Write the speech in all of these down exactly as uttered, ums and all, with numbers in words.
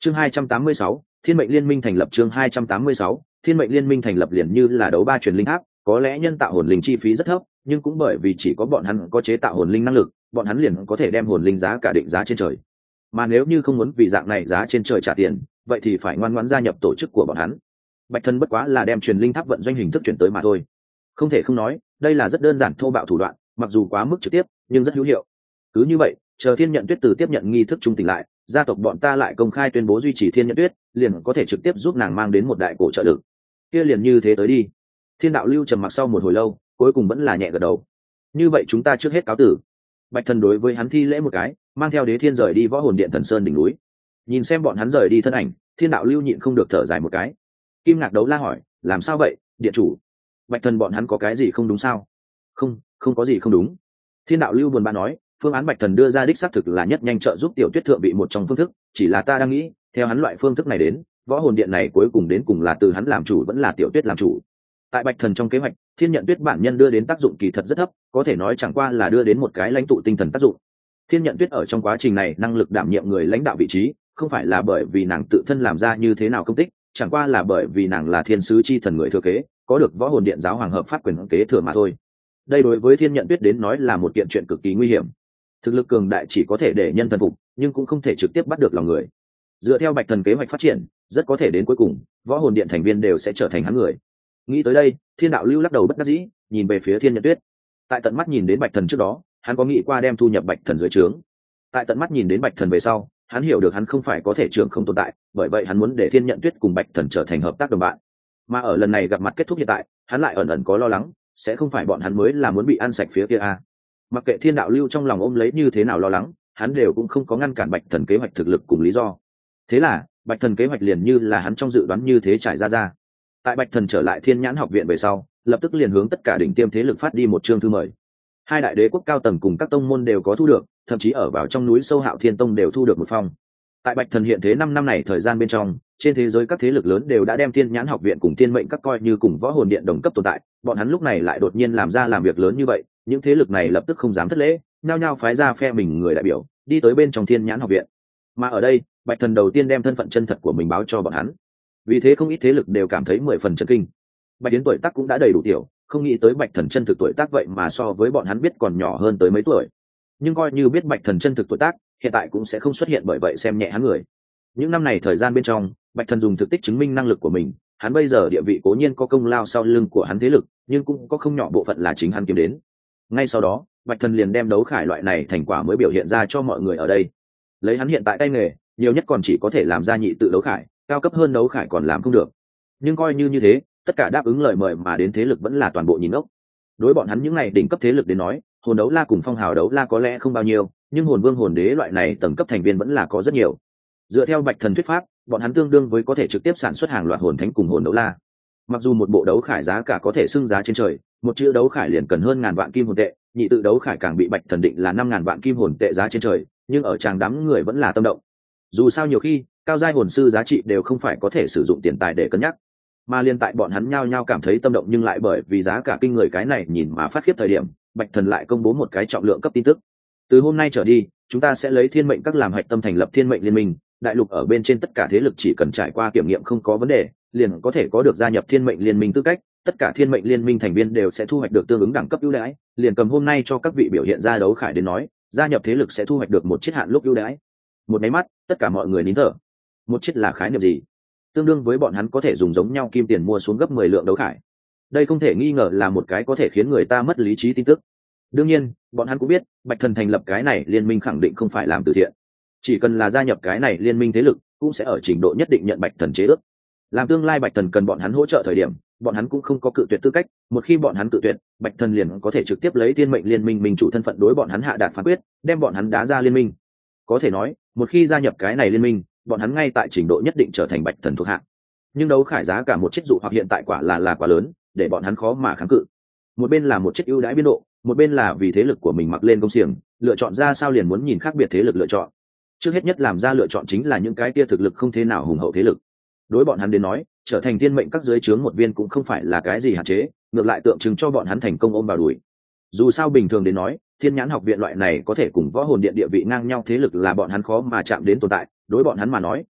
chương hai trăm tám mươi sáu, thiên mệnh liên minh thành lập. chương hai trăm tám mươi sáu, thiên mệnh liên minh thành lập liền như là đấu ba truyền linh tháp, có lẽ nhân tạo hồn linh chi phí rất thấp, nhưng cũng bởi vì chỉ có bọn hắn có chế tạo hồn linh năng lực, bọn hắn liền có thể đem hồn linh giá cả định giá trên trời. Mà nếu như không muốn vì dạng này giá trên trời trả tiền, vậy thì phải ngoan ngoãn gia nhập tổ chức của bọn hắn. Bạch Thần bất quá là đem truyền linh tháp vận doanh hình thức chuyển tới mà thôi. Không thể không nói, đây là rất đơn giản thô bạo thủ đoạn, mặc dù quá mức trực tiếp, nhưng rất hữu hiệu. Cứ như vậy, chờ Thiên Nhận Tuyết từ tiếp nhận nghi thức trung tỉnh lại, gia tộc bọn ta lại công khai tuyên bố duy trì Thiên Nhận Tuyết, liền có thể trực tiếp giúp nàng mang đến một đại cổ trợ lực. Kia liền như thế tới đi. Thiên Đạo Lưu trầm mặc sau một hồi lâu, cuối cùng vẫn là nhẹ gật đầu. Như vậy chúng ta trước hết cáo tử. Bạch Thần đối với hắn thi lễ một cái, mang theo Đế Thiên rời đi Võ Hồn Điện Thần Sơn đỉnh núi. Nhìn xem bọn hắn rời đi thân ảnh, Thiên Đạo Lưu nhịn không được thở dài một cái. Kim Ngạc Đấu La hỏi, làm sao vậy, điện chủ? Bạch Thần bọn hắn có cái gì không đúng sao? Không, không có gì không đúng. Thiên Đạo Lưu buồn bã nói, phương án Bạch Thần đưa ra đích xác thực là nhất nhanh trợ giúp Tiểu Tuyết thượng bị một trong phương thức, chỉ là ta đang nghĩ, theo hắn loại phương thức này đến, Võ Hồn Điện này cuối cùng đến cùng là từ hắn làm chủ vẫn là Tiểu Tuyết làm chủ. Tại Bạch Thần trong kế hoạch, Thiên Nhận Tuyết bản nhân đưa đến tác dụng kỳ thật rất thấp, có thể nói chẳng qua là đưa đến một cái lãnh tụ tinh thần tác dụng. Thiên Nhận Tuyết ở trong quá trình này năng lực đảm nhiệm người lãnh đạo vị trí, không phải là bởi vì nàng tự thân làm ra như thế nào công tích, chẳng qua là bởi vì nàng là thiên sứ chi thần người thừa kế, có được Võ Hồn Điện giáo hoàng hợp pháp quyền kế thừa mà thôi. Đây đối với Thiên Nhận Tuyết đến nói là một kiện chuyện cực kỳ nguy hiểm. Thực lực cường đại chỉ có thể để nhân thần phục, nhưng cũng không thể trực tiếp bắt được lòng người. Dựa theo Bạch Thần kế hoạch phát triển, rất có thể đến cuối cùng, Võ Hồn Điện thành viên đều sẽ trở thành hắn người. Nghĩ tới đây, Thiên Đạo Lưu lắc đầu bất đắc dĩ, nhìn về phía Thiên Nhận Tuyết. Tại tận mắt nhìn đến Bạch Thần trước đó, hắn có nghĩ qua đem thu nhập Bạch Thần dưới trướng. Tại tận mắt nhìn đến Bạch Thần về sau, hắn hiểu được hắn không phải có thể trưởng không tồn tại, bởi vậy hắn muốn để Thiên Nhận Tuyết cùng Bạch Thần trở thành hợp tác đồng bạn. Mà ở lần này gặp mặt kết thúc hiện tại, hắn lại ẩn ẩn có lo lắng, sẽ không phải bọn hắn mới là muốn bị ăn sạch phía kia a. Mặc kệ Thiên Đạo Lưu trong lòng ôm lấy như thế nào lo lắng, hắn đều cũng không có ngăn cản Bạch Thần kế hoạch thực lực cùng lý do. Thế là, Bạch Thần kế hoạch liền như là hắn trong dự đoán như thế trải ra ra. Tại Bạch Thần trở lại Thiên Nhãn học viện về sau, lập tức liền hướng tất cả đỉnh tiêm thế lực phát đi một chương thư mời. Hai đại đế quốc cao tầng cùng các tông môn đều có thu được, thậm chí ở vào trong núi sâu Hạo Thiên Tông đều thu được một phong. Tại Bạch Thần hiện thế năm năm này thời gian bên trong, trên thế giới các thế lực lớn đều đã đem Thiên Nhãn học viện cùng Thiên Mệnh các coi như cùng Võ Hồn Điện đồng cấp tồn tại, bọn hắn lúc này lại đột nhiên làm ra làm việc lớn như vậy, những thế lực này lập tức không dám thất lễ, nhao nhao phái ra phe mình người đại biểu, đi tới bên trong Thiên Nhãn học viện. Mà ở đây, Bạch Thần đầu tiên đem thân phận chân thật của mình báo cho bọn hắn. Vì thế không ít thế lực đều cảm thấy mười phần chấn kinh. Bạch Yến tuổi tác cũng đã đầy đủ tiểu, không nghĩ tới Bạch Thần chân thực tuổi tác vậy mà so với bọn hắn biết còn nhỏ hơn tới mấy tuổi. Nhưng coi như biết Bạch Thần chân thực tuổi tác, hiện tại cũng sẽ không xuất hiện bởi vậy xem nhẹ hắn người. Những năm này thời gian bên trong, Bạch Thần dùng thực tích chứng minh năng lực của mình, hắn bây giờ địa vị cố nhiên có công lao sau lưng của hắn thế lực, nhưng cũng có không nhỏ bộ phận là chính hắn kiếm đến. Ngay sau đó, Bạch Thần liền đem đấu khải loại này thành quả mới biểu hiện ra cho mọi người ở đây. Lấy hắn hiện tại tay nghề, nhiều nhất còn chỉ có thể làm ra nhị tự đấu khải, cao cấp hơn đấu khải còn làm không được. Nhưng coi như như thế, tất cả đáp ứng lời mời mà đến thế lực vẫn là toàn bộ nhìn ốc. Đối bọn hắn những này đỉnh cấp thế lực đến nói, hồn đấu la cùng phong hào đấu la có lẽ không bao nhiêu, nhưng hồn vương hồn đế loại này tầng cấp thành viên vẫn là có rất nhiều. Dựa theo Bạch Thần thuyết pháp, bọn hắn tương đương với có thể trực tiếp sản xuất hàng loạt hồn thánh cùng hồn đấu la. Mặc dù một bộ đấu khải giá cả có thể xưng giá trên trời, một chữ đấu khải liền cần hơn ngàn vạn kim hồn tệ, nhị tự đấu khải càng bị Bạch Thần định là năm ngàn vạn kim hồn tệ giá trên trời, nhưng ở tràng đám người vẫn là tâm động. Dù sao nhiều khi, cao giai hồn sư giá trị đều không phải có thể sử dụng tiền tài để cân nhắc. Mà liên tại bọn hắn nhao nhao cảm thấy tâm động, nhưng lại bởi vì giá cả kinh người cái này nhìn mà phát khiếp thời điểm, Bạch Thần lại công bố một cái trọng lượng cấp tin tức. Từ hôm nay trở đi, chúng ta sẽ lấy Thiên Mệnh các làm hạch tâm thành lập Thiên Mệnh Liên minh, đại lục ở bên trên tất cả thế lực chỉ cần trải qua kiểm nghiệm không có vấn đề, liền có thể có được gia nhập Thiên Mệnh Liên minh tư cách, tất cả Thiên Mệnh Liên minh thành viên đều sẽ thu hoạch được tương ứng đẳng cấp ưu đãi, liền cầm hôm nay cho các vị biểu hiện ra đấu khải đến nói, gia nhập thế lực sẽ thu hoạch được một chiếc hạn lúc ưu đãi. Một máy mắt, tất cả mọi người nín thở. Một chiếc là khái niệm gì? Tương đương với bọn hắn có thể dùng giống nhau kim tiền mua xuống gấp mười lượng đấu khải. Đây không thể nghi ngờ là một cái có thể khiến người ta mất lý trí tin tức. Đương nhiên, bọn hắn cũng biết, Bạch Thần thành lập cái này liên minh khẳng định không phải làm từ thiện. Chỉ cần là gia nhập cái này liên minh thế lực, cũng sẽ ở trình độ nhất định nhận Bạch Thần chế ước. Làm tương lai Bạch Thần cần bọn hắn hỗ trợ thời điểm, bọn hắn cũng không có cự tuyệt tư cách, một khi bọn hắn cự tuyệt, Bạch Thần liền có thể trực tiếp lấy Thiên Mệnh Liên minh minh chủ thân phận đối bọn hắn hạ đạt phán quyết, đem bọn hắn đá ra liên minh. Có thể nói, một khi gia nhập cái này liên minh, bọn hắn ngay tại trình độ nhất định trở thành Bạch Thần thuộc hạ. Nhưng đấu khải giá cả một chiếc dụ hoặc hiện tại quả là là quá lớn, để bọn hắn khó mà kháng cự. Một bên là một chiếc ưu đãi biên độ, một bên là vì thế lực của mình mặc lên công xiềng, lựa chọn ra sao liền muốn nhìn khác biệt thế lực lựa chọn. Trước hết nhất làm ra lựa chọn chính là những cái kia thực lực không thế nào hùng hậu thế lực. Đối bọn hắn đến nói, trở thành Thiên Mệnh các dưới trướng một viên cũng không phải là cái gì hạn chế, ngược lại tượng trưng cho bọn hắn thành công ôm vào đùi. Dù sao bình thường đến nói, Thiên Nhãn học viện loại này có thể cùng Võ Hồn Điện địa vị ngang nhau thế lực là bọn hắn khó mà chạm đến tồn tại, đối bọn hắn mà nói,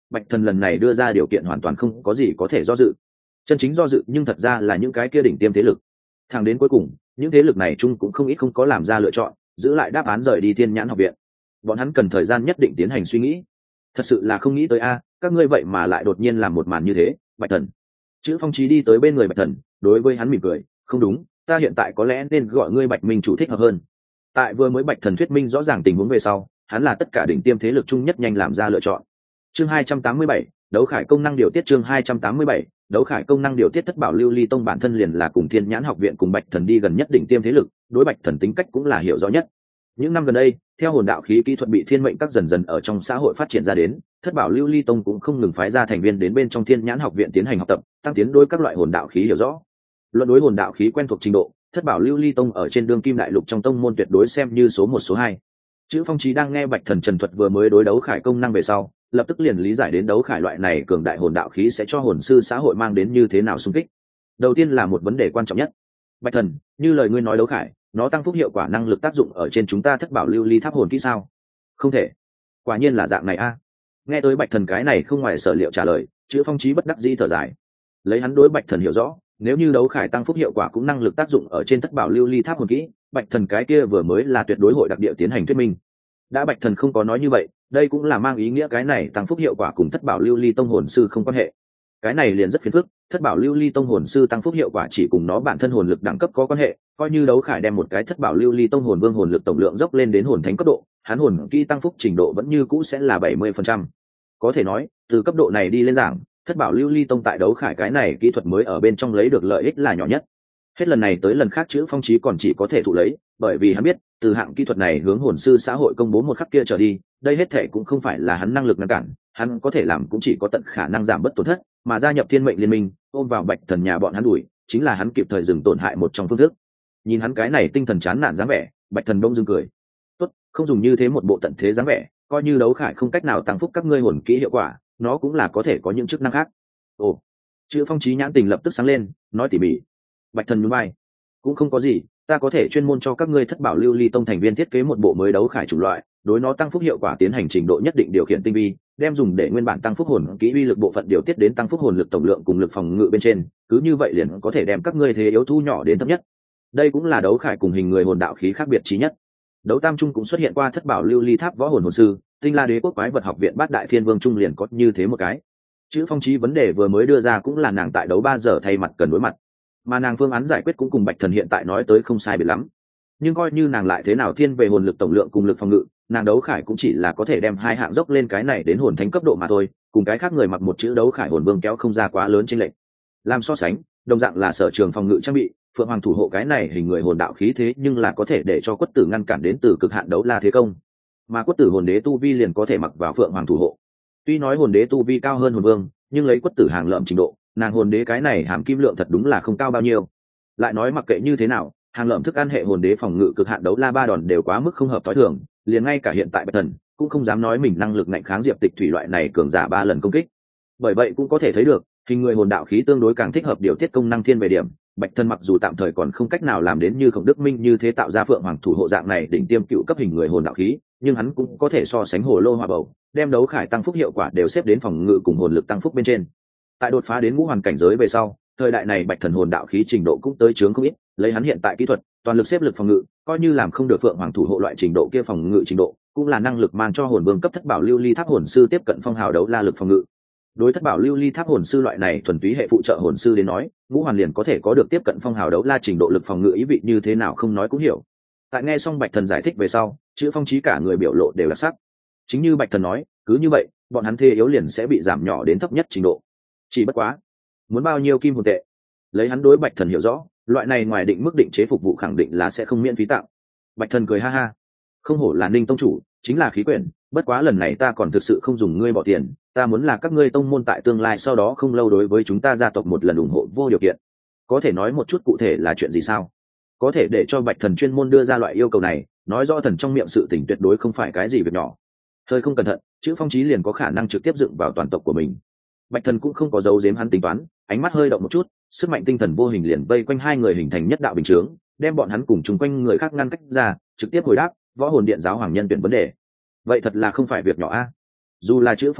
bạch thần lần này đưa ra điều kiện hoàn toàn không có gì có thể do dự. Chân chính do dự nhưng thật ra là những cái kia đỉnh tiêm thế lực. Thẳng đến cuối cùng những thế lực này chung cũng không ít không có làm ra lựa chọn, giữ lại đáp án rời đi Thiên Nhãn học viện. Bọn hắn cần thời gian nhất định tiến hành suy nghĩ. Thật sự là không nghĩ tới a, các ngươi vậy mà lại đột nhiên làm một màn như thế. Bạch thần, chữ Phong Chí đi tới bên người bạch thần, đối với hắn mỉm cười, không đúng, ta hiện tại có lẽ nên gọi ngươi bạch minh chủ thích hợp hơn. Tại vừa mới bạch thần thuyết minh rõ ràng tình huống về sau, hắn là tất cả đỉnh tiêm thế lực chung nhất nhanh làm ra lựa chọn. Chương hai trăm tám mươi bảy, đấu khải công năng điều tiết. Chương hai trăm tám mươi bảy, đấu khải công năng điều tiết. Thất bảo lưu ly tông bản thân liền là cùng Thiên Nhãn học viện cùng bạch thần đi gần nhất đỉnh tiêm thế lực, đối bạch thần tính cách cũng là hiểu rõ nhất. Những năm gần đây, theo hồn đạo khí kỹ thuật bị thiên mệnh các dần dần ở trong xã hội phát triển ra đến, thất bảo lưu ly tông cũng không ngừng phái ra thành viên đến bên trong Thiên Nhãn học viện tiến hành học tập, tăng tiến đối các loại hồn đạo khí hiểu rõ. Luận đối hồn đạo khí quen thuộc trình độ, thất bảo lưu ly tông ở trên đương kim đại lục trong tông môn tuyệt đối xem như số một số hai. Chữ Phong Chí đang nghe bạch thần trần thuật vừa mới đối đấu khải công năng về sau, lập tức liền lý giải đến đấu khải loại này cường đại hồn đạo khí sẽ cho hồn sư xã hội mang đến như thế nào xung kích. Đầu tiên là một vấn đề quan trọng nhất. Bạch thần, như lời ngươi nói đấu khải, nó tăng phúc hiệu quả năng lực tác dụng ở trên chúng ta thất bảo lưu ly tháp hồn kỹ sao? Không thể. Quả nhiên là dạng này a. Nghe tới bạch thần cái này không ngoài sở liệu trả lời, chữ Phong Chí bất đắc dĩ thở dài. Lấy hắn đối bạch thần hiểu rõ, nếu như đấu khải tăng phúc hiệu quả cũng năng lực tác dụng ở trên thất bảo lưu ly tháp hồn kỹ, bạch thần cái kia vừa mới là tuyệt đối hội đặc địa tiến hành thuyết minh. Đã bạch thần không có nói như vậy, đây cũng là mang ý nghĩa cái này tăng phúc hiệu quả cùng thất bảo lưu ly tông hồn sư không quan hệ. Cái này liền rất phiền phức, thất bảo lưu ly tông hồn sư tăng phúc hiệu quả chỉ cùng nó bản thân hồn lực đẳng cấp có quan hệ, coi như đấu khải đem một cái thất bảo lưu ly tông hồn vương hồn lực tổng lượng dốc lên đến hồn thánh cấp độ, hắn hồn kỹ tăng phúc trình độ vẫn như cũ sẽ là bảy mươi phần trăm. Có thể nói, từ cấp độ này đi lên giảng, thất bảo lưu ly tông tại đấu khải cái này kỹ thuật mới ở bên trong lấy được lợi ích là nhỏ nhất. Hết lần này tới lần khác chữ Phong Chí còn chỉ có thể thụ lấy, bởi vì hắn biết, từ hạng kỹ thuật này hướng hồn sư xã hội công bố một khắc kia trở đi, đây hết thể cũng không phải là hắn năng lực ngăn cản, hắn có thể làm cũng chỉ có tận khả năng giảm bớt tổn thất, mà gia nhập thiên mệnh liên minh, ôm vào bạch thần nhà bọn hắn đuổi, chính là hắn kịp thời dừng tổn hại một trong phương thức. Nhìn hắn cái này tinh thần chán nản dáng vẻ, bạch thần đông dưng cười. Tốt, không dùng như thế một bộ tận thế dáng vẻ, coi như đấu khải không cách nào tăng phúc các ngươi hồn kỹ hiệu quả, nó cũng là có thể có những chức năng khác. Ồ, chữ Phong Chí nhãn tình lập tức sáng lên, nói tỉ mỉ. Bạch thần nhún vai, cũng không có gì, ta có thể chuyên môn cho các ngươi thất bảo lưu ly tông thành viên thiết kế một bộ mới đấu khải chủng loại, đối nó tăng phúc hiệu quả tiến hành trình độ nhất định điều khiển tinh vi, đem dùng để nguyên bản tăng phúc hồn kỹ uy lực bộ phận điều tiết đến tăng phúc hồn lực tổng lượng cùng lực phòng ngự bên trên, cứ như vậy liền có thể đem các ngươi thế yếu thu nhỏ đến thấp nhất. Đây cũng là đấu khải cùng hình người hồn đạo khí khác biệt chí nhất. Đấu tam trung cũng xuất hiện qua thất bảo lưu ly tháp võ hồn hồn sư, tinh la đế quốc quái vật học viện bát đại thiên vương trung liền có như thế một cái. Chữ Phong Chí vấn đề vừa mới đưa ra cũng là nàng tại đấu ba giờ thay mặt cần đối mặt, mà nàng phương án giải quyết cũng cùng bạch thần hiện tại nói tới không sai biệt lắm. Nhưng coi như nàng lại thế nào thiên về hồn lực tổng lượng cùng lực phòng ngự, nàng đấu khải cũng chỉ là có thể đem hai hạng dốc lên cái này đến hồn thánh cấp độ mà thôi, cùng cái khác người mặc một chữ đấu khải hồn vương kéo không ra quá lớn chênh lệch. Làm so sánh, đồng dạng là sở trường phòng ngự trang bị, phượng hoàng thủ hộ cái này hình người hồn đạo khí thế nhưng là có thể để cho quất tử ngăn cản đến từ cực hạn đấu la thế công, mà quất tử hồn đế tu vi liền có thể mặc vào phượng hoàng thủ hộ. Tuy nói hồn đế tu vi cao hơn hồn vương, nhưng lấy quất tử hàng lợm trình độ, nàng hồn đế cái này hàm kim lượng thật đúng là không cao bao nhiêu. Lại nói mặc kệ như thế nào, hàng lợm thức ăn hệ hồn đế phòng ngự cực hạn đấu la ba đòn đều quá mức không hợp tối thường, liền ngay cả hiện tại bạch thần cũng không dám nói mình năng lực ngạnh kháng diệp tịch thủy loại này cường giả ba lần công kích. Bởi vậy cũng có thể thấy được, hình người hồn đạo khí tương đối càng thích hợp điều tiết công năng thiên về điểm. Bạch thần mặc dù tạm thời còn không cách nào làm đến như Khổng Đức Minh như thế tạo ra phượng hoàng thủ hộ dạng này đỉnh tiêm cựu cấp hình người hồn đạo khí, nhưng hắn cũng có thể so sánh hồ lô hỏa bầu, đem đấu khải tăng phúc hiệu quả đều xếp đến phòng ngự cùng hồn lực tăng phúc bên trên. Tại đột phá đến ngũ hoàn cảnh giới về sau, thời đại này bạch thần hồn đạo khí trình độ cũng tới chướng không ít, lấy hắn hiện tại kỹ thuật, toàn lực xếp lực phòng ngự, coi như làm không được phượng hoàng thủ hộ loại trình độ kia phòng ngự trình độ, cũng là năng lực mang cho hồn vương cấp thất bảo lưu ly tháp hồn sư tiếp cận phong hào đấu la lực phòng ngự. Đối thất bảo lưu ly tháp hồn sư loại này thuần túy hệ phụ trợ hồn sư đến nói, ngũ hoàn liền có thể có được tiếp cận phong hào đấu la trình độ lực phòng ngự ý vị như thế nào không nói cũng hiểu. Tại nghe xong bạch thần giải thích về sau, chữ Phong Chí cả người biểu lộ đều là sắc. Chính như bạch thần nói, cứ như vậy, bọn hắn thế yếu liền sẽ bị giảm nhỏ đến thấp nhất trình độ. Chỉ bất quá, muốn bao nhiêu kim hồn tệ? Lấy hắn đối bạch thần hiểu rõ, loại này ngoài định mức định chế phục vụ khẳng định là sẽ không miễn phí tặng. Bạch thần cười ha ha, không hổ là Ninh tông chủ, chính là khí quyển, bất quá lần này ta còn thực sự không dùng ngươi bỏ tiền, ta muốn là các ngươi tông môn tại tương lai sau đó không lâu đối với chúng ta gia tộc một lần ủng hộ vô điều kiện. Có thể nói một chút cụ thể là chuyện gì sao? Có thể để cho bạch thần chuyên môn đưa ra loại yêu cầu này, nói rõ thần trong miệng sự tình tuyệt đối không phải cái gì việc nhỏ. Hơi không cẩn thận, chữ Phong Chí liền có khả năng trực tiếp dựng vào toàn tộc của mình. Bạch thần cũng không có giấu giếm hắn tính toán, ánh mắt hơi động một chút, sức mạnh tinh thần vô hình liền vây quanh hai người hình thành nhất đạo bình chướng, đem bọn hắn cùng chung quanh người khác ngăn cách ra, trực tiếp hồi đáp, võ hồn điện giáo hoàng nhân tuyển vấn đề. Vậy thật là không phải việc nhỏ a. Dù là chữ Phong Chí,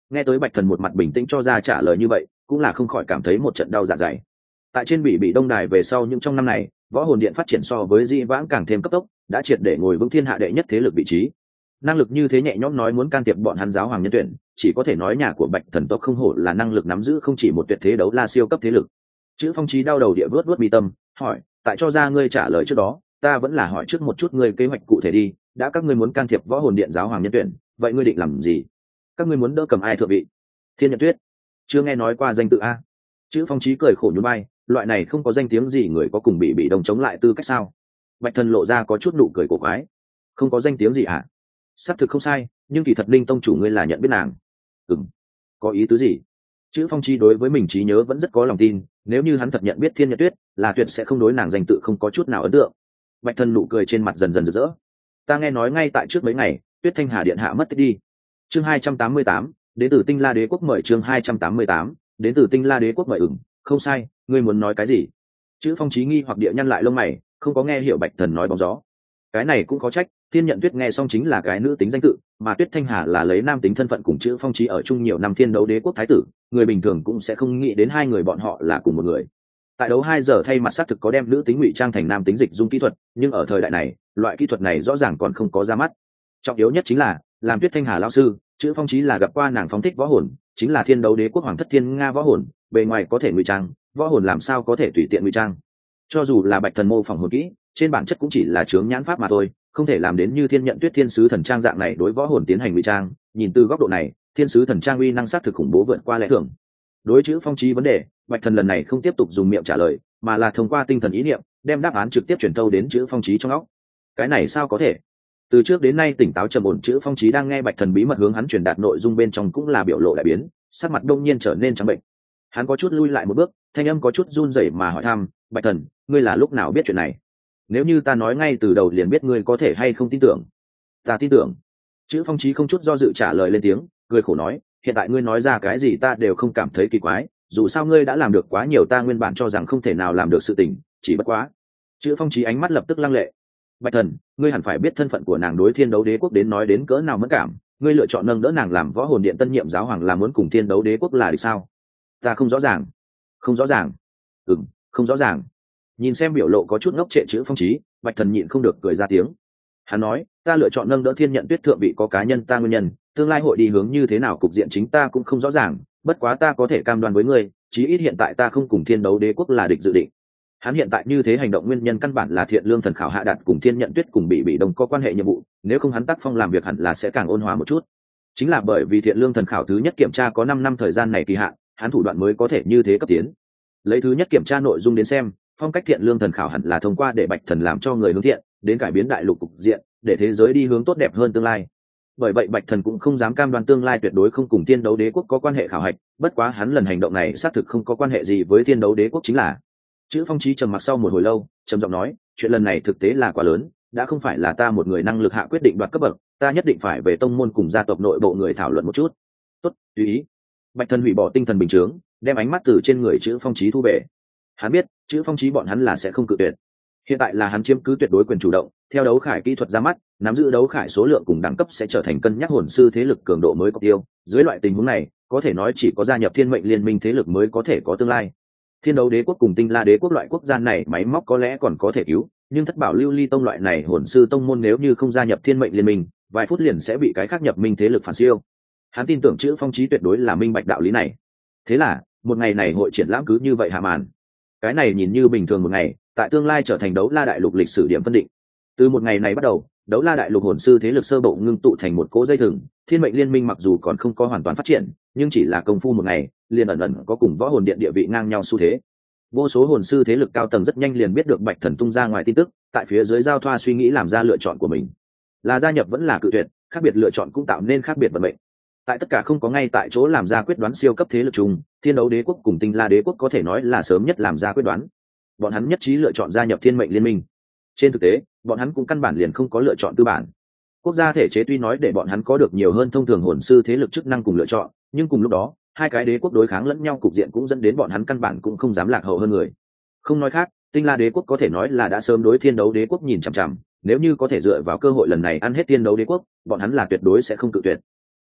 Nghe tới Bạch Thần một mặt bình tĩnh cho ra trả lời như vậy, cũng là không khỏi cảm thấy một trận đau dạ dày. Tại trên bị bị đông đài về sau những trong năm này, võ hồn điện phát triển so với di vãng càng thêm cấp tốc, đã triệt để ngồi vững thiên hạ đệ nhất thế lực vị trí. Năng lực như thế nhẹ nhõm nói muốn can thiệp bọn hắn giáo hoàng nhân tuyển, chỉ có thể nói nhà của Bạch Thần tộc không hổ là năng lực nắm giữ không chỉ một tuyệt thế đấu la siêu cấp thế lực. Chữ Phong Chí đau đầu địa vớt vớt mi tâm, hỏi, tại cho ra ngươi trả lời trước đó, ta vẫn là hỏi trước một chút ngươi kế hoạch cụ thể đi, đã các ngươi muốn can thiệp võ hồn điện giáo hoàng nhân tuyển, vậy ngươi định làm gì? Các ngươi muốn đỡ cầm ai thượng vị? Thiên Nhận Tuyết? Chưa nghe nói qua danh tự a? Chữ Phong Chí cười khổ nhún vai, loại này không có danh tiếng gì người có cùng bị bị đồng chống lại tư cách sao? Bạch Thần lộ ra có chút nụ cười cổ quái. Không có danh tiếng gì hả? Xác thực không sai, nhưng kỳ thật Linh tông chủ ngươi là nhận biết nàng. Ừm, có ý tứ gì? Chữ Phong Chi đối với mình trí nhớ vẫn rất có lòng tin, nếu như hắn thật nhận biết Thiên Nhật Tuyết, là tuyệt sẽ không đối nàng danh tự không có chút nào ấn tượng. Bạch Thần nụ cười trên mặt dần dần rực rỡ. Ta nghe nói ngay tại trước mấy ngày, Tuyết Thanh Hà điện hạ mất tích đi. Chương hai trăm tám mươi tám, đến từ Tinh La Đế quốc mời chương hai trăm tám mươi tám, đến từ Tinh La Đế quốc mời ửng, không sai, ngươi muốn nói cái gì? Chữ Phong Chí nghi hoặc địa nhăn lại lông mày, không có nghe hiểu Bạch Thần nói bóng gió. Cái này cũng có trách, Thiên Nhận Tuyết nghe xong chính là cái nữ tính danh tự, mà Tuyết Thanh Hà là lấy nam tính thân phận cùng Chữ Phong Chí ở chung nhiều năm Thiên Đấu Đế quốc thái tử, người bình thường cũng sẽ không nghĩ đến hai người bọn họ là cùng một người. Tại đấu hai giờ thay mặt xác thực có đem nữ tính ngụy trang thành nam tính dịch dung kỹ thuật, nhưng ở thời đại này, loại kỹ thuật này rõ ràng còn không có ra mắt. Trọng yếu nhất chính là, làm Tuyết Thanh Hà lão sư, Chữ Phong Chí là gặp qua nàng phóng thích võ hồn, chính là Thiên Đấu Đế quốc hoàng thất Thiên Nga võ hồn, bề ngoài có thể ngụy trang, võ hồn làm sao có thể tùy tiện ngụy trang? Cho dù là Bạch Thần mô phỏng hồn kỹ, trên bản chất cũng chỉ là chướng nhãn pháp mà thôi, không thể làm đến như Thiên Nhận Tuyết thiên sứ thần trang dạng này đối võ hồn tiến hành ngụy trang. Nhìn từ góc độ này, thiên sứ thần trang uy năng sát thực khủng bố vượt qua lẽ thường. Đối Chữ Phong Chí vấn đề, Bạch Thần lần này không tiếp tục dùng miệng trả lời, mà là thông qua tinh thần ý niệm, đem đáp án trực tiếp truyền tâu đến Chữ Phong Chí trong óc. Cái này sao có thể? Từ trước đến nay tỉnh táo trầm ổn Chữ Phong Chí đang nghe Bạch Thần bí mật hướng hắn truyền đạt nội dung bên trong cũng là biểu lộ đại biến, sắc mặt đông nhiên trở nên trắng bệnh. Hắn có chút lui lại một bước, thanh âm có chút run rẩy mà hỏi thăm, Bạch Thần, ngươi là lúc nào biết chuyện này? Nếu như ta nói ngay từ đầu liền biết ngươi có thể hay không tin tưởng? Ta tin tưởng. Chữ Phong Chí không chút do dự trả lời lên tiếng, cười khổ nói, hiện tại ngươi nói ra cái gì ta đều không cảm thấy kỳ quái, dù sao ngươi đã làm được quá nhiều ta nguyên bản cho rằng không thể nào làm được sự tình, chỉ bất quá. Chữ Phong Chí ánh mắt lập tức lăng lệ. Bạch Thần, ngươi hẳn phải biết thân phận của nàng đối Thiên Đấu Đế quốc đến nói đến cỡ nào mẫn cảm, ngươi lựa chọn nâng đỡ nàng làm võ hồn điện tân nhiệm giáo hoàng là muốn cùng Thiên Đấu Đế quốc là địch sao? Ta không rõ ràng. Không rõ ràng? Ừm, không rõ ràng. Nhìn xem biểu lộ có chút ngốc trệ Chữ Phong Chí, Bạch Thần nhịn không được cười ra tiếng. Hắn nói, ta lựa chọn nâng đỡ Thiên Nhận Tuyết thượng vị có cá nhân ta nguyên nhân, tương lai hội đi hướng như thế nào cục diện chính ta cũng không rõ ràng, bất quá ta có thể cam đoan với ngươi, chí ít hiện tại ta không cùng Thiên Đấu Đế quốc là địch dự định. Hắn hiện tại như thế hành động nguyên nhân căn bản là Thiện Lương Thần Khảo hạ đạt cùng Thiên Nhận Tuyết cùng bị bị đồng có quan hệ nhiệm vụ, nếu không hắn tác phong làm việc hẳn là sẽ càng ôn hòa một chút. Chính là bởi vì Thiện Lương Thần Khảo thứ nhất kiểm tra có năm năm thời gian này kỳ hạn, hắn thủ đoạn mới có thể như thế cấp tiến. Lấy thứ nhất kiểm tra nội dung đến xem, phong cách Thiện Lương Thần Khảo hẳn là thông qua để Bạch Thần làm cho người hướng thiện, đến cải biến đại lục cục diện, để thế giới đi hướng tốt đẹp hơn tương lai. Bởi vậy Bạch Thần cũng không dám cam đoan tương lai tuyệt đối không cùng Thiên Đấu Đế quốc có quan hệ khảo hạch, bất quá hắn lần hành động này xác thực không có quan hệ gì với Thiên Đấu Đế quốc chính là. Chữ Phong Chí trầm mặc sau một hồi lâu, trầm giọng nói, chuyện lần này thực tế là quá lớn, đã không phải là ta một người năng lực hạ quyết định đoạt cấp bậc, ta nhất định phải về tông môn cùng gia tộc nội bộ người thảo luận một chút. Tốt, tùy ý. Bạch Thần hủy bỏ tinh thần bình chướng, đem ánh mắt từ trên người Chữ Phong Chí thu về. Hắn biết, Chữ Phong Chí bọn hắn là sẽ không cự tuyệt. Hiện tại là hắn chiếm cứ tuyệt đối quyền chủ động, theo đấu khải kỹ thuật ra mắt, nắm giữ đấu khải số lượng cùng đẳng cấp sẽ trở thành cân nhắc hồn sư thế lực cường độ mới có tiêu. Dưới loại tình huống này, có thể nói chỉ có gia nhập Thiên Mệnh Liên minh thế lực mới có thể có tương lai. Thiên Đấu Đế quốc cùng Tinh La Đế quốc loại quốc gia này máy móc có lẽ còn có thể cứu, nhưng Thất Bảo Lưu Ly tông loại này hồn sư tông môn nếu như không gia nhập Thiên Mệnh Liên minh, vài phút liền sẽ bị cái khác nhập minh thế lực phản siêu. Hắn tin tưởng Chữ Phong Chí tuyệt đối là minh bạch đạo lý này. Thế là, một ngày này hội triển lãm cứ như vậy hạ màn. Cái này nhìn như bình thường một ngày, tại tương lai trở thành đấu la đại lục lịch sử điểm phân định. Từ một ngày này bắt đầu, đấu la đại lục hồn sư thế lực sơ bộ ngưng tụ thành một cỗ dây thừng. Thiên Mệnh Liên minh mặc dù còn không có hoàn toàn phát triển, nhưng chỉ là công phu một ngày, liền ẩn ẩn có cùng võ hồn điện địa vị ngang nhau xu thế. Vô số hồn sư thế lực cao tầng rất nhanh liền biết được Bạch Thần tung ra ngoài tin tức, tại phía dưới giao thoa suy nghĩ làm ra lựa chọn của mình. Là gia nhập vẫn là cự tuyệt, khác biệt lựa chọn cũng tạo nên khác biệt vận mệnh. Tại tất cả không có ngay tại chỗ làm ra quyết đoán siêu cấp thế lực chung, Thiên Đấu Đế quốc cùng Tinh La Đế quốc có thể nói là sớm nhất làm ra quyết đoán. Bọn hắn nhất trí lựa chọn gia nhập Thiên Mệnh Liên minh. Trên thực tế, bọn hắn cũng căn bản liền không có lựa chọn tư bản. Quốc gia thể chế tuy nói để bọn hắn có được nhiều hơn thông thường hồn sư thế lực chức năng cùng lựa chọn, nhưng cùng lúc đó, hai cái đế quốc đối kháng lẫn nhau cục diện cũng dẫn đến bọn hắn căn bản cũng không dám lạc hậu hơn người. Không nói khác, Tinh La Đế quốc có thể nói là đã sớm đối Thiên Đấu Đế quốc nhìn chằm chằm, nếu như có thể dựa vào cơ hội lần này ăn hết Thiên Đấu Đế quốc, bọn hắn là tuyệt đối sẽ không cự tuyệt.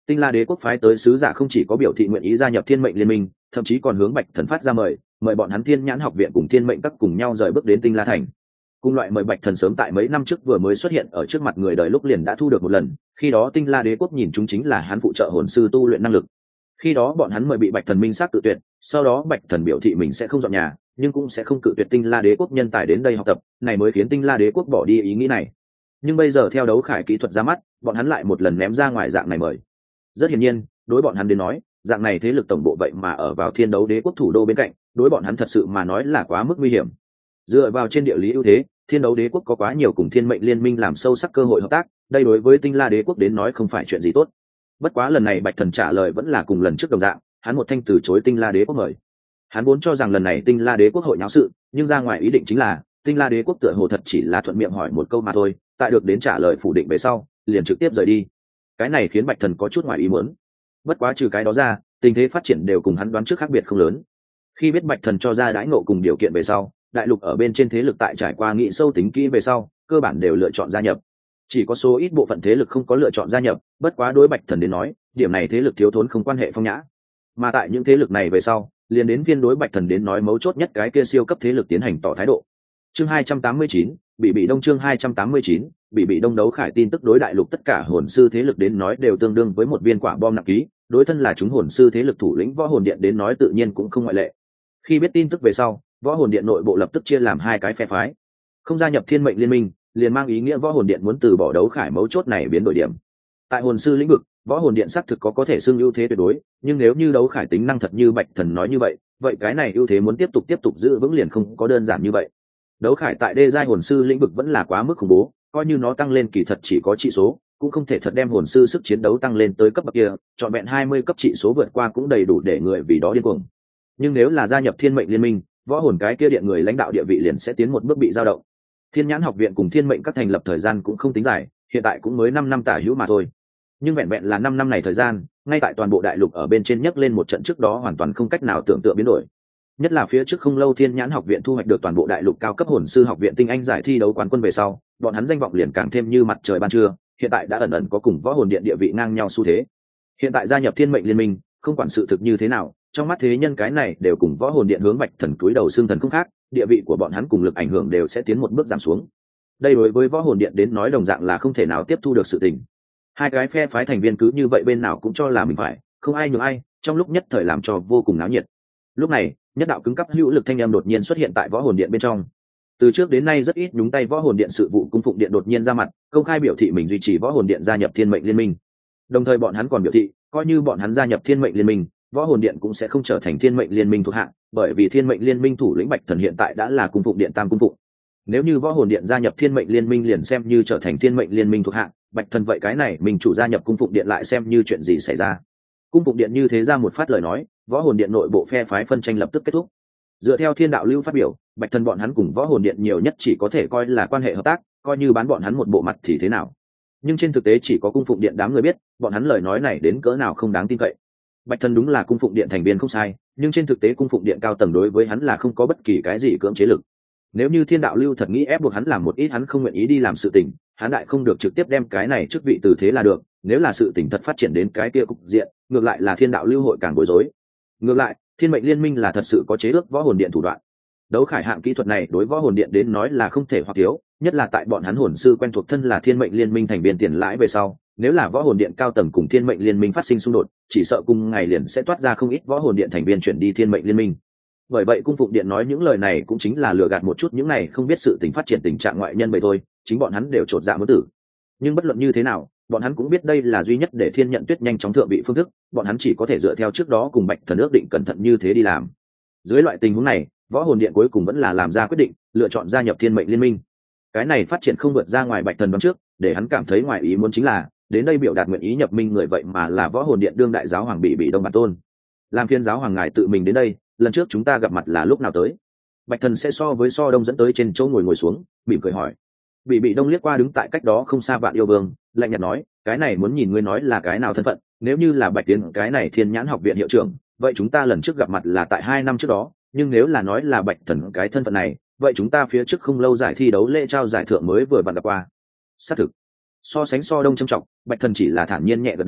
Tinh La Đế quốc phái tới sứ giả không chỉ có biểu thị nguyện ý gia nhập Thiên Mệnh Liên minh, thậm chí còn hướng Bạch Thần phát ra mời, mời bọn hắn Thiên Nhãn học viện cùng Thiên Mệnh các cùng nhau rời bước đến Tinh La thành. Cùng loại mời Bạch Thần sớm tại mấy năm trước vừa mới xuất hiện ở trước mặt người đời lúc liền đã thu được một lần, khi đó Tinh La Đế quốc nhìn chúng chính là hắn phụ trợ hồn sư tu luyện năng lực. Khi đó bọn hắn mời bị Bạch Thần minh xác tự tuyệt, sau đó Bạch Thần biểu thị mình sẽ không dọn nhà, nhưng cũng sẽ không cự tuyệt Tinh La Đế quốc nhân tài đến đây học tập, này mới khiến Tinh La Đế quốc bỏ đi ý nghĩ này. Nhưng bây giờ theo đấu khải kỹ thuật ra mắt, bọn hắn lại một lần ném ra ngoài dạng này mời. Rất hiển nhiên, đối bọn hắn đến nói, dạng này thế lực tổng bộ vậy mà ở vào Thiên Đấu Đế quốc thủ đô bên cạnh, đối bọn hắn thật sự mà nói là quá mức nguy hiểm. Dựa vào trên địa lý ưu thế, Thiên Đấu Đế quốc có quá nhiều cùng Thiên Mệnh Liên minh làm sâu sắc cơ hội hợp tác, đây đối với Tinh La Đế quốc đến nói không phải chuyện gì tốt. Bất quá lần này Bạch Thần trả lời vẫn là cùng lần trước đồng dạng, hắn một thanh từ chối Tinh La Đế quốc mời. Hắn vốn cho rằng lần này Tinh La Đế quốc hội nháo sự, nhưng ra ngoài ý định chính là Tinh La Đế quốc tựa hồ thật chỉ là thuận miệng hỏi một câu mà thôi, tại được đến trả lời phủ định về sau, liền trực tiếp rời đi. Cái này khiến Bạch Thần có chút ngoài ý muốn. Bất quá trừ cái đó ra, tình thế phát triển đều cùng hắn đoán trước khác biệt không lớn. Khi biết Bạch Thần cho ra đãi ngộ cùng điều kiện về sau, đại lục ở bên trên thế lực tại trải qua nghị sâu tính kỹ về sau, cơ bản đều lựa chọn gia nhập. Chỉ có số ít bộ phận thế lực không có lựa chọn gia nhập, bất quá đối Bạch Thần đến nói, điểm này thế lực thiếu thốn không quan hệ phong nhã. Mà tại những thế lực này về sau, liền đến viên đối Bạch Thần đến nói mấu chốt nhất cái kia siêu cấp thế lực tiến hành tỏ thái độ. Chương hai trăm tám mươi chín, bị bị đông chương hai trăm tám mươi chín, bị bị đông đấu khải tin tức đối đại lục tất cả hồn sư thế lực đến nói đều tương đương với một viên quả bom nặng ký, đối thân là chúng hồn sư thế lực thủ lĩnh Võ Hồn Điện đến nói tự nhiên cũng không ngoại lệ. Khi biết tin tức về sau, Võ Hồn Điện nội bộ lập tức chia làm hai cái phe phái. Không gia nhập Thiên Mệnh Liên minh, liền mang ý nghĩa Võ Hồn Điện muốn từ bỏ đấu khải mấu chốt này biến đổi điểm. Tại hồn sư lĩnh vực, Võ Hồn Điện xác thực có có thể xưng ưu thế tuyệt đối, nhưng nếu như đấu khải tính năng thật như Bạch Thần nói như vậy, vậy cái này ưu thế muốn tiếp tục tiếp tục giữ vững liền không có đơn giản như vậy. Đấu khải tại đê giai hồn sư lĩnh vực vẫn là quá mức khủng bố, coi như nó tăng lên kỳ thật chỉ có trị số, cũng không thể thật đem hồn sư sức chiến đấu tăng lên tới cấp bậc kia, chọn vẹn hai mươi cấp trị số vượt qua cũng đầy đủ để người vì đó điên cuồng. Nhưng nếu là gia nhập Thiên Mệnh Liên minh, võ hồn cái kia điện người lãnh đạo địa vị liền sẽ tiến một bước bị dao động. Thiên Nhãn học viện cùng Thiên Mệnh các thành lập thời gian cũng không tính dài, hiện tại cũng mới năm năm tả hữu mà thôi. Nhưng vẹn vẹn là năm năm này thời gian, ngay tại toàn bộ đại lục ở bên trên nhấc lên một trận trước đó hoàn toàn không cách nào tưởng tượng biến đổi. Nhất là phía trước không lâu Thiên Nhãn học viện thu hoạch được toàn bộ đại lục cao cấp hồn sư học viện tinh anh giải thi đấu quán quân về sau, bọn hắn danh vọng liền càng thêm như mặt trời ban trưa, hiện tại đã ẩn ẩn có cùng võ hồn điện địa vị ngang nhau xu thế. Hiện tại gia nhập Thiên Mệnh Liên minh, không quản sự thực như thế nào, trong mắt thế nhân cái này đều cùng võ hồn điện hướng Bạch Thần cúi đầu xương thần không khác, địa vị của bọn hắn cùng lực ảnh hưởng đều sẽ tiến một bước giảm xuống. Đây đối với võ hồn điện đến nói đồng dạng là không thể nào tiếp thu được sự tình. Hai cái phe phái thành viên cứ như vậy bên nào cũng cho là mình phải, không ai nhường ai, trong lúc nhất thời làm cho vô cùng náo nhiệt. Lúc này, nhất đạo cứng cắp hữu lực thanh âm đột nhiên xuất hiện tại võ hồn điện bên trong. Từ trước đến nay rất ít nhúng tay võ hồn điện sự vụ cung phụng điện đột nhiên ra mặt, công khai biểu thị mình duy trì võ hồn điện gia nhập Thiên Mệnh Liên minh. Đồng thời bọn hắn còn biểu thị, coi như bọn hắn gia nhập Thiên Mệnh Liên minh, võ hồn điện cũng sẽ không trở thành Thiên Mệnh Liên minh thuộc hạng, bởi vì Thiên Mệnh Liên minh thủ lĩnh Bạch Thần hiện tại đã là cung phụng điện tam cung phụng. Nếu như võ hồn điện gia nhập Thiên Mệnh Liên minh liền xem như trở thành Thiên Mệnh Liên minh thuộc hạng, Bạch Thần vậy cái này mình chủ gia nhập cung phụng điện lại xem như chuyện gì xảy ra. Cung phụng điện như thế ra một phát lời nói, võ hồn điện nội bộ phe phái phân tranh lập tức kết thúc. Dựa theo Thiên Đạo Lưu phát biểu, Bạch Thần bọn hắn cùng võ hồn điện nhiều nhất chỉ có thể coi là quan hệ hợp tác, coi như bán bọn hắn một bộ mặt thì thế nào. Nhưng trên thực tế chỉ có cung phụng điện đám người biết, bọn hắn lời nói này đến cỡ nào không đáng tin cậy. Bạch Thần đúng là cung phụng điện thành viên không sai, nhưng trên thực tế cung phụng điện cao tầng đối với hắn là không có bất kỳ cái gì cưỡng chế lực. Nếu như Thiên Đạo Lưu thật nghĩ ép buộc hắn làm một ít hắn không nguyện ý đi làm sự tình, hắn lại không được trực tiếp đem cái này chức vị từ thế là được, nếu là sự tình thật phát triển đến cái kia cục diện, ngược lại là Thiên Đạo Lưu hội càng bối rối. Ngược lại, Thiên Mệnh Liên minh là thật sự có chế ước võ hồn điện thủ đoạn. Đấu khải hạng kỹ thuật này đối võ hồn điện đến nói là không thể hoặc thiếu, nhất là tại bọn hắn hồn sư quen thuộc thân là Thiên Mệnh Liên minh thành viên tiền lãi về sau, nếu là võ hồn điện cao tầng cùng Thiên Mệnh Liên minh phát sinh xung đột, chỉ sợ cùng ngày liền sẽ toát ra không ít võ hồn điện thành viên chuyển đi Thiên Mệnh Liên minh. Bởi vậy cung phụng điện nói những lời này cũng chính là lừa gạt một chút những này không biết sự tình phát triển tình trạng ngoại nhân vậy thôi, chính bọn hắn đều chột dạ muốn tử. Nhưng bất luận như thế nào, bọn hắn cũng biết đây là duy nhất để Thiên Nhận Tuyết nhanh chóng thượng vị phương thức, bọn hắn chỉ có thể dựa theo trước đó cùng Bạch Thần ước định cẩn thận như thế đi làm. Dưới loại tình huống này, võ hồn điện cuối cùng vẫn là làm ra quyết định, lựa chọn gia nhập Thiên Mệnh Liên minh. Cái này phát triển không vượt ra ngoài Bạch Thần đoán trước, để hắn cảm thấy ngoài ý muốn chính là, đến đây biểu đạt nguyện ý nhập minh người vậy mà là võ hồn điện đương đại giáo hoàng Bị Bị Đông bản tôn. Làm phiên giáo hoàng ngài tự mình đến đây, lần trước chúng ta gặp mặt là lúc nào tới? Bạch Thần sẽ so với So Đông dẫn tới trên chỗ ngồi ngồi xuống, mỉm cười hỏi. Bị Bị Đông liếc qua đứng tại cách đó không xa Vạn Yêu Vương, lạnh nhạt nói, cái này muốn nhìn ngươi nói là cái nào thân phận, nếu như là Bạch Tiến cái này Thiên Nhãn học viện hiệu trưởng, vậy chúng ta lần trước gặp mặt là tại hai năm trước đó, nhưng nếu là nói là Bạch Thần cái thân phận này, vậy chúng ta phía trước không lâu giải thi đấu lễ trao giải thưởng mới vừa vặn gặp qua. Xác thực. So sánh So Đông trầm trọng, Bạch Thần chỉ là thản nhiên nhẹ gật đầu,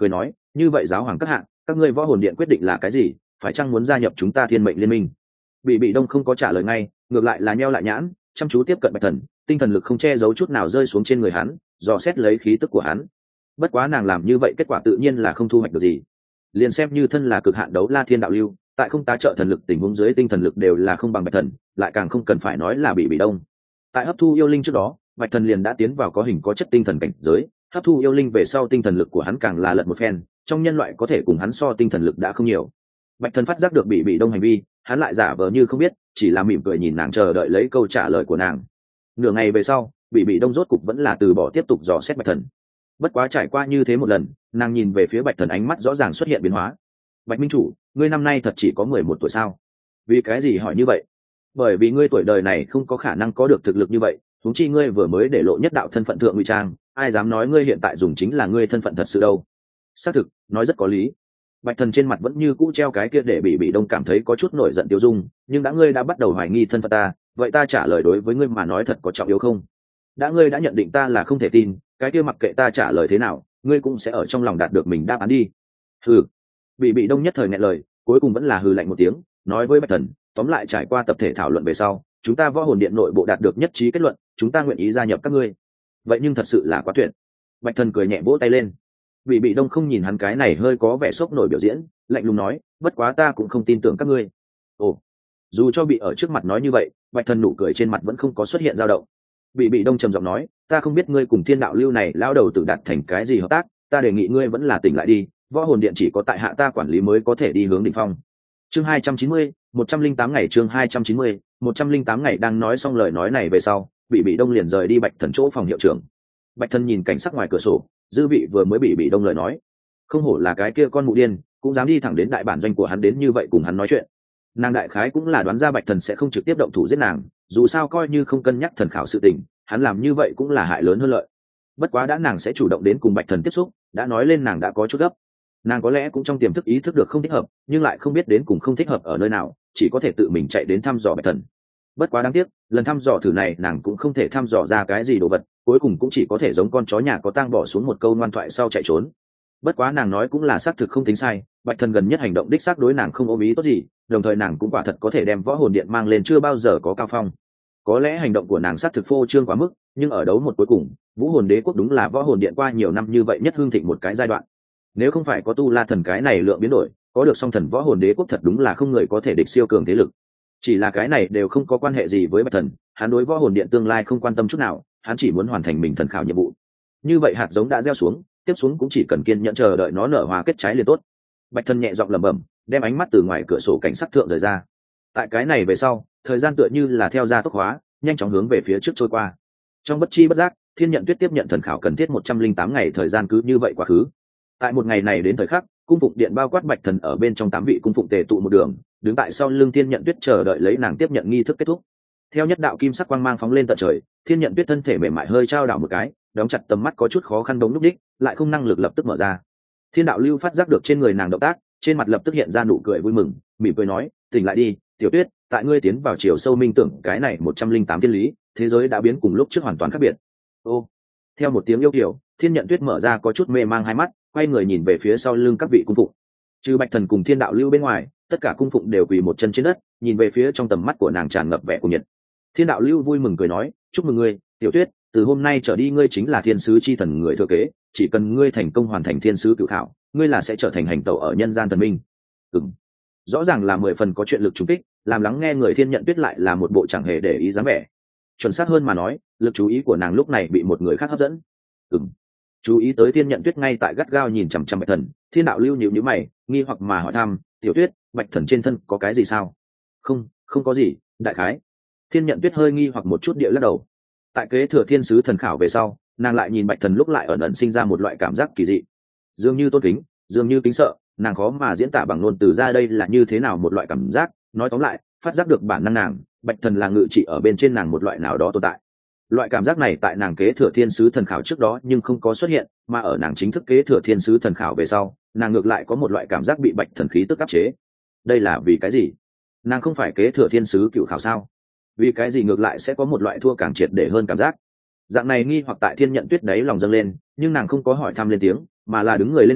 cười nói, như vậy giáo hoàng các hạng, các ngươi võ hồn điện quyết định là cái gì, phải chăng muốn gia nhập chúng ta thiên mệnh liên minh? Bị bị đông không có trả lời ngay, ngược lại là nheo lại nhãn, chăm chú tiếp cận bạch thần, tinh thần lực không che giấu chút nào rơi xuống trên người hắn, dò xét lấy khí tức của hắn. Bất quá nàng làm như vậy kết quả tự nhiên là không thu hoạch được gì. Liền xem như thân là cực hạn đấu la thiên đạo lưu, tại không tá trợ thần lực tình huống dưới tinh thần lực đều là không bằng bạch thần, lại càng không cần phải nói là bị bị đông. Tại hấp thu yêu linh trước đó, bạch thần liền đã tiến vào có hình có chất tinh thần cảnh giới, hấp thu yêu linh về sau tinh thần lực của hắn càng là lật một phen, trong nhân loại có thể cùng hắn so tinh thần lực đã không nhiều. Bạch thần phát giác được bị bị đông hành vi, hắn lại giả vờ như không biết, chỉ là mỉm cười nhìn nàng chờ đợi lấy câu trả lời của nàng. Nửa ngày về sau, bị bị đông rốt cục vẫn là từ bỏ tiếp tục dò xét bạch thần. Bất quá trải qua như thế một lần, nàng nhìn về phía bạch thần ánh mắt rõ ràng xuất hiện biến hóa. Bạch minh chủ, ngươi năm nay thật chỉ có mười một tuổi sao? Vì cái gì hỏi như vậy? Bởi vì ngươi tuổi đời này không có khả năng có được thực lực như vậy, huống chi ngươi vừa mới để lộ nhất đạo thân phận thượng ngụy trang, ai dám nói ngươi hiện tại dùng chính là ngươi thân phận thật sự đâu? Xác thực, nói rất có lý. Bạch thần trên mặt vẫn như cũ treo cái kia để bị bị đông cảm thấy có chút nổi giận tiêu dung, nhưng đã ngươi đã bắt đầu hoài nghi thân phận ta, vậy ta trả lời đối với ngươi mà nói thật có trọng yếu không? Đã ngươi đã nhận định ta là không thể tin, cái kia mặc kệ ta trả lời thế nào, ngươi cũng sẽ ở trong lòng đạt được mình đáp án đi. Hừ. Bị bị đông nhất thời nghẹn lời, cuối cùng vẫn là hừ lạnh một tiếng, nói với bạch thần, tóm lại trải qua tập thể thảo luận về sau, chúng ta võ hồn điện nội bộ đạt được nhất trí kết luận, chúng ta nguyện ý gia nhập các ngươi. Vậy nhưng thật sự là quá tuyệt. Bạch thần cười nhẹ vỗ tay lên. Bị bị đông không nhìn hắn cái này hơi có vẻ sốc nổi biểu diễn, lạnh lùng nói, bất quá ta cũng không tin tưởng các ngươi. Ồ. Dù cho bị ở trước mặt nói như vậy, bạch thần nụ cười trên mặt vẫn không có xuất hiện dao động. Bị bị đông trầm giọng nói, ta không biết ngươi cùng thiên đạo lưu này lão đầu tự đạt thành cái gì hợp tác, ta đề nghị ngươi vẫn là tỉnh lại đi, võ hồn điện chỉ có tại hạ ta quản lý mới có thể đi hướng đỉnh phong. Chương hai trăm chín mươi, một trăm linh tám ngày chương hai trăm chín mươi, một trăm linh tám ngày đang nói xong lời nói này về sau, bị bị đông liền rời đi bạch thần chỗ phòng hiệu trưởng. Bạch thần nhìn cảnh sắc ngoài cửa sổ, dư vị vừa mới bị bị đông lời nói, không hổ là cái kia con mụ điên, cũng dám đi thẳng đến đại bản doanh của hắn đến như vậy cùng hắn nói chuyện. Nàng đại khái cũng là đoán ra bạch thần sẽ không trực tiếp động thủ giết nàng, dù sao coi như không cân nhắc thần khảo sự tình, hắn làm như vậy cũng là hại lớn hơn lợi. Bất quá đã nàng sẽ chủ động đến cùng bạch thần tiếp xúc, đã nói lên nàng đã có chút gấp. Nàng có lẽ cũng trong tiềm thức ý thức được không thích hợp, nhưng lại không biết đến cùng không thích hợp ở nơi nào, chỉ có thể tự mình chạy đến thăm dò bạch thần. Bất quá đáng tiếc, lần thăm dò thử này nàng cũng không thể thăm dò ra cái gì đồ vật, cuối cùng cũng chỉ có thể giống con chó nhà có tang bỏ xuống một câu ngoan thoại sau chạy trốn. Bất quá nàng nói cũng là xác thực không tính sai, bạch thần gần nhất hành động đích xác đối nàng không ôm ý tốt gì, đồng thời nàng cũng quả thật có thể đem võ hồn điện mang lên chưa bao giờ có cao phong. Có lẽ hành động của nàng xác thực phô trương quá mức, nhưng ở đấu một cuối cùng, vũ hồn đế quốc đúng là võ hồn điện qua nhiều năm như vậy nhất hương thịnh một cái giai đoạn. Nếu không phải có tu la thần cái này lượng biến đổi, có được song thần võ hồn đế quốc thật đúng là không người có thể địch siêu cường thế lực. Chỉ là cái này đều không có quan hệ gì với bạch thần, hắn đối võ hồn điện tương lai không quan tâm chút nào, hắn chỉ muốn hoàn thành mình thần khảo nhiệm vụ. Như vậy hạt giống đã gieo xuống, tiếp xuống cũng chỉ cần kiên nhẫn chờ đợi nó nở hoa kết trái liền tốt. Bạch thần nhẹ giọng lẩm bẩm, đem ánh mắt từ ngoài cửa sổ cảnh sắc thượng rời ra. Tại cái này về sau, thời gian tựa như là theo gia tốc hóa, nhanh chóng hướng về phía trước trôi qua. Trong bất chi bất giác, Thiên Nhận Tuyết tiếp nhận thần khảo cần thiết một trăm linh tám ngày thời gian cứ như vậy quá khứ. Tại một ngày này đến thời khắc, cung phụng điện bao quát bạch thần ở bên trong tám vị cung phụng tề tụ một đường, đứng tại sau lưng Thiên Nhận Tuyết chờ đợi lấy nàng tiếp nhận nghi thức kết thúc. Theo nhất đạo kim sắc quang mang phóng lên tận trời, Thiên Nhận Tuyết thân thể mềm mại hơi trao đảo một cái, đóng chặt tầm mắt có chút khó khăn đống lúc đích, lại không năng lực lập tức mở ra. Thiên đạo lưu phát giác được trên người nàng động tác, trên mặt lập tức hiện ra nụ cười vui mừng, mỉm cười nói, tỉnh lại đi, Tiểu Tuyết, tại ngươi tiến vào chiều sâu minh tưởng cái này một trăm linh tám thiên lý, thế giới đã biến cùng lúc trước hoàn toàn khác biệt. Ô. Theo một tiếng yêu kiều, Thiên Nhận Tuyết mở ra có chút mê mang hai mắt, quay người nhìn về phía sau lưng các vị cung phụng. Trừ bạch thần cùng Thiên đạo lưu bên ngoài, tất cả cung phụng đều quỳ một chân trên đất, nhìn về phía trong tầm mắt của nàng tràn ngập vẻ cuồng nhiệt. Thiên đạo lưu vui mừng cười nói, chúc mừng ngươi, Tiểu Tuyết, từ hôm nay trở đi ngươi chính là thiên sứ chi thần người thừa kế, chỉ cần ngươi thành công hoàn thành thiên sứ cửu khảo, ngươi là sẽ trở thành hành tẩu ở nhân gian thần minh. Ừm. Rõ ràng là mười phần có chuyện lực trùng kích, làm lắng nghe người Thiên Nhận Tuyết lại là một bộ chẳng hề để ý dáng vẻ. Chuẩn xác hơn mà nói, lực chú ý của nàng lúc này bị một người khác hấp dẫn. Ừm. Chú ý tới Thiên Nhận Tuyết ngay tại gắt gao nhìn chằm chằm bạch thần, Thiên đạo lưu nhíu nhíu mày, nghi hoặc mà hỏi thăm, Tiểu Tuyết, bạch thần trên thân có cái gì sao? Không, không có gì, đại khái. Thiên Nhận Tuyết hơi nghi hoặc một chút địa lắc đầu. Tại kế thừa thiên sứ thần khảo về sau, nàng lại nhìn bạch thần lúc lại ẩn ẩn sinh ra một loại cảm giác kỳ dị, dường như tôn kính, dường như kính sợ, nàng khó mà diễn tả bằng ngôn từ ra đây là như thế nào một loại cảm giác. Nói tóm lại, phát giác được bản năng nàng, bạch thần là ngự trị ở bên trên nàng một loại nào đó tồn tại. Loại cảm giác này tại nàng kế thừa thiên sứ thần khảo trước đó nhưng không có xuất hiện, mà ở nàng chính thức kế thừa thiên sứ thần khảo về sau, nàng ngược lại có một loại cảm giác bị bạch thần khí tức áp chế. Đây là vì cái gì? Nàng không phải kế thừa thiên sứ cựu khảo sao? Vì cái gì ngược lại sẽ có một loại thua càng triệt để hơn cảm giác? Dạng này nghi hoặc tại Thiên Nhận Tuyết đấy lòng dâng lên, nhưng nàng không có hỏi thăm lên tiếng, mà là đứng người lên hỏi,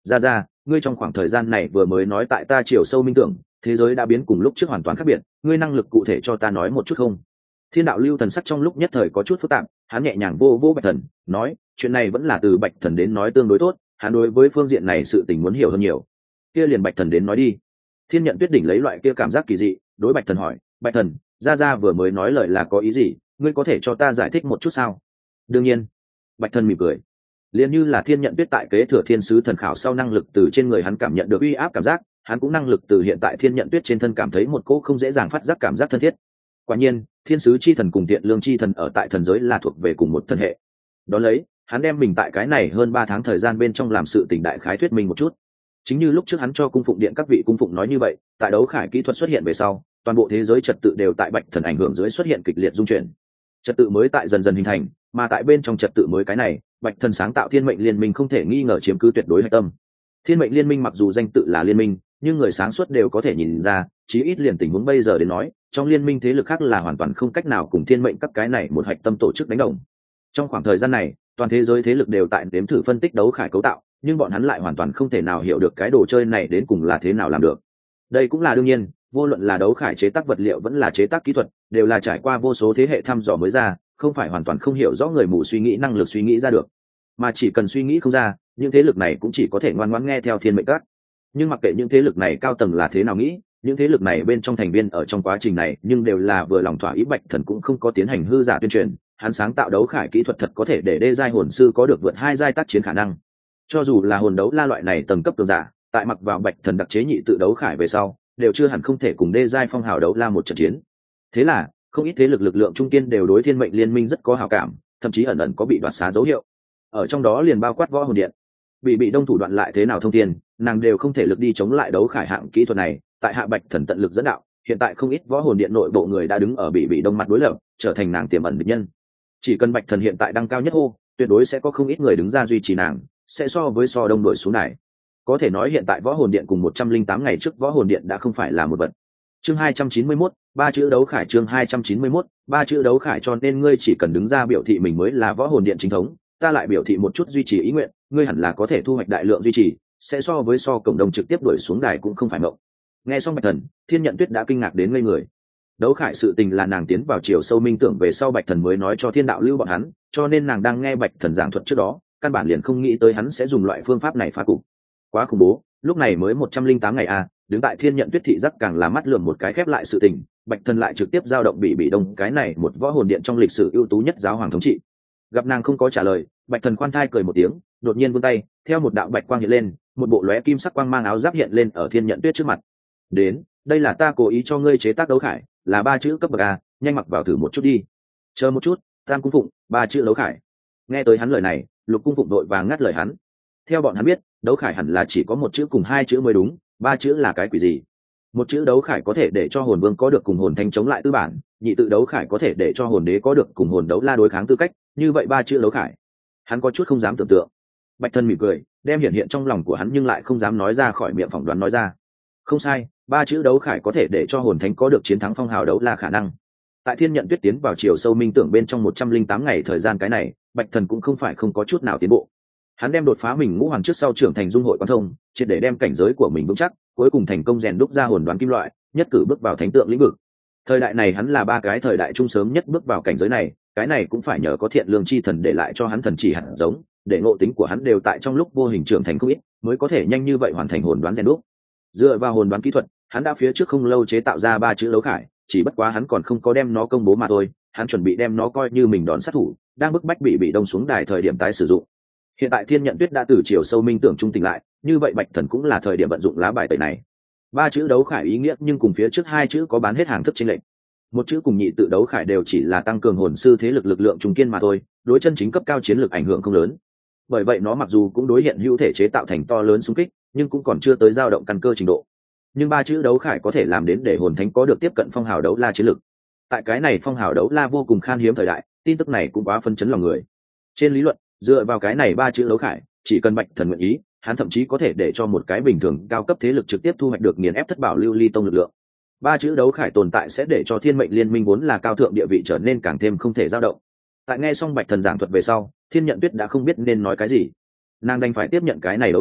ra ra ngươi trong khoảng thời gian này vừa mới nói tại ta chiều sâu minh tưởng thế giới đã biến cùng lúc trước hoàn toàn khác biệt, ngươi năng lực cụ thể cho ta nói một chút không? Thiên đạo lưu thần sắc trong lúc nhất thời có chút phức tạp, hắn nhẹ nhàng vô vô bạch thần nói chuyện này vẫn là từ bạch thần đến nói tương đối tốt, hắn đối với phương diện này sự tình muốn hiểu hơn nhiều. Kia liền bạch thần đến nói đi. Thiên nhận tuyết đỉnh lấy loại kia cảm giác kỳ dị đối bạch thần hỏi, bạch thần ra ra vừa mới nói lời là có ý gì, ngươi có thể cho ta giải thích một chút sao? Đương nhiên. Bạch thần mỉm cười, liền như là thiên nhận tuyết tại kế thừa thiên sứ thần khảo sau năng lực từ trên người hắn cảm nhận được uy áp cảm giác, hắn cũng năng lực từ hiện tại thiên nhận tuyết trên thân cảm thấy một cỗ không dễ dàng phát giác cảm giác thân thiết. Quả nhiên thiên sứ chi thần cùng thiện lương chi thần ở tại thần giới là thuộc về cùng một thân hệ. Đó lấy hắn đem mình tại cái này hơn ba tháng thời gian bên trong làm sự tỉnh đại khái thuyết minh một chút. Chính như lúc trước hắn cho cung phụng điện các vị cung phụng nói như vậy, tại đấu khải kỹ thuật xuất hiện về sau, toàn bộ thế giới trật tự đều tại bạch thần ảnh hưởng dưới xuất hiện kịch liệt dung chuyển. Trật tự mới tại dần dần hình thành, mà tại bên trong trật tự mới cái này, bạch thần sáng tạo thiên mệnh liên minh không thể nghi ngờ chiếm cứ tuyệt đối hạch tâm. Thiên mệnh liên minh mặc dù danh tự là liên minh, nhưng người sáng suốt đều có thể nhìn ra, chí ít liền tình huống bây giờ đến nói, trong liên minh thế lực khác là hoàn toàn không cách nào cùng thiên mệnh các cái này một hạch tâm tổ chức đánh đồng. Trong khoảng thời gian này, toàn thế giới thế lực đều tại đếm thử phân tích đấu khải cấu tạo, nhưng bọn hắn lại hoàn toàn không thể nào hiểu được cái đồ chơi này đến cùng là thế nào làm được. Đây cũng là đương nhiên, vô luận là đấu khải chế tác vật liệu vẫn là chế tác kỹ thuật, đều là trải qua vô số thế hệ thăm dò mới ra, không phải hoàn toàn không hiểu rõ người mù suy nghĩ năng lực suy nghĩ ra được, mà chỉ cần suy nghĩ không ra, những thế lực này cũng chỉ có thể ngoan ngoãn nghe theo thiên mệnh các. Nhưng mặc kệ những thế lực này cao tầng là thế nào nghĩ, những thế lực này bên trong thành viên ở trong quá trình này nhưng đều là vừa lòng thỏa ý. Bạch thần cũng không có tiến hành hư giả tuyên truyền, hắn sáng tạo đấu khải kỹ thuật thật có thể để đê giai hồn sư có được vượt hai giai tác chiến khả năng. Cho dù là hồn đấu la loại này tầng cấp cường giả, tại mặc vào bạch thần đặc chế nhị tự đấu khải về sau, đều chưa hẳn không thể cùng đê giai phong hào đấu la một trận chiến. Thế là không ít thế lực lực lượng trung kiên đều đối thiên mệnh liên minh rất có hảo cảm, thậm chí ẩn ẩn có bị đoạt xá dấu hiệu. Ở trong đó liền bao quát võ hồn điện. Bị bị đông thủ đoạn lại thế nào thông thiên, nàng đều không thể lực đi chống lại đấu khải hạng kỹ thuật này. Tại hạ bạch thần tận lực dẫn đạo, hiện tại không ít võ hồn điện nội bộ người đã đứng ở bị bị đông mặt đối lập, trở thành nàng tiềm ẩn địch nhân. Chỉ cần bạch thần hiện tại đăng cao nhất hô, tuyệt đối sẽ có không ít người đứng ra duy trì nàng, sẽ so với so đông đổi xuống này. Có thể nói hiện tại võ hồn điện cùng một trăm linh tám ngày trước võ hồn điện đã không phải là một vật. Chương hai trăm chín mươi mốt, ba chữ đấu khải. Chương hai trăm chín mươi mốt, ba chữ đấu khải. Cho nên ngươi chỉ cần đứng ra biểu thị mình mới là võ hồn điện chính thống, ta lại biểu thị một chút duy trì ý nguyện, ngươi hẳn là có thể thu hoạch đại lượng duy trì, sẽ so với so cộng đồng trực tiếp đuổi xuống đài cũng không phải mộng. Nghe xong bạch thần, thiên nhận tuyết đã kinh ngạc đến ngây người. Đấu khải sự tình là nàng tiến vào chiều sâu minh tưởng về sau bạch thần mới nói cho thiên đạo lưu bọn hắn, cho nên nàng đang nghe bạch thần giảng thuật trước đó, căn bản liền không nghĩ tới hắn sẽ dùng loại phương pháp này phá cục. Quá khủng bố, lúc này mới một trăm linh tám ngày à, đứng tại thiên nhận tuyết thị giác càng là mắt lườm một cái khép lại sự tình, bạch thần lại trực tiếp giao động bị bị đông cái này một võ hồn điện trong lịch sử ưu tú nhất giáo hoàng thống trị. Gặp nàng không có trả lời, bạch thần khoan thai cười một tiếng, đột nhiên vươn tay, theo một đạo bạch quang hiện lên, một bộ lóe kim sắc quang mang áo giáp hiện lên ở thiên nhận tuyết trước mặt. Đến, đây là ta cố ý cho ngươi chế tác đấu khải, là ba chữ cấp bậc a, nhanh mặc vào thử một chút đi. Chờ một chút, tam cung phụng, ba chữ đấu khải. Nghe tới hắn lời này, lục cung phụng đội vàng ngắt lời hắn. Theo bọn hắn biết, đấu khải hẳn là chỉ có một chữ cùng hai chữ mới đúng, ba chữ là cái quỷ gì? Một chữ đấu khải có thể để cho hồn vương có được cùng hồn thánh chống lại tư bản, nhị tự đấu khải có thể để cho hồn đế có được cùng hồn đấu la đối kháng tư cách, như vậy ba chữ đấu khải, hắn có chút không dám tưởng tượng. Bạch thân mỉm cười, đem hiện hiện trong lòng của hắn nhưng lại không dám nói ra khỏi miệng phỏng đoán nói ra. Không sai, ba chữ đấu khải có thể để cho hồn thánh có được chiến thắng phong hào đấu la khả năng. Tại thiên nhận tuyết tiến vào chiều sâu minh tưởng bên trong một trăm linh tám ngày thời gian cái này, bạch thần cũng không phải không có chút nào tiến bộ. Hắn đem đột phá mình ngũ hoàng trước sau trưởng thành dung hội quan thông, triệt để đem cảnh giới của mình vững chắc, cuối cùng thành công rèn đúc ra hồn đoán kim loại, nhất cử bước vào thánh tượng lĩnh vực. Thời đại này hắn là ba cái thời đại trung sớm nhất bước vào cảnh giới này, cái này cũng phải nhờ có thiện lương chi thần để lại cho hắn thần chỉ hạt giống, để ngộ tính của hắn đều tại trong lúc vô hình trưởng thành không ít, mới có thể nhanh như vậy hoàn thành hồn đoán rèn đúc. Dựa vào hồn đoán kỹ thuật, hắn đã phía trước không lâu chế tạo ra ba chữ đấu khải, chỉ bất quá hắn còn không có đem nó công bố mà thôi, hắn chuẩn bị đem nó coi như mình đón sát thủ, đang bức bách bị bị đông xuống đài thời điểm tái sử dụng. Hiện tại thiên nhận tuyết đã từ chiều sâu minh tưởng trung tỉnh lại, như vậy bạch thần cũng là thời điểm vận dụng lá bài tẩy này. Ba chữ đấu khải ý nghĩa nhưng cùng phía trước hai chữ có bán hết hàng thức chênh lệch. Một chữ cùng nhị tự đấu khải đều chỉ là tăng cường hồn sư thế lực lực lượng trung kiên mà thôi, đối chân chính cấp cao chiến lược ảnh hưởng không lớn. Bởi vậy nó mặc dù cũng đối hiện hữu thể chế tạo thành to lớn xung kích, nhưng cũng còn chưa tới dao động căn cơ trình độ. Nhưng ba chữ đấu khải có thể làm đến để hồn thánh có được tiếp cận phong hào đấu la chiến lực. Tại cái này phong hào đấu la vô cùng khan hiếm thời đại, tin tức này cũng quá phân chấn lòng người. Trên lý luận, dựa vào cái này ba chữ đấu khải, chỉ cần bạch thần nguyện ý, hắn thậm chí có thể để cho một cái bình thường cao cấp thế lực trực tiếp thu hoạch được nghiền ép thất bảo lưu ly tông lực lượng. Ba chữ đấu khải tồn tại sẽ để cho thiên mệnh liên minh vốn là cao thượng địa vị trở nên càng thêm không thể dao động. Tại nghe xong bạch thần giảng thuật về sau, thiên nhận tuyết đã không biết nên nói cái gì. Nàng đành phải tiếp nhận cái này đấu khải,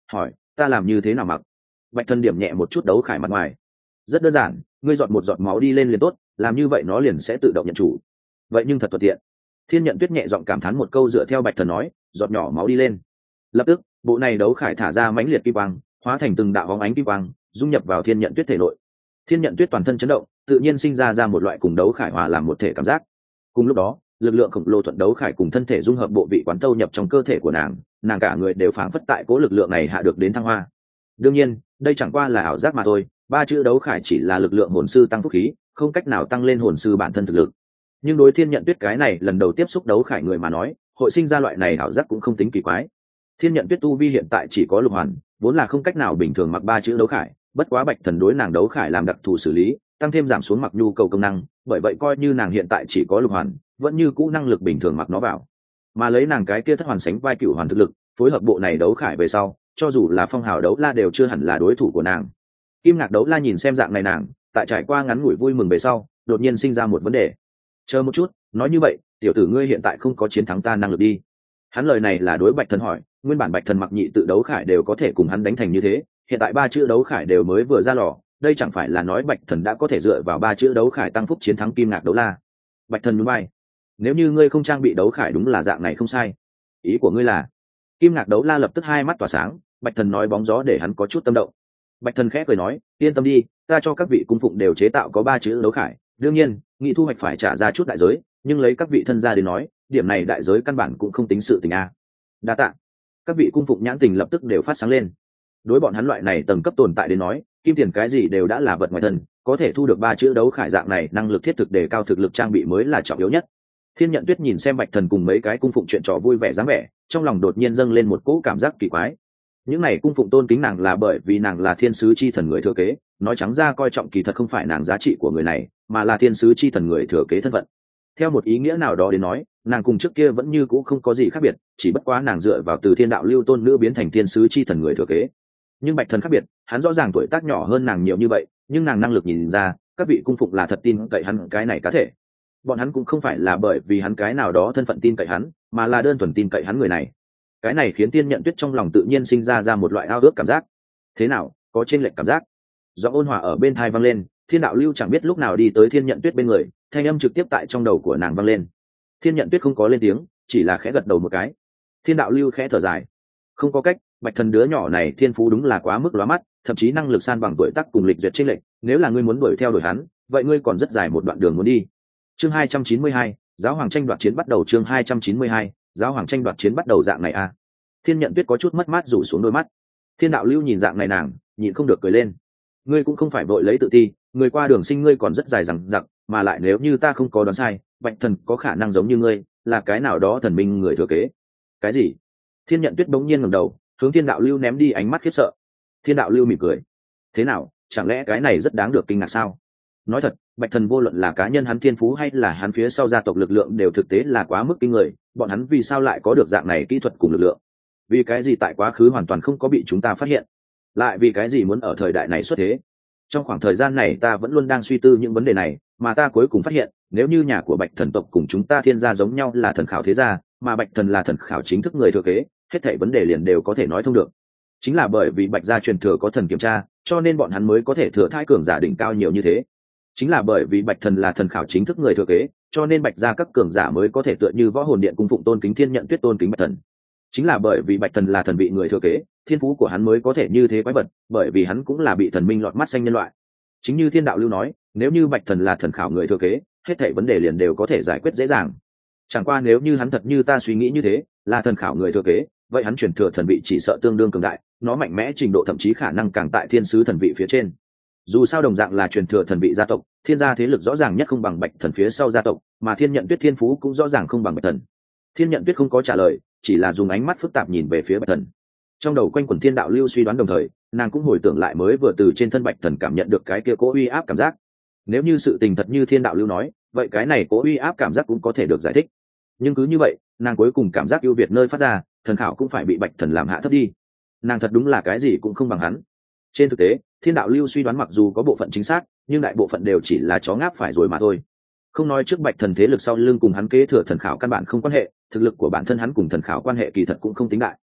hỏi ta làm như thế nào mặc. Bạch thần điểm nhẹ một chút đấu khải mặt ngoài. Rất đơn giản, ngươi dọn một giọt máu đi lên liền tốt, làm như vậy nó liền sẽ tự động nhận chủ. Vậy nhưng thật thuận tiện. Thiên Nhận Tuyết nhẹ giọng cảm thán một câu dựa theo Bạch thần nói, giọt nhỏ máu đi lên. Lập tức bộ này đấu khải thả ra mãnh liệt kim quang, hóa thành từng đạo bóng ánh kim quang dung nhập vào Thiên Nhận Tuyết thể nội. Thiên Nhận Tuyết toàn thân chấn động, tự nhiên sinh ra ra một loại cùng đấu khải hòa làm một thể cảm giác. Cùng lúc đó lực lượng khổng lồ thuận đấu khải cùng thân thể dung hợp bộ vị quán tâu nhập trong cơ thể của nàng, nàng cả người đều phảng phất tại cố lực lượng này hạ được đến thăng hoa. Đương nhiên đây chẳng qua là ảo giác mà thôi, ba chữ đấu khải chỉ là lực lượng hồn sư tăng phúc khí, không cách nào tăng lên hồn sư bản thân thực lực. Nhưng đối Thiên Nhận Tuyết cái này lần đầu tiếp xúc đấu khải người mà nói, hội sinh ra loại này ảo giác cũng không tính kỳ quái. Thiên Nhận Tuyết tu vi hiện tại chỉ có lục hoàn, vốn là không cách nào bình thường mặc ba chữ đấu khải, bất quá Bạch thần đối nàng đấu khải làm đặc thù xử lý, tăng thêm giảm xuống mặc nhu cầu công năng, bởi vậy coi như nàng hiện tại chỉ có lục hoàn, vẫn như cũ năng lực bình thường mặc nó vào. Mà lấy nàng cái kia thất hoàn sánh vai cửu hoàn thực lực, phối hợp bộ này đấu khải về sau, cho dù là phong hào đấu la đều chưa hẳn là đối thủ của nàng. Kim Ngạc đấu la nhìn xem dạng này nàng, tại trải qua ngắn ngủi vui mừng về sau, đột nhiên sinh ra một vấn đề. Chờ một chút, nói như vậy, tiểu tử ngươi hiện tại không có chiến thắng ta năng lực đi. Hắn lời này là đối Bạch thần hỏi, nguyên bản Bạch thần mặc nhị tự đấu khải đều có thể cùng hắn đánh thành như thế, hiện tại ba chữ đấu khải đều mới vừa ra lò, đây chẳng phải là nói Bạch thần đã có thể dựa vào ba chữ đấu khải tăng phúc chiến thắng Kim Ngạc đấu la. Bạch thần nhún vai, nếu như ngươi không trang bị đấu khải đúng là dạng này không sai. Ý của ngươi là? Kim Ngạc đấu la lập tức hai mắt tỏa sáng, Bạch thần nói bóng gió để hắn có chút tâm động. Bạch thần khẽ cười nói, yên tâm đi, ta cho các vị cung phụng đều chế tạo có ba chữ đấu khải, đương nhiên nghị thu hoạch phải trả ra chút đại giới, nhưng lấy các vị thân gia đến nói, điểm này đại giới căn bản cũng không tính sự tình a. Đa tạ. Các vị cung phụng nhãn tình lập tức đều phát sáng lên. Đối bọn hắn loại này tầng cấp tồn tại đến nói, kim tiền cái gì đều đã là vật ngoài thân, có thể thu được ba chữ đấu khải dạng này năng lực thiết thực để cao thực lực trang bị mới là trọng yếu nhất. Thiên Nhận Tuyết nhìn xem Bạch thần cùng mấy cái cung phụng chuyện trò vui vẻ dáng vẻ, trong lòng đột nhiên dâng lên một cỗ cảm giác kỳ quái. Những này cung phụng tôn kính nàng là bởi vì nàng là thiên sứ chi thần người thừa kế, nói trắng ra coi trọng kỳ thật không phải nàng giá trị của người này, mà là thiên sứ chi thần người thừa kế thân phận. Theo một ý nghĩa nào đó đến nói, nàng cùng trước kia vẫn như cũ không có gì khác biệt, chỉ bất quá nàng dựa vào từ thiên đạo lưu tôn nữ biến thành thiên sứ chi thần người thừa kế. Nhưng Bạch thần khác biệt, hắn rõ ràng tuổi tác nhỏ hơn nàng nhiều như vậy, nhưng nàng năng lực nhìn ra, các vị cung phụng là thật tin cậy hắn cái này cá thể. Bọn hắn cũng không phải là bởi vì hắn cái nào đó thân phận tin cậy hắn, mà là đơn thuần tin cậy hắn người này. Cái này khiến Thiên Nhận Tuyết trong lòng tự nhiên sinh ra ra một loại ao ước cảm giác. Thế nào, có chênh lệch cảm giác? Giọng ôn hòa ở bên tai vang lên, Thiên đạo lưu chẳng biết lúc nào đi tới Thiên Nhận Tuyết bên người, thanh âm trực tiếp tại trong đầu của nàng vang lên. Thiên Nhận Tuyết không có lên tiếng, chỉ là khẽ gật đầu một cái. Thiên đạo lưu khẽ thở dài, không có cách, Bạch thần đứa nhỏ này thiên phú đúng là quá mức lóa mắt, thậm chí năng lực san bằng tuổi tác cùng lịch duyệt chênh lệch, nếu là ngươi muốn đuổi theo đuổi hắn, vậy ngươi còn rất dài một đoạn đường muốn đi. Chương hai trăm chín mươi hai, giáo hoàng tranh đoạt chiến bắt đầu. Chương hai trăm chín mươi hai, giáo hoàng tranh đoạt chiến bắt đầu. Dạng này a. Thiên Nhận Tuyết có chút mất mát rủ xuống đôi mắt. Thiên đạo lưu nhìn dạng này nàng, nhịn không được cười lên. Ngươi cũng không phải vội lấy tự ti, người qua đường sinh ngươi còn rất dài dằng dặc, mà lại nếu như ta không có đoán sai, Bạch thần có khả năng giống như ngươi, là cái nào đó thần minh người thừa kế. Cái gì? Thiên Nhận Tuyết bỗng nhiên ngẩng đầu, hướng Thiên đạo lưu ném đi ánh mắt khiếp sợ. Thiên đạo lưu mỉm cười. Thế nào, chẳng lẽ cái này rất đáng được kinh ngạc sao? Nói thật, Bạch thần vô luận là cá nhân hắn thiên phú hay là hắn phía sau gia tộc lực lượng đều thực tế là quá mức kinh người, bọn hắn vì sao lại có được dạng này kỹ thuật cùng lực lượng? Vì cái gì tại quá khứ hoàn toàn không có bị chúng ta phát hiện? Lại vì cái gì muốn ở thời đại này xuất thế? Trong khoảng thời gian này ta vẫn luôn đang suy tư những vấn đề này, mà ta cuối cùng phát hiện, nếu như nhà của Bạch thần tộc cùng chúng ta Thiên gia giống nhau là thần khảo thế gia, mà Bạch thần là thần khảo chính thức người thừa kế, hết thảy vấn đề liền đều có thể nói thông được. Chính là bởi vì Bạch gia truyền thừa có thần kiểm tra, cho nên bọn hắn mới có thể thừa thãi cường giả đỉnh cao nhiều như thế. Chính là bởi vì Bạch thần là thần khảo chính thức người thừa kế, cho nên Bạch gia các cường giả mới có thể tựa như võ hồn điện cung phụng tôn kính Thiên Nhận Tuyết tôn kính Bạch thần. Chính là bởi vì Bạch thần là thần vị người thừa kế, thiên phú của hắn mới có thể như thế quái vật, bởi vì hắn cũng là bị thần minh lọt mắt xanh nhân loại. Chính như Thiên đạo lưu nói, nếu như Bạch thần là thần khảo người thừa kế, hết thảy vấn đề liền đều có thể giải quyết dễ dàng. Chẳng qua nếu như hắn thật như ta suy nghĩ như thế, là thần khảo người thừa kế, vậy hắn truyền thừa thần vị chỉ sợ tương đương cường đại, nó mạnh mẽ trình độ thậm chí khả năng càng tại thiên sứ thần vị phía trên. Dù sao đồng dạng là truyền thừa thần vị gia tộc, Thiên gia thế lực rõ ràng nhất không bằng Bạch thần phía sau gia tộc, mà Thiên Nhận Tuyết thiên phú cũng rõ ràng không bằng Bạch thần. Thiên Nhận Tuyết không có trả lời, chỉ là dùng ánh mắt phức tạp nhìn về phía Bạch thần. Trong đầu quanh quẩn Thiên đạo lưu suy đoán, đồng thời nàng cũng hồi tưởng lại mới vừa từ trên thân Bạch thần cảm nhận được cái kia cố uy áp cảm giác. Nếu như sự tình thật như Thiên đạo lưu nói, vậy cái này cố uy áp cảm giác cũng có thể được giải thích. Nhưng cứ như vậy, nàng cuối cùng cảm giác ưu việt nơi phát ra, thần khảo cũng phải bị Bạch thần làm hạ thấp đi. Nàng thật đúng là cái gì cũng không bằng hắn. Trên thực tế, Thiên đạo lưu suy đoán mặc dù có bộ phận chính xác, nhưng đại bộ phận đều chỉ là chó ngáp phải rồi mà thôi. Không nói trước Bạch thần thế lực sau lưng cùng hắn kế thừa thần khảo căn bản không quan hệ, thực lực của bản thân hắn cùng thần khảo quan hệ kỳ thật cũng không tính đại.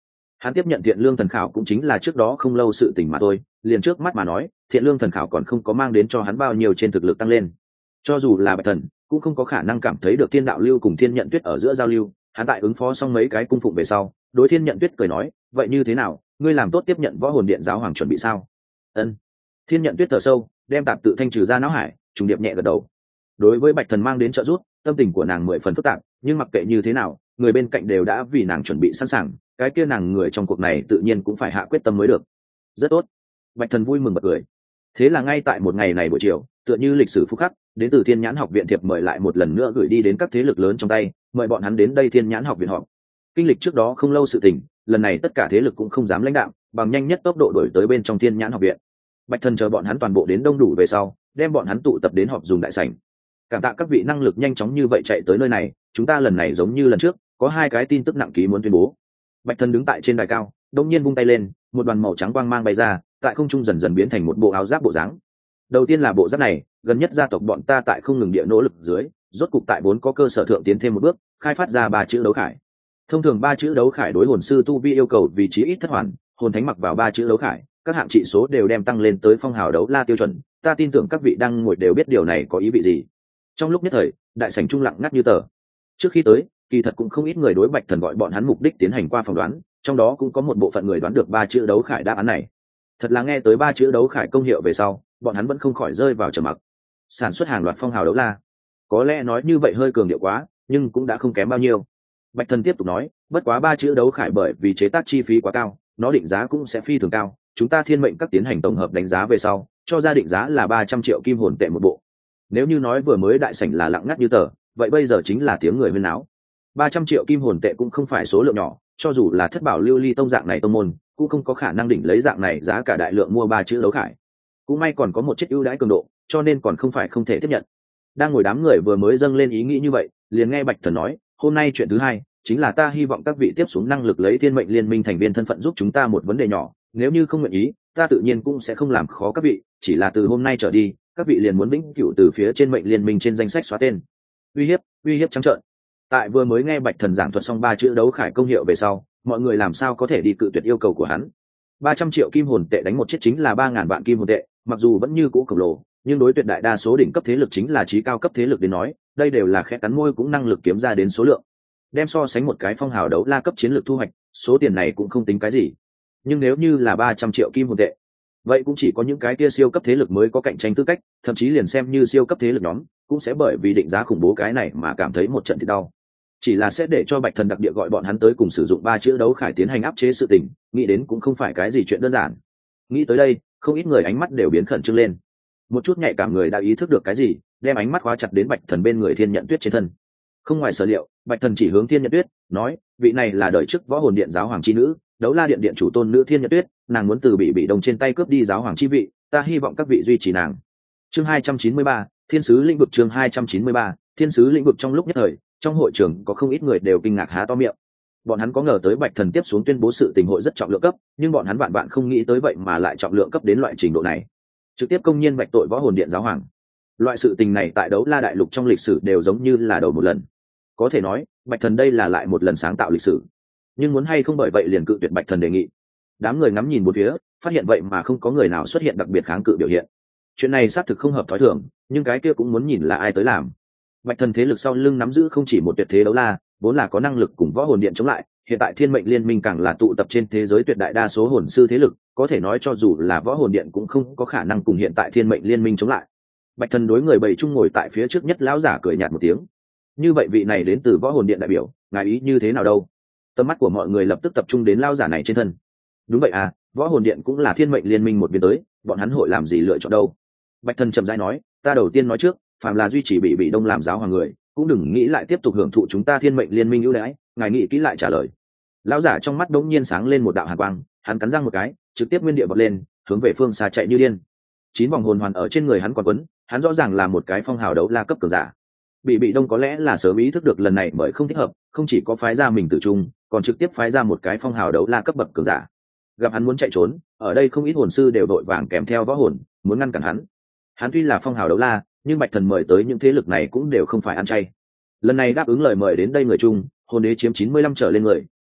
Hắn tiếp nhận thiện lương thần khảo cũng chính là trước đó không lâu sự tình mà thôi, liền trước mắt mà nói thiện lương thần khảo còn không có mang đến cho hắn bao nhiêu trên thực lực tăng lên. Cho dù là Bạch Thần cũng không có khả năng cảm thấy được Thiên Đạo Lưu cùng Thiên Nhận Tuyết ở giữa giao lưu. Hắn tại ứng phó xong mấy cái cung phụng về sau, đối Thiên Nhận Tuyết cười nói, vậy như thế nào, ngươi làm tốt tiếp nhận võ hồn điện giáo hoàng chuẩn bị sao? Ân. Thiên Nhận Tuyết thở sâu, đem tạp tự thanh trừ ra não hải, trùng điệp nhẹ gật đầu. Đối với Bạch Thần mang đến trợ giúp, tâm tình của nàng mười phần phức tạp, nhưng mặc kệ như thế nào, người bên cạnh đều đã vì nàng chuẩn bị sẵn sàng, cái kia nàng người trong cuộc này tự nhiên cũng phải hạ quyết tâm mới được. Rất tốt. Bạch Thần vui mừng bật cười. Thế là ngay tại một ngày này buổi chiều, tựa như lịch sử phúc khắc, đến từ Thiên Nhãn học viện thiệp mời lại một lần nữa gửi đi đến các thế lực lớn trong tay, mời bọn hắn đến đây Thiên Nhãn học viện họp. Kinh lịch trước đó không lâu sự tình, lần này tất cả thế lực cũng không dám lãnh đạo, bằng nhanh nhất tốc độ đuổi tới bên trong Thiên Nhãn học viện. Bạch Thần chờ bọn hắn toàn bộ đến đông đủ về sau, đem bọn hắn tụ tập đến họp dùng đại sảnh. Cảm tạ các vị năng lực nhanh chóng như vậy chạy tới nơi này, chúng ta lần này giống như lần trước, có hai cái tin tức nặng ký muốn tuyên bố. Bạch Thần đứng tại trên đài cao, đột nhiên vung tay lên, một đoàn màu trắng quang mang bay ra, tại không trung dần dần biến thành một bộ áo giáp bộ dáng. Đầu tiên là bộ giáp này, gần nhất gia tộc bọn ta tại không ngừng địa nỗ lực dưới, rốt cục tại bốn có cơ sở thượng tiến thêm một bước, khai phát ra ba chữ đấu khải. Thông thường ba chữ đấu khải đối hồn sư tu vi yêu cầu vị trí ít thất hoàn, hồn thánh mặc vào ba chữ đấu khải, các hạng trị số đều đem tăng lên tới phong hào đấu la tiêu chuẩn. Ta tin tưởng các vị đang ngồi đều biết điều này có ý vị gì. Trong lúc nhất thời, đại sảnh trung lặng ngắt như tờ. Trước khi tới, kỳ thật cũng không ít người đối Bạch Thần gọi bọn hắn mục đích tiến hành qua phỏng đoán, trong đó cũng có một bộ phận người đoán được ba chữ đấu khải đáp án này. Thật là nghe tới ba chữ đấu khải công hiệu về sau, bọn hắn vẫn không khỏi rơi vào trầm mặc. Sản xuất hàng loạt phong hào đấu la, có lẽ nói như vậy hơi cường điệu quá, nhưng cũng đã không kém bao nhiêu. Bạch Thần tiếp tục nói, bất quá ba chữ đấu khải bởi vì chế tác chi phí quá cao, nó định giá cũng sẽ phi thường cao. Chúng ta Thiên Mệnh các tiến hành tổng hợp đánh giá về sau, cho ra định giá là ba trăm triệu kim hồn tệ một bộ. Nếu như nói vừa mới đại sảnh là lặng ngắt như tờ, vậy bây giờ chính là tiếng người huyên náo. ba trăm triệu kim hồn tệ cũng không phải số lượng nhỏ, cho dù là Thất Bảo Lưu Ly tông dạng này tông môn, cũng không có khả năng đỉnh lấy dạng này giá cả đại lượng mua ba chữ đấu khải. Cũng may còn có một chiếc ưu đãi cường độ, cho nên còn không phải không thể tiếp nhận. Đang ngồi đám người vừa mới dâng lên ý nghĩ như vậy, liền nghe Bạch Thần nói, hôm nay chuyện thứ hai chính là ta hy vọng các vị tiếp xuống năng lực lấy Thiên Mệnh Liên Minh thành viên thân phận giúp chúng ta một vấn đề nhỏ, nếu như không nguyện ý, ta tự nhiên cũng sẽ không làm khó các vị, chỉ là từ hôm nay trở đi, các vị liền muốn vĩnh cửu từ phía trên Mệnh Liên Minh trên danh sách xóa tên. Uy hiếp, uy hiếp trắng trợn. Tại vừa mới nghe Bạch Thần giảng thuật xong ba chữ đấu khải công hiệu về sau, mọi người làm sao có thể đi cự tuyệt yêu cầu của hắn. ba trăm triệu kim hồn tệ đánh một chiếc chính là ba ngàn vạn kim hồn tệ, mặc dù vẫn như cũ khổng lồ, nhưng đối tuyệt đại đa số đỉnh cấp thế lực chính là trí cao cấp thế lực đến nói, đây đều là khẽ cắn môi cũng năng lực kiếm ra đến số lượng. Đem so sánh một cái phong hào đấu la cấp chiến lược thu hoạch, số tiền này cũng không tính cái gì. Nhưng nếu như là ba trăm triệu kim hồn tệ, vậy cũng chỉ có những cái kia siêu cấp thế lực mới có cạnh tranh tư cách, thậm chí liền xem như siêu cấp thế lực nhóm, cũng sẽ bởi vì định giá khủng bố cái này mà cảm thấy một trận thì đau. Chỉ là sẽ để cho Bạch Thần đặc địa gọi bọn hắn tới cùng sử dụng ba chữ đấu khải tiến hành áp chế sự tình, nghĩ đến cũng không phải cái gì chuyện đơn giản. Nghĩ tới đây, không ít người ánh mắt đều biến khẩn trương lên. Một chút nhạy cảm người đã ý thức được cái gì, đem ánh mắt khóa chặt đến Bạch Thần bên người Thiên Nhận Tuyết trên thân. Không ngoài sở liệu, Bạch Thần chỉ hướng Thiên Nhận Tuyết, nói, vị này là đời trước võ hồn điện giáo hoàng chi nữ, đấu la điện điện chủ tôn nữ Thiên Nhận Tuyết, nàng muốn từ bị bị đồng trên tay cướp đi giáo hoàng chi vị, ta hy vọng các vị duy trì nàng. Chương hai trăm chín mươi ba, Thiên sứ lĩnh vực. Chương hai trăm chín mươi ba, Thiên sứ lĩnh vực. Trong lúc nhất thời, trong hội trường có không ít người đều kinh ngạc há to miệng. Bọn hắn có ngờ tới Bạch Thần tiếp xuống tuyên bố sự tình hội rất trọng lượng cấp, nhưng bọn hắn vạn vạn không nghĩ tới vậy mà lại trọng lượng cấp đến loại trình độ này, trực tiếp công nhiên vạch tội võ hồn điện giáo hoàng. Loại sự tình này tại đấu la đại lục trong lịch sử đều giống như là đầu một lần. Có thể nói, Bạch Thần đây là lại một lần sáng tạo lịch sử. Nhưng muốn hay không bởi vậy liền cự tuyệt Bạch Thần đề nghị. Đám người ngắm nhìn một phía, phát hiện vậy mà không có người nào xuất hiện đặc biệt kháng cự biểu hiện. Chuyện này xác thực không hợp thói thường, nhưng cái kia cũng muốn nhìn là ai tới làm. Bạch Thần thế lực sau lưng nắm giữ không chỉ một tuyệt thế đấu la, vốn là có năng lực cùng võ hồn điện chống lại, hiện tại Thiên Mệnh Liên Minh càng là tụ tập trên thế giới tuyệt đại đa số hồn sư thế lực, có thể nói cho dù là võ hồn điện cũng không có khả năng cùng hiện tại Thiên Mệnh Liên Minh chống lại. Bạch Thần đối người bầy chung ngồi tại phía trước nhất lão giả cười nhạt một tiếng. Như vậy vị này đến từ võ hồn điện đại biểu, ngài ý như thế nào đâu? Tầm mắt của mọi người lập tức tập trung đến lão giả này trên thân. Đúng vậy à, võ hồn điện cũng là Thiên Mệnh Liên Minh một bên tới, bọn hắn hội làm gì lựa chọn đâu? Bạch Thần chậm rãi nói, ta đầu tiên nói trước, phàm là duy trì bị bị đông làm giáo hoàng người, cũng đừng nghĩ lại tiếp tục hưởng thụ chúng ta Thiên Mệnh Liên Minh ưu đãi, ngài nghĩ kỹ lại trả lời. Lão giả trong mắt đống nhiên sáng lên một đạo hàn quang, hắn cắn răng một cái, trực tiếp nguyên địa bật lên, hướng về phương xa chạy như điên. Chín vòng hồn hoàn ở trên người hắn còn quấn, hắn rõ ràng là một cái phong hào đấu la cấp cường giả. Bị bị đông có lẽ là sớm ý thức được lần này bởi không thích hợp, không chỉ có phái ra mình tử trung, còn trực tiếp phái ra một cái phong hào đấu la cấp bậc cường giả. Gặp hắn muốn chạy trốn, ở đây không ít hồn sư đều đội vàng kèm theo võ hồn, muốn ngăn cản hắn. Hắn tuy là phong hào đấu la, nhưng Bạch Thần mời tới những thế lực này cũng đều không phải ăn chay. Lần này đáp ứng lời mời đến đây người chung, hồn đế chiếm chín mươi lăm trở lên người,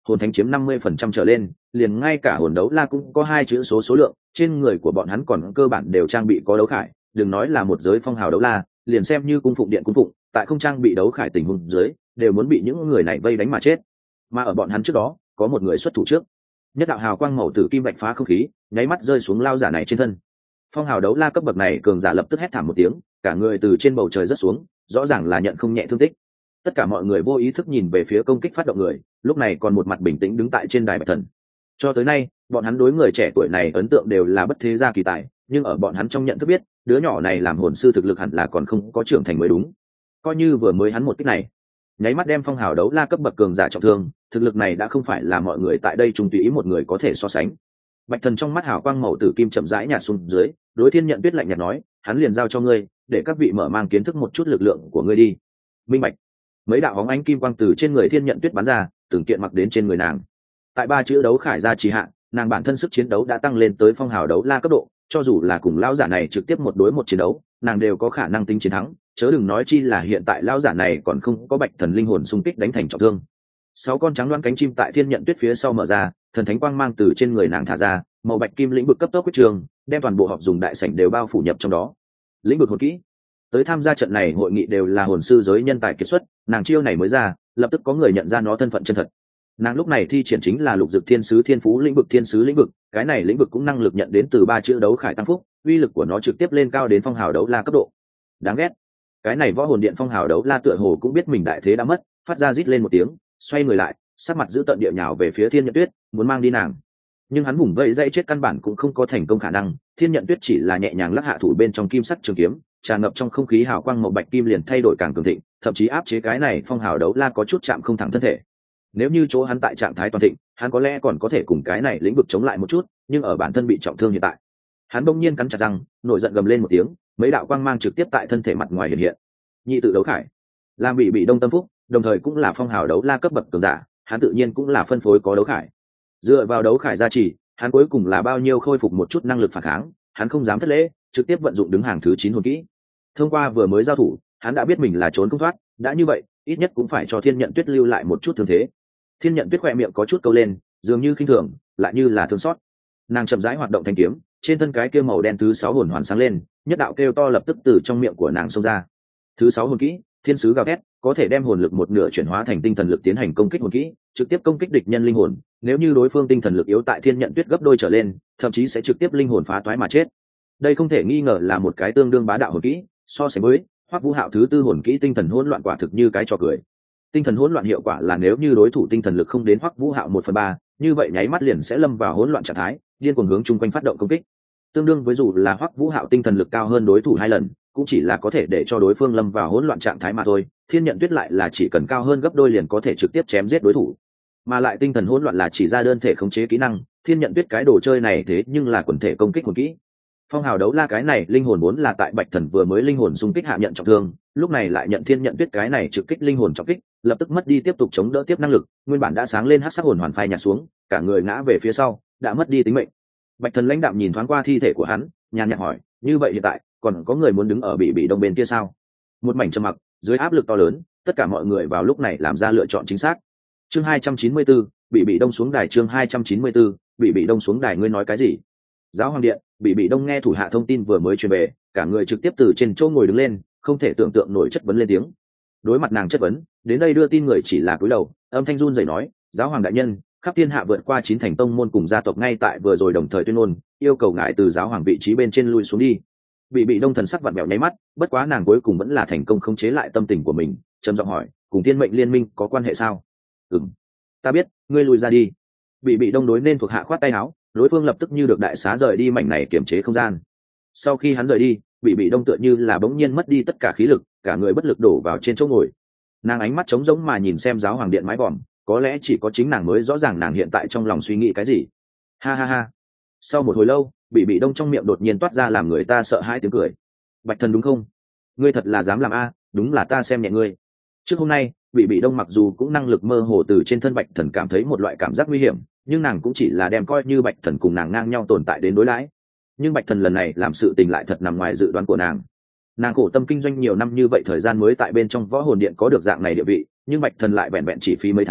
hồn thánh chiếm năm mươi phần trăm trở lên, liền ngay cả hồn đấu la cũng có hai chữ số số lượng, trên người của bọn hắn còn cơ bản đều trang bị có đấu khải, đừng nói là một giới phong hào đấu la, liền xem như cung phụng điện cung phụng, tại không trang bị đấu khải tình huống dưới, đều muốn bị những người này vây đánh mà chết. Mà ở bọn hắn trước đó, có một người xuất thủ trước. Nhất đạo hào quang màu tử kim bạch phá không khí, nháy mắt rơi xuống lao giả này trên thân. Phong hào đấu la cấp bậc này cường giả lập tức hét thảm một tiếng, cả người từ trên bầu trời rớt xuống, rõ ràng là nhận không nhẹ thương tích. Tất cả mọi người vô ý thức nhìn về phía công kích phát động người, lúc này còn một mặt bình tĩnh đứng tại trên đài bạch thần. Cho tới nay, bọn hắn đối người trẻ tuổi này ấn tượng đều là bất thế gia kỳ tài, nhưng ở bọn hắn trong nhận thức biết, đứa nhỏ này làm hồn sư thực lực hẳn là còn không có trưởng thành mới đúng. Coi như vừa mới hắn một kích này, nháy mắt đem phong hào đấu la cấp bậc cường giả trọng thương, thực lực này đã không phải là mọi người tại đây trung tùy ý một người có thể so sánh. Bạch thần trong mắt hào quang màu tử kim chậm rãi nhạt xuống dưới, đối Thiên Nhận Tuyết lạnh nhạt nói, hắn liền giao cho ngươi, để các vị mở mang kiến thức một chút lực lượng của ngươi đi. Minh bạch. Mấy đạo hóng ánh kim quang từ trên người Thiên Nhận Tuyết bắn ra, từng kiện mặc đến trên người nàng. Tại ba chữ đấu khải gia trì hạ, nàng bản thân sức chiến đấu đã tăng lên tới phong hào đấu la cấp độ, cho dù là cùng lão giả này trực tiếp một đối một chiến đấu, nàng đều có khả năng tính chiến thắng, chớ đừng nói chi là hiện tại lão giả này còn không có bạch thần linh hồn xung kích đánh thành trọng thương. Sáu con trắng loáng cánh chim tại Thiên Nhận Tuyết phía sau mở ra, thần thánh quang mang từ trên người nàng thả ra, màu bạch kim lĩnh vực cấp tốc quyết trường, đem toàn bộ họp dùng đại sảnh đều bao phủ nhập trong đó. Lĩnh vực hồn kỹ, tới tham gia trận này hội nghị đều là hồn sư giới nhân tài kiệt xuất, nàng chiêu này mới ra, lập tức có người nhận ra nó thân phận chân thật. Nàng lúc này thi triển chính là lục dực thiên sứ thiên phú lĩnh vực thiên sứ lĩnh vực, cái này lĩnh vực cũng năng lực nhận đến từ ba chữ đấu khải tăng phúc, uy lực của nó trực tiếp lên cao đến phong hào đấu la cấp độ. Đáng ghét, cái này võ hồn điện phong hào đấu la tựa hồ cũng biết mình đại thế đã mất, phát ra rít lên một tiếng, xoay người lại, sắc mặt giữ tận địa nhào về phía Thiên Nhận Tuyết, muốn mang đi nàng. Nhưng hắn vùng vẫy dây chết căn bản cũng không có thành công khả năng, Thiên Nhận Tuyết chỉ là nhẹ nhàng lắc hạ thủ bên trong kim sắc trường kiếm, tràn ngập trong không khí hào quang màu bạch kim liền thay đổi càng cường thịnh, thậm chí áp chế cái này phong hào đấu la có chút chạm không thẳng thân thể. Nếu như chỗ hắn tại trạng thái toàn thịnh, hắn có lẽ còn có thể cùng cái này lĩnh vực chống lại một chút, nhưng ở bản thân bị trọng thương hiện tại, hắn bỗng nhiên cắn chặt răng, nổi giận gầm lên một tiếng, mấy đạo quang mang trực tiếp tại thân thể mặt ngoài hiện hiện. Nhị tự đấu khải, làm bị bị đông tâm phúc, đồng thời cũng là phong hào đấu la cấp bậc cường giả, hắn tự nhiên cũng là phân phối có đấu khải. Dựa vào đấu khải gia trì, hắn cuối cùng là bao nhiêu khôi phục một chút năng lực phản kháng, hắn không dám thất lễ, trực tiếp vận dụng đứng hàng thứ chín hồn kỹ. Thông qua vừa mới giao thủ, hắn đã biết mình là trốn không thoát, đã như vậy, ít nhất cũng phải cho Thiên Nhận Tuyết lưu lại một chút thương thế. Thiên Nhận Tuyết khỏe miệng có chút câu lên, dường như khinh thường, lại như là thương xót. Nàng chậm rãi hoạt động thanh kiếm, trên thân cái kia màu đen thứ sáu hồn hoàn sáng lên, nhất đạo kêu to lập tức từ trong miệng của nàng xông ra. Thứ sáu hồn kỹ, Thiên sứ gào thét, có thể đem hồn lực một nửa chuyển hóa thành tinh thần lực tiến hành công kích hồn kỹ, trực tiếp công kích địch nhân linh hồn, nếu như đối phương tinh thần lực yếu tại Thiên Nhận Tuyết gấp đôi trở lên, thậm chí sẽ trực tiếp linh hồn phá toái mà chết. Đây không thể nghi ngờ là một cái tương đương bá đạo hồn kỹ, so sánh với Hoắc Vũ Hạo thứ tư hồn kỹ tinh thần hỗn loạn quả thực như cái trò cười. Tinh thần hỗn loạn hiệu quả là nếu như đối thủ tinh thần lực không đến Hoắc Vũ Hạo một phần ba, như vậy nháy mắt liền sẽ lâm vào hỗn loạn trạng thái, điên cuồng hướng chung quanh phát động công kích. Tương đương với dù là Hoắc Vũ Hạo tinh thần lực cao hơn đối thủ hai lần, cũng chỉ là có thể để cho đối phương lâm vào hỗn loạn trạng thái mà thôi. Thiên Nhận Tuyết lại là chỉ cần cao hơn gấp đôi liền có thể trực tiếp chém giết đối thủ. Mà lại tinh thần hỗn loạn là chỉ ra đơn thể khống chế kỹ năng, Thiên Nhận Tuyết cái đồ chơi này thế nhưng là quần thể công kích hồn kỹ. Phong hào đấu la cái này linh hồn vốn là tại Bạch Thần vừa mới linh hồn xung kích hạ nhận trọng thương, lúc này lại nhận Thiên Nhận Tuyết cái này trực kích linh hồn trọng kích, lập tức mất đi tiếp tục chống đỡ tiếp năng lực, nguyên bản đã sáng lên hắc sắc hồn hoàn phai nhạt xuống, cả người ngã về phía sau, đã mất đi tính mệnh. Bạch Thần lãnh đạm nhìn thoáng qua thi thể của hắn, nhàn nhạt hỏi, như vậy hiện tại còn có người muốn đứng ở bị bị đông bên kia sao? Một mảnh trầm mặc, dưới áp lực to lớn, tất cả mọi người vào lúc này làm ra lựa chọn chính xác. Chương hai trăm chín mươi tư, bị bị đông xuống đài. Chương hai trăm chín mươi tư, bị bị đông xuống đài. Ngươi nói cái gì? Giáo hoàng điện, bị bị đông nghe thủ hạ thông tin vừa mới truyền về, cả người trực tiếp từ trên chỗ ngồi đứng lên, không thể tưởng tượng nổi chất vấn lên tiếng. Đối mặt nàng chất vấn, đến đây đưa tin người chỉ là cúi đầu, âm thanh run rẩy nói, giáo hoàng đại nhân, khắp thiên hạ vượt qua chín thành tông môn cùng gia tộc ngay tại vừa rồi đồng thời tuyên ngôn, yêu cầu ngài từ giáo hoàng vị trí bên trên lui xuống đi. Bị bị đông thần sắc vặn vẹo nháy mắt, bất quá nàng cuối cùng vẫn là thành công khống chế lại tâm tình của mình, trầm giọng hỏi, cùng thiên mệnh liên minh có quan hệ sao? Ừm, ta biết, ngươi lui ra đi. Bị bị đông đối nên thuộc hạ khoát tay áo, đối phương lập tức như được đại xá rời đi mảnh này kiềm chế không gian. Sau khi hắn rời đi, bị bị đông tựa như là bỗng nhiên mất đi tất cả khí lực, cả người bất lực đổ vào trên chỗ ngồi. Nàng ánh mắt trống rỗng mà nhìn xem giáo hoàng điện mái vòm, có lẽ chỉ có chính nàng mới rõ ràng nàng hiện tại trong lòng suy nghĩ cái gì. Ha ha ha. Sau một hồi lâu, bị bị đông trong miệng đột nhiên toát ra làm người ta sợ hãi tiếng cười. Bạch Thần đúng không? Ngươi thật là dám làm a, đúng là ta xem nhẹ ngươi. Trước hôm nay, bị bị đông mặc dù cũng năng lực mơ hồ từ trên thân Bạch Thần cảm thấy một loại cảm giác nguy hiểm, nhưng nàng cũng chỉ là đem coi như Bạch Thần cùng nàng ngang nhau tồn tại đến đối đãi. Nhưng Bạch Thần lần này làm sự tình lại thật nằm ngoài dự đoán của nàng. Nàng khổ tâm kinh doanh nhiều năm như vậy, thời gian mới tại bên trong võ hồn điện có được dạng này địa vị, nhưng Bạch Thần lại vẹn vẹn chỉ phí mấy tháng,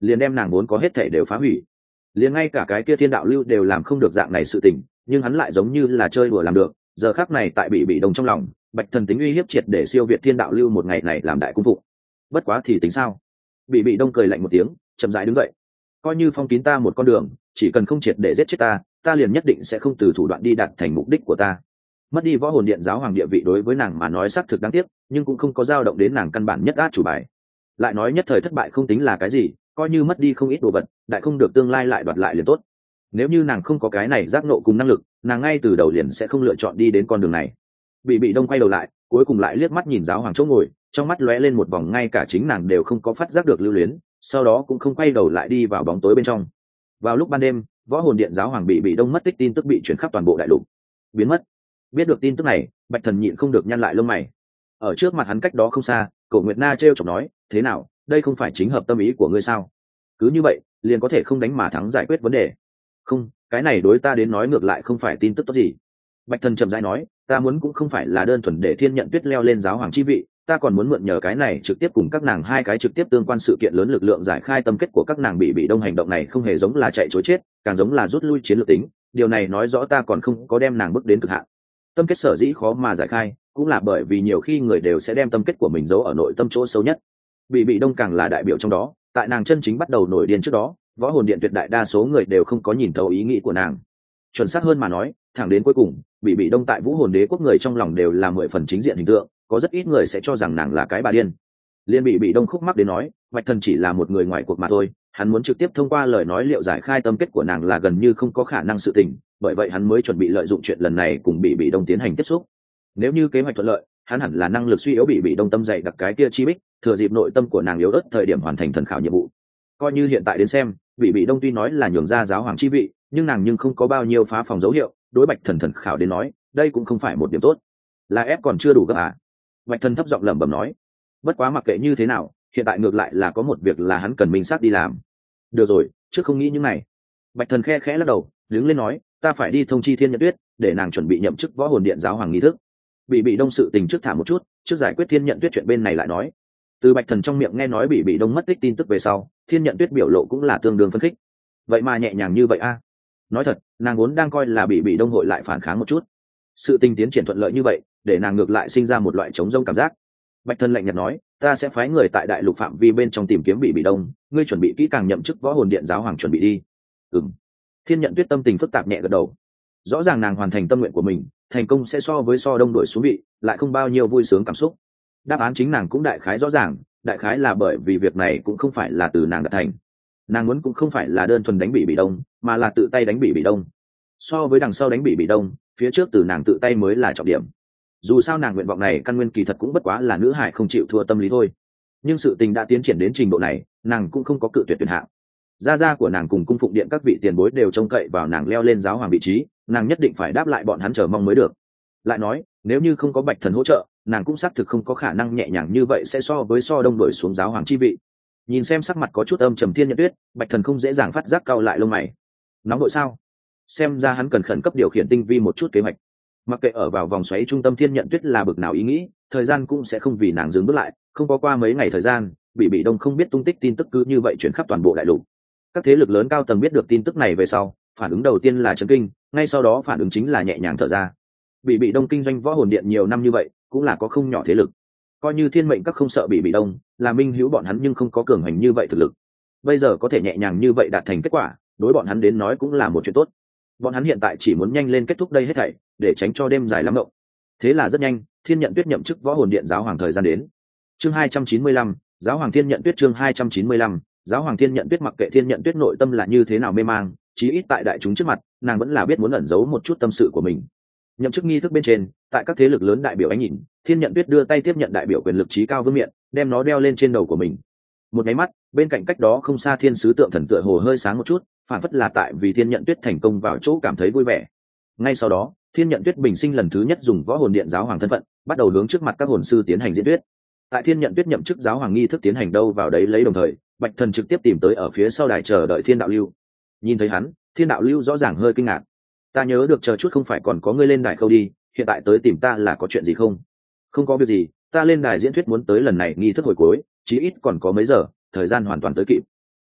liền đem nàng vốn có hết thể đều phá hủy. Liền ngay cả cái kia thiên đạo lưu đều làm không được dạng này sự tình, nhưng hắn lại giống như là chơi đùa làm được. Giờ khắc này tại bị bị đồng trong lòng, bạch thần tính uy hiếp triệt để siêu việt thiên đạo lưu một ngày này làm đại cung phụ. Bất quá thì tính sao? Bị bị đông cười lạnh một tiếng, chậm rãi đứng dậy. Coi như phong kín ta một con đường, chỉ cần không triệt để giết chết ta, ta liền nhất định sẽ không từ thủ đoạn đi đạt thành mục đích của ta. Mất đi võ hồn điện giáo hoàng địa vị đối với nàng mà nói xác thực đáng tiếc, nhưng cũng không có dao động đến nàng căn bản nhất át chủ bài. Lại nói nhất thời thất bại không tính là cái gì, coi như mất đi không ít đồ vật, đại không được tương lai lại đoạt lại liền tốt. Nếu như nàng không có cái này giác nộ cùng năng lực, nàng ngay từ đầu liền sẽ không lựa chọn đi đến con đường này. Bị bị đông quay đầu lại, cuối cùng lại liếc mắt nhìn giáo hoàng chỗ ngồi, trong mắt lóe lên một vòng ngay cả chính nàng đều không có phát giác được lưu luyến, sau đó cũng không quay đầu lại đi vào bóng tối bên trong. Vào lúc ban đêm, võ hồn điện giáo hoàng bị bị đông mất tích tin tức bị chuyển khắp toàn bộ đại lục, biến mất. Biết được tin tức này, bạch thần nhịn không được nhăn lại lông mày. Ở trước mặt hắn cách đó không xa, Cổ Nguyệt Na trêu chọc nói, thế nào, đây không phải chính hợp tâm ý của ngươi sao? Cứ như vậy liền có thể không đánh mà thắng giải quyết vấn đề? Không, cái này đối ta đến nói ngược lại không phải tin tức tốt gì. Bạch thần chậm rãi nói, ta muốn cũng không phải là đơn thuần để Thiên Nhận Tuyết leo lên giáo hoàng chi vị, ta còn muốn mượn nhờ cái này trực tiếp cùng các nàng hai cái trực tiếp tương quan sự kiện lớn lực lượng giải khai tâm kết của các nàng. Bị bị đông hành động này không hề giống là chạy chối chết, càng giống là rút lui chiến lược tính, điều này nói rõ ta còn không có đem nàng bước đến cực hạn. Tâm kết sở dĩ khó mà giải khai, cũng là bởi vì nhiều khi người đều sẽ đem tâm kết của mình giấu ở nội tâm chỗ sâu nhất. Bị bị đông càng là đại biểu trong đó, tại nàng chân chính bắt đầu nổi điên trước đó, võ hồn điện tuyệt đại đa số người đều không có nhìn thấu ý nghĩ của nàng. Chuẩn xác hơn mà nói, thẳng đến cuối cùng, bị bị đông tại vũ hồn đế quốc người trong lòng đều là mười phần chính diện hình tượng, có rất ít người sẽ cho rằng nàng là cái bà điên. Liên bị bị đông khúc mắc đến nói, bạch thần chỉ là một người ngoài cuộc mà thôi, hắn muốn trực tiếp thông qua lời nói liệu giải khai tâm kết của nàng là gần như không có khả năng sự tình, bởi vậy hắn mới chuẩn bị lợi dụng chuyện lần này cùng bị bị đông tiến hành tiếp xúc. Nếu như kế hoạch thuận lợi, hắn hẳn là năng lực suy yếu bị bị đông tâm dày đặc cái kia chi bích, thừa dịp nội tâm của nàng yếu ớt thời điểm hoàn thành thần khảo nhiệm vụ. Coi như hiện tại đến xem, bị bị đông tuy nói là nhường ra giáo hoàng chi vị, nhưng nàng nhưng không có bao nhiêu phá phòng dấu hiệu. Đối bạch thần thần khảo đến nói, đây cũng không phải một điểm tốt. Là ép còn chưa đủ gấp à? Bạch thần thấp giọng lẩm bẩm nói. Bất quá mặc kệ như thế nào, hiện tại ngược lại là có một việc là hắn cần minh xác đi làm. Được rồi, trước không nghĩ những này. Bạch thần khe khẽ lắc đầu, đứng lên nói, ta phải đi thông chi Thiên Nhận Tuyết, để nàng chuẩn bị nhậm chức võ hồn điện giáo hoàng nghi thức. Bị bị đông sự tình trước thả một chút, trước giải quyết Thiên Nhận Tuyết chuyện bên này lại nói. Từ bạch thần trong miệng nghe nói bị bị đông mất tích tin tức về sau, Thiên Nhận Tuyết biểu lộ cũng là tương đương phấn khích. Vậy mà nhẹ nhàng như vậy a? Nói thật, nàng vốn đang coi là bị bị đông hội lại phản kháng một chút. Sự tình tiến triển thuận lợi như vậy, để nàng ngược lại sinh ra một loại trống rỗng cảm giác. Bạch thần lạnh nhạt nói, ta sẽ phái người tại đại lục phạm vi bên trong tìm kiếm bị bị đông, ngươi chuẩn bị kỹ càng nhậm chức võ hồn điện giáo hoàng chuẩn bị đi. Ừm. Thiên Nhận Tuyết tâm tình phức tạp nhẹ gật đầu. Rõ ràng nàng hoàn thành tâm nguyện của mình, thành công sẽ so với so đông đổi xuống vị, lại không bao nhiêu vui sướng cảm xúc. Đáp án chính nàng cũng đại khái rõ ràng, đại khái là bởi vì việc này cũng không phải là từ nàng đạt thành. Nàng muốn cũng không phải là đơn thuần đánh bị bị đông, mà là tự tay đánh bị bị đông. So với đằng sau đánh bị bị đông, phía trước từ nàng tự tay mới là trọng điểm. Dù sao nàng nguyện vọng này căn nguyên kỳ thật cũng bất quá là nữ hải không chịu thua tâm lý thôi. Nhưng sự tình đã tiến triển đến trình độ này, nàng cũng không có cự tuyệt tuyển hạng. Gia gia của nàng cùng cung phụng điện các vị tiền bối đều trông cậy vào nàng leo lên giáo hoàng vị trí, nàng nhất định phải đáp lại bọn hắn chờ mong mới được. Lại nói, nếu như không có bạch thần hỗ trợ, nàng cũng xác thực không có khả năng nhẹ nhàng như vậy sẽ so với so đông đổi xuống giáo hoàng chi vị. Nhìn xem sắc mặt có chút âm trầm Thiên Nhận Tuyết, bạch thần không dễ dàng phát giác cau lại lông mày. Nóng đội sao? Xem ra hắn cần khẩn cấp điều khiển tinh vi một chút kế hoạch. Mặc kệ ở vào vòng xoáy trung tâm Thiên Nhận Tuyết là bực nào ý nghĩ, thời gian cũng sẽ không vì nàng dừng bước lại. Không có qua mấy ngày thời gian, bị bị đông không biết tung tích tin tức cứ như vậy chuyển khắp toàn bộ đại lục. Các thế lực lớn cao tầng biết được tin tức này về sau, phản ứng đầu tiên là chấn kinh, ngay sau đó phản ứng chính là nhẹ nhàng thở ra. Bị bị đông kinh doanh võ hồn điện nhiều năm như vậy, cũng là có không nhỏ thế lực. Coi như thiên mệnh các không sợ bị bị đông, là minh hữu bọn hắn nhưng không có cường hành như vậy thực lực. Bây giờ có thể nhẹ nhàng như vậy đạt thành kết quả, đối bọn hắn đến nói cũng là một chuyện tốt. Bọn hắn hiện tại chỉ muốn nhanh lên kết thúc đây hết thảy, để tránh cho đêm dài lắm mộng. Thế là rất nhanh, Thiên Nhận Tuyết nhậm chức võ hồn điện giáo hoàng thời gian đến. Chương hai trăm chín mươi lăm, giáo hoàng Thiên Nhận Tuyết chương hai trăm chín mươi lăm, giáo hoàng Thiên Nhận Tuyết mặc kệ Thiên Nhận Tuyết nội tâm là như thế nào mê mang, chí ít tại đại chúng trước mặt, nàng vẫn là biết muốn ẩn giấu một chút tâm sự của mình. Nhậm chức nghi thức bên trên, tại các thế lực lớn đại biểu ánh nhìn, Thiên Nhận Tuyết đưa tay tiếp nhận đại biểu quyền lực trí cao vương miện, đem nó đeo lên trên đầu của mình. Một cái mắt, bên cạnh cách đó không xa thiên sứ tượng thần tựa hồ hơi sáng một chút, phản phất là tại vì Thiên Nhận Tuyết thành công vào chỗ cảm thấy vui vẻ. Ngay sau đó, Thiên Nhận Tuyết bình sinh lần thứ nhất dùng võ hồn điện giáo hoàng thân phận, bắt đầu hướng trước mặt các hồn sư tiến hành diễn thuyết. Tại Thiên Nhận Tuyết nhậm chức giáo hoàng nghi thức tiến hành đâu vào đấy lấy đồng thời, Bạch Thần trực tiếp tìm tới ở phía sau đài chờ đợi Thiên Đạo Lưu. Nhìn thấy hắn, Thiên Đạo Lưu rõ ràng hơi kinh ngạc. Ta nhớ được chờ chút không phải còn có ngươi lên đài khâu đi, hiện tại tới tìm ta là có chuyện gì không? Không có việc gì, ta lên đài diễn thuyết muốn tới lần này nghi thức hồi cuối, chí ít còn có mấy giờ, thời gian hoàn toàn tới kịp.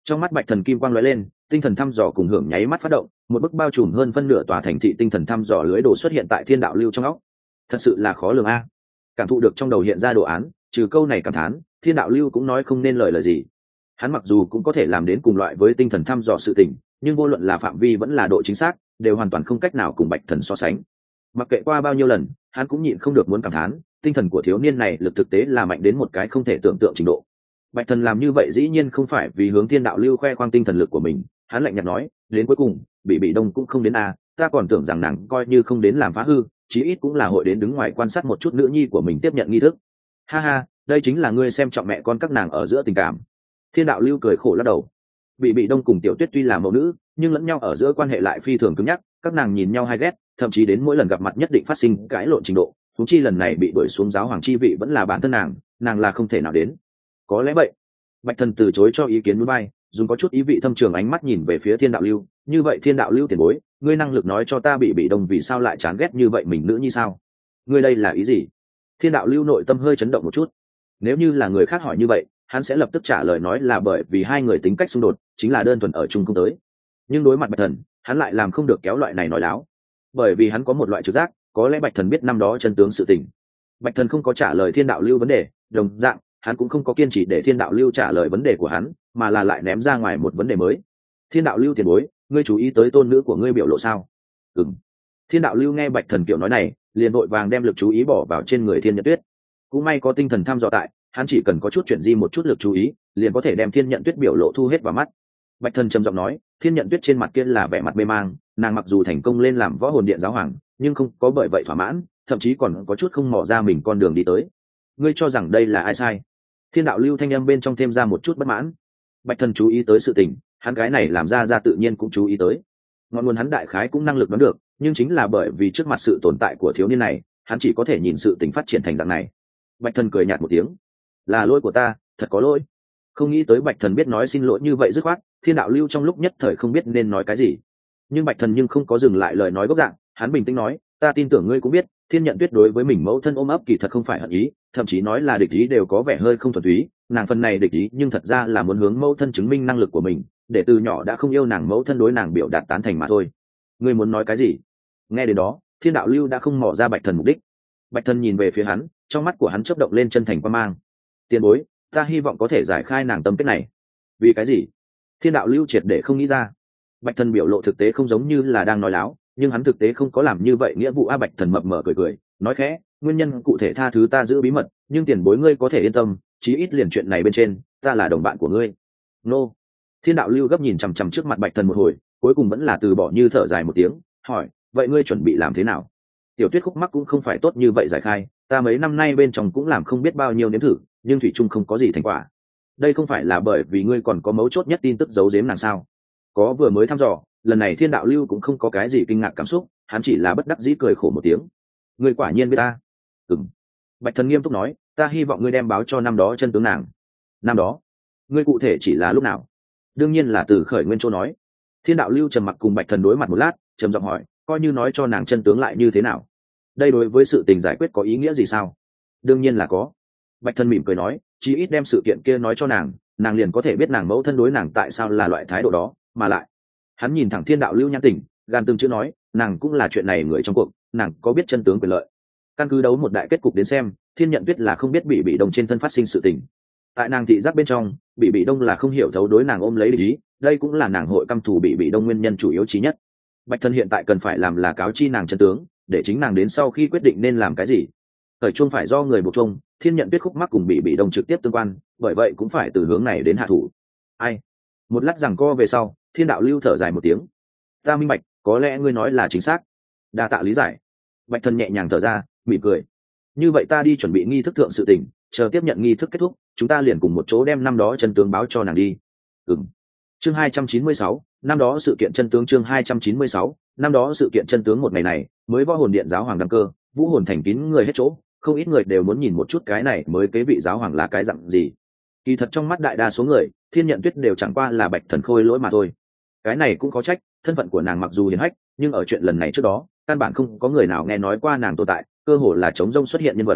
Trong mắt bạch thần kim quang lóe lên, tinh thần thăm dò cùng hưởng nháy mắt phát động, một bức bao trùm hơn phân nửa tòa thành thị tinh thần thăm dò lưới đồ xuất hiện tại thiên đạo lưu trong óc. Thật sự là khó lường a. Cảm thụ được trong đầu hiện ra đồ án, trừ câu này cảm thán, thiên đạo lưu cũng nói không nên lời lời gì. Hắn mặc dù cũng có thể làm đến cùng loại với tinh thần thăm dò sự tình, nhưng vô luận là phạm vi vẫn là độ chính xác, đều hoàn toàn không cách nào cùng bạch thần so sánh. Mặc kệ qua bao nhiêu lần, hắn cũng nhịn không được muốn cảm thán, tinh thần của thiếu niên này lực thực tế là mạnh đến một cái không thể tưởng tượng trình độ. Bạch thần làm như vậy dĩ nhiên không phải vì hướng thiên đạo lưu khoe khoang tinh thần lực của mình, hắn lạnh nhạt nói, đến cuối cùng bị bị đông cũng không đến à, ta còn tưởng rằng nàng coi như không đến làm phá hư, chí ít cũng là hội đến đứng ngoài quan sát một chút nữ nhi của mình tiếp nhận nghi thức. Ha ha, đây chính là ngươi xem trọng mẹ con các nàng ở giữa tình cảm. Thiên đạo lưu cười khổ lắc đầu. Bị bị đông cùng tiểu tuyết tuy là mẫu nữ, nhưng lẫn nhau ở giữa quan hệ lại phi thường cứng nhắc, các nàng nhìn nhau hay ghét, thậm chí đến mỗi lần gặp mặt nhất định phát sinh cãi lộn trình độ. Thúng chi lần này bị đuổi xuống giáo hoàng chi vị vẫn là bản thân nàng, nàng là không thể nào đến. Có lẽ vậy. Bạch thần từ chối cho ý kiến núi bay, dùng có chút ý vị thâm trường ánh mắt nhìn về phía thiên đạo lưu. Như vậy thiên đạo lưu tiền bối, ngươi năng lực nói cho ta bị bị đông vì sao lại chán ghét như vậy mình nữ như sao? Ngươi đây là ý gì? Thiên đạo lưu nội tâm hơi chấn động một chút. Nếu như là người khác hỏi như vậy, hắn sẽ lập tức trả lời nói là bởi vì hai người tính cách xung đột, chính là đơn thuần ở chung không tới. Nhưng đối mặt bạch thần, hắn lại làm không được kéo loại này nói láo, bởi vì hắn có một loại trực giác, có lẽ bạch thần biết năm đó chân tướng sự tình. Bạch thần không có trả lời thiên đạo lưu vấn đề, đồng dạng hắn cũng không có kiên trì để thiên đạo lưu trả lời vấn đề của hắn, mà là lại ném ra ngoài một vấn đề mới. Thiên đạo lưu tiền bối, ngươi chú ý tới tôn nữ của ngươi biểu lộ sao? Ừm. Thiên đạo lưu nghe bạch thần kiểu nói này, liền vội vàng đem lực chú ý bỏ vào trên người thiên nhận tuyết. Cũng may có tinh thần thăm dò tại, hắn chỉ cần có chút chuyện gì một chút lực chú ý, liền có thể đem thiên nhận tuyết biểu lộ thu hết vào mắt. Bạch thần trầm giọng nói, thiên nhận tuyết trên mặt kia là vẻ mặt mê mang, nàng mặc dù thành công lên làm võ hồn điện giáo hoàng, nhưng không có bởi vậy thỏa mãn, thậm chí còn có chút không mò ra mình con đường đi tới. Ngươi cho rằng đây là ai sai? Thiên đạo lưu thanh âm bên trong thêm ra một chút bất mãn. Bạch thần chú ý tới sự tình, hắn cái này làm ra ra tự nhiên cũng chú ý tới. Ngọn nguồn hắn đại khái cũng năng lực đoán được, nhưng chính là bởi vì trước mặt sự tồn tại của thiếu niên này, hắn chỉ có thể nhìn sự tình phát triển thành dạng này. Bạch thần cười nhạt một tiếng, là lỗi của ta, thật có lỗi. Không nghĩ tới bạch thần biết nói xin lỗi như vậy dứt khoát. Thiên đạo lưu trong lúc nhất thời không biết nên nói cái gì, nhưng bạch thần nhưng không có dừng lại lời nói gốc dạng, hắn bình tĩnh nói, ta tin tưởng ngươi cũng biết, thiên nhận tuyết đối với mình mẫu thân ôm ấp kỳ thật không phải hận ý, thậm chí nói là địch ý đều có vẻ hơi không thuần túy, nàng phần này địch ý nhưng thật ra là muốn hướng mẫu thân chứng minh năng lực của mình, để từ nhỏ đã không yêu nàng mẫu thân đối nàng biểu đạt tán thành mà thôi. Ngươi muốn nói cái gì? Nghe đến đó, thiên đạo lưu đã không mò ra bạch thần mục đích. Bạch thần nhìn về phía hắn, trong mắt của hắn chớp động lên chân thành quan mang. Tiền bối, ta hy vọng có thể giải khai nàng tâm kết này. Vì cái gì? Thiên đạo lưu triệt để không nghĩ ra. Bạch thần biểu lộ thực tế không giống như là đang nói láo, nhưng hắn thực tế không có làm như vậy nghĩa vụ. A bạch thần mập mờ cười cười, nói khẽ, nguyên nhân cụ thể tha thứ ta giữ bí mật, nhưng tiền bối ngươi có thể yên tâm, chí ít liền chuyện này bên trên, ta là đồng bạn của ngươi. Nô. Thiên đạo lưu gấp nhìn chằm chằm trước mặt bạch thần một hồi, cuối cùng vẫn là từ bỏ, như thở dài một tiếng, hỏi, vậy ngươi chuẩn bị làm thế nào? Tiểu tuyết khúc mắc cũng không phải tốt như vậy giải khai, ta mấy năm nay bên trong cũng làm không biết bao nhiêu nếm thử, nhưng thủy chung không có gì thành quả. Đây không phải là bởi vì ngươi còn có mấu chốt nhất tin tức giấu giếm nàng sao? Có vừa mới thăm dò, lần này thiên đạo lưu cũng không có cái gì kinh ngạc cảm xúc, hắn chỉ là bất đắc dĩ cười khổ một tiếng. Ngươi quả nhiên biết ta? Ừm. Bạch thần nghiêm túc nói, ta hy vọng ngươi đem báo cho năm đó chân tướng nàng. Năm đó? Ngươi cụ thể chỉ là lúc nào? Đương nhiên là từ khởi nguyên chỗ nói. Thiên đạo lưu trầm mặc cùng bạch thần đối mặt một lát, trầm giọng hỏi, coi như nói cho nàng chân tướng lại như thế nào? Đây đối với sự tình giải quyết có ý nghĩa gì sao? Đương nhiên là có. Bạch thần mỉm cười nói, chí ít đem sự kiện kia nói cho nàng, nàng liền có thể biết nàng mẫu thân đối nàng tại sao là loại thái độ đó, mà lại hắn nhìn thẳng thiên đạo lưu nhãn tình, gan từng chữ nói, nàng cũng là chuyện này người trong cuộc, nàng có biết chân tướng quyền lợi. Căn cứ đấu một đại kết cục đến xem, thiên nhận tuyết là không biết bị bị đông trên thân phát sinh sự tình. Tại nàng thị giác bên trong, bị bị đông là không hiểu thấu đối nàng ôm lấy địch ý, đây cũng là nàng hội căm thù bị bị đông nguyên nhân chủ yếu chí nhất. Bạch thần hiện tại cần phải làm là cáo chi nàng chân tướng, để chính nàng đến sau khi quyết định nên làm cái gì. Thời chuông phải do người buộc chuông, thiên nhận tuyết khúc mắc cùng bị bị đông trực tiếp tương quan, bởi vậy cũng phải từ hướng này đến hạ thủ. Ai? Một lát rằng co về sau, thiên đạo lưu thở dài một tiếng, ta minh bạch, có lẽ ngươi nói là chính xác, đa tạ lý giải. Bạch thần nhẹ nhàng thở ra, mỉm cười, như vậy ta đi chuẩn bị nghi thức thượng sự tình, chờ tiếp nhận nghi thức kết thúc, chúng ta liền cùng một chỗ đem năm đó chân tướng báo cho nàng đi. Ừm. Chương hai trăm chín mươi sáu, năm đó sự kiện chân tướng. Chương hai trăm chín mươi sáu, năm đó sự kiện chân tướng. Một ngày này, mới võ hồn điện giáo hoàng đăng cơ, vũ hồn thành kín người hết chỗ, không ít người đều muốn nhìn một chút cái này mới kế vị giáo hoàng là cái dạng gì. Kỳ thật trong mắt đại đa số người, thiên nhận tuyết đều chẳng qua là bạch thần khôi lỗi mà thôi. Cái này cũng có trách, thân phận của nàng mặc dù hiển hách, nhưng ở chuyện lần này trước đó, căn bản không có người nào nghe nói qua nàng tồn tại, cơ hồ là trống rông xuất hiện nhân vật.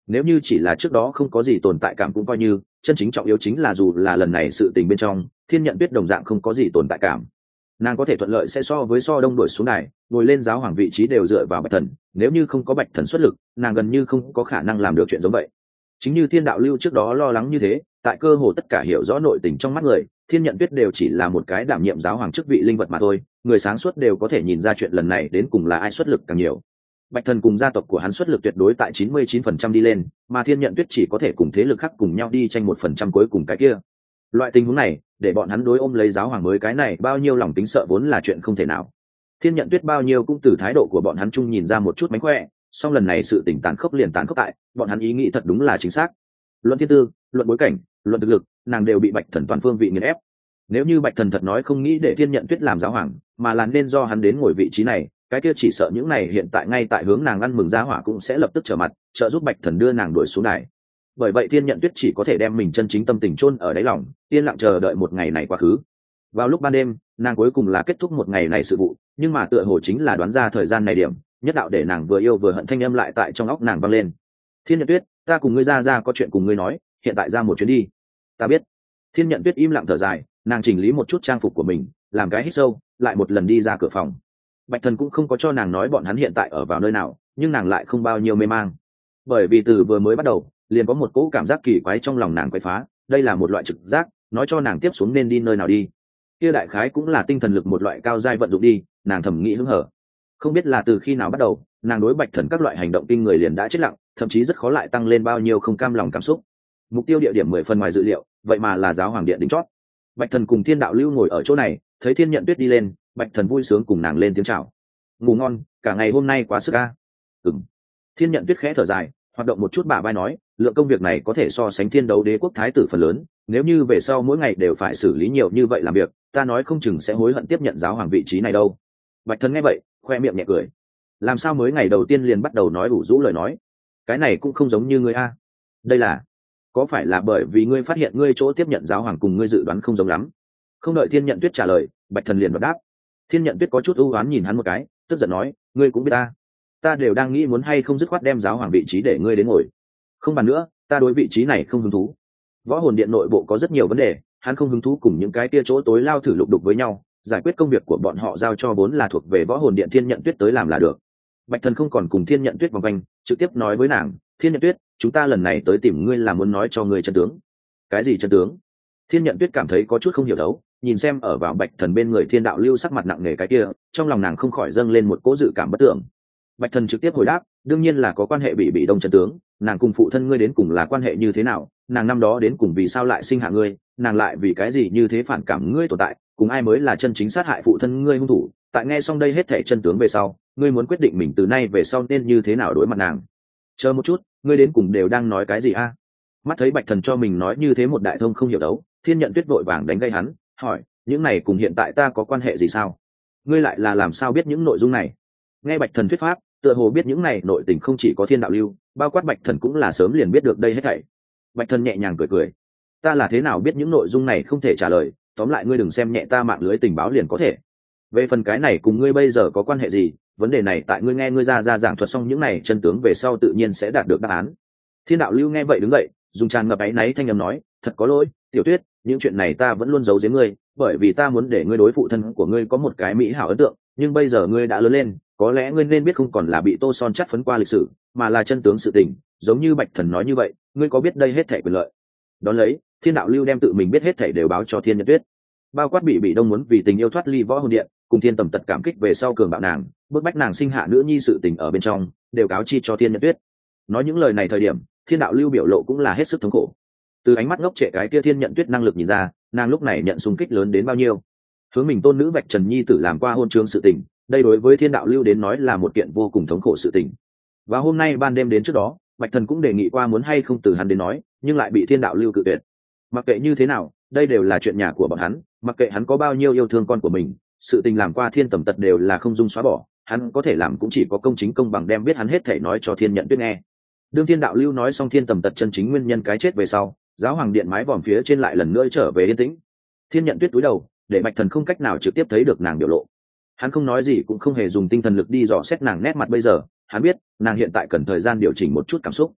nếu như chỉ là trước đó không có gì tồn tại cảm cũng coi như, chân chính trọng yếu chính là dù là lần này sự tình bên trong Thiên Nhận Tuyết đồng dạng không có gì tồn tại cảm, nàng có thể thuận lợi sẽ so với so đông đổi xuống đài ngồi lên giáo hoàng vị trí đều dựa vào Bạch Thần, nếu như không có Bạch Thần xuất lực nàng gần như không có khả năng làm được chuyện giống vậy. Chính như Thiên Đạo Lưu trước đó lo lắng như thế, tại cơ hồ tất cả hiểu rõ nội tình trong mắt người, Thiên Nhận Tuyết đều chỉ là một cái đảm nhiệm giáo hoàng chức vị linh vật mà thôi, người sáng suốt đều có thể nhìn ra chuyện lần này đến cùng là ai xuất lực càng nhiều. Bạch Thần cùng gia tộc của hắn xuất lực tuyệt đối tại chín mươi chín phần trăm đi lên, mà Thiên Nhận Tuyết chỉ có thể cùng thế lực khác cùng nhau đi tranh một phần trăm cuối cùng cái kia. Loại tình huống này, để bọn hắn đối ôm lấy giáo hoàng mới cái này bao nhiêu lòng tính sợ vốn là chuyện không thể nào. Thiên Nhận Tuyết bao nhiêu cũng từ thái độ của bọn hắn chung nhìn ra một chút mánh khỏe, song lần này sự tình tàn khốc liền tàn khốc tại, bọn hắn ý nghĩ thật đúng là chính xác. Luận thiên tư, luận bối cảnh, luận thực lực, nàng đều bị Bạch Thần toàn phương vị nghiền ép. Nếu như Bạch Thần thật nói không nghĩ để Thiên Nhận Tuyết làm giáo hoàng, mà là nên do hắn đến ngồi vị trí này, cái kia chỉ sợ những này hiện tại ngay tại hướng nàng ăn mừng giá hỏa cũng sẽ lập tức trở mặt, trợ giúp Bạch Thần đưa nàng đuổi xuống đài. Bởi vậy Thiên Nhận Tuyết chỉ có thể đem mình chân chính tâm tình chôn ở đáy lòng, yên lặng chờ đợi một ngày này quá khứ. Vào lúc ban đêm, nàng cuối cùng là kết thúc một ngày này sự vụ, nhưng mà tựa hồ chính là đoán ra thời gian này điểm, nhất đạo để nàng vừa yêu vừa hận thanh âm lại tại trong óc nàng vang lên. Thiên Nhận Tuyết, ta cùng ngươi ra ra có chuyện cùng ngươi nói, hiện tại ra một chuyến đi. Ta biết. Thiên Nhận Tuyết im lặng thở dài, nàng chỉnh lý một chút trang phục của mình, làm cái hít sâu, lại một lần đi ra cửa phòng. Bạch Thần cũng không có cho nàng nói bọn hắn hiện tại ở vào nơi nào, nhưng nàng lại không bao nhiêu mê mang, bởi vì từ vừa mới bắt đầu liền có một cỗ cảm giác kỳ quái trong lòng nàng quay phá, đây là một loại trực giác nói cho nàng tiếp xuống nên đi nơi nào đi. Kia đại khái cũng là tinh thần lực một loại cao giai vận dụng đi, nàng thầm nghĩ hứng hở. Không biết là từ khi nào bắt đầu, nàng đối Bạch Thần các loại hành động kinh người liền đã chết lặng, thậm chí rất khó lại tăng lên bao nhiêu không cam lòng cảm xúc. Mục tiêu địa điểm mười phần ngoài dự liệu, vậy mà là giáo hoàng điện đỉnh chót. Bạch Thần cùng Thiên Đạo Lưu ngồi ở chỗ này, thấy Thiên Nhận Tuyết đi lên, Bạch Thần vui sướng cùng nàng lên tiếng chào. Ngủ ngon, cả ngày hôm nay quá sức a. Ừm. Thiên Nhận Tuyết khẽ thở dài, hoạt động một chút bả vai nói, lượng công việc này có thể so sánh Thiên Đấu Đế quốc thái tử phần lớn, nếu như về sau mỗi ngày đều phải xử lý nhiều như vậy làm việc, ta nói không chừng sẽ hối hận tiếp nhận giáo hoàng vị trí này đâu. Bạch Thần nghe vậy, khoe miệng nhẹ cười. Làm sao mới ngày đầu tiên liền bắt đầu nói đủ rũ lời nói? Cái này cũng không giống như ngươi a. Đây là, có phải là bởi vì ngươi phát hiện ngươi chỗ tiếp nhận giáo hoàng cùng ngươi dự đoán không giống lắm? Không đợi Thiên Nhận Tuyết trả lời, Bạch Thần liền đáp. Thiên Nhận Tuyết có chút ưu oán nhìn hắn một cái, tức giận nói, ngươi cũng biết ta, ta đều đang nghĩ muốn hay không dứt khoát đem giáo hoàng vị trí để ngươi đến ngồi. Không bàn nữa, ta đối vị trí này không hứng thú. Võ hồn điện nội bộ có rất nhiều vấn đề, hắn không hứng thú cùng những cái tia chỗ tối lao thử lục đục với nhau, giải quyết công việc của bọn họ giao cho vốn là thuộc về võ hồn điện Thiên Nhận Tuyết tới làm là được. Bạch Thần không còn cùng Thiên Nhận Tuyết vòng quanh, trực tiếp nói với nàng, Thiên Nhận Tuyết, chúng ta lần này tới tìm ngươi là muốn nói cho ngươi chân tướng. Cái gì chân tướng? Thiên Nhận Tuyết cảm thấy có chút không hiểu đấu, nhìn xem ở vào Bạch Thần bên người Thiên Đạo Lưu sắc mặt nặng nề cái kia, trong lòng nàng không khỏi dâng lên một cỗ dự cảm bất tưởng. Bạch Thần trực tiếp hồi đáp, đương nhiên là có quan hệ bị bị đông chân tướng, nàng cùng phụ thân ngươi đến cùng là quan hệ như thế nào, nàng năm đó đến cùng vì sao lại sinh hạ ngươi, nàng lại vì cái gì như thế phản cảm ngươi tồn tại, cùng ai mới là chân chính sát hại phụ thân ngươi hung thủ. Tại nghe xong đây hết thảy chân tướng về sau, ngươi muốn quyết định mình từ nay về sau nên như thế nào đối mặt nàng. Chờ một chút, ngươi đến cùng đều đang nói cái gì a? Mắt thấy Bạch Thần cho mình nói như thế một đại thông không hiểu đấu, Thiên Nhận Tuyết vội vàng đánh gây hắn, hỏi, những này cùng hiện tại ta có quan hệ gì sao? Ngươi lại là làm sao biết những nội dung này? Nghe Bạch Thần thuyết pháp, tựa hồ biết những này nội tình không chỉ có Thiên Đạo Lưu, bao quát Bạch Thần cũng là sớm liền biết được đây hết thảy. Bạch Thần nhẹ nhàng cười cười, ta là thế nào biết những nội dung này không thể trả lời, tóm lại ngươi đừng xem nhẹ ta mạng lưới tình báo liền có thể. Về phần cái này cùng ngươi bây giờ có quan hệ gì, vấn đề này tại ngươi nghe ngươi ra ra giảng thuật xong những này chân tướng về sau tự nhiên sẽ đạt được đáp án. Thiên Đạo Lưu nghe vậy đứng dậy, dùng tràn ngập áy náy thanh âm nói, thật có lỗi, Tiểu Tuyết, những chuyện này ta vẫn luôn giấu giếm ngươi, bởi vì ta muốn để ngươi đối phụ thân của ngươi có một cái mỹ hảo ấn tượng, nhưng bây giờ ngươi đã lớn lên, có lẽ ngươi nên biết không còn là bị tô son chắt phấn qua lịch sử, mà là chân tướng sự tình, giống như Bạch Thần nói như vậy, ngươi có biết đây hết thảy quyền lợi. Đón lấy, Thiên Đạo Lưu đem tự mình biết hết thảy đều báo cho Thiên Nhận Tuyết, bao quát bị bị đông muốn vì tình yêu thoát ly võ hồn điện, cùng Thiên Tầm Tật cảm kích về sau cường bạo nàng, bức bách nàng sinh hạ nữ nhi sự tình ở bên trong, đều cáo chi cho Thiên Nhận Tuyết. Nói những lời này thời điểm, Thiên Đạo Lưu biểu lộ cũng là hết sức thống khổ. Từ ánh mắt ngốc trệ cái kia Thiên Nhận Tuyết năng lực nhìn ra, nàng lúc này nhận xung kích lớn đến bao nhiêu. Hướng mình tôn nữ Bạch Trần Nhi tử làm qua hôn chương sự tình, đây đối với Thiên Đạo Lưu đến nói là một kiện vô cùng thống khổ sự tình. Và hôm nay ban đêm đến trước đó, Bạch Thần cũng đề nghị qua muốn hay không từ hắn đến nói, nhưng lại bị Thiên Đạo Lưu cự tuyệt. Mặc kệ như thế nào, đây đều là chuyện nhà của bọn hắn, mặc kệ hắn có bao nhiêu yêu thương con của mình, sự tình làm qua Thiên Tầm Tật đều là không dung xóa bỏ, hắn có thể làm cũng chỉ có công chính công bằng đem biết hắn hết thể nói cho Thiên Nhận Tuyết nghe. Đương Thiên Đạo Lưu nói xong Thiên Tầm Tật chân chính nguyên nhân cái chết về sau, giáo hoàng điện mái vòm phía trên lại lần nữa trở về yên tĩnh. Thiên Nhận Tuyết cúi đầu, để Bạch Thần không cách nào trực tiếp thấy được nàng biểu lộ. Hắn không nói gì cũng không hề dùng tinh thần lực đi dò xét nàng nét mặt bây giờ, hắn biết nàng hiện tại cần thời gian điều chỉnh một chút cảm xúc.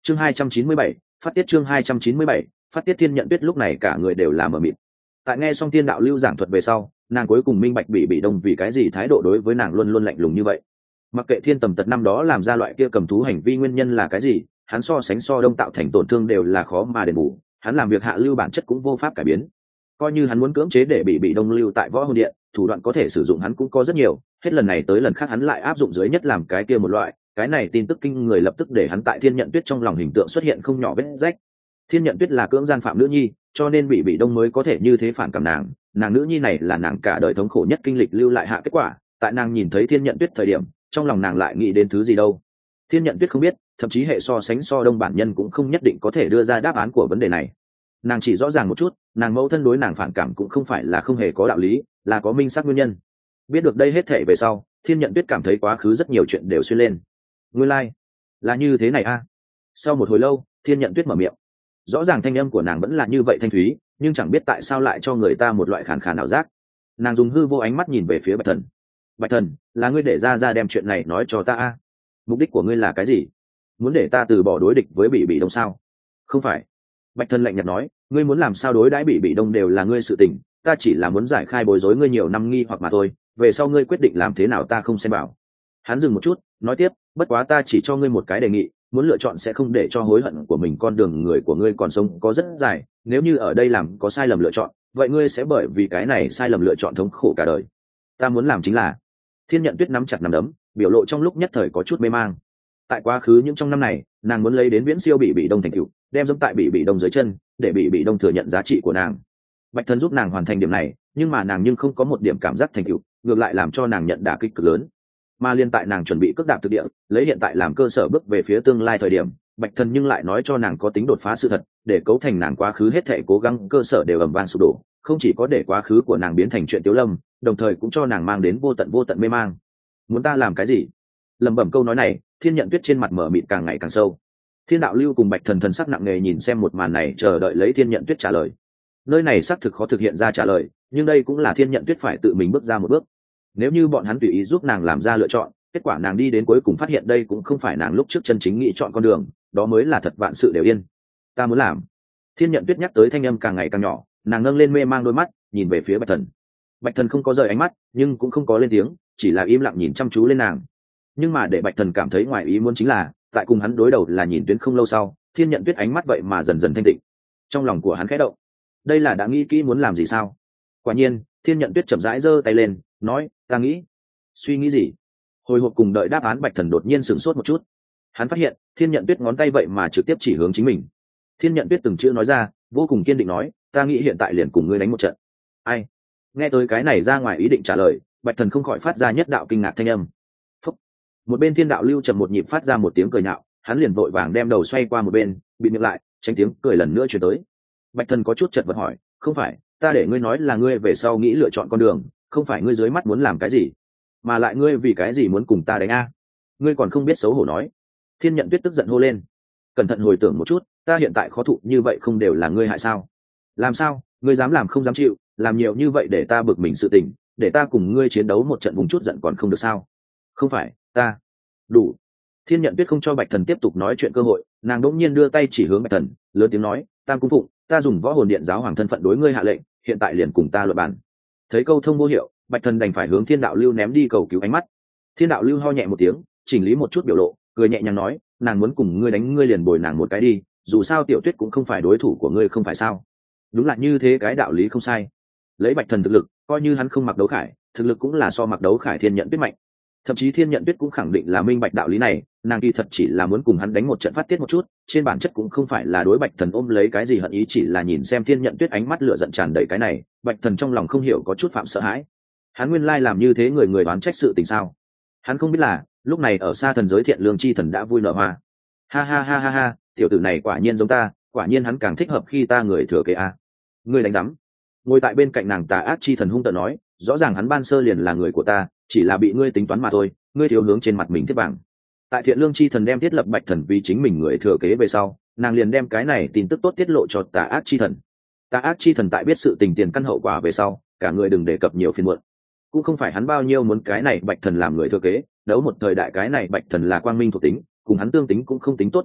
chương hai trăm chín mươi bảy, phát tiết chương hai trăm chín mươi bảy, phát tiết. Thiên Nhận Tuyết lúc này cả người đều là mờ mịt. Tại nghe xong Thiên đạo lưu giảng thuật về sau, nàng cuối cùng minh bạch bị bị đông vì cái gì thái độ đối với nàng luôn luôn lạnh lùng như vậy. Mặc kệ Thiên Tầm Tật năm đó làm ra loại kia cầm thú hành vi nguyên nhân là cái gì, hắn so sánh so đông tạo thành tổn thương đều là khó mà đền bù, hắn làm việc hạ lưu bản chất cũng vô pháp cải biến. Coi như hắn muốn cưỡng chế để bị bị đông lưu tại võ hồn điện, thủ đoạn có thể sử dụng hắn cũng có rất nhiều, hết lần này tới lần khác hắn lại áp dụng dưới nhất làm cái kia một loại. Cái này tin tức kinh người lập tức để hắn tại Thiên Nhận Tuyết trong lòng hình tượng xuất hiện không nhỏ vết rách. Thiên Nhận Tuyết là cưỡng gian phạm nữ nhi, cho nên bị bị đông mới có thể như thế phản cảm nàng. Nàng nữ nhi này là nàng cả đời thống khổ nhất kinh lịch lưu lại hạ kết quả. Tại nàng nhìn thấy Thiên Nhận Tuyết thời điểm, trong lòng nàng lại nghĩ đến thứ gì đâu. Thiên Nhận Tuyết không biết, thậm chí hệ so sánh so đông bản nhân cũng không nhất định có thể đưa ra đáp án của vấn đề này. Nàng chỉ rõ ràng một chút, nàng mẫu thân đối nàng phản cảm cũng không phải là không hề có đạo lý, là có minh xác nguyên nhân. Biết được đây hết thể về sau, Thiên Nhận Tuyết cảm thấy quá khứ rất nhiều chuyện đều xuyên lên. Nguyên lai là như thế này a. À. Sau một hồi lâu, Thiên Nhận Tuyết mở miệng. Rõ ràng thanh âm của nàng vẫn là như vậy thanh thúy, nhưng chẳng biết tại sao lại cho người ta một loại khàn khàn ảo giác. Nàng dùng hư vô ánh mắt nhìn về phía Bạch Thần. Bạch Thần, là ngươi để ra ra đem chuyện này nói cho ta a? À? Mục đích của ngươi là cái gì? Muốn để ta từ bỏ đối địch với bị bị đông sao? Không phải. Bạch Thần lạnh nhạt nói, ngươi muốn làm sao đối đãi bị bị đông đều là ngươi sự tình, ta chỉ là muốn giải khai bối rối ngươi nhiều năm nghi hoặc mà thôi, về sau ngươi quyết định làm thế nào ta không xem bảo. Hắn dừng một chút, nói tiếp, bất quá ta chỉ cho ngươi một cái đề nghị, muốn lựa chọn sẽ không để cho hối hận của mình, con đường người của ngươi còn sống có rất dài, nếu như ở đây làm có sai lầm lựa chọn, vậy ngươi sẽ bởi vì cái này sai lầm lựa chọn thống khổ cả đời. Ta muốn làm chính là. Thiên Nhận Tuyết nắm chặt nắm đấm, biểu lộ trong lúc nhất thời có chút mê mang. Tại quá khứ những trong năm này, nàng muốn lấy đến viễn siêu bị bị đông thành tựu, đem dẫm tại bị bị đông dưới chân, để bị bị đông thừa nhận giá trị của nàng. Bạch Thần giúp nàng hoàn thành điểm này, nhưng mà nàng nhưng không có một điểm cảm giác thành tựu, ngược lại làm cho nàng nhận đả kích cực lớn. Mà liên tại nàng chuẩn bị cước đạp thực địa, lấy hiện tại làm cơ sở bước về phía tương lai thời điểm, Bạch Thần nhưng lại nói cho nàng có tính đột phá sự thật, để cấu thành nàng quá khứ hết thảy cố gắng cơ sở đều ầm vang sụp đổ, không chỉ có để quá khứ của nàng biến thành chuyện tiếu lâm, đồng thời cũng cho nàng mang đến vô tận vô tận mê mang. Muốn ta làm cái gì? Lẩm bẩm câu nói này, Thiên Nhận Tuyết trên mặt mở mịt càng ngày càng sâu. Thiên đạo lưu cùng Bạch Thần thần sắc nặng nề nhìn xem một màn này, chờ đợi lấy Thiên Nhận Tuyết trả lời. Nơi này xác thực khó thực hiện ra trả lời, nhưng đây cũng là Thiên Nhận Tuyết phải tự mình bước ra một bước. Nếu như bọn hắn tùy ý giúp nàng làm ra lựa chọn, kết quả nàng đi đến cuối cùng phát hiện đây cũng không phải nàng lúc trước chân chính nghĩ chọn con đường, đó mới là thật vạn sự đều yên. Ta muốn làm. Thiên Nhận Tuyết nhắc tới thanh âm càng ngày càng nhỏ, nàng nâng lên mê mang đôi mắt, nhìn về phía Bạch Thần. Bạch Thần không có rời ánh mắt, nhưng cũng không có lên tiếng, chỉ là im lặng nhìn chăm chú lên nàng. Nhưng mà để Bạch Thần cảm thấy ngoài ý muốn chính là, tại cùng hắn đối đầu là nhìn tuyến không lâu sau, Thiên Nhận Tuyết ánh mắt vậy mà dần dần thanh tịnh. Trong lòng của hắn khẽ động. Đây là đã nghĩ kỹ muốn làm gì sao? Quả nhiên, Thiên Nhận Tuyết chậm rãi giơ tay lên, nói, ta nghĩ. Suy nghĩ gì? Hồi hộp cùng đợi đáp án Bạch Thần đột nhiên sửng sốt một chút. Hắn phát hiện, Thiên Nhận Tuyết ngón tay vậy mà trực tiếp chỉ hướng chính mình. Thiên Nhận Tuyết từng chữ nói ra, vô cùng kiên định nói, ta nghĩ hiện tại liền cùng ngươi đánh một trận. Ai? Nghe tới cái này ra ngoài ý định trả lời, Bạch Thần không khỏi phát ra nhất đạo kinh ngạc thanh âm. Phúc. Một bên Thiên đạo lưu chậm một nhịp phát ra một tiếng cười nhạo, hắn liền vội vàng đem đầu xoay qua một bên, bị miệng lại, tránh tiếng cười lần nữa truyền tới. Bạch Thần có chút chật vật hỏi, không phải, ta để ngươi nói là ngươi về sau nghĩ lựa chọn con đường, không phải ngươi dưới mắt muốn làm cái gì, mà lại ngươi vì cái gì muốn cùng ta đánh a? Ngươi còn không biết xấu hổ nói. Thiên Nhận Tuyết tức giận hô lên. Cẩn thận hồi tưởng một chút, ta hiện tại khó thụ như vậy không đều là ngươi hại sao? Làm sao, ngươi dám làm không dám chịu, làm nhiều như vậy để ta bực mình sự tình, để ta cùng ngươi chiến đấu một trận vùng chút giận còn không được sao? Không phải, ta. Đủ. Thiên Nhận Tuyết không cho Bạch Thần tiếp tục nói chuyện cơ hội, nàng đỗng nhiên đưa tay chỉ hướng Bạch Thần, lớn tiếng nói, Tam Cung Phụng, ta dùng võ hồn điện giáo hoàng thân phận đối ngươi hạ lệnh, hiện tại liền cùng ta luận bàn. Thấy câu thông vô hiệu, Bạch Thần đành phải hướng Thiên đạo lưu ném đi cầu cứu ánh mắt. Thiên đạo lưu ho nhẹ một tiếng, chỉnh lý một chút biểu lộ, cười nhẹ nhàng nói, nàng muốn cùng ngươi đánh ngươi liền bồi nàng một cái đi, dù sao Tiểu Tuyết cũng không phải đối thủ của ngươi không phải sao? Đúng là như thế, cái đạo lý không sai. Lấy Bạch Thần thực lực, coi như hắn không mặc đấu khải, thực lực cũng là so mặc đấu khải Thiên Nhận Tuyết mạnh. Thậm chí Thiên Nhận Tuyết cũng khẳng định là minh bạch đạo lý này, nàng kỳ thật chỉ là muốn cùng hắn đánh một trận phát tiết một chút, trên bản chất cũng không phải là đối Bạch Thần ôm lấy cái gì hận ý, chỉ là nhìn xem Thiên Nhận Tuyết ánh mắt lửa giận tràn đầy cái này, Bạch Thần trong lòng không hiểu có chút phạm sợ hãi. Hắn nguyên lai làm như thế người người đoán trách sự tình sao? Hắn không biết là, lúc này ở xa thần giới thiện lương chi thần đã vui nở hoa. Ha ha ha ha ha, tiểu tử này quả nhiên giống ta, quả nhiên hắn càng thích hợp khi ta người thừa kế a. Ngươi đánh rắm. Ngồi tại bên cạnh nàng tà ác chi thần hung tợn nói, rõ ràng hắn ban sơ liền là người của ta, chỉ là bị ngươi tính toán mà thôi, ngươi thiếu hướng trên mặt mình thiết vàng. Tại thiện lương chi thần đem thiết lập Bạch Thần vì chính mình người thừa kế về sau, nàng liền đem cái này tin tức tốt tiết lộ cho tà ác chi thần. Tà ác chi thần tại biết sự tình tiền căn hậu quả về sau, cả người đừng đề cập nhiều phiền muộn. Cũng không phải hắn bao nhiêu muốn cái này Bạch Thần làm người thừa kế, đấu một thời đại cái này Bạch Thần là quang minh thuộc tính, cùng hắn tương tính cũng không tính tốt như vậy,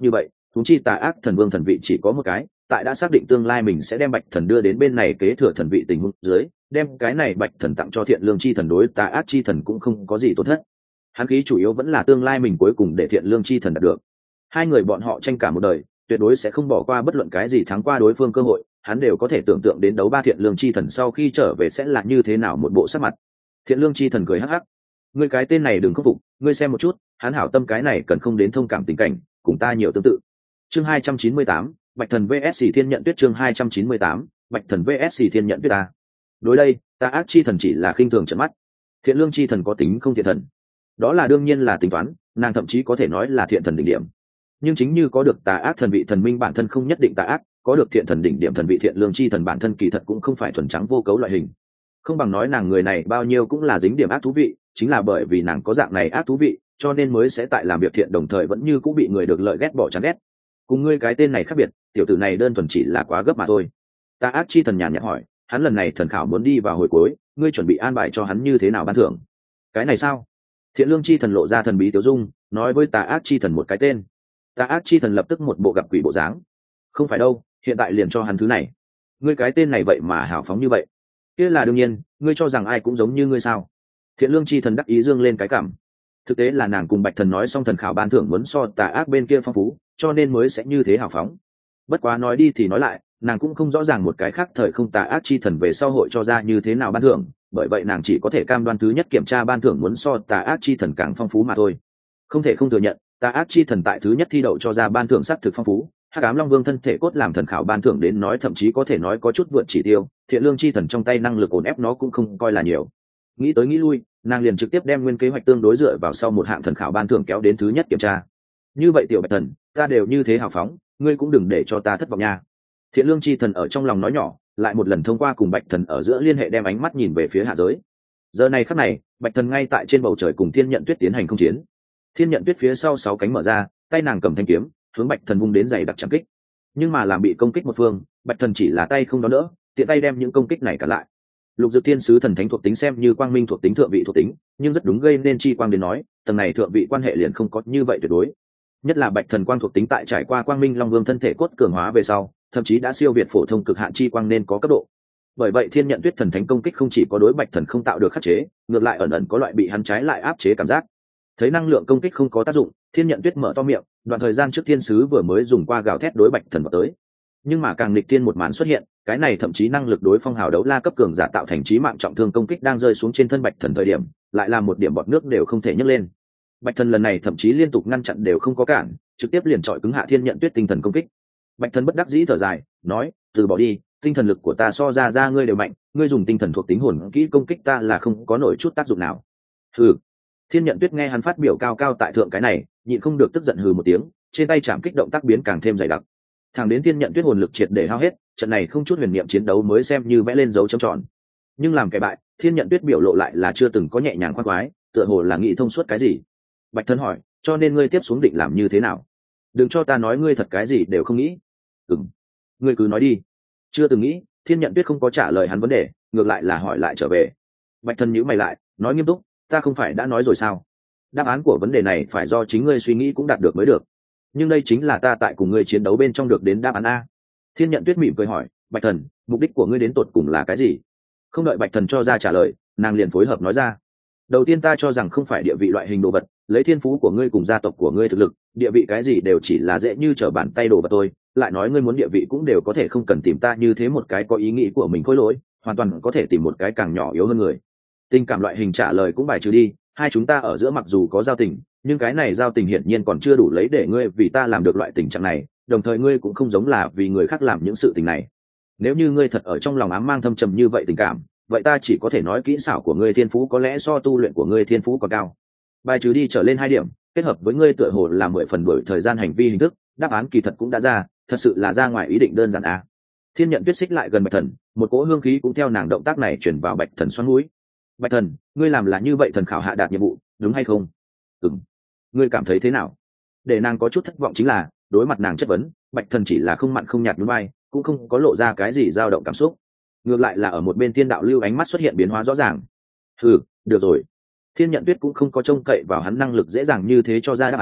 thú chi tà ác thần vương thần vị chỉ có một cái, tại đã xác định tương lai mình sẽ đem bạch thần đưa đến bên này kế thừa thần vị tình huống dưới, đem cái này bạch thần tặng cho thiện lương chi thần đối tà ác chi thần cũng không có gì tổn thất. Hắn khí chủ yếu vẫn là tương lai mình cuối cùng để thiện lương chi thần đạt được. Hai người bọn họ tranh cả một đời, tuyệt đối sẽ không bỏ qua bất luận cái gì thắng qua đối phương cơ hội. Hắn đều có thể tưởng tượng đến đấu ba thiện lương chi thần sau khi trở về sẽ là như thế nào một bộ sắc mặt. Thiện lương chi thần cười hắc hắc, ngươi cái tên này đừng khâm phục, ngươi xem một chút, hắn hảo tâm cái này cần không đến thông cảm tình cảnh, cùng ta nhiều tương tự. Chương hai trăm chín mươi tám, Bạch Thần vs Thiên Nhận Tuyết. Chương hai trăm chín mươi tám, Bạch Thần vs Thiên Nhận Tuyết. Ta đối đây, ta ác chi thần chỉ là khinh thường trợn mắt, thiện lương chi thần có tính không thiện thần, đó là đương nhiên là tính toán, nàng thậm chí có thể nói là thiện thần đỉnh điểm. Nhưng chính như có được tà ác thần vị thần minh bản thân không nhất định tà ác, có được thiện thần đỉnh điểm thần vị thiện lương chi thần bản thân kỳ thật cũng không phải thuần trắng vô cấu loại hình. Không bằng nói nàng người này bao nhiêu cũng là dính điểm ác thú vị, chính là bởi vì nàng có dạng này ác thú vị, cho nên mới sẽ tại làm việc thiện đồng thời vẫn như cũng bị người được lợi ghét bỏ chán ghét. Cùng ngươi cái tên này khác biệt, tiểu tử này đơn thuần chỉ là quá gấp mà thôi. Tà ác chi thần nhàn nhạt hỏi, hắn lần này thần khảo muốn đi vào hồi cuối, ngươi chuẩn bị an bài cho hắn như thế nào ban thưởng? Cái này sao? Thiện lương chi thần lộ ra thần bí tiểu dung, nói với tà ác chi thần một cái tên. Tà ác chi thần lập tức một bộ gặp quỷ bộ dáng. Không phải đâu, hiện tại liền cho hắn thứ này. Ngươi cái tên này vậy mà hào phóng như vậy? Kia là đương nhiên, ngươi cho rằng ai cũng giống như ngươi sao? Thiện lương chi thần đắc ý dương lên cái cảm. Thực tế là nàng cùng bạch thần nói xong thần khảo ban thưởng muốn so tà ác bên kia phong phú, cho nên mới sẽ như thế hào phóng. Bất quá nói đi thì nói lại, nàng cũng không rõ ràng một cái khác thời không tà ác chi thần về sau hội cho ra như thế nào ban thưởng, bởi vậy nàng chỉ có thể cam đoan thứ nhất kiểm tra ban thưởng muốn so tà ác chi thần càng phong phú mà thôi. Không thể không thừa nhận, tà ác chi thần tại thứ nhất thi đậu cho ra ban thưởng xác thực phong phú, hắc ám long vương thân thể cốt làm thần khảo ban thưởng đến nói thậm chí có thể nói có chút vượt chỉ tiêu, thiện lương chi thần trong tay năng lực ổn ép nó cũng không coi là nhiều. Nghĩ tới nghĩ lui, nàng liền trực tiếp đem nguyên kế hoạch tương đối dựa vào sau một hạng thần khảo ban thưởng kéo đến thứ nhất kiểm tra. Như vậy tiểu bạch thần, ta đều như thế hào phóng, ngươi cũng đừng để cho ta thất vọng nha. Thiện lương chi thần ở trong lòng nói nhỏ, lại một lần thông qua cùng bạch thần ở giữa liên hệ đem ánh mắt nhìn về phía hạ giới. Giờ này khắc này, bạch thần ngay tại trên bầu trời cùng thiên nhận tuyết tiến hành công chiến. Thiên nhận tuyết phía sau sáu cánh mở ra, tay nàng cầm thanh kiếm hướng bạch thần vung đến dày đặc chạm kích. Nhưng mà làm bị công kích một phương, bạch thần chỉ là tay không đón đỡ, tiện tay đem những công kích này cả lại. Lục Dược Thiên sứ thần thánh thuộc tính xem như quang minh thuộc tính thượng vị thuộc tính, nhưng rất đúng gây nên chi quang đến nói, tầng này thượng vị quan hệ liền không có như vậy tuyệt đối. Nhất là bạch thần quang thuộc tính tại trải qua quang minh long vương thân thể cốt cường hóa về sau, thậm chí đã siêu việt phổ thông cực hạn chi quang nên có cấp độ. Bởi vậy thiên nhận tuyết thần thánh công kích không chỉ có đối bạch thần không tạo được khắc chế, ngược lại ẩn ẩn có loại bị hắn trái lại áp chế cảm giác. Thấy năng lượng công kích không có tác dụng, thiên nhận tuyết mở to miệng, đoạn thời gian trước thiên sứ vừa mới dùng qua gào thét đối bạch thần vào tới. Nhưng mà càng nghịch thiên một màn xuất hiện, cái này thậm chí năng lực đối phong hào đấu la cấp cường giả tạo thành chí mạng trọng thương công kích đang rơi xuống trên thân bạch thần thời điểm, lại làm một điểm bọt nước đều không thể nhấc lên. Bạch thần lần này thậm chí liên tục ngăn chặn đều không có cản, trực tiếp liền chọi cứng hạ thiên nhận tuyết tinh thần công kích. Bạch thần bất đắc dĩ thở dài, nói, từ bỏ đi, tinh thần lực của ta so ra ra ngươi đều mạnh, ngươi dùng tinh thần thuộc tính hồn kỹ công kích ta là không có nổi chút tác dụng nào. Hừ. Thiên nhận tuyết nghe hắn phát biểu cao cao tại thượng cái này, nhịn không được tức giận hừ một tiếng, trên tay chạm kích động tác biến càng thêm dày đặc. Thẳng đến thiên nhận tuyết hồn lực triệt để hao hết, trận này không chút huyền niệm chiến đấu mới xem như vẽ lên dấu chấm tròn. Nhưng làm kẻ bại, thiên nhận tuyết biểu lộ lại là chưa từng có nhẹ nhàng khoan khoái, tựa hồ là nghĩ thông suốt cái gì. Bạch thần hỏi, cho nên ngươi tiếp xuống định làm như thế nào? Đừng cho ta nói ngươi thật cái gì đều không nghĩ. Ừm, ngươi cứ nói đi. Chưa từng nghĩ. Thiên nhận tuyết không có trả lời hắn vấn đề, ngược lại là hỏi lại trở về. Bạch thần nhíu mày lại, nói nghiêm túc, ta không phải đã nói rồi sao? Đáp án của vấn đề này phải do chính ngươi suy nghĩ cũng đạt được mới được. Nhưng đây chính là ta tại cùng ngươi chiến đấu bên trong được đến đáp án a. Thiên nhận tuyết mỉm cười hỏi, bạch thần, mục đích của ngươi đến tột cùng là cái gì? Không đợi bạch thần cho ra trả lời, nàng liền phối hợp nói ra. Đầu tiên ta cho rằng không phải địa vị loại hình đồ vật, lấy thiên phú của ngươi cùng gia tộc của ngươi thực lực, địa vị cái gì đều chỉ là dễ như trở bàn tay đồ vật thôi. Lại nói ngươi muốn địa vị cũng đều có thể không cần tìm ta như thế một cái có ý nghĩ của mình khối lỗi, hoàn toàn có thể tìm một cái càng nhỏ yếu hơn người. Tình cảm loại hình trả lời cũng bài trừ đi, hai chúng ta ở giữa mặc dù có giao tình, nhưng cái này giao tình hiển nhiên còn chưa đủ lấy để ngươi vì ta làm được loại tình trạng này, đồng thời ngươi cũng không giống là vì người khác làm những sự tình này. Nếu như ngươi thật ở trong lòng ám mang thâm trầm như vậy tình cảm, vậy ta chỉ có thể nói kỹ xảo của ngươi thiên phú có lẽ so tu luyện của ngươi thiên phú còn cao. Bài trừ đi trở lên hai điểm, kết hợp với ngươi tựa hồ là mười phần đổi thời gian hành vi hình thức, đáp án kỳ thật cũng đã ra, thật sự là ra ngoài ý định đơn giản à. Thiên nhận tuyết xích lại gần bạch thần, một cỗ hương khí cũng theo nàng động tác này chuyển vào bạch thần xoắn mũi. Bạch thần, ngươi làm là như vậy thần khảo hạ đạt nhiệm vụ, đúng hay không? Ừm. Ngươi cảm thấy thế nào? Để nàng có chút thất vọng chính là, đối mặt nàng chất vấn, bạch thần chỉ là không mặn không nhạt nhún vai, cũng không có lộ ra cái gì dao động cảm xúc. Ngược lại là ở một bên thiên đạo lưu ánh mắt xuất hiện biến hóa rõ ràng. Hừ, được rồi. Thiên nhận tuyết cũng không có trông cậy vào hắn năng lực dễ dàng như thế cho ra đáp án,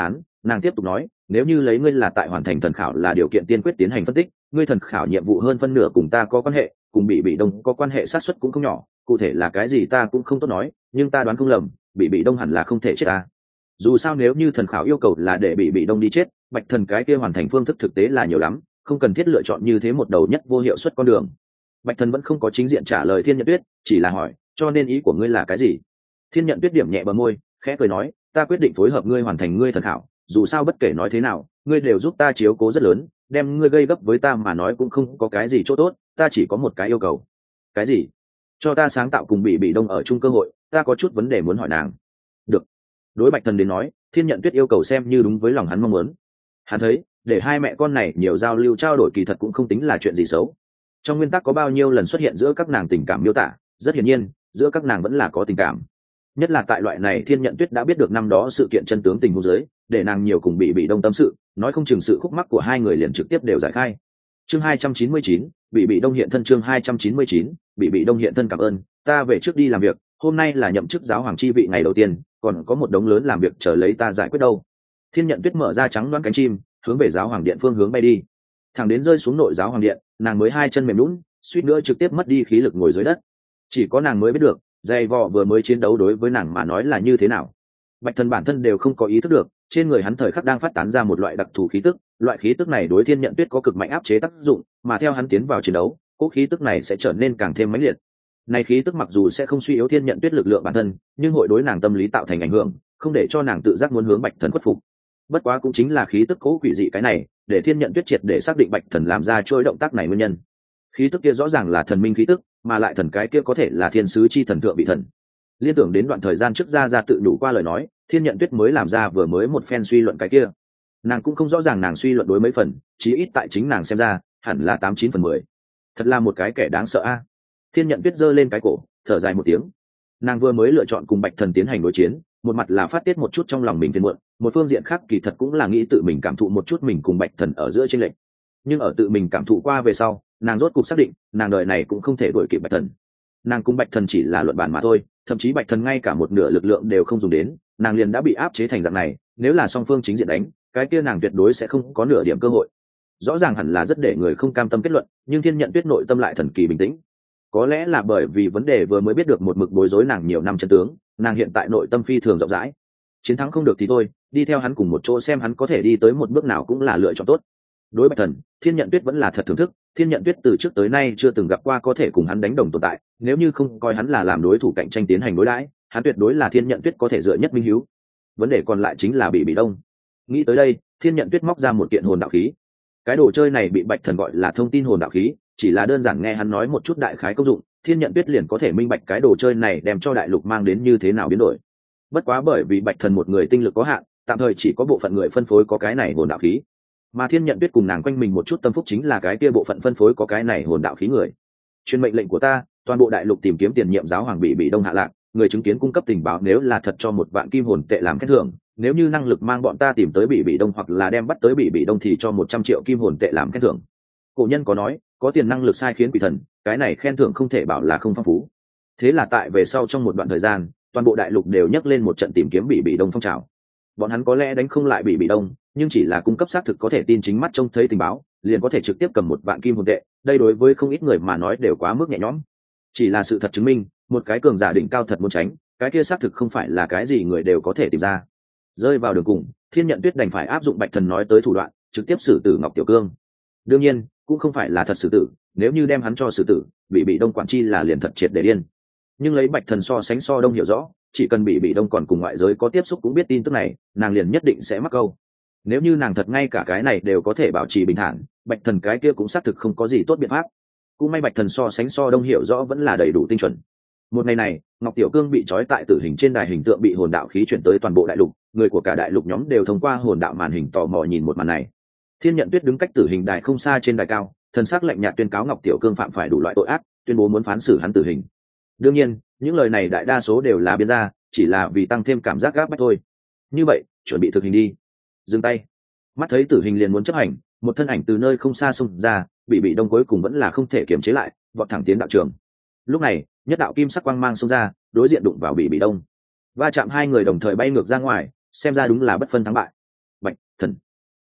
Nàng tiếp tục nói, nếu như lấy ngươi là tại hoàn thành thần khảo là điều kiện tiên quyết tiến hành phân tích, ngươi thần khảo nhiệm vụ hơn phân nửa cùng ta có quan hệ, cùng bị bị đông có quan hệ xác suất cũng không nhỏ, cụ thể là cái gì ta cũng không tốt nói, nhưng ta đoán không lầm, bị bị đông hẳn là không thể chết ta. Dù sao nếu như thần khảo yêu cầu là để bị bị đông đi chết, bạch thần cái kia hoàn thành phương thức thực tế là nhiều lắm, không cần thiết lựa chọn như thế một đầu nhất vô hiệu suất con đường. Bạch thần vẫn không có chính diện trả lời Thiên Nhận Tuyết, chỉ là hỏi, cho nên ý của ngươi là cái gì? Thiên Nhận Tuyết điểm nhẹ bờ môi, khẽ cười nói, ta quyết định phối hợp ngươi hoàn thành ngươi thần khảo, dù sao bất kể nói thế nào, ngươi đều giúp ta chiếu cố rất lớn, đem ngươi gây gấp với ta mà nói cũng không có cái gì chỗ tốt, ta chỉ có một cái yêu cầu. Cái gì? Cho ta sáng tạo cùng bị bị đông ở chung cơ hội, ta có chút vấn đề muốn hỏi nàng. Được. Đối bạch thần đến nói, Thiên Nhận Tuyết yêu cầu xem như đúng với lòng hắn mong muốn. Hắn thấy, để hai mẹ con này nhiều giao lưu trao đổi kỳ thật cũng không tính là chuyện gì xấu. Trong nguyên tắc có bao nhiêu lần xuất hiện giữa các nàng tình cảm miêu tả, rất hiển nhiên, giữa các nàng vẫn là có tình cảm. Nhất là tại loại này Thiên Nhận Tuyết đã biết được năm đó sự kiện chân tướng tình huống dưới, để nàng nhiều cùng bị bị đông tâm sự, nói không chừng sự khúc mắc của hai người liền trực tiếp đều giải khai. Chương hai trăm chín mươi chín, bị bị đông hiện thân. Chương hai trăm chín mươi chín, bị bị đông hiện thân. Cảm ơn, ta về trước đi làm việc, hôm nay là nhậm chức giáo hoàng chi vị ngày đầu tiên, còn có một đống lớn làm việc chờ lấy ta giải quyết đâu. Thiên Nhận Tuyết mở ra trắng đoán cánh chim, hướng về giáo hoàng điện phương hướng bay đi. Thẳng đến rơi xuống nội giáo hoàng điện, nàng mới hai chân mềm lún, suýt nữa trực tiếp mất đi khí lực ngồi dưới đất. Chỉ có nàng mới biết được, dày vò vừa mới chiến đấu đối với nàng mà nói là như thế nào. Bạch thần bản thân đều không có ý thức được, trên người hắn thời khắc đang phát tán ra một loại đặc thù khí tức, loại khí tức này đối Thiên Nhận Tuyết có cực mạnh áp chế tác dụng, mà theo hắn tiến vào chiến đấu, cỗ khí tức này sẽ trở nên càng thêm mãnh liệt. Này khí tức mặc dù sẽ không suy yếu Thiên Nhận Tuyết lực lượng bản thân, nhưng hội đối nàng tâm lý tạo thành ảnh hưởng, không để cho nàng tự giác muốn hướng Bạch thần khuất phục. Bất quá cũng chính là khí tức cố quỷ dị cái này, để Thiên Nhận Tuyết triệt để xác định Bạch thần làm ra trôi động tác này nguyên nhân. Khí tức kia rõ ràng là thần minh khí tức, mà lại thần cái kia có thể là thiên sứ chi thần thượng vị thần. Liên tưởng đến đoạn thời gian trước ra ra tự đủ qua lời nói, Thiên Nhận Tuyết mới làm ra vừa mới một phen suy luận cái kia. Nàng cũng không rõ ràng nàng suy luận đối mấy phần, chí ít tại chính nàng xem ra, hẳn là tám chín phần mười. Thật là một cái kẻ đáng sợ a. Thiên Nhận Tuyết giơ lên cái cổ, thở dài một tiếng. Nàng vừa mới lựa chọn cùng Bạch thần tiến hành đối chiến, một mặt là phát tiết một chút trong lòng mình phiền muộn, một phương diện khác kỳ thật cũng là nghĩ tự mình cảm thụ một chút mình cùng Bạch thần ở giữa chênh lệch. Nhưng ở tự mình cảm thụ qua về sau, nàng rốt cục xác định, nàng đời này cũng không thể đuổi kịp Bạch thần. Nàng cùng Bạch thần chỉ là luận bàn mà thôi, thậm chí Bạch thần ngay cả một nửa lực lượng đều không dùng đến, nàng liền đã bị áp chế thành dạng này, nếu là song phương chính diện đánh, cái kia nàng tuyệt đối sẽ không có nửa điểm cơ hội. Rõ ràng hẳn là rất để người không cam tâm kết luận, nhưng Thiên Nhận Tuyết nội tâm lại thần kỳ bình tĩnh. Có lẽ là bởi vì vấn đề vừa mới biết được một mực bối rối nàng nhiều năm chân tướng, nàng hiện tại nội tâm phi thường rộng rãi. Chiến thắng không được thì thôi, đi theo hắn cùng một chỗ xem hắn có thể đi tới một bước nào cũng là lựa chọn tốt. Đối Bạch thần, Thiên Nhận Tuyết vẫn là thật thưởng thức, Thiên Nhận Tuyết từ trước tới nay chưa từng gặp qua có thể cùng hắn đánh đồng tồn tại, nếu như không coi hắn là làm đối thủ cạnh tranh tiến hành đối đãi, hắn tuyệt đối là Thiên Nhận Tuyết có thể dựa nhất minh hiếu. Vấn đề còn lại chính là bị bị đông. Nghĩ tới đây, Thiên Nhận Tuyết móc ra một kiện hồn đạo khí. Cái đồ chơi này bị Bạch thần gọi là thông tin hồn đạo khí, chỉ là đơn giản nghe hắn nói một chút đại khái công dụng, Thiên Nhận Tuyết liền có thể minh bạch cái đồ chơi này đem cho đại lục mang đến như thế nào biến đổi. Bất quá bởi vì Bạch thần một người tinh lực có hạn, tạm thời chỉ có bộ phận người phân phối có cái này hồn đạo khí, mà Thiên Nhận Tuyết cùng nàng quanh mình một chút tâm phúc chính là cái kia bộ phận phân phối có cái này hồn đạo khí người. Truyền mệnh lệnh của ta, toàn bộ đại lục tìm kiếm tiền nhiệm giáo hoàng bị bị đông hạ lạc, người chứng kiến cung cấp tình báo nếu là thật cho một vạn kim hồn tệ làm khen thưởng, nếu như năng lực mang bọn ta tìm tới bị bị đông hoặc là đem bắt tới bị bị đông thì cho một trăm triệu kim hồn tệ làm khen thưởng. Cổ nhân có nói, có tiền năng lực sai khiến quỷ thần, cái này khen thưởng không thể bảo là không phong phú. Thế là tại về sau trong một đoạn thời gian, toàn bộ đại lục đều nhấc lên một trận tìm kiếm bị bị đông phong trào. Bọn hắn có lẽ đánh không lại bị bị đông, nhưng chỉ là cung cấp xác thực có thể tin chính mắt trông thấy tình báo, liền có thể trực tiếp cầm một vạn kim hồn tệ, đây đối với không ít người mà nói đều quá mức nhẹ nhõm. Chỉ là sự thật chứng minh, một cái cường giả đỉnh cao thật muốn tránh, cái kia xác thực không phải là cái gì người đều có thể tìm ra. Rơi vào đường cùng, Thiên Nhận Tuyết đành phải áp dụng Bạch thần nói tới thủ đoạn, trực tiếp xử tử Ngọc Tiểu Cương. Đương nhiên, cũng không phải là thật xử tử, nếu như đem hắn cho xử tử, bị bị đông quản chi là liền thật triệt để điên. Nhưng lấy Bạch thần so sánh so đông hiểu rõ, chỉ cần bị bị đông còn cùng ngoại giới có tiếp xúc cũng biết tin tức này, nàng liền nhất định sẽ mắc câu. Nếu như nàng thật ngay cả cái này đều có thể bảo trì bình thản, Bạch thần cái kia cũng xác thực không có gì tốt biện pháp. Cũng may Bạch thần so sánh so đông hiểu rõ vẫn là đầy đủ tinh chuẩn. Một ngày này, Ngọc Tiểu Cương bị trói tại tử hình trên đài hình tượng bị hồn đạo khí chuyển tới toàn bộ đại lục, người của cả đại lục nhóm đều thông qua hồn đạo màn hình tò mò nhìn một màn này. Thiên Nhận Tuyết đứng cách tử hình đài không xa trên đài cao, thần sắc lạnh nhạt tuyên cáo Ngọc Tiểu Cương phạm phải đủ loại tội ác, tuyên bố muốn phán xử hắn tử hình. Đương nhiên, những lời này đại đa số đều là biên ra, chỉ là vì tăng thêm cảm giác gáp bách thôi. Như vậy, chuẩn bị thực hình đi. Dừng tay. Mắt thấy tử hình liền muốn chấp hành, một thân ảnh từ nơi không xa xông ra, bị bị đông cuối cùng vẫn là không thể kiềm chế lại, vọt thẳng tiến đạo trường. Lúc này, nhất đạo kim sắc quang mang xông ra, đối diện đụng vào bị bị đông. Va chạm hai người đồng thời bay ngược ra ngoài, xem ra đúng là bất phân thắng bại. Bạch.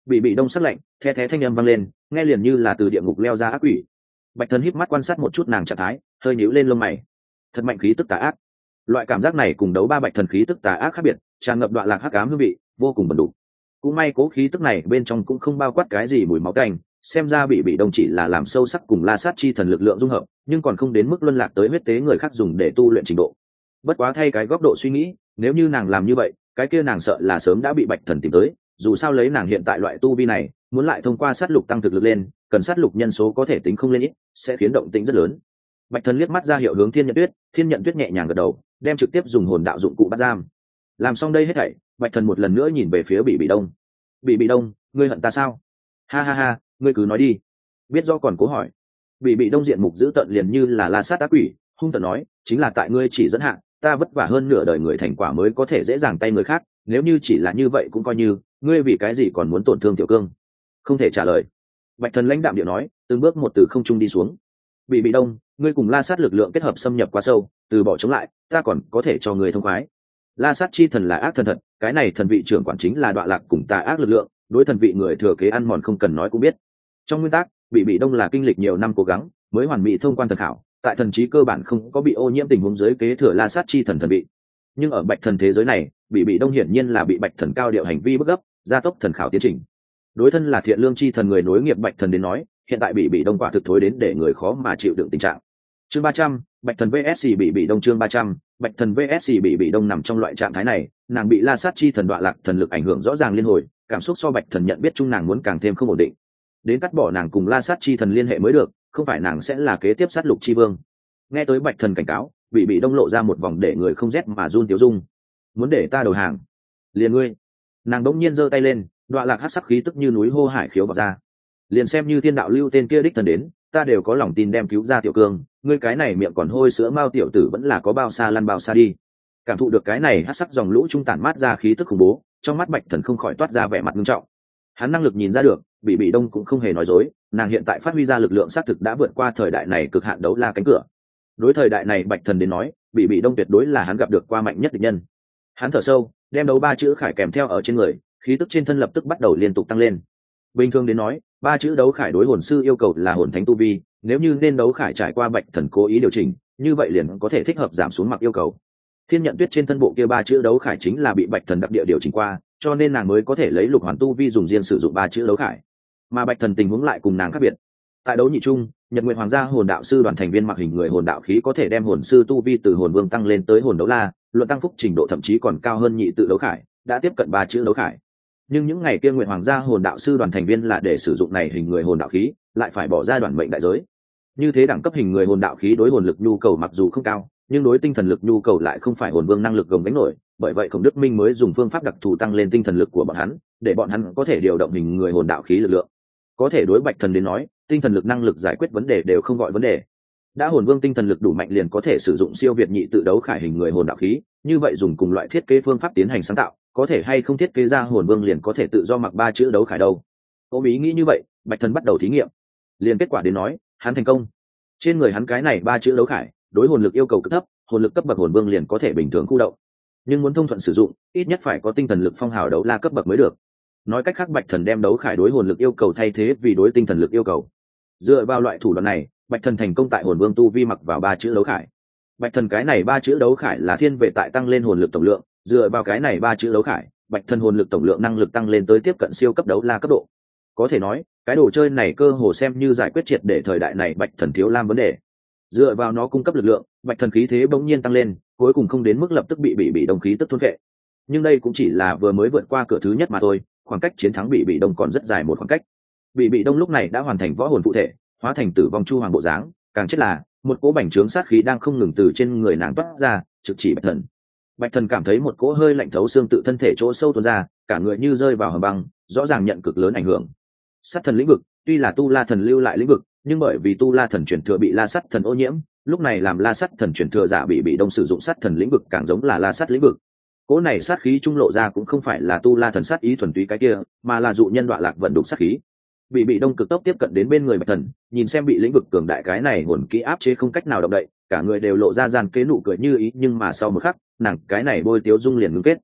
bị bị đông sắc lạnh the thé thanh âm vang lên, nghe liền như là từ địa ngục leo ra ác quỷ. Bạch thần híp mắt quan sát một chút nàng trạng thái, hơi nhíu lên lông mày. Thật mạnh khí tức tà ác. Loại cảm giác này cùng đấu ba bạch thần khí tức tà ác khác biệt, tràn ngập đoạn lạc hắc ám hương vị, vô cùng bẩn đủ. Cũng may cố khí tức này bên trong cũng không bao quát cái gì mùi máu tanh, xem ra bị bị đông chỉ là làm sâu sắc cùng la sát chi thần lực lượng dung hợp, nhưng còn không đến mức luân lạc tới huyết tế người khác dùng để tu luyện trình độ. Bất quá thay cái góc độ suy nghĩ, nếu như nàng làm như vậy, cái kia nàng sợ là sớm đã bị bạch thần tìm tới, dù sao lấy nàng hiện tại loại tu vi này, muốn lại thông qua sát lục tăng thực lực lên, cần sát lục nhân số có thể tính không lên ít, sẽ khiến động tĩnh rất lớn. Bạch thần liếc mắt ra hiệu hướng Thiên Nhận Tuyết, Thiên Nhận Tuyết nhẹ nhàng gật đầu, đem trực tiếp dùng hồn đạo dụng cụ bắt giam. Làm xong đây hết thảy, Bạch thần một lần nữa nhìn về phía Bị Bị Đông. Bị Bị Đông, ngươi hận ta sao? Ha ha ha, ngươi cứ nói đi. Biết do còn cố hỏi. Bị Bị Đông diện mục dữ tợn liền như là la sát ác quỷ, hung tợn nói, chính là tại ngươi chỉ dẫn hạ, ta vất vả hơn nửa đời người thành quả mới có thể dễ dàng tay người khác, nếu như chỉ là như vậy cũng coi như, ngươi vì cái gì còn muốn tổn thương tiểu cương? Không thể trả lời. Bạch thần lãnh đạm điệu nói, từng bước một từ không trung đi xuống. Bị Bị Đông, ngươi cùng la sát lực lượng kết hợp xâm nhập quá sâu, từ bỏ chống lại, ta còn có thể cho ngươi thông khoái. La sát chi thần là ác thần thật, cái này thần vị trưởng quản chính là đoạn lạc cùng tà ác lực lượng, đối thần vị người thừa kế ăn mòn không cần nói cũng biết. Trong nguyên tắc, Bị Bị Đông là kinh lịch nhiều năm cố gắng mới hoàn mỹ thông quan thần khảo, tại thần trí cơ bản không có bị ô nhiễm tình huống dưới kế thừa la sát chi thần thần vị. Nhưng ở bạch thần thế giới này, Bị Bị Đông hiển nhiên là bị bạch thần cao điệu hành vi bức gấp, gia tốc thần khảo tiến trình. Đối thân là thiện lương chi thần người nối nghiệp bạch thần đến nói, hiện tại Bị Bị Đông quả thực thối đến để người khó mà chịu đựng tình trạng. Chương ba trăm, bạch thần vs Bị Bị Đông. Chương ba trăm, bạch thần vs Bị Bị Đông. Nằm trong loại trạng thái này, nàng bị la sát chi thần đọa lạc thần lực ảnh hưởng rõ ràng liên hồi, cảm xúc so bạch thần nhận biết chung nàng muốn càng thêm không ổn định. Đến cắt bỏ nàng cùng la sát chi thần liên hệ mới được, không phải nàng sẽ là kế tiếp sát lục chi vương. Nghe tới bạch thần cảnh cáo, Bị Bị Đông lộ ra một vòng để người không rét mà run tiêu dung. Muốn để ta đầu hàng? Liền ngươi. Nàng đống nhiên giơ tay lên, đọa lạc hắc sắc khí tức như núi hô hải khiếu vào ra. Liền xem như thiên đạo lưu tên kia đích thần đến, ta đều có lòng tin đem cứu ra tiểu cương, ngươi cái này miệng còn hôi sữa mao tiểu tử vẫn là có bao xa lăn bao xa đi. Cảm thụ được cái này hắc sắc dòng lũ trung tản mát ra khí tức khủng bố, trong mắt bạch thần không khỏi toát ra vẻ mặt nghiêm trọng. Hắn năng lực nhìn ra được, Bị Bị Đông cũng không hề nói dối, nàng hiện tại phát huy ra lực lượng xác thực đã vượt qua thời đại này cực hạn đấu la cánh cửa. Đối thời đại này bạch thần đến nói, Bị Bị Đông tuyệt đối là hắn gặp được qua mạnh nhất địch nhân. Hắn thở sâu, đem đấu ba chữ khải kèm theo ở trên người, khí tức trên thân lập tức bắt đầu liên tục tăng lên. Bình thường đến nói, ba chữ đấu khải đối hồn sư yêu cầu là hồn thánh tu vi, nếu như nên đấu khải trải qua bạch thần cố ý điều chỉnh, như vậy liền có thể thích hợp giảm xuống mặc yêu cầu. Thiên Nhận Tuyết trên thân bộ kia ba chữ đấu khải chính là bị bạch thần đặc địa điều chỉnh qua, cho nên nàng mới có thể lấy lục hoàn tu vi dùng riêng sử dụng ba chữ đấu khải. Mà bạch thần tình huống lại cùng nàng khác biệt. Tại đấu nhị trung, Nhật Nguyệt Hoàng gia hồn đạo sư đoàn thành viên mặc hình người hồn đạo khí có thể đem hồn sư tu vi từ hồn vương tăng lên tới hồn đấu la, luận tăng phúc trình độ thậm chí còn cao hơn nhị tự đấu khải, đã tiếp cận ba chữ đấu khải. Nhưng những ngày kia Nguyệt Hoàng gia hồn đạo sư đoàn thành viên là để sử dụng này hình người hồn đạo khí, lại phải bỏ ra đoàn mệnh đại giới. Như thế đẳng cấp hình người hồn đạo khí đối hồn lực nhu cầu mặc dù không cao, nhưng đối tinh thần lực nhu cầu lại không phải hồn vương năng lực gồng gánh nổi, bởi vậy Khổng Đức Minh mới dùng phương pháp đặc thù tăng lên tinh thần lực của bọn hắn, để bọn hắn có thể điều động hình người hồn đạo khí lực lượng. Có thể đối bạch thần đến nói, tinh thần lực năng lực giải quyết vấn đề đều không gọi vấn đề. Đã hồn vương tinh thần lực đủ mạnh liền có thể sử dụng siêu việt nhị tự đấu khải hình người hồn đạo khí, như vậy dùng cùng loại thiết kế phương pháp tiến hành sáng tạo, có thể hay không thiết kế ra hồn vương liền có thể tự do mặc ba chữ đấu khải đâu. Ôm ý nghĩ như vậy, bạch thần bắt đầu thí nghiệm. Liền kết quả đến nói, hắn thành công. Trên người hắn cái này ba chữ đấu khải, đối hồn lực yêu cầu cực thấp, hồn lực cấp bậc hồn vương liền có thể bình thường khu động. Nhưng muốn thông thuận sử dụng, ít nhất phải có tinh thần lực phong hào đấu la cấp bậc mới được. Nói cách khác bạch thần đem đấu khải đối hồn lực yêu cầu thay thế vì đối tinh thần lực yêu cầu. Dựa vào loại thủ đoạn này, bạch thần thành công tại hồn vương tu vi mặc vào ba chữ đấu khải. Bạch thần cái này ba chữ đấu khải là thiên về tại tăng lên hồn lực tổng lượng, dựa vào cái này ba chữ đấu khải, bạch thần hồn lực tổng lượng năng lực tăng lên tới tiếp cận siêu cấp đấu la cấp độ. Có thể nói, cái đồ chơi này cơ hồ xem như giải quyết triệt để thời đại này bạch thần thiếu lam vấn đề. Dựa vào nó cung cấp lực lượng, bạch thần khí thế bỗng nhiên tăng lên, cuối cùng không đến mức lập tức bị bị bị đồng khí tức thôn vệ. Nhưng đây cũng chỉ là vừa mới vượt qua cửa thứ nhất mà thôi, khoảng cách chiến thắng bị bị đông còn rất dài một khoảng cách. Bị bị đông lúc này đã hoàn thành võ hồn phụ thể, hóa thành tử vong chu hoàng bộ dáng, càng chết là một cỗ bành trướng sát khí đang không ngừng từ trên người nàng toát ra, trực chỉ bạch thần. Bạch thần cảm thấy một cỗ hơi lạnh thấu xương tự thân thể chỗ sâu tuôn ra, cả người như rơi vào hầm băng, rõ ràng nhận cực lớn ảnh hưởng. Sát thần lĩnh vực tuy là tu la thần lưu lại lĩnh vực, nhưng bởi vì tu la thần truyền thừa bị la sắt thần ô nhiễm, lúc này làm la sắt thần truyền thừa giả bị bị đông sử dụng sát thần lĩnh vực càng giống là la sắt lĩnh vực. Cỗ này sát khí trung lộ ra cũng không phải là tu la thần sát ý thuần túy cái kia, mà là dụ nhân đoạn lạc vận đục sát khí. Bị bị đông cực tốc tiếp cận đến bên người bạch thần, nhìn xem bị lĩnh vực cường đại cái này hồn kỹ áp chế không cách nào động đậy, cả người đều lộ ra gian kế nụ cười như ý, nhưng mà sau một khắc, nàng cái này bôi tiếu dung liền ngưng kết.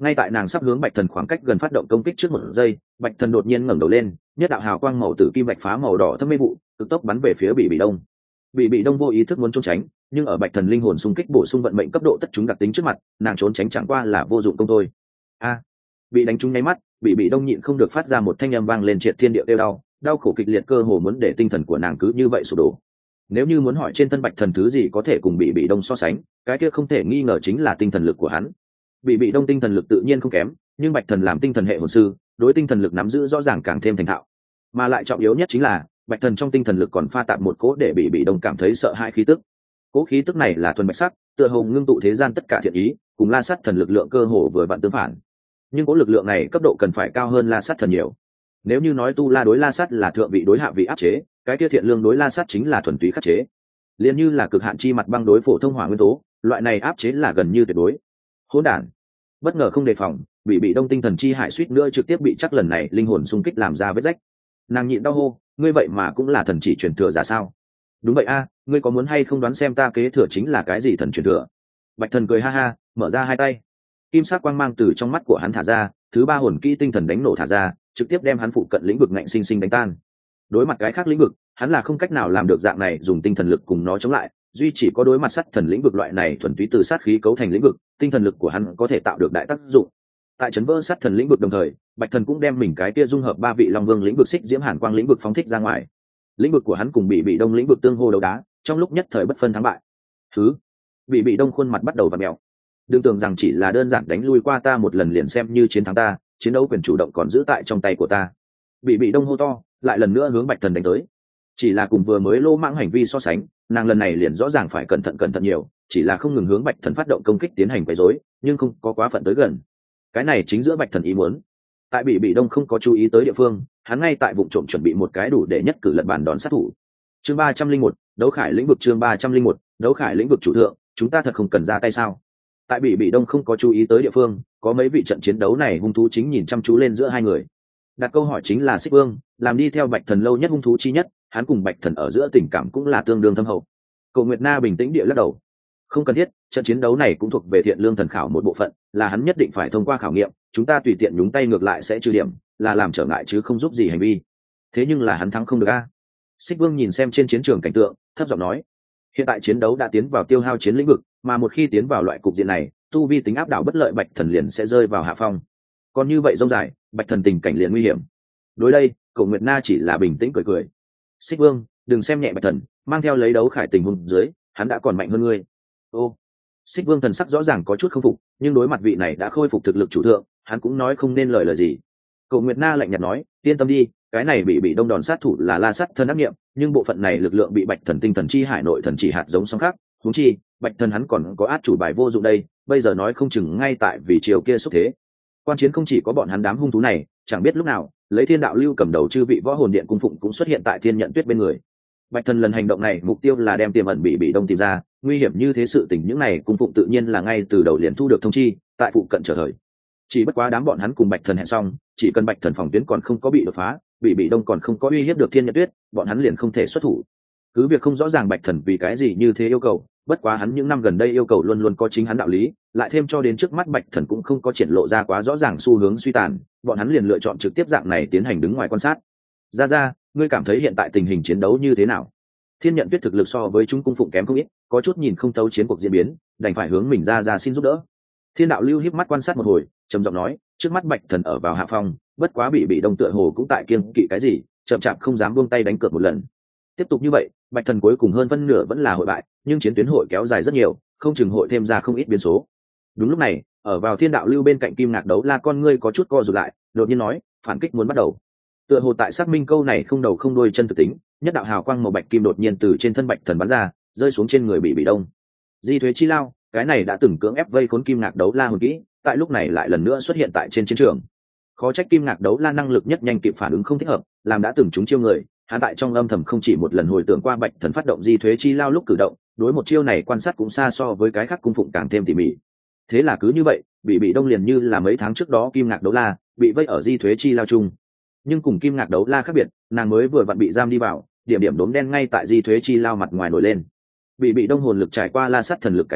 Ngay tại nàng sắp hướng bạch thần khoảng cách gần phát động công kích trước một giây, bạch thần đột nhiên ngẩng đầu lên, nhất đạo hào quang màu tử kim bạch phá màu đỏ thâm mê vụ, cực tốc bắn về phía bị bị đông. Bị bị đông vô ý thức muốn trốn tránh, nhưng ở bạch thần linh hồn xung kích bổ sung vận mệnh cấp độ tất chúng đặc tính trước mặt, nàng trốn tránh chẳng qua là vô dụng công thôi. A, bị đánh trúng nháy mắt, bị bị đông nhịn không được phát ra một thanh âm vang lên triệt thiên địa tiêu đau, đau khổ kịch liệt cơ hồ muốn để tinh thần của nàng cứ như vậy sụp đổ. Nếu như muốn hỏi trên thân bạch thần thứ gì có thể cùng bị bị đông so sánh, cái kia không thể nghi ngờ chính là tinh thần lực của hắn. Bị bị đông tinh thần lực tự nhiên không kém, nhưng bạch thần làm tinh thần hệ hồn sư, đối tinh thần lực nắm giữ rõ ràng càng thêm thành thạo. Mà lại trọng yếu nhất chính là bạch thần trong tinh thần lực còn pha tạp một cỗ để bị bị đông cảm thấy sợ hãi khí tức. Cỗ khí tức này là thuần bạch sắc, tựa hồ ngưng tụ thế gian tất cả thiện ý, cùng La Sát thần lực lượng cơ hồ vừa vặn tương phản. Nhưng cỗ lực lượng này cấp độ cần phải cao hơn La Sát thần nhiều. Nếu như nói tu La đối La Sát là thượng vị đối hạ vị áp chế, cái kia thiện lương đối La Sát chính là thuần túy khắc chế. Liên như là cực hạn chi mặt băng đối phổ thông hỏa nguyên tố, loại này áp chế là gần như tuyệt đối. Hỗn đản, bất ngờ không đề phòng, bị bị đông tinh thần chi hải suýt nữa trực tiếp bị chắc lần này linh hồn xung kích làm ra vết rách. Nàng nhịn đau hô, ngươi vậy mà cũng là thần chỉ truyền thừa giả sao? Đúng vậy a, ngươi có muốn hay không đoán xem ta kế thừa chính là cái gì thần truyền thừa? Bạch thần cười ha ha, mở ra hai tay, kim sắc quang mang từ trong mắt của hắn thả ra, thứ ba hồn kỹ tinh thần đánh nổ thả ra, trực tiếp đem hắn phụ cận lĩnh vực ngạnh sinh sinh đánh tan. Đối mặt cái khác lĩnh vực, hắn là không cách nào làm được dạng này dùng tinh thần lực cùng nó chống lại, duy chỉ có đối mặt sát thần lĩnh vực loại này thuần túy từ sát khí cấu thành lĩnh vực, tinh thần lực của hắn có thể tạo được đại tác dụng. Tại chấn vỡ sát thần lĩnh vực đồng thời, bạch thần cũng đem mình cái kia dung hợp ba vị long vương lĩnh vực xích diễm hàn quang lĩnh vực phóng thích ra ngoài. Lĩnh vực của hắn cùng bị bị đông lĩnh vực tương hô đấu đá, trong lúc nhất thời bất phân thắng bại. Thứ bị bị đông khuôn mặt bắt đầu vặn mèo. Đừng tưởng rằng chỉ là đơn giản đánh lui qua ta một lần liền xem như chiến thắng ta, chiến đấu quyền chủ động còn giữ tại trong tay của ta. Bị bị đông hô to, lại lần nữa hướng bạch thần đánh tới. Chỉ là cùng vừa mới lô mãng hành vi so sánh, nàng lần này liền rõ ràng phải cẩn thận cẩn thận nhiều, chỉ là không ngừng hướng bạch thần phát động công kích tiến hành quấy rối, nhưng không có quá phận tới gần. Cái này chính giữa bạch thần ý muốn. Tại bị bị đông không có chú ý tới địa phương, hắn ngay tại vụ trộm chuẩn bị một cái đủ để nhất cử lật bàn đòn sát thủ. Chương ba trăm linh một, đấu khải lĩnh vực. Chương ba trăm linh một, đấu khải lĩnh vực. Chủ thượng, chúng ta thật không cần ra tay sao? Tại bị bị đông không có chú ý tới địa phương, có mấy vị trận chiến đấu này hung thú chính nhìn chăm chú lên giữa hai người. Đặt câu hỏi chính là Xích Vương, làm đi theo bạch thần lâu nhất hung thú chi nhất, hắn cùng bạch thần ở giữa tình cảm cũng là tương đương thâm hậu. Cổ Nguyệt Na bình tĩnh địa lắc đầu, không cần thiết, trận chiến đấu này cũng thuộc về thiện lương thần khảo một bộ phận, là hắn nhất định phải thông qua khảo nghiệm, chúng ta tùy tiện nhúng tay ngược lại sẽ trừ điểm, là làm trở ngại chứ không giúp gì hành vi. Thế nhưng là hắn thắng không được a. Xích Vương nhìn xem trên chiến trường cảnh tượng, thấp giọng nói, hiện tại chiến đấu đã tiến vào tiêu hao chiến lĩnh vực, mà một khi tiến vào loại cục diện này, tu vi tính áp đảo bất lợi bạch thần liền sẽ rơi vào hạ phong. Còn như vậy rông dài, bạch thần tình cảnh liền nguy hiểm. Đối đây, Cổ Nguyệt Na chỉ là bình tĩnh cười cười. Xích Vương, đừng xem nhẹ bạch thần, mang theo lấy đấu khải tình huống dưới, hắn đã còn mạnh hơn ngươi. Ô, Xích Vương thần sắc rõ ràng có chút không phục, nhưng đối mặt vị này đã khôi phục thực lực chủ thượng, hắn cũng nói không nên lời lời gì. Cổ Nguyệt Na lạnh nhạt nói, yên tâm đi, cái này bị bị đông đòn sát thủ là La Sát thân ác nghiệm, nhưng bộ phận này lực lượng bị bạch thần tinh thần chi hải nội thần chỉ hạt giống song khác, huống chi bạch thần hắn còn có át chủ bài vô dụng đây, bây giờ nói không chừng ngay tại vì chiều kia xúc thế. Quan chiến không chỉ có bọn hắn đám hung thú này, chẳng biết lúc nào lấy Thiên Đạo Lưu cầm đầu chư vị võ hồn điện cung phụng cũng xuất hiện tại Thiên Nhận Tuyết bên người. Bạch thần lần hành động này mục tiêu là đem tiềm ẩn bị bị đông tìm ra, nguy hiểm như thế sự tình những này cung phụng tự nhiên là ngay từ đầu liền thu được thông chi, tại phụ cận chờ thời. Chỉ bất quá đám bọn hắn cùng bạch thần hẹn xong, chỉ cần bạch thần phòng tuyến còn không có bị đột phá, bị bị đông còn không có uy hiếp được Thiên Nhận Tuyết, bọn hắn liền không thể xuất thủ. Cứ việc không rõ ràng bạch thần vì cái gì như thế yêu cầu, bất quá hắn những năm gần đây yêu cầu luôn luôn có chính hắn đạo lý, lại thêm cho đến trước mắt bạch thần cũng không có triển lộ ra quá rõ ràng xu hướng suy tàn, bọn hắn liền lựa chọn trực tiếp dạng này tiến hành đứng ngoài quan sát. Ra ra, ngươi cảm thấy hiện tại tình hình chiến đấu như thế nào? Thiên Nhận Tuyết thực lực so với chúng cung phụng kém không ít, có chút nhìn không thấu chiến cuộc diễn biến, đành phải hướng mình ra ra xin giúp đỡ. Thiên Đạo Lưu híp mắt quan sát một hồi, trầm giọng nói, trước mắt bạch thần ở vào hạ phong, bất quá bị bị đông tựa hồ cũng tại kiêng kỵ cái gì, chậm chạp không dám buông tay đánh cược một lần. Tiếp tục như vậy, bạch thần cuối cùng hơn phân nửa vẫn là hội bại, nhưng chiến tuyến hội kéo dài rất nhiều, không chừng hội thêm ra không ít biến số. Đúng lúc này, ở vào Thiên Đạo Lưu bên cạnh Kim Ngạc Đấu La con ngươi có chút co rụt lại, đột nhiên nói, phản kích muốn bắt đầu. Tựa hồ tại xác minh câu này không đầu không đuôi chân thực tính, nhất đạo hào quang màu bạch kim đột nhiên từ trên thân bạch thần bắn ra, rơi xuống trên người bị bị đông. Di thuế chi lao, cái này đã từng cưỡng ép vây khốn Kim Ngạc Đấu La hồn kỹ, tại lúc này lại lần nữa xuất hiện tại trên chiến trường. Khó trách Kim Ngạc Đấu La năng lực nhất nhanh kịp phản ứng không thích hợp, làm đã từng trúng chiêu người, hắn tại trong âm thầm không chỉ một lần hồi tưởng qua bạch thần phát động di thuế chi lao lúc cử động, đối một chiêu này quan sát cũng xa so với cái khác cung phụng càng thêm tỉ mỉ. Thế là cứ như vậy, bị bị đông liền như là mấy tháng trước đó Kim Ngạc Đấu La bị vây ở di thuế chi lao chung, nhưng cùng Kim Ngạc Đấu La khác biệt, nàng mới vừa vặn bị giam đi vào, điểm điểm đốm đen ngay tại di thuế chi lao mặt ngoài nổi lên. Bị bị đông hồn lực trải qua La Sát thần lực cải tạo,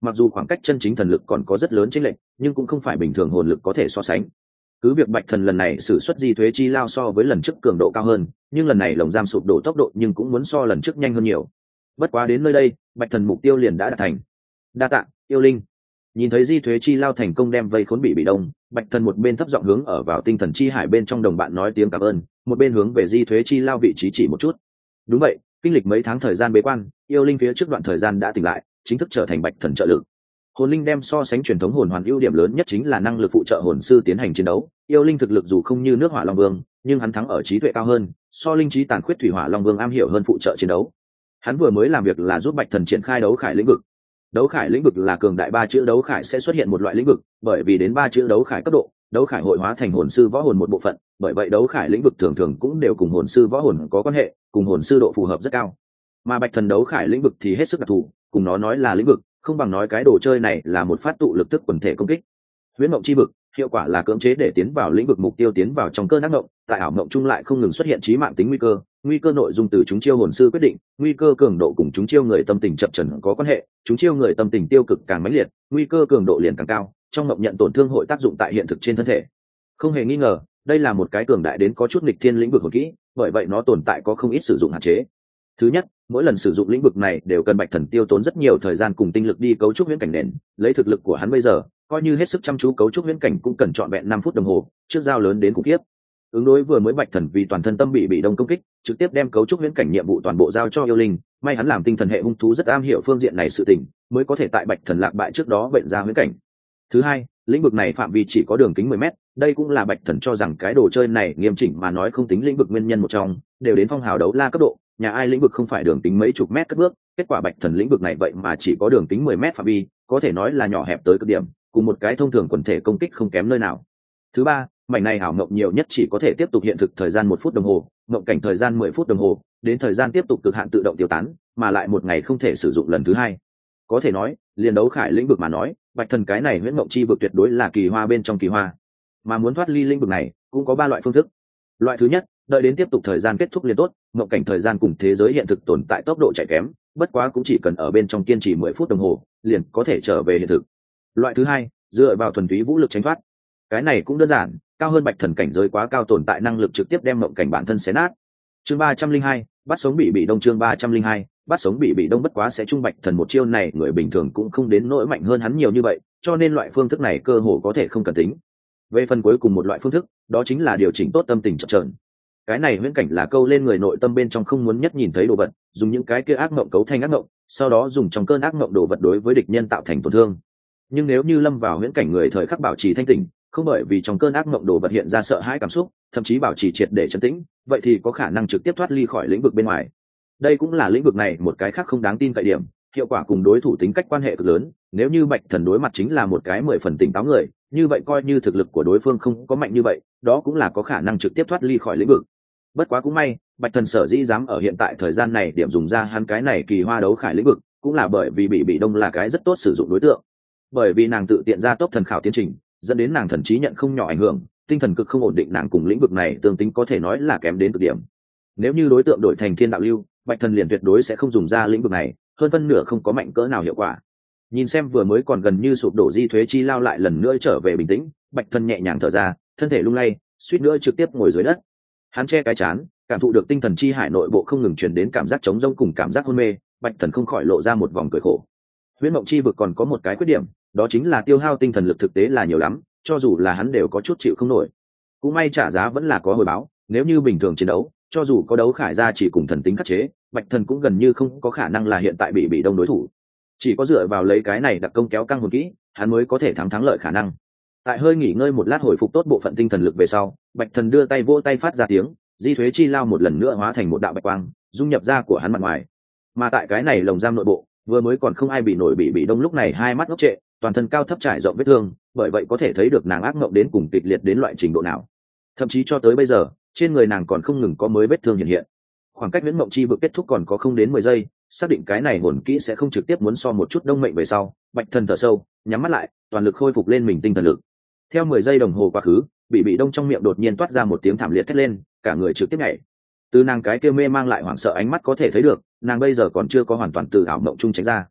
mặc dù khoảng cách chân chính thần lực còn có rất lớn chênh lệch, nhưng cũng không phải bình thường hồn lực có thể so sánh. Cứ việc bạch thần lần này sử xuất di thuế chi lao so với lần trước cường độ cao hơn, nhưng lần này lồng giam sụp đổ tốc độ nhưng cũng muốn so lần trước nhanh hơn nhiều. Bất quá đến nơi đây, bạch thần mục tiêu liền đã đạt thành. Đa tạ yêu linh. Nhìn thấy di thuế chi lao thành công đem vây khốn bị bị đông, bạch thần một bên thấp giọng hướng ở vào tinh thần chi hải bên trong đồng bạn nói tiếng cảm ơn, một bên hướng về di thuế chi lao vị trí chỉ một chút. Đúng vậy, kinh lịch mấy tháng thời gian bế quan, yêu linh phía trước đoạn thời gian đã tỉnh lại, chính thức trở thành bạch thần trợ lực. Hồn linh đem so sánh truyền thống hồn hoàn ưu điểm lớn nhất chính là năng lực phụ trợ hồn sư tiến hành chiến đấu. Yêu linh thực lực dù không như nước hỏa long vương, nhưng hắn thắng ở trí tuệ cao hơn, so linh trí tàn khuyết thủy hỏa long vương am hiểu hơn phụ trợ chiến đấu. Hắn vừa mới làm việc là giúp bạch thần triển khai đấu khải lĩnh vực. Đấu khải lĩnh vực là cường đại ba chữ đấu khải sẽ xuất hiện một loại lĩnh vực, bởi vì đến ba chữ đấu khải cấp độ, đấu khải hội hóa thành hồn sư võ hồn một bộ phận, bởi vậy đấu khải lĩnh vực thường thường cũng đều cùng hồn sư võ hồn có quan hệ, cùng hồn sư độ phù hợp rất cao. Mà bạch thần đấu khải lĩnh vực thì hết sức đặc thù, cùng nó nói là lĩnh vực, không bằng nói cái đồ chơi này là một phát tụ lực tức quần thể công kích. Huyễn mộng chi vực, hiệu quả là cưỡng chế để tiến vào lĩnh vực mục tiêu tiến vào trong cơn ác mộng, tại ảo mộng chung lại không ngừng xuất hiện chí mạng tính nguy cơ, nguy cơ nội dung từ chúng chiêu hồn sư quyết định, nguy cơ cường độ cùng chúng chiêu người tâm tình chập chờn có quan hệ, chúng chiêu người tâm tình tiêu cực càng mãnh liệt, nguy cơ cường độ liền càng cao, trong mộng nhận tổn thương hội tác dụng tại hiện thực trên thân thể. Không hề nghi ngờ, đây là một cái cường đại đến có chút nghịch thiên lĩnh vực hồn kỹ, bởi vậy nó tồn tại có không ít sử dụng hạn chế. Thứ nhất, mỗi lần sử dụng lĩnh vực này đều cần bạch thần tiêu tốn rất nhiều thời gian cùng tinh lực đi cấu trúc huyễn cảnh nền, lấy thực lực của hắn bây giờ, coi như hết sức chăm chú cấu trúc huyễn cảnh cũng cần trọn vẹn năm phút đồng hồ, trước giao lớn đến khủng khiếp. Ứng đối vừa mới bạch thần vì toàn thân tâm bị bị đông công kích, trực tiếp đem cấu trúc huyễn cảnh nhiệm vụ toàn bộ giao cho yêu linh, may hắn làm tinh thần hệ hung thú rất am hiểu phương diện này sự tình, mới có thể tại bạch thần lạc bại trước đó bệnh ra huyễn cảnh. Thứ hai, lĩnh vực này phạm vi chỉ có đường kính mười mét, đây cũng là bạch thần cho rằng cái đồ chơi này nghiêm chỉnh mà nói không tính lĩnh vực nguyên nhân một trong, đều đến phong hào đấu la cấp độ, nhà ai lĩnh vực không phải đường kính mấy chục mét cất bước, kết quả bạch thần lĩnh vực này vậy mà chỉ có đường kính mười mét phạm vi, có thể nói là nhỏ hẹp tới cực điểm, cùng một cái thông thường quần thể công kích không kém nơi nào. Thứ ba, mảnh này ảo mộng nhiều nhất chỉ có thể tiếp tục hiện thực thời gian một phút đồng hồ, mộng cảnh thời gian mười phút đồng hồ, đến thời gian tiếp tục cực hạn tự động tiêu tán, mà lại một ngày không thể sử dụng lần thứ hai. Có thể nói, liên đấu khải lĩnh vực mà nói, bạch thần cái này huyễn mộng chi vực tuyệt đối là kỳ hoa bên trong kỳ hoa. Mà muốn thoát ly lĩnh vực này, cũng có ba loại phương thức. Loại thứ nhất, đợi đến tiếp tục thời gian kết thúc liền tốt, mộng cảnh thời gian cùng thế giới hiện thực tồn tại tốc độ chạy kém, bất quá cũng chỉ cần ở bên trong kiên trì mười phút đồng hồ, liền có thể trở về hiện thực. Loại thứ hai, dựa vào thuần túy vũ lực tránh thoát. Cái này cũng đơn giản, cao hơn bạch thần cảnh giới quá cao tồn tại năng lực trực tiếp đem mộng cảnh bản thân xé nát. Chương ba trăm linh hai, bắt sống bị bị đông chương ba trăm linh hai, bắt sống bị bị đông bất quá sẽ trung bạch thần một chiêu này người bình thường cũng không đến nỗi mạnh hơn hắn nhiều như vậy, cho nên loại phương thức này cơ hồ có thể không cần tính. Về phần cuối cùng một loại phương thức, đó chính là điều chỉnh tốt tâm tình chập chờn. Cái này huyễn cảnh là câu lên người nội tâm bên trong không muốn nhất nhìn thấy đồ vật, dùng những cái kia ác mộng cấu thành ác mộng, sau đó dùng trong cơn ác mộng đồ vật đối với địch nhân tạo thành tổn thương. Nhưng nếu như lâm vào huyễn cảnh người thời khắc bảo trì thanh tỉnh, không bởi vì trong cơn ác mộng đồ vật hiện ra sợ hãi cảm xúc, thậm chí bảo trì triệt để trấn tĩnh, vậy thì có khả năng trực tiếp thoát ly khỏi lĩnh vực bên ngoài. Đây cũng là lĩnh vực này một cái khác không đáng tin cậy điểm, hiệu quả cùng đối thủ tính cách quan hệ cực lớn. Nếu như bạch thần đối mặt chính là một cái mười phần tỉnh táo người, như vậy coi như thực lực của đối phương không có mạnh như vậy, đó cũng là có khả năng trực tiếp thoát ly khỏi lĩnh vực. Bất quá cũng may, bạch thần sở dĩ dám ở hiện tại thời gian này điểm dùng ra hắn cái này kỳ hoa đấu khải lĩnh vực, cũng là bởi vì bị bị đông là cái rất tốt sử dụng đối tượng. Bởi vì nàng tự tiện ra tốc thần khảo tiến trình, dẫn đến nàng thần trí nhận không nhỏ ảnh hưởng, tinh thần cực không ổn định, nàng cùng lĩnh vực này tương tính có thể nói là kém đến cực điểm. Nếu như đối tượng đổi thành thiên đạo lưu, bạch thần liền tuyệt đối sẽ không dùng ra lĩnh vực này, hơn phân nửa không có mạnh cỡ nào hiệu quả. Nhìn xem vừa mới còn gần như sụp đổ di thuế chi lao lại lần nữa trở về bình tĩnh, bạch thần nhẹ nhàng thở ra, thân thể lung lay, suýt nữa trực tiếp ngồi dưới đất. Hắn che cái chán, cảm thụ được tinh thần chi hải nội bộ không ngừng truyền đến cảm giác trống rỗng cùng cảm giác hôn mê, bạch thần không khỏi lộ ra một vòng cười khổ. Huyễn mộng chi vực còn có một cái khuyết điểm, đó chính là tiêu hao tinh thần lực thực tế là nhiều lắm, cho dù là hắn đều có chút chịu không nổi. Cũng may trả giá vẫn là có hồi báo, nếu như bình thường chiến đấu, cho dù có đấu khải ra chỉ cùng thần tính khắc chế, bạch thần cũng gần như không có khả năng là hiện tại bị bị đông đối thủ. Chỉ có dựa vào lấy cái này đặc công kéo căng hồn kỹ, hắn mới có thể thắng thắng lợi khả năng. Tại hơi nghỉ ngơi một lát hồi phục tốt bộ phận tinh thần lực về sau, bạch thần đưa tay vỗ tay phát ra tiếng, di thuế chi lao một lần nữa hóa thành một đạo bạch quang, dung nhập ra của hắn mặt ngoài. Mà tại cái này lồng giam nội bộ, vừa mới còn không ai bị nổi bị bị đông lúc này hai mắt ngốc trệ, toàn thân cao thấp trải rộng vết thương, bởi vậy có thể thấy được nàng ác mộng đến cùng kịch liệt đến loại trình độ nào. Thậm chí cho tới bây giờ, trên người nàng còn không ngừng có mới vết thương hiện hiện. Khoảng cách huyễn mộng chi vực kết thúc còn có không đến mười giây, xác định cái này hồn kỹ sẽ không trực tiếp muốn so một chút đông mệnh về sau, bạch thần thở sâu, nhắm mắt lại, toàn lực khôi phục lên mình tinh thần lực. Theo mười giây đồng hồ quá khứ, bị bị đông trong miệng đột nhiên toát ra một tiếng thảm liệt thét lên, cả người trực tiếp nhảy. Từ nàng cái kia mê mang lại hoảng sợ ánh mắt có thể thấy được, nàng bây giờ còn chưa có hoàn toàn từ ảo mộng chung tránh ra.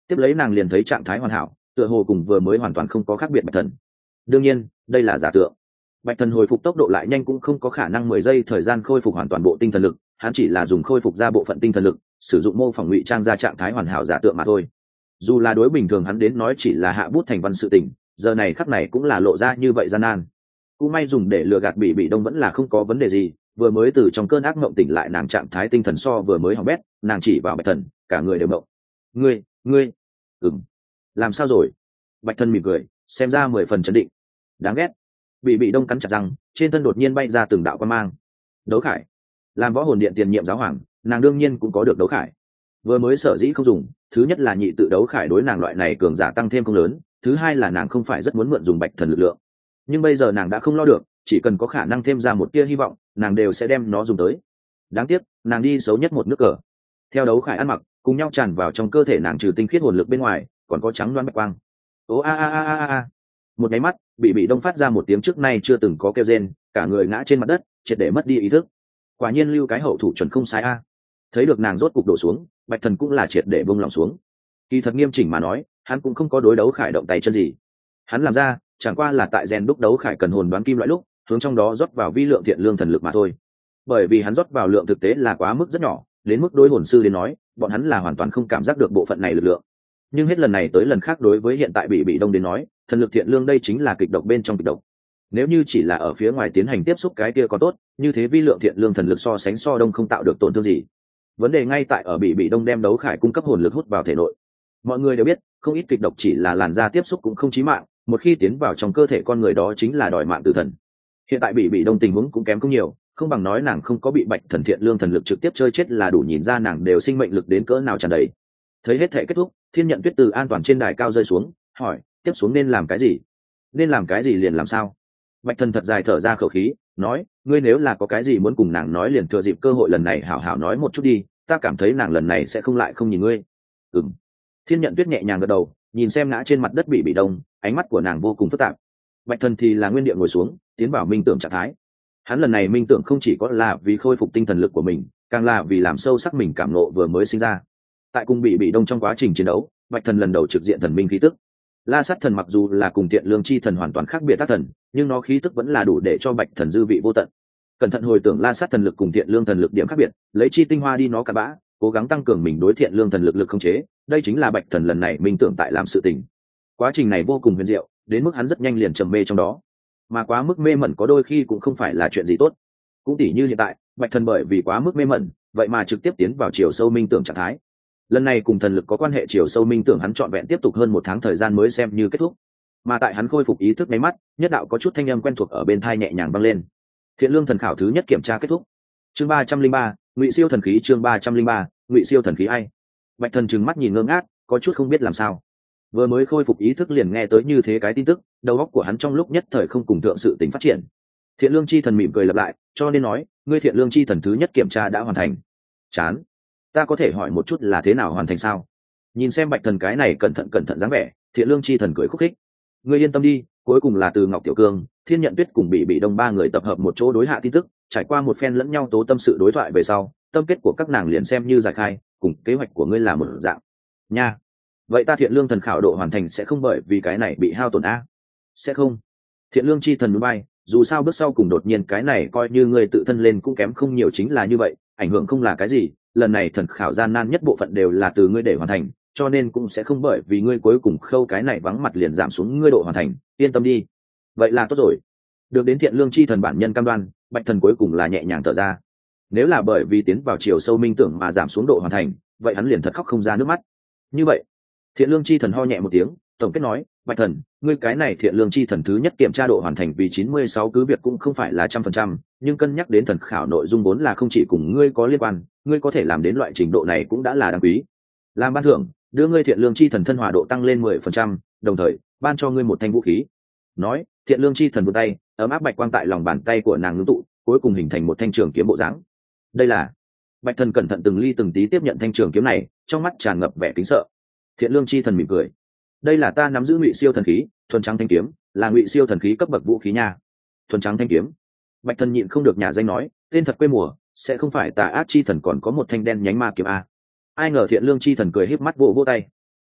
tiếp lấy nàng liền thấy trạng thái hoàn hảo, tựa hồ cùng vừa mới hoàn toàn không có khác biệt. Bạch thần đương nhiên đây là giả tượng. Bạch thần hồi phục tốc độ lại nhanh cũng không có khả năng mười giây thời gian khôi phục hoàn toàn bộ tinh thần lực, hắn chỉ là dùng khôi phục ra bộ phận tinh thần lực, sử dụng mô phỏng ngụy trang ra trạng thái hoàn hảo giả tượng mà thôi. Dù là đối bình thường hắn đến nói chỉ là hạ bút thành văn sự tình, giờ này khắc này cũng là lộ ra như vậy gian nan. Cũng may dùng để lừa gạt bị bị đông vẫn là không có vấn đề gì, vừa mới từ trong cơn ác mộng tỉnh lại, nàng trạng thái tinh thần so vừa mới hỏng bét, nàng chỉ vào Bạch thần, cả người đều mộng. Ngươi, ngươi, ừm, làm sao rồi? Bạch thần mỉm cười, xem ra mười phần chấn định. Đáng ghét. Bị bị đông cắn chặt răng, trên thân đột nhiên bay ra từng đạo quan mang. Đấu khải. Làm võ hồn điện tiền nhiệm giáo hoàng, nàng đương nhiên cũng có được đấu khải. Vừa mới sở dĩ không dùng, thứ nhất là nhị tự đấu khải đối nàng loại này cường giả tăng thêm không lớn, thứ hai là nàng không phải rất muốn mượn dùng Bạch thần lực lượng. Nhưng bây giờ nàng đã không lo được, chỉ cần có khả năng thêm ra một tia hy vọng, nàng đều sẽ đem nó dùng tới. Đáng tiếc, nàng đi xấu nhất một nước cờ. Theo đấu khải ăn mặc, cùng nhau tràn vào trong cơ thể nàng, trừ tinh khiết hồn lực bên ngoài, còn có trắng loáng bạch quang. Ô a a a a a. Một cái mắt, bị bị đông phát ra một tiếng trước nay chưa từng có kêu rên, cả người ngã trên mặt đất, triệt để mất đi ý thức. Quả nhiên lưu cái hậu thủ chuẩn không sai a. Thấy được nàng rốt cục đổ xuống, Bạch thần cũng là triệt để buông lòng xuống. Kỳ thật nghiêm chỉnh mà nói, hắn cũng không có đối đấu khải động tay chân gì. Hắn làm ra chẳng qua là tại rèn đúc đấu khải cần hồn đoán kim loại lúc, hướng trong đó rót vào vi lượng thiện lương thần lực mà thôi. Bởi vì hắn rót vào lượng thực tế là quá mức rất nhỏ, đến mức đối hồn sư đến nói, bọn hắn là hoàn toàn không cảm giác được bộ phận này lực lượng. Nhưng hết lần này tới lần khác, đối với hiện tại bị bị đông đến nói, thần lực thiện lương đây chính là kịch độc bên trong kịch độc. Nếu như chỉ là ở phía ngoài tiến hành tiếp xúc cái kia có tốt, như thế vi lượng thiện lương thần lực so sánh so đông không tạo được tổn thương gì. Vấn đề ngay tại ở bị bị đông đem đấu khải cung cấp hồn lực hút vào thể nội. Mọi người đều biết, không ít kịch độc chỉ là làn da tiếp xúc cũng không chí mạng, một khi tiến vào trong cơ thể con người đó chính là đòi mạng tử thần. Hiện tại bị bị đông tình huống cũng kém không nhiều, không bằng nói nàng không có bị Bạch thần thiện lương thần lực trực tiếp chơi chết là đủ nhìn ra nàng đều sinh mệnh lực đến cỡ nào tràn đầy. Thấy hết thể kết thúc, Thiên Nhận Tuyết từ an toàn trên đài cao rơi xuống, hỏi, tiếp xuống nên làm cái gì? Nên làm cái gì liền làm sao? Bạch thần thật dài thở ra khẩu khí, nói, ngươi nếu là có cái gì muốn cùng nàng nói liền thừa dịp cơ hội lần này hảo hảo nói một chút đi, ta cảm thấy nàng lần này sẽ không lại không nhìn ngươi. Ừm. Thiên Nhận Tuyết nhẹ nhàng gật đầu, nhìn xem ngã trên mặt đất bị bị đông, ánh mắt của nàng vô cùng phức tạp. Bạch thần thì là nguyên địa ngồi xuống, tiến vào minh tưởng trạng thái. Hắn lần này minh tưởng không chỉ có là vì khôi phục tinh thần lực của mình, càng là vì làm sâu sắc mình cảm nộ vừa mới sinh ra. Tại cung bị bị đông trong quá trình chiến đấu, Bạch thần lần đầu trực diện thần minh khí tức. La Sát thần mặc dù là cùng Thiện Lương chi thần hoàn toàn khác biệt tác thần, nhưng nó khí tức vẫn là đủ để cho Bạch thần dư vị vô tận. Cẩn thận hồi tưởng La Sát thần lực cùng Thiện Lương thần lực điểm khác biệt, lấy chi tinh hoa đi nó cặn bã, cố gắng tăng cường mình đối Thiện Lương thần lực lực không chế, đây chính là Bạch thần lần này minh tưởng tại làm sự tình. Quá trình này vô cùng huyền diệu, đến mức hắn rất nhanh liền trầm mê trong đó. Mà quá mức mê mẩn có đôi khi cũng không phải là chuyện gì tốt. Cũng tỉ như hiện tại, Bạch thần bởi vì quá mức mê mẩn, vậy mà trực tiếp tiến vào chiều sâu minh tưởng trạng thái. Lần này cùng thần lực có quan hệ chiều sâu minh tưởng hắn trọn vẹn tiếp tục hơn một tháng thời gian mới xem như kết thúc. Mà tại hắn khôi phục ý thức nháy mắt, nhất đạo có chút thanh âm quen thuộc ở bên tai nhẹ nhàng vang lên. Thiện Lương thần khảo thứ nhất kiểm tra kết thúc. Chương ba trăm linh ba, Ngụy siêu thần khí. Chương ba trăm linh ba, Ngụy siêu thần khí. Ai? Bạch thần trừng mắt nhìn ngơ ngác, có chút không biết làm sao. Vừa mới khôi phục ý thức liền nghe tới như thế cái tin tức, đầu óc của hắn trong lúc nhất thời không cùng thượng sự tình phát triển. Thiện Lương chi thần mỉm cười lặp lại, cho nên nói, ngươi Thiện Lương chi thần thứ nhất kiểm tra đã hoàn thành. Chán. Ta có thể hỏi một chút là thế nào hoàn thành sao? Nhìn xem Bạch thần cái này cẩn thận cẩn thận dáng vẻ, Thiện Lương chi thần cười khúc khích. Ngươi yên tâm đi, cuối cùng là từ Ngọc Tiểu Cương, Thiên Nhận Tuyết cùng bị bị đông ba người tập hợp một chỗ đối hạ tin tức, trải qua một phen lẫn nhau tố tâm sự đối thoại về sau, tâm kết của các nàng liền xem như giải khai, cùng kế hoạch của ngươi là một dạng. Nha. Vậy ta Thiện Lương thần khảo độ hoàn thành sẽ không bởi vì cái này bị hao tổn a? Sẽ không. Thiện Lương chi thần núi bay, dù sao bước sau cùng đột nhiên cái này coi như ngươi tự thân lên cũng kém không nhiều, chính là như vậy, ảnh hưởng không là cái gì. Lần này thần khảo gian nan nhất bộ phận đều là từ ngươi để hoàn thành, cho nên cũng sẽ không bởi vì ngươi cuối cùng khâu cái này vắng mặt liền giảm xuống ngươi độ hoàn thành, yên tâm đi. Vậy là tốt rồi. Được đến Thiện Lương chi thần bản nhân cam đoan, Bạch thần cuối cùng là nhẹ nhàng thở ra. Nếu là bởi vì tiến vào chiều sâu minh tưởng mà giảm xuống độ hoàn thành, vậy hắn liền thật khóc không ra nước mắt. Như vậy, Thiện Lương chi thần ho nhẹ một tiếng, tổng kết nói, Bạch thần, ngươi cái này Thiện Lương chi thần thứ nhất kiểm tra độ hoàn thành vì chín mươi sáu cứ việc cũng không phải là trăm phần trăm, nhưng cân nhắc đến thần khảo nội dung vốn là không chỉ cùng ngươi có liên quan, ngươi có thể làm đến loại trình độ này cũng đã là đáng quý. Làm ban thưởng, đưa ngươi Thiện Lương chi thần thân hòa độ tăng lên mười phần trăm, đồng thời ban cho ngươi một thanh vũ khí. Nói, Thiện Lương chi thần vươn tay, ấm áp bạch quang tại lòng bàn tay của nàng ngưng tụ, cuối cùng hình thành một thanh trường kiếm bộ dáng. Đây là. Bạch thần cẩn thận từng ly từng tí tiếp nhận thanh trường kiếm này, trong mắt tràn ngập vẻ kính sợ. Thiện Lương chi thần mỉm cười. Đây là ta nắm giữ Ngụy siêu thần khí, thuần trắng thanh kiếm, là Ngụy siêu thần khí cấp bậc vũ khí nha. Thuần trắng thanh kiếm. Bạch thần nhịn không được nhà danh nói, tên thật quê mùa, sẽ không phải Tà Ác chi thần còn có một thanh đen nhánh ma kiếm a? Ai ngờ Thiện Lương chi thần cười híp mắt vỗ vỗ tay.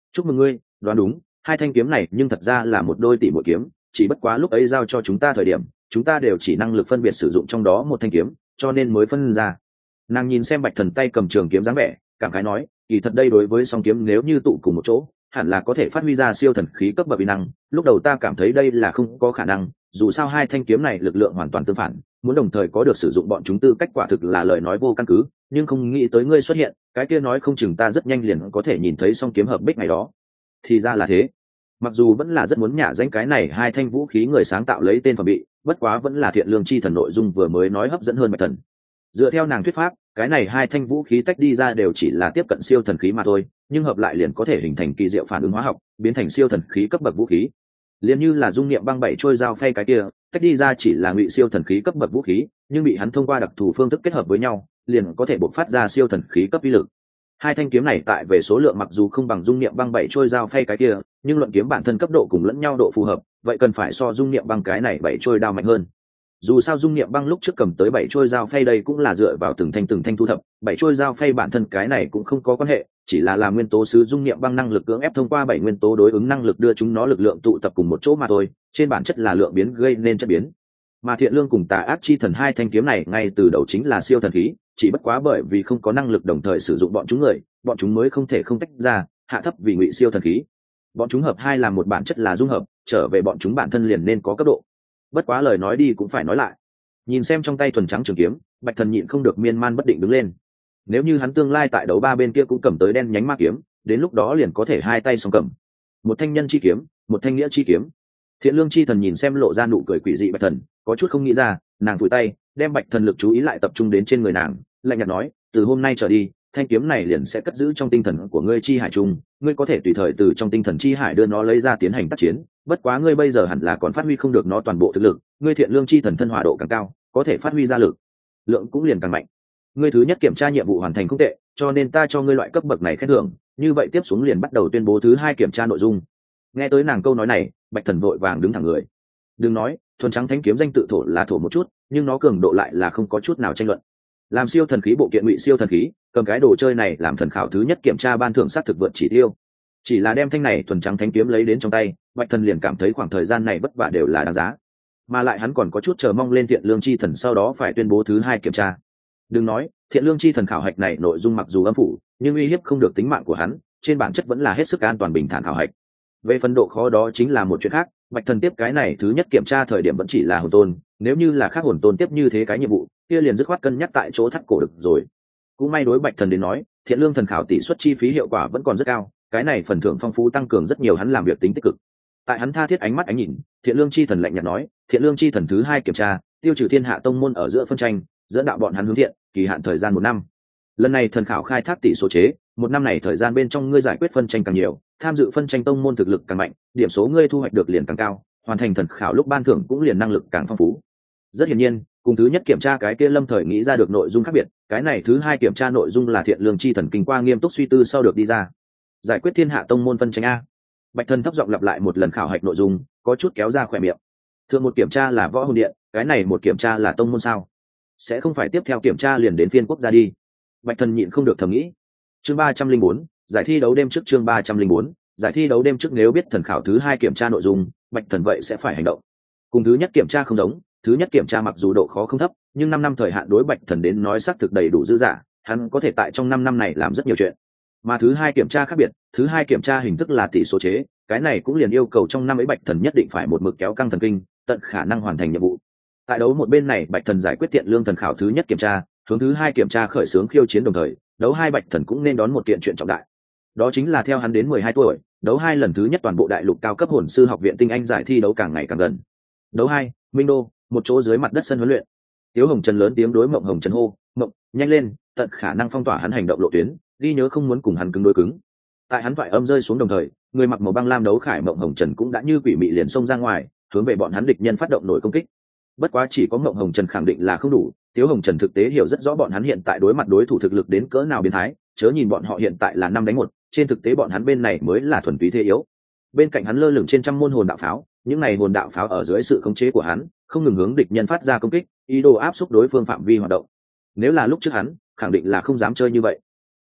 chúc mừng ngươi, đoán đúng, hai thanh kiếm này nhưng thật ra là một đôi tỷ muội kiếm, chỉ bất quá lúc ấy giao cho chúng ta thời điểm chúng ta đều chỉ năng lực phân biệt sử dụng trong đó một thanh kiếm, cho nên mới phân ra. Nàng nhìn xem Bạch Thần tay cầm trường kiếm dáng vẻ, cảm khái nói, kỳ thật đây đối với song kiếm nếu như tụ cùng một chỗ hẳn là có thể phát huy ra siêu thần khí cấp bậc uy năng. Lúc đầu ta cảm thấy đây là không có khả năng, dù sao hai thanh kiếm này lực lượng hoàn toàn tương phản, muốn đồng thời có được sử dụng bọn chúng tư cách quả thực là lời nói vô căn cứ, nhưng không nghĩ tới ngươi xuất hiện, cái kia nói không chừng ta rất nhanh liền có thể nhìn thấy song kiếm hợp bích ngày đó. Thì ra là thế. Mặc dù vẫn là rất muốn nhả danh cái này hai thanh vũ khí người sáng tạo lấy tên phẩm bị, bất quá vẫn là thiện lương chi thần nội dung vừa mới nói hấp dẫn hơn Bạch Thần. Dựa theo nàng thuyết pháp, cái này hai thanh vũ khí tách đi ra đều chỉ là tiếp cận siêu thần khí mà thôi, nhưng hợp lại liền có thể hình thành kỳ diệu phản ứng hóa học, biến thành siêu thần khí cấp bậc vũ khí. Liền như là dung niệm băng bảy trôi dao phay cái kia, tách đi ra chỉ là ngụy siêu thần khí cấp bậc vũ khí, nhưng bị hắn thông qua đặc thù phương thức kết hợp với nhau, liền có thể bộc phát ra siêu thần khí cấp uy lực. Hai thanh kiếm này tại về số lượng mặc dù không bằng dung niệm băng bảy trôi dao phay cái kia, nhưng luận kiếm bản thân cấp độ cùng lẫn nhau độ phù hợp, vậy cần phải so dung niệm băng cái này bảy trôi đao mạnh hơn. Dù sao dung niệm băng lúc trước cầm tới bảy trôi dao phay đây cũng là dựa vào từng thanh từng thanh thu thập, bảy trôi dao phay bản thân cái này cũng không có quan hệ, chỉ là làm nguyên tố sứ dung niệm băng năng lực cưỡng ép thông qua bảy nguyên tố đối ứng năng lực đưa chúng nó lực lượng tụ tập cùng một chỗ mà thôi, trên bản chất là lượng biến gây nên chất biến. Mà thiện lương cùng tà ác chi thần hai thanh kiếm này ngay từ đầu chính là siêu thần khí, chỉ bất quá bởi vì không có năng lực đồng thời sử dụng bọn chúng người, bọn chúng mới không thể không tách ra, hạ thấp vì ngụy siêu thần khí. Bọn chúng hợp hai làm một bản chất là dung hợp, trở về bọn chúng bản thân liền nên có cấp độ. Bất quá lời nói đi cũng phải nói lại, nhìn xem trong tay thuần trắng trường kiếm, Bạch Thần nhịn không được miên man bất định đứng lên. Nếu như hắn tương lai tại đấu ba bên kia cũng cầm tới đen nhánh ma kiếm, đến lúc đó liền có thể hai tay song cầm, một thanh nhân chi kiếm, một thanh nghĩa chi kiếm. Thiện lương chi thần nhìn xem lộ ra nụ cười quỷ dị Bạch Thần, có chút không nghĩ ra, nàng vùi tay đem Bạch Thần lực chú ý lại tập trung đến trên người nàng, lạnh nhạt nói, từ hôm nay trở đi thanh kiếm này liền sẽ cất giữ trong tinh thần của ngươi chi hải chung, ngươi có thể tùy thời từ trong tinh thần chi hải đưa nó lấy ra tiến hành tác chiến, bất quá ngươi bây giờ hẳn là còn phát huy không được nó toàn bộ thực lực, ngươi thiện lương chi thần thân hỏa độ càng cao, có thể phát huy ra lực lượng cũng liền càng mạnh. Ngươi thứ nhất kiểm tra nhiệm vụ hoàn thành không tệ, cho nên ta cho ngươi loại cấp bậc này khen thưởng, như vậy tiếp xuống liền bắt đầu tuyên bố thứ hai kiểm tra nội dung. Nghe tới nàng câu nói này, Bạch Thần vội vàng đứng thẳng người. Đừng nói, thuần trắng thánh kiếm danh tự thổ là thổ một chút, nhưng nó cường độ lại là không có chút nào tranh luận. Làm siêu thần khí bộ kiện ngụy siêu thần khí, cầm cái đồ chơi này làm thần khảo thứ nhất kiểm tra ban thưởng sát thực vượt chỉ tiêu. Chỉ là đem thanh này thuần trắng thánh kiếm lấy đến trong tay, Bạch Thần liền cảm thấy khoảng thời gian này vất vả đều là đáng giá. Mà lại hắn còn có chút chờ mong lên thiện lương chi thần sau đó phải tuyên bố thứ hai kiểm tra. Đừng nói, thiện lương chi thần khảo hạch này nội dung mặc dù âm phủ, nhưng uy hiếp không được tính mạng của hắn, trên bản chất vẫn là hết sức an toàn bình thản khảo hạch. Về phần độ khó đó chính là một chuyện khác, Bạch Thần tiếp cái này thứ nhất kiểm tra thời điểm vẫn chỉ là hồn tôn, nếu như là khác hồn tôn tiếp như thế cái nhiệm vụ, kia liền dứt khoát cân nhắc tại chỗ thắt cổ được rồi. Cũng may đối Bạch Thần đến nói, thiện lương thần khảo tỷ suất chi phí hiệu quả vẫn còn rất cao, cái này phần thưởng phong phú tăng cường rất nhiều hắn làm việc tính tích cực. Tại hắn tha thiết ánh mắt ánh nhìn, thiện lương chi thần lạnh nhạt nói, thiện lương chi thần thứ hai kiểm tra, tiêu trừ thiên hạ tông môn ở giữa phân tranh, dẫn đạo bọn hắn hướng thiện, kỳ hạn thời gian một năm. Lần này thần khảo khai thác tỷ số chế, một năm này thời gian bên trong ngươi giải quyết phân tranh càng nhiều, tham dự phân tranh tông môn thực lực càng mạnh, điểm số ngươi thu hoạch được liền càng cao, hoàn thành thần khảo lúc ban thưởng cũng liền năng lực càng phong phú. Rất hiển nhiên, cùng thứ nhất kiểm tra cái kia lâm thời nghĩ ra được nội dung khác biệt, cái này thứ hai kiểm tra nội dung là thiện lương chi thần kinh qua nghiêm túc suy tư sau được đi ra. Giải quyết thiên hạ tông môn phân tranh a. Bạch Thần thấp giọng lặp lại một lần khảo hạch nội dung, có chút kéo ra khỏe miệng. Thượng một kiểm tra là võ hồn điện, cái này một kiểm tra là tông môn sao? Sẽ không phải tiếp theo kiểm tra liền đến phiên quốc gia đi. Bạch Thần nhịn không được thầm nghĩ. Chương ba trăm linh bốn, giải thi đấu đêm trước chương ba trăm linh bốn, giải thi đấu đêm trước nếu biết thần khảo thứ hai kiểm tra nội dung, Bạch Thần vậy sẽ phải hành động. Cùng thứ nhất kiểm tra không giống, thứ nhất kiểm tra mặc dù độ khó không thấp, nhưng năm năm thời hạn đối Bạch Thần đến nói xác thực đầy đủ dư dả, hắn có thể tại trong năm năm này làm rất nhiều chuyện. Mà thứ hai kiểm tra khác biệt, thứ hai kiểm tra hình thức là tỷ số chế, cái này cũng liền yêu cầu trong năm ấy Bạch Thần nhất định phải một mực kéo căng thần kinh, tận khả năng hoàn thành nhiệm vụ. Tại đấu một bên này Bạch Thần giải quyết tiện lương thần khảo thứ nhất kiểm tra, hướng thứ hai kiểm tra khởi xướng khiêu chiến đồng thời, đấu hai Bạch Thần cũng nên đón một kiện chuyện trọng đại. Đó chính là theo hắn đến mười hai tuổi, đấu hai lần thứ nhất toàn bộ đại lục cao cấp hồn sư học viện tinh anh giải thi đấu càng ngày càng gần. Đấu hai, Minh Đô, một chỗ dưới mặt đất sân huấn luyện. Tiếu Hồng Trần lớn tiếng đối Mộng Hồng Trần hô, "Mộng, nhanh lên, tận khả năng phong tỏa hắn hành động lộ tuyến, ghi nhớ không muốn cùng hắn cứng đối cứng." Tại hắn thoại âm rơi xuống đồng thời, người mặc màu băng lam đấu khải Mộng Hồng Trần cũng đã như quỷ mị liền xông ra ngoài, hướng về bọn hắn địch nhân phát động nổi công kích. Bất quá chỉ có Mộng Hồng Trần khẳng định là không đủ, Tiếu Hồng Trần thực tế hiểu rất rõ bọn hắn hiện tại đối mặt đối thủ thực lực đến cỡ nào biến thái, chớ nhìn bọn họ hiện tại là năm đánh một, trên thực tế bọn hắn bên này mới là thuần túy thế yếu. Bên cạnh hắn lơ lửng trên trăm môn hồn đạo pháo, những này hồn đạo pháo ở dưới sự khống chế của hắn, không ngừng hướng địch nhân phát ra công kích, ý đồ áp xúc đối phương phạm vi hoạt động. Nếu là lúc trước hắn, khẳng định là không dám chơi như vậy.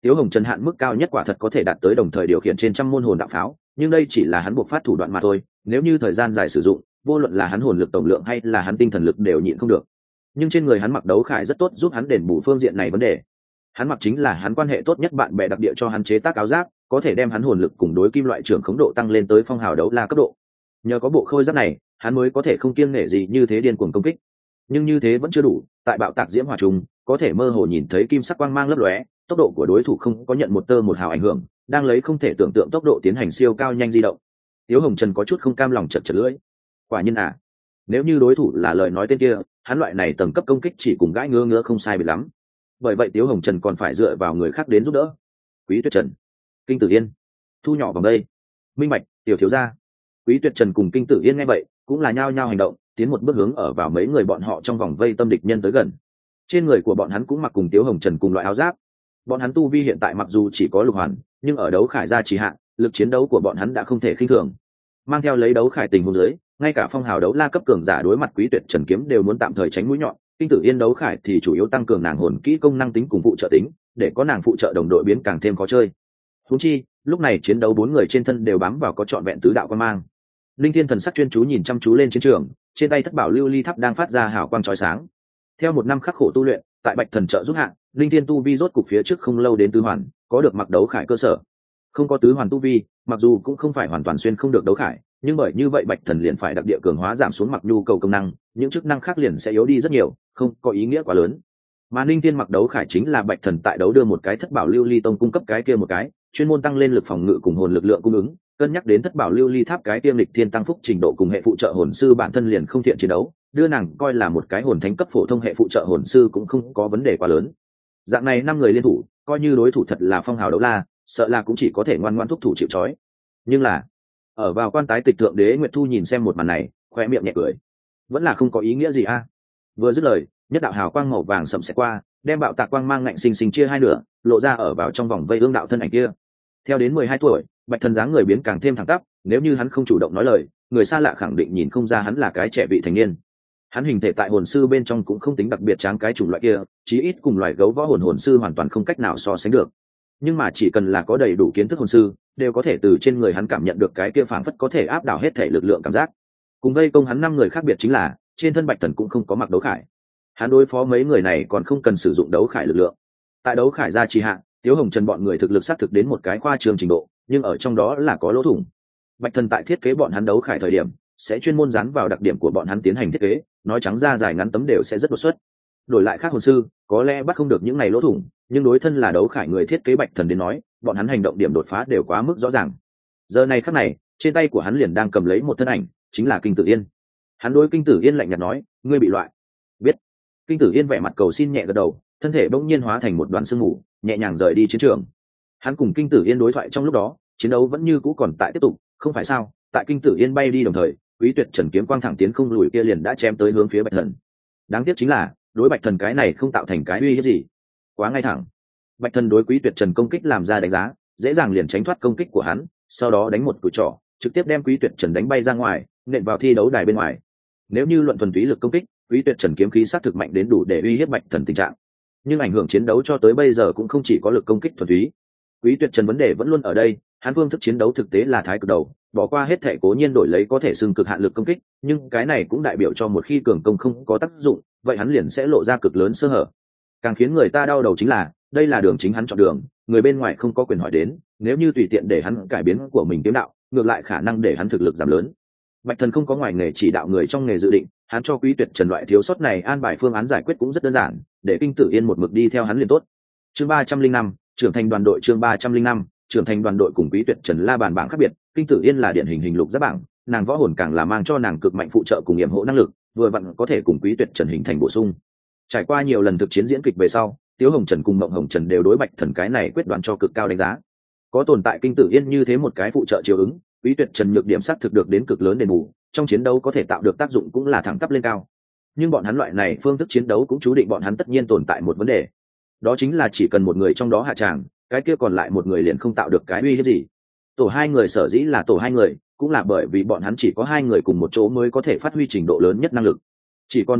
Tiếu Hồng Trần hạn mức cao nhất quả thật có thể đạt tới đồng thời điều khiển trên trăm môn hồn đạo pháo, nhưng đây chỉ là hắn buộc phát thủ đoạn mà thôi, nếu như thời gian dài sử dụng, vô luận là hắn hồn lực tổng lượng hay là hắn tinh thần lực đều nhịn không được. Nhưng trên người hắn mặc đấu khải rất tốt, giúp hắn đền bù phương diện này vấn đề. Hắn mặc chính là hắn quan hệ tốt nhất bạn bè đặc địa cho hắn chế tác áo giáp, có thể đem hắn hồn lực cùng đối kim loại trưởng khống độ tăng lên tới phong hào đấu la cấp độ. Nhờ có bộ khôi giáp này, hắn mới có thể không kiêng nể gì như thế điên cuồng công kích. Nhưng như thế vẫn chưa đủ, tại bạo tạc diễm hỏa trùng, có thể mơ hồ nhìn thấy kim sắc quang mang lấp lóe, tốc độ của đối thủ không có nhận một tơ một hào ảnh hưởng, đang lấy không thể tưởng tượng tốc độ tiến hành siêu cao nhanh di động. Tiếu Hồng Trần có chút không cam lòng chật chật lưỡi. Quả nhiên à, nếu như đối thủ là lời nói tên kia, hắn loại này tầng cấp công kích chỉ cùng gãi ngứa ngứa không sai biệt lắm. Bởi vậy Tiếu Hồng Trần còn phải dựa vào người khác đến giúp đỡ. Quý Tuyệt Trần, Kinh Tử Yên, thu nhỏ vòng đây. Minh Bạch, tiểu thiếu gia. Quý Tuyệt Trần cùng Kinh Tử Yên nghe vậy, cũng là nhao nhao hành động, tiến một bước hướng ở vào mấy người bọn họ trong vòng vây tâm địch nhân tới gần. Trên người của bọn hắn cũng mặc cùng Tiếu Hồng Trần cùng loại áo giáp. Bọn hắn tu vi hiện tại mặc dù chỉ có lục hoàn, nhưng ở đấu khải gia trì hạn, lực chiến đấu của bọn hắn đã không thể khinh thường. Mang theo lấy đấu khải tình huống dưới, ngay cả phong hào đấu la cấp cường giả đối mặt Quý Tuyệt Trần kiếm đều muốn tạm thời tránh mũi nhọn. Kinh Tử Yên đấu khải thì chủ yếu tăng cường nàng hồn kỹ công năng tính cùng phụ trợ tính, để có nàng phụ trợ đồng đội biến càng thêm khó chơi. Huống chi, lúc này chiến đấu bốn người trên thân đều bám vào có trọn vẹn tứ đạo quan mang. Linh Thiên thần sắc chuyên chú nhìn chăm chú lên chiến trường, trên tay thất bảo lưu ly tháp đang phát ra hào quang chói sáng. Theo một năm khắc khổ tu luyện, tại Bạch Thần trợ giúp hạ, Linh Thiên tu vi rốt cục phía trước không lâu đến tứ hoàn, có được mặc đấu khải cơ sở. Không có tứ hoàn tu vi, mặc dù cũng không phải hoàn toàn xuyên không được đấu khải, nhưng bởi như vậy Bạch Thần liền phải đặc địa cường hóa giảm xuống mặc nhu cầu công năng, những chức năng khác liền sẽ yếu đi rất nhiều, không có ý nghĩa quá lớn. Mà Linh Thiên mặc đấu khải chính là Bạch Thần tại đấu đưa một cái thất bảo lưu ly tông cung cấp cái kia một cái, chuyên môn tăng lên lực phòng ngự cùng hồn lực lượng cung ứng. Cân nhắc đến thất bảo lưu ly tháp cái tiêm lịch thiên tăng phúc trình độ cùng hệ phụ trợ hồn sư bản thân liền không thiện chiến đấu, đưa nàng coi là một cái hồn thánh cấp phổ thông hệ phụ trợ hồn sư cũng không có vấn đề quá lớn. Dạng này năm người liên thủ, coi như đối thủ thật là phong hào đấu la, sợ là cũng chỉ có thể ngoan ngoãn thúc thủ chịu trói. Nhưng là ở vào quan tái tịch thượng đế Nguyệt Thu nhìn xem một màn này, khoe miệng nhẹ cười, vẫn là không có ý nghĩa gì a. Vừa dứt lời, nhất đạo hào quang màu vàng sậm sẽ qua, đem bạo tạc quang mang ngạnh sinh sinh chia hai nửa, lộ ra ở vào trong vòng vây ương đạo thân ảnh kia. Theo đến mười hai tuổi, Bạch Thần dáng người biến càng thêm thẳng tắp, nếu như hắn không chủ động nói lời, người xa lạ khẳng định nhìn không ra hắn là cái trẻ vị thành niên. Hắn hình thể tại hồn sư bên trong cũng không tính đặc biệt tráng cái chủng loại kia, chí ít cùng loại gấu võ hồn hồn sư hoàn toàn không cách nào so sánh được. Nhưng mà chỉ cần là có đầy đủ kiến thức hồn sư, đều có thể từ trên người hắn cảm nhận được cái kia phảng phất có thể áp đảo hết thể lực lượng cảm giác. Cùng vây công hắn năm người khác biệt chính là, trên thân Bạch Thần cũng không có mặc đấu khải. Hắn đối phó mấy người này còn không cần sử dụng đấu khải lực lượng. Tại đấu khải gia trì hạ, Tiếu Hồng Trần bọn người thực lực xác thực đến một cái khoa trương trình độ, nhưng ở trong đó là có lỗ thủng. Bạch Thần tại thiết kế bọn hắn đấu khải thời điểm, sẽ chuyên môn dán vào đặc điểm của bọn hắn tiến hành thiết kế, nói trắng ra dài ngắn tấm đều sẽ rất đột xuất. Đổi lại khác hồn sư, có lẽ bắt không được những này lỗ thủng, nhưng đối thân là đấu khải người thiết kế Bạch Thần đến nói, bọn hắn hành động điểm đột phá đều quá mức rõ ràng. Giờ này khắc này, trên tay của hắn liền đang cầm lấy một thân ảnh, chính là Kinh Tử Yên. Hắn đối Kinh Tử Yên lạnh nhạt nói, ngươi bị loại. Biết. Kinh Tử Yên vẻ mặt cầu xin nhẹ gật đầu, thân thể bỗng nhiên hóa thành một đoàn sương mù, nhẹ nhàng rời đi chiến trường. Hắn cùng Kinh Tử Yên đối thoại trong lúc đó, chiến đấu vẫn như cũ còn tại tiếp tục, không phải sao? Tại Kinh Tử Yên bay đi đồng thời, Quý Tuyệt Trần kiếm quang thẳng tiến không lùi kia liền đã chém tới hướng phía Bạch Thần. Đáng tiếc chính là, đối Bạch Thần cái này không tạo thành cái uy hiếp gì, quá ngay thẳng. Bạch Thần đối Quý Tuyệt Trần công kích làm ra đánh giá, dễ dàng liền tránh thoát công kích của hắn, sau đó đánh một cú trỏ, trực tiếp đem Quý Tuyệt Trần đánh bay ra ngoài, nện vào thi đấu đài bên ngoài. Nếu như luận thuần túy lực công kích, Quý Tuyệt Trần kiếm khí sát thực mạnh đến đủ để uy hiếp Bạch Thần tình trạng. Nhưng ảnh hưởng chiến đấu cho tới bây giờ cũng không chỉ có lực công kích thuần túy. Quý Tuyệt Trần vấn đề vẫn luôn ở đây, hắn phương thức chiến đấu thực tế là thái cực đầu, bỏ qua hết thể cố nhiên đổi lấy có thể xưng cực hạn lực công kích, nhưng cái này cũng đại biểu cho một khi cường công không có tác dụng, vậy hắn liền sẽ lộ ra cực lớn sơ hở. Càng khiến người ta đau đầu chính là, đây là đường chính hắn chọn đường, người bên ngoài không có quyền hỏi đến, nếu như tùy tiện để hắn cải biến của mình kiếm đạo, ngược lại khả năng để hắn thực lực giảm lớn. Bạch Thần không có ngoài nghề chỉ đạo người trong nghề dự định, hắn cho Quý Tuyệt Trần loại thiếu sót này an bài phương án giải quyết cũng rất đơn giản, để Kinh Tử Yên một mực đi theo hắn liền tốt. Chương ba trăm linh năm, trưởng thành đoàn đội chương ba trăm linh năm, trưởng thành đoàn đội cùng Quý Tuyệt Trần la bàn bảng khác biệt, Kinh Tử Yên là điển hình hình lục giáp bảng, nàng võ hồn càng là mang cho nàng cực mạnh phụ trợ cùng nghiệm hộ năng lực, vừa vặn có thể cùng Quý Tuyệt Trần hình thành bổ sung. Trải qua nhiều lần thực chiến diễn kịch về sau, Tiếu Hồng Trần cùng Mộng Hồng Trần đều đối Bạch Thần cái này quyết đoán cho cực cao đánh giá. Có tồn tại Kinh Tử Yên như thế một cái phụ trợ chiếu ứng, Quý Tuyệt Trần nhược điểm sắc thực được đến cực lớn đền bù, trong chiến đấu có thể tạo được tác dụng cũng là thẳng tắp lên cao. Nhưng bọn hắn loại này phương thức chiến đấu cũng chú định bọn hắn tất nhiên tồn tại một vấn đề, đó chính là chỉ cần một người trong đó hạ tràng, cái kia còn lại một người liền không tạo được cái uy hiếp gì. Tổ hai người sở dĩ là tổ hai người, cũng là bởi vì bọn hắn chỉ có hai người cùng một chỗ mới có thể phát huy trình độ lớn nhất năng lực. Chỉ còn một người,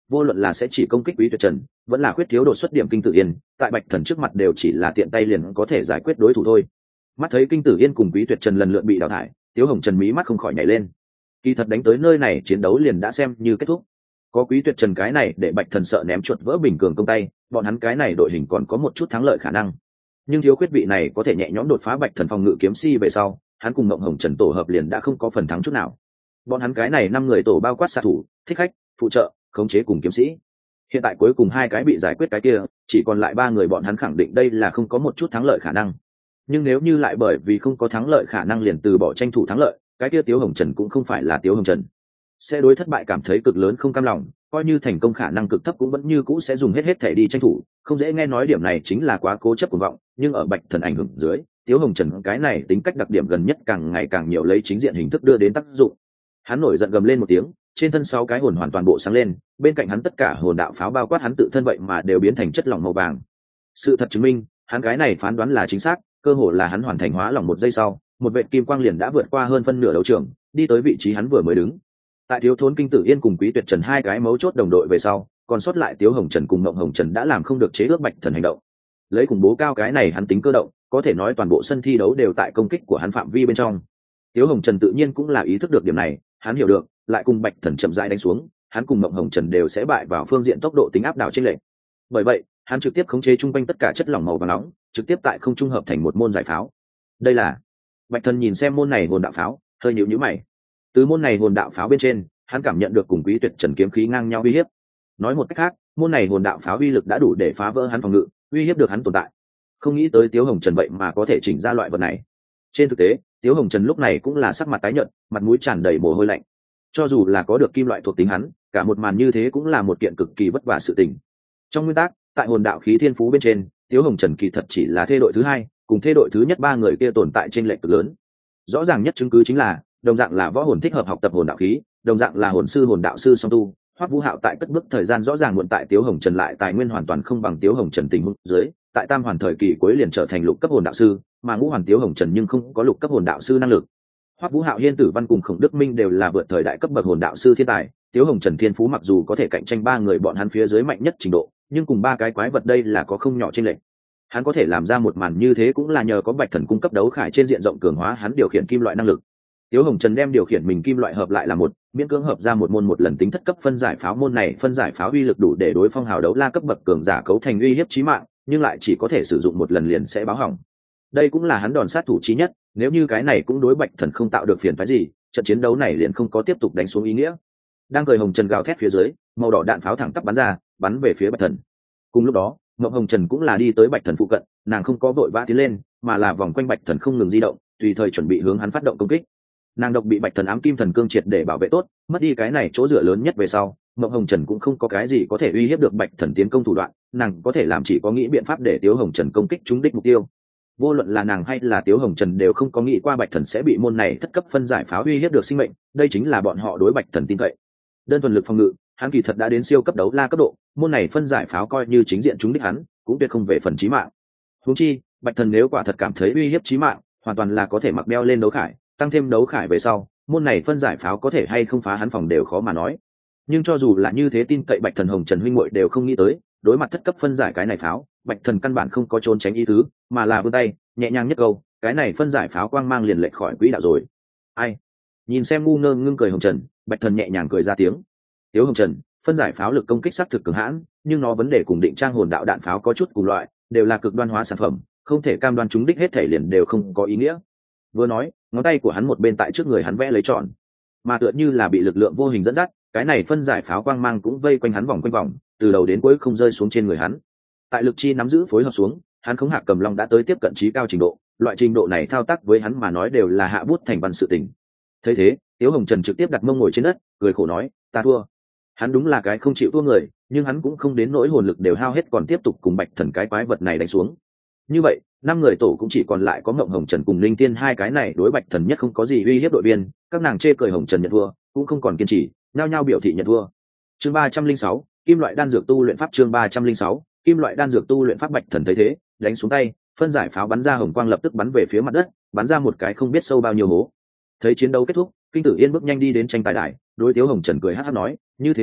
vô luận là sẽ chỉ công kích Quý Tuyệt Trần vẫn là khuyết thiếu đột xuất điểm Kinh Tử Yên, tại Bạch Thần trước mặt đều chỉ là tiện tay liền có thể giải quyết đối thủ thôi. Mắt thấy Kinh Tử Yên cùng Quý Tuyệt Trần lần lượt bị đào thải, Tiếu Hồng Trần mí mắt không khỏi nhảy lên. Kỳ thật đánh tới nơi này chiến đấu liền đã xem như kết thúc. Có Quý Tuyệt Trần cái này để Bạch Thần sợ ném chuột vỡ bình cường công tay, bọn hắn cái này đội hình còn có một chút thắng lợi khả năng. Nhưng thiếu khuyết vị này có thể nhẹ nhõm đột phá Bạch Thần phòng ngự kiếm si về sau, hắn cùng Mộng Hồng Trần tổ hợp liền đã không có phần thắng chút nào. Bọn hắn cái này năm người tổ bao quát xạ thủ, thích khách, phụ trợ, khống chế cùng kiếm sĩ. Hiện tại cuối cùng hai cái bị giải quyết cái kia, chỉ còn lại ba người, bọn hắn khẳng định đây là không có một chút thắng lợi khả năng. Nhưng nếu như lại bởi vì không có thắng lợi khả năng liền từ bỏ tranh thủ thắng lợi, cái kia Tiếu Hồng Trần cũng không phải là Tiếu Hồng Trần, sẽ đối thất bại cảm thấy cực lớn không cam lòng, coi như thành công khả năng cực thấp cũng vẫn như cũ sẽ dùng hết hết thể đi tranh thủ. Không dễ nghe nói điểm này chính là quá cố chấp cuồng vọng, nhưng ở Bạch Thần ảnh hưởng dưới, Tiếu Hồng Trần cái này tính cách đặc điểm gần nhất càng ngày càng nhiều lấy chính diện hình thức đưa đến tác dụng. Hắn nổi giận gầm lên một tiếng, trên thân sáu cái hồn hoàn toàn bộ sáng lên, bên cạnh hắn tất cả hồn đạo pháo bao quát hắn tự thân vậy mà đều biến thành chất lỏng màu vàng. Sự thật chứng minh, hắn cái này phán đoán là chính xác, cơ hồ là hắn hoàn thành hóa lỏng một giây sau, một vệt kim quang liền đã vượt qua hơn phân nửa đấu trường, đi tới vị trí hắn vừa mới đứng. Tại Thiếu Thốn Kinh Tử Yên cùng Quý Tuyệt Trần hai cái mấu chốt đồng đội về sau, còn sót lại Tiếu Hồng Trần cùng Mộng Hồng Trần đã làm không được chế ước Bạch Thần hành động. Lấy khủng bố cao cái này hắn tính cơ động, có thể nói toàn bộ sân thi đấu đều tại công kích của hắn phạm vi bên trong. Tiếu Hồng Trần tự nhiên cũng là ý thức được điểm này, hắn hiểu được, lại cùng Bạch Thần chậm rãi đánh xuống, hắn cùng Mộng Hồng Trần đều sẽ bại vào phương diện tốc độ tính áp đảo trên lệch. Bởi vậy, hắn trực tiếp khống chế trung quanh tất cả chất lỏng màu vàng nóng, trực tiếp tại không trung hợp thành một môn giải pháo. Đây là Bạch Thần nhìn xem môn này hồn đạo pháo, hơi nhíu nhíu mày. Từ môn này hồn đạo pháo bên trên, hắn cảm nhận được cùng Quý Tuyệt Trần kiếm khí ngang nhau uy hiếp. Nói một cách khác, môn này hồn đạo pháo uy lực đã đủ để phá vỡ hắn phòng ngự, uy hiếp được hắn tồn tại. Không nghĩ tới Tiếu Hồng Trần vậy mà có thể chỉnh ra loại vật này. Trên thực tế, Tiếu Hồng Trần lúc này cũng là sắc mặt tái nhợt, mặt mũi tràn đầy mồ hôi lạnh. Cho dù là có được kim loại thuộc tính hắn, cả một màn như thế cũng là một kiện cực kỳ vất vả sự tình. Trong nguyên tắc, tại hồn đạo khí thiên phú bên trên, Tiếu Hồng Trần kỳ thật chỉ là thê đội thứ hai, cùng thê đội thứ nhất ba người kia tồn tại trên lệch cực lớn. Rõ ràng nhất chứng cứ chính là, đồng dạng là võ hồn thích hợp học tập hồn đạo khí, đồng dạng là hồn sư hồn đạo sư song tu, Hoắc Vũ Hạo tại cất bước thời gian rõ ràng muộn tại Tiếu Hồng Trần lại tài nguyên hoàn toàn không bằng Tiếu Hồng Trần tình huống dưới, tại tam hoàn thời kỳ cuối liền trở thành lục cấp hồn đạo sư, mà ngũ hoàn Tiếu Hồng Trần nhưng không có lục cấp hồn đạo sư năng lực. Hoắc Vũ Hạo, Hiên Tử Văn cùng Khổng Đức Minh đều là vượt thời đại cấp bậc hồn đạo sư thiên tài, Tiếu Hồng Trần thiên phú mặc dù có thể cạnh tranh ba người bọn hắn phía dưới mạnh nhất trình độ, nhưng cùng ba cái quái vật đây là có không nhỏ chênh lệch. Hắn có thể làm ra một màn như thế cũng là nhờ có Bạch Thần cung cấp đấu khải trên diện rộng cường hóa hắn điều khiển kim loại năng lực. Tiếu Hồng Trần đem điều khiển mình kim loại hợp lại là một, miễn cưỡng hợp ra một môn một lần tính thất cấp phân giải pháo. Môn này phân giải pháo uy lực đủ để đối phong hào đấu la cấp bậc cường giả cấu thành uy hiếp chí mạng, nhưng lại chỉ có thể sử dụng một lần liền sẽ báo hỏng. Đây cũng là hắn đòn sát thủ chí nhất, nếu như cái này cũng đối Bạch Thần không tạo được phiền phức gì, trận chiến đấu này liền không có tiếp tục đánh xuống ý nghĩa. Đang cười Hồng Trần gào thét phía dưới, màu đỏ đạn pháo thẳng tắp bắn ra, bắn về phía Bạch Thần. Cùng lúc đó, Ngọc Hồng Trần cũng là đi tới Bạch Thần phụ cận, nàng không có vội vã tiến lên, mà là vòng quanh Bạch Thần không ngừng di động, tùy thời chuẩn bị hướng hắn phát động công kích. Nàng độc bị Bạch Thần ám kim thần cương triệt để bảo vệ tốt, mất đi cái này chỗ dựa lớn nhất về sau, Ngọc Hồng Trần cũng không có cái gì có thể uy hiếp được Bạch Thần tiến công thủ đoạn, nàng có thể làm chỉ có nghĩ biện pháp để Tiếu Hồng Trần công kích trúng đích mục tiêu. Vô luận là nàng hay là Tiếu Hồng Trần đều không có nghĩ qua Bạch Thần sẽ bị môn này thất cấp phân giải pháo uy hiếp được sinh mệnh, đây chính là bọn họ đối Bạch Thần tin cậy. Đơn thuần lực phòng ngự, hắn kỳ thật đã đến siêu cấp đấu la cấp độ, môn này phân giải pháo coi như chính diện trúng đích hắn, cũng tuyệt không về phần chí mạng. Huống chi, Bạch Thần nếu quả thật cảm thấy uy hiếp chí mạng, hoàn toàn là có thể mặc đeo lên đấu khải, tăng thêm đấu khải về sau, môn này phân giải pháo có thể hay không phá hắn phòng đều khó mà nói. Nhưng cho dù là như thế, tin cậy Bạch Thần Hồng Trần huynh muội đều không nghĩ tới, đối mặt thất cấp phân giải cái này pháo, Bạch Thần căn bản không có trốn tránh ý tứ, mà là vươn tay, nhẹ nhàng nhất câu, cái này phân giải pháo quang mang liền lệch khỏi quỹ đạo rồi. Ai? Nhìn xem ngu ngơ ngưng cười Hồng Trần, Bạch Thần nhẹ nhàng cười ra tiếng. Tiếu Hồng Trần, phân giải pháo lực công kích sắc thực cường hãn, nhưng nó vấn đề cùng định trang hồn đạo đạn pháo có chút cùng loại, đều là cực đoan hóa sản phẩm, không thể cam đoan chúng đích hết thể liền đều không có ý nghĩa. Vừa nói, ngón tay của hắn một bên tại trước người hắn vẽ lấy tròn, mà tựa như là bị lực lượng vô hình dẫn dắt, cái này phân giải pháo quang mang cũng vây quanh hắn vòng quanh vòng, từ đầu đến cuối không rơi xuống trên người hắn. Tại lực chi nắm giữ phối hợp xuống, hắn khống hạ cầm long đã tới tiếp cận trí cao trình độ, loại trình độ này thao tác với hắn mà nói đều là hạ bút thành văn sự tình. Thấy thế, Tiếu Hồng Trần trực tiếp đặt mông ngồi trên đất, cười khổ nói, ta thua. Hắn đúng là cái không chịu thua người, nhưng hắn cũng không đến nỗi hồn lực đều hao hết còn tiếp tục cùng Bạch Thần cái quái vật này đánh xuống. Như vậy, năm người tổ cũng chỉ còn lại có Mộng Hồng Trần cùng Linh Tiên hai cái này đối Bạch Thần nhất không có gì uy hiếp đội viên, các nàng chê cười Hồng Trần nhận thua, cũng không còn kiên trì, nhao nhao biểu thị nhận thua. Chương ba trăm linh sáu, Kim loại đan dược tu luyện pháp. Chương ba trăm linh sáu, Kim loại đan dược tu luyện pháp. Bạch Thần thấy thế, đánh xuống tay, phân giải pháo bắn ra hồng quang lập tức bắn về phía mặt đất, bắn ra một cái không biết sâu bao nhiêu hố. Thấy chiến đấu kết thúc, Kinh Tử Yên bước nhanh đi đến tranh tài đài, đối Tiếu Hồng Trần cười hắc hắc nói, như thế nào,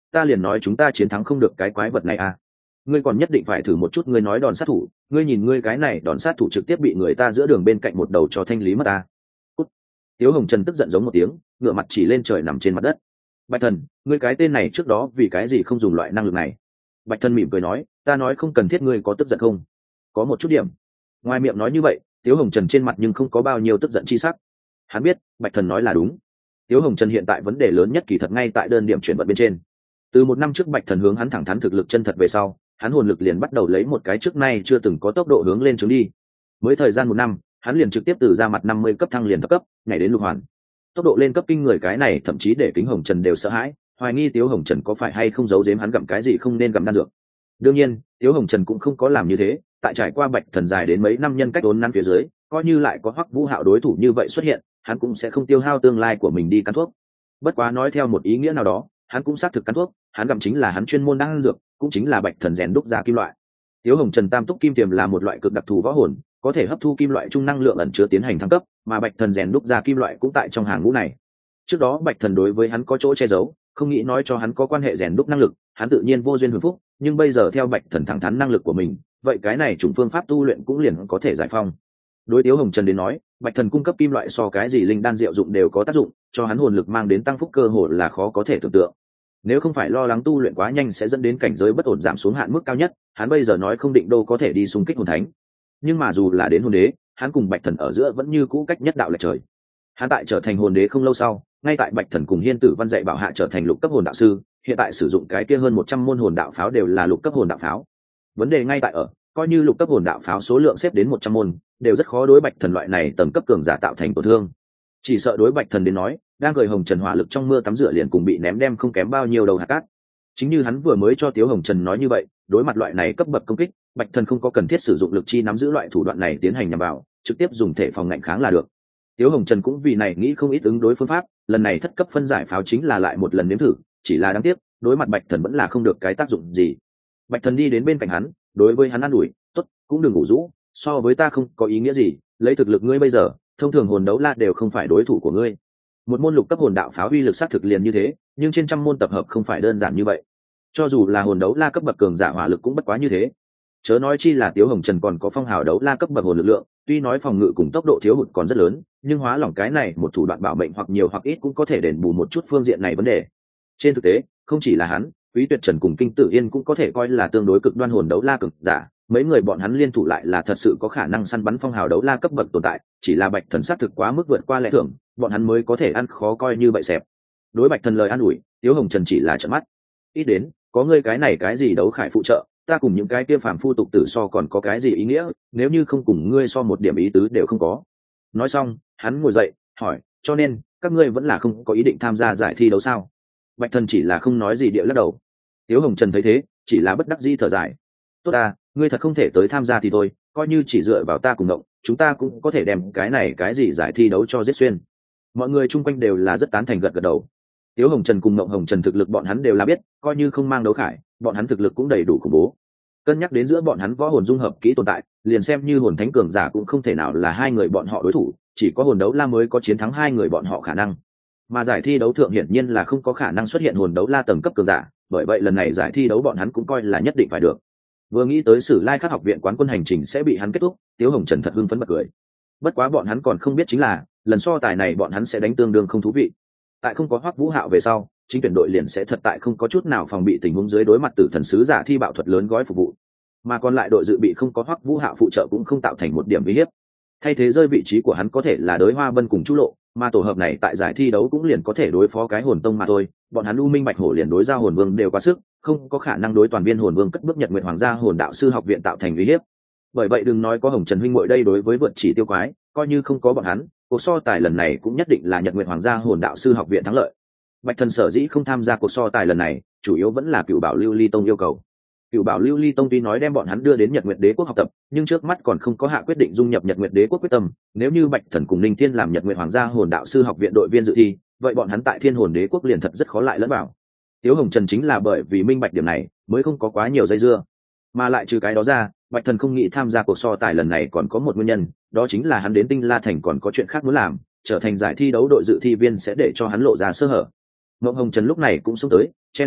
ta liền nói chúng ta chiến thắng không được cái quái vật này à. Ngươi còn nhất định phải thử một chút ngươi nói đòn sát thủ, ngươi nhìn ngươi cái này đòn sát thủ trực tiếp bị người ta giữa đường bên cạnh một đầu cho thanh lý mất ta. Cút. Tiếu Hồng Trần tức giận giống một tiếng, ngửa mặt chỉ lên trời nằm trên mặt đất. Bạch Thần, ngươi cái tên này trước đó vì cái gì không dùng loại năng lực này? Bạch Thần mỉm cười nói, ta nói không cần thiết, ngươi có tức giận không? Có một chút điểm. Ngoài miệng nói như vậy, Tiếu Hồng Trần trên mặt nhưng không có bao nhiêu tức giận chi sắc. Hắn biết, Bạch Thần nói là đúng. Tiếu Hồng Trần hiện tại vấn đề lớn nhất kỳ thật ngay tại đơn điểm chuyển vận bên trên. Từ một năm trước Bạch Thần hướng hắn thẳng thắn thực lực chân thật về sau, hắn hồn lực liền bắt đầu lấy một cái trước nay chưa từng có tốc độ hướng lên trướng đi. Mới thời gian một năm, hắn liền trực tiếp từ ra mặt năm mươi cấp thăng liền thấp cấp, nhảy đến lục hoàn. Tốc độ lên cấp kinh người, cái này thậm chí để Kính Hồng Trần đều sợ hãi, hoài nghi Tiếu Hồng Trần có phải hay không giấu giếm hắn gặm cái gì không nên gặm đan dược. Đương nhiên, Tiếu Hồng Trần cũng không có làm như thế, tại trải qua Bạch Thần dài đến mấy năm nhân cách đốn năn phía dưới, coi như lại có Hoắc Vũ Hạo đối thủ như vậy xuất hiện, hắn cũng sẽ không tiêu hao tương lai của mình đi cắn thuốc. Bất quá nói theo một ý nghĩa nào đó, hắn cũng xác thực cắn thuốc, hắn gặm chính là hắn chuyên môn đan dược, cũng chính là Bạch Thần rèn đúc ra kim loại. Tiếu Hồng Trần Tam Túc Kim Tiềm là một loại cực đặc thù võ hồn, có thể hấp thu kim loại trung năng lượng ẩn chứa tiến hành thăng cấp, mà Bạch Thần rèn đúc ra kim loại cũng tại trong hàng ngũ này. Trước đó Bạch Thần đối với hắn có chỗ che giấu, không nghĩ nói cho hắn có quan hệ rèn đúc năng lực, hắn tự nhiên vô duyên hưởng phúc, nhưng bây giờ theo Bạch Thần thẳng thắn năng lực của mình, vậy cái này chủng phương pháp tu luyện cũng liền có thể giải phong. Đối Tiếu Hồng Trần đến nói, Bạch Thần cung cấp kim loại so cái gì linh đan diệu dụng đều có tác dụng, cho hắn hồn lực mang đến tăng phúc cơ hội là khó có thể tưởng tượng. Nếu không phải lo lắng tu luyện quá nhanh sẽ dẫn đến cảnh giới bất ổn giảm xuống hạn mức cao nhất, hắn bây giờ nói không định đâu có thể đi xung kích hồn thánh. Nhưng mà dù là đến hồn đế, hắn cùng Bạch Thần ở giữa vẫn như cũ cách nhất đạo lệch trời. Hắn tại trở thành hồn đế không lâu sau, ngay tại Bạch Thần cùng Hiên Tử Văn dạy bảo hạ trở thành lục cấp hồn đạo sư, hiện tại sử dụng cái kia hơn một trăm môn hồn đạo pháo đều là lục cấp hồn đạo pháo. Vấn đề ngay tại ở, coi như lục cấp hồn đạo pháo số lượng xếp đến một trăm môn, đều rất khó đối Bạch Thần loại này tầng cấp cường giả tạo thành tổn thương. Chỉ sợ đối Bạch Thần đến nói, đang cười Hồng Trần hỏa lực trong mưa tắm rửa liền cùng bị ném đem không kém bao nhiêu đầu hạt cát. Chính như hắn vừa mới cho Tiếu Hồng Trần nói như vậy, đối mặt loại này cấp bậc công kích, Bạch Thần không có cần thiết sử dụng lực chi nắm giữ loại thủ đoạn này tiến hành nhằm vào, trực tiếp dùng thể phòng ngạnh kháng là được. Tiếu Hồng Trần cũng vì này nghĩ không ít ứng đối phương pháp, lần này thất cấp phân giải pháo chính là lại một lần nếm thử, chỉ là đáng tiếc, đối mặt Bạch Thần vẫn là không được cái tác dụng gì. Bạch Thần đi đến bên cạnh hắn, đối với hắn an ủi, "Tốt, cũng đừng ngủ rũ, so với ta không có ý nghĩa gì, lấy thực lực ngươi bây giờ, thông thường hồn đấu la đều không phải đối thủ của ngươi." Một môn lục cấp hồn đạo pháo uy lực sát thực liền như thế, nhưng trên trăm môn tập hợp không phải đơn giản như vậy. Cho dù là hồn đấu la cấp bậc cường giả hỏa lực cũng bất quá như thế. Chớ nói chi là Tiếu Hồng Trần còn có phong hào đấu la cấp bậc hồn lực lượng, tuy nói phòng ngự cùng tốc độ thiếu hụt còn rất lớn, nhưng hóa lỏng cái này một thủ đoạn bảo mệnh hoặc nhiều hoặc ít cũng có thể đền bù một chút phương diện này vấn đề. Trên thực tế, không chỉ là hắn, Quý Tuyệt Trần cùng Kinh Tử Yên cũng có thể coi là tương đối cực đoan hồn đấu la cực giả, mấy người bọn hắn liên thủ lại là thật sự có khả năng săn bắn phong hào đấu la cấp bậc tồn tại, chỉ là Bạch Thần sát thực quá mức vượt qua lẽ thường, bọn hắn mới có thể ăn khó coi như vậy xẹp. Đối Bạch Thần lời an ủi, Tiếu Hồng Trần chỉ là trợn mắt. Ít đến, có ngươi cái này cái gì đấu khải phụ trợ, ta cùng những cái kia phàm phu tục tử so còn có cái gì ý nghĩa, nếu như không cùng ngươi so một điểm ý tứ đều không có. Nói xong, hắn ngồi dậy, hỏi, cho nên, các ngươi vẫn là không có ý định tham gia giải thi đấu sao? Bạch Thần chỉ là không nói gì địa lắc đầu. Tiếu Hồng Trần thấy thế, chỉ là bất đắc dĩ thở dài. Tốt à, ngươi thật không thể tới tham gia thì thôi, coi như chỉ dựa vào ta cùng động, chúng ta cũng có thể đem cái này cái gì giải thi đấu cho giết xuyên. Mọi người chung quanh đều là rất tán thành gật gật đầu. Tiếu Hồng Trần cùng Ngộng Hồng Trần thực lực bọn hắn đều là biết, coi như không mang đấu khải, bọn hắn thực lực cũng đầy đủ khủng bố. Cân nhắc đến giữa bọn hắn võ hồn dung hợp kỹ tồn tại, liền xem như hồn thánh cường giả cũng không thể nào là hai người bọn họ đối thủ, chỉ có hồn đấu la mới có chiến thắng hai người bọn họ khả năng. Mà giải thi đấu thượng hiển nhiên là không có khả năng xuất hiện hồn đấu la tầng cấp cường giả, bởi vậy lần này giải thi đấu bọn hắn cũng coi là nhất định phải được. Vừa nghĩ tới Sử Lai Khắc học viện quán quân hành trình sẽ bị hắn kết thúc, Tiếu Hồng Trần thật hưng phấn bật cười. Bất quá bọn hắn còn không biết chính là, lần so tài này bọn hắn sẽ đánh tương đương không thú vị. Tại không có Hoắc Vũ Hạo về sau, chính tuyển đội liền sẽ thật tại không có chút nào phòng bị tình huống dưới đối mặt Tử Thần sứ giả thi bạo thuật lớn gói phục vụ. Mà còn lại đội dự bị không có Hoắc Vũ Hạo phụ trợ cũng không tạo thành một điểm uy hiếp. Thay thế rơi vị trí của hắn có thể là Đới Hoa Bân cùng Chu Lộ, mà tổ hợp này tại giải thi đấu cũng liền có thể đối phó cái hồn tông mà thôi. Bọn hắn U Minh Bạch Hổ liền đối giao hồn vương đều quá sức, không có khả năng đối toàn viên hồn vương cất bước Nhật Nguyệt Hoàng gia hồn đạo sư học viện tạo thành uy hiếp. Bởi vậy đừng nói có Hồng Trần huynh muội đây đối với vượt chỉ tiêu quái, coi như không có bọn hắn, cuộc so tài lần này cũng nhất định là Nhật Nguyệt Hoàng gia hồn đạo sư học viện thắng lợi. Bạch Thần sở dĩ không tham gia cuộc so tài lần này, chủ yếu vẫn là Cựu Bảo Lưu Ly Tông yêu cầu. Cựu Bảo Lưu Ly Tông tuy nói đem bọn hắn đưa đến Nhật Nguyệt Đế quốc học tập, nhưng trước mắt còn không có hạ quyết định dung nhập Nhật Nguyệt Đế quốc quyết tâm. Nếu như Bạch Thần cùng Ninh Thiên làm Nhật Nguyệt Hoàng gia hồn đạo sư học viện đội viên dự thi, vậy bọn hắn tại Thiên Hồn Đế quốc liền thật rất khó lại lẫn vào. Tiếu Hồng Trần chính là bởi vì minh bạch điểm này, mới không có quá nhiều dây dưa. Mà lại trừ cái đó ra, Bạch Thần không nghĩ tham gia cuộc so tài lần này còn có một nguyên nhân, đó chính là hắn đến Tinh La Thành còn có chuyện khác muốn làm, trở thành giải thi đấu đội dự thi viên sẽ để cho hắn lộ ra sơ hở. Ngộng Hồng Trần lúc này cũng xông tới, chen miệng nói,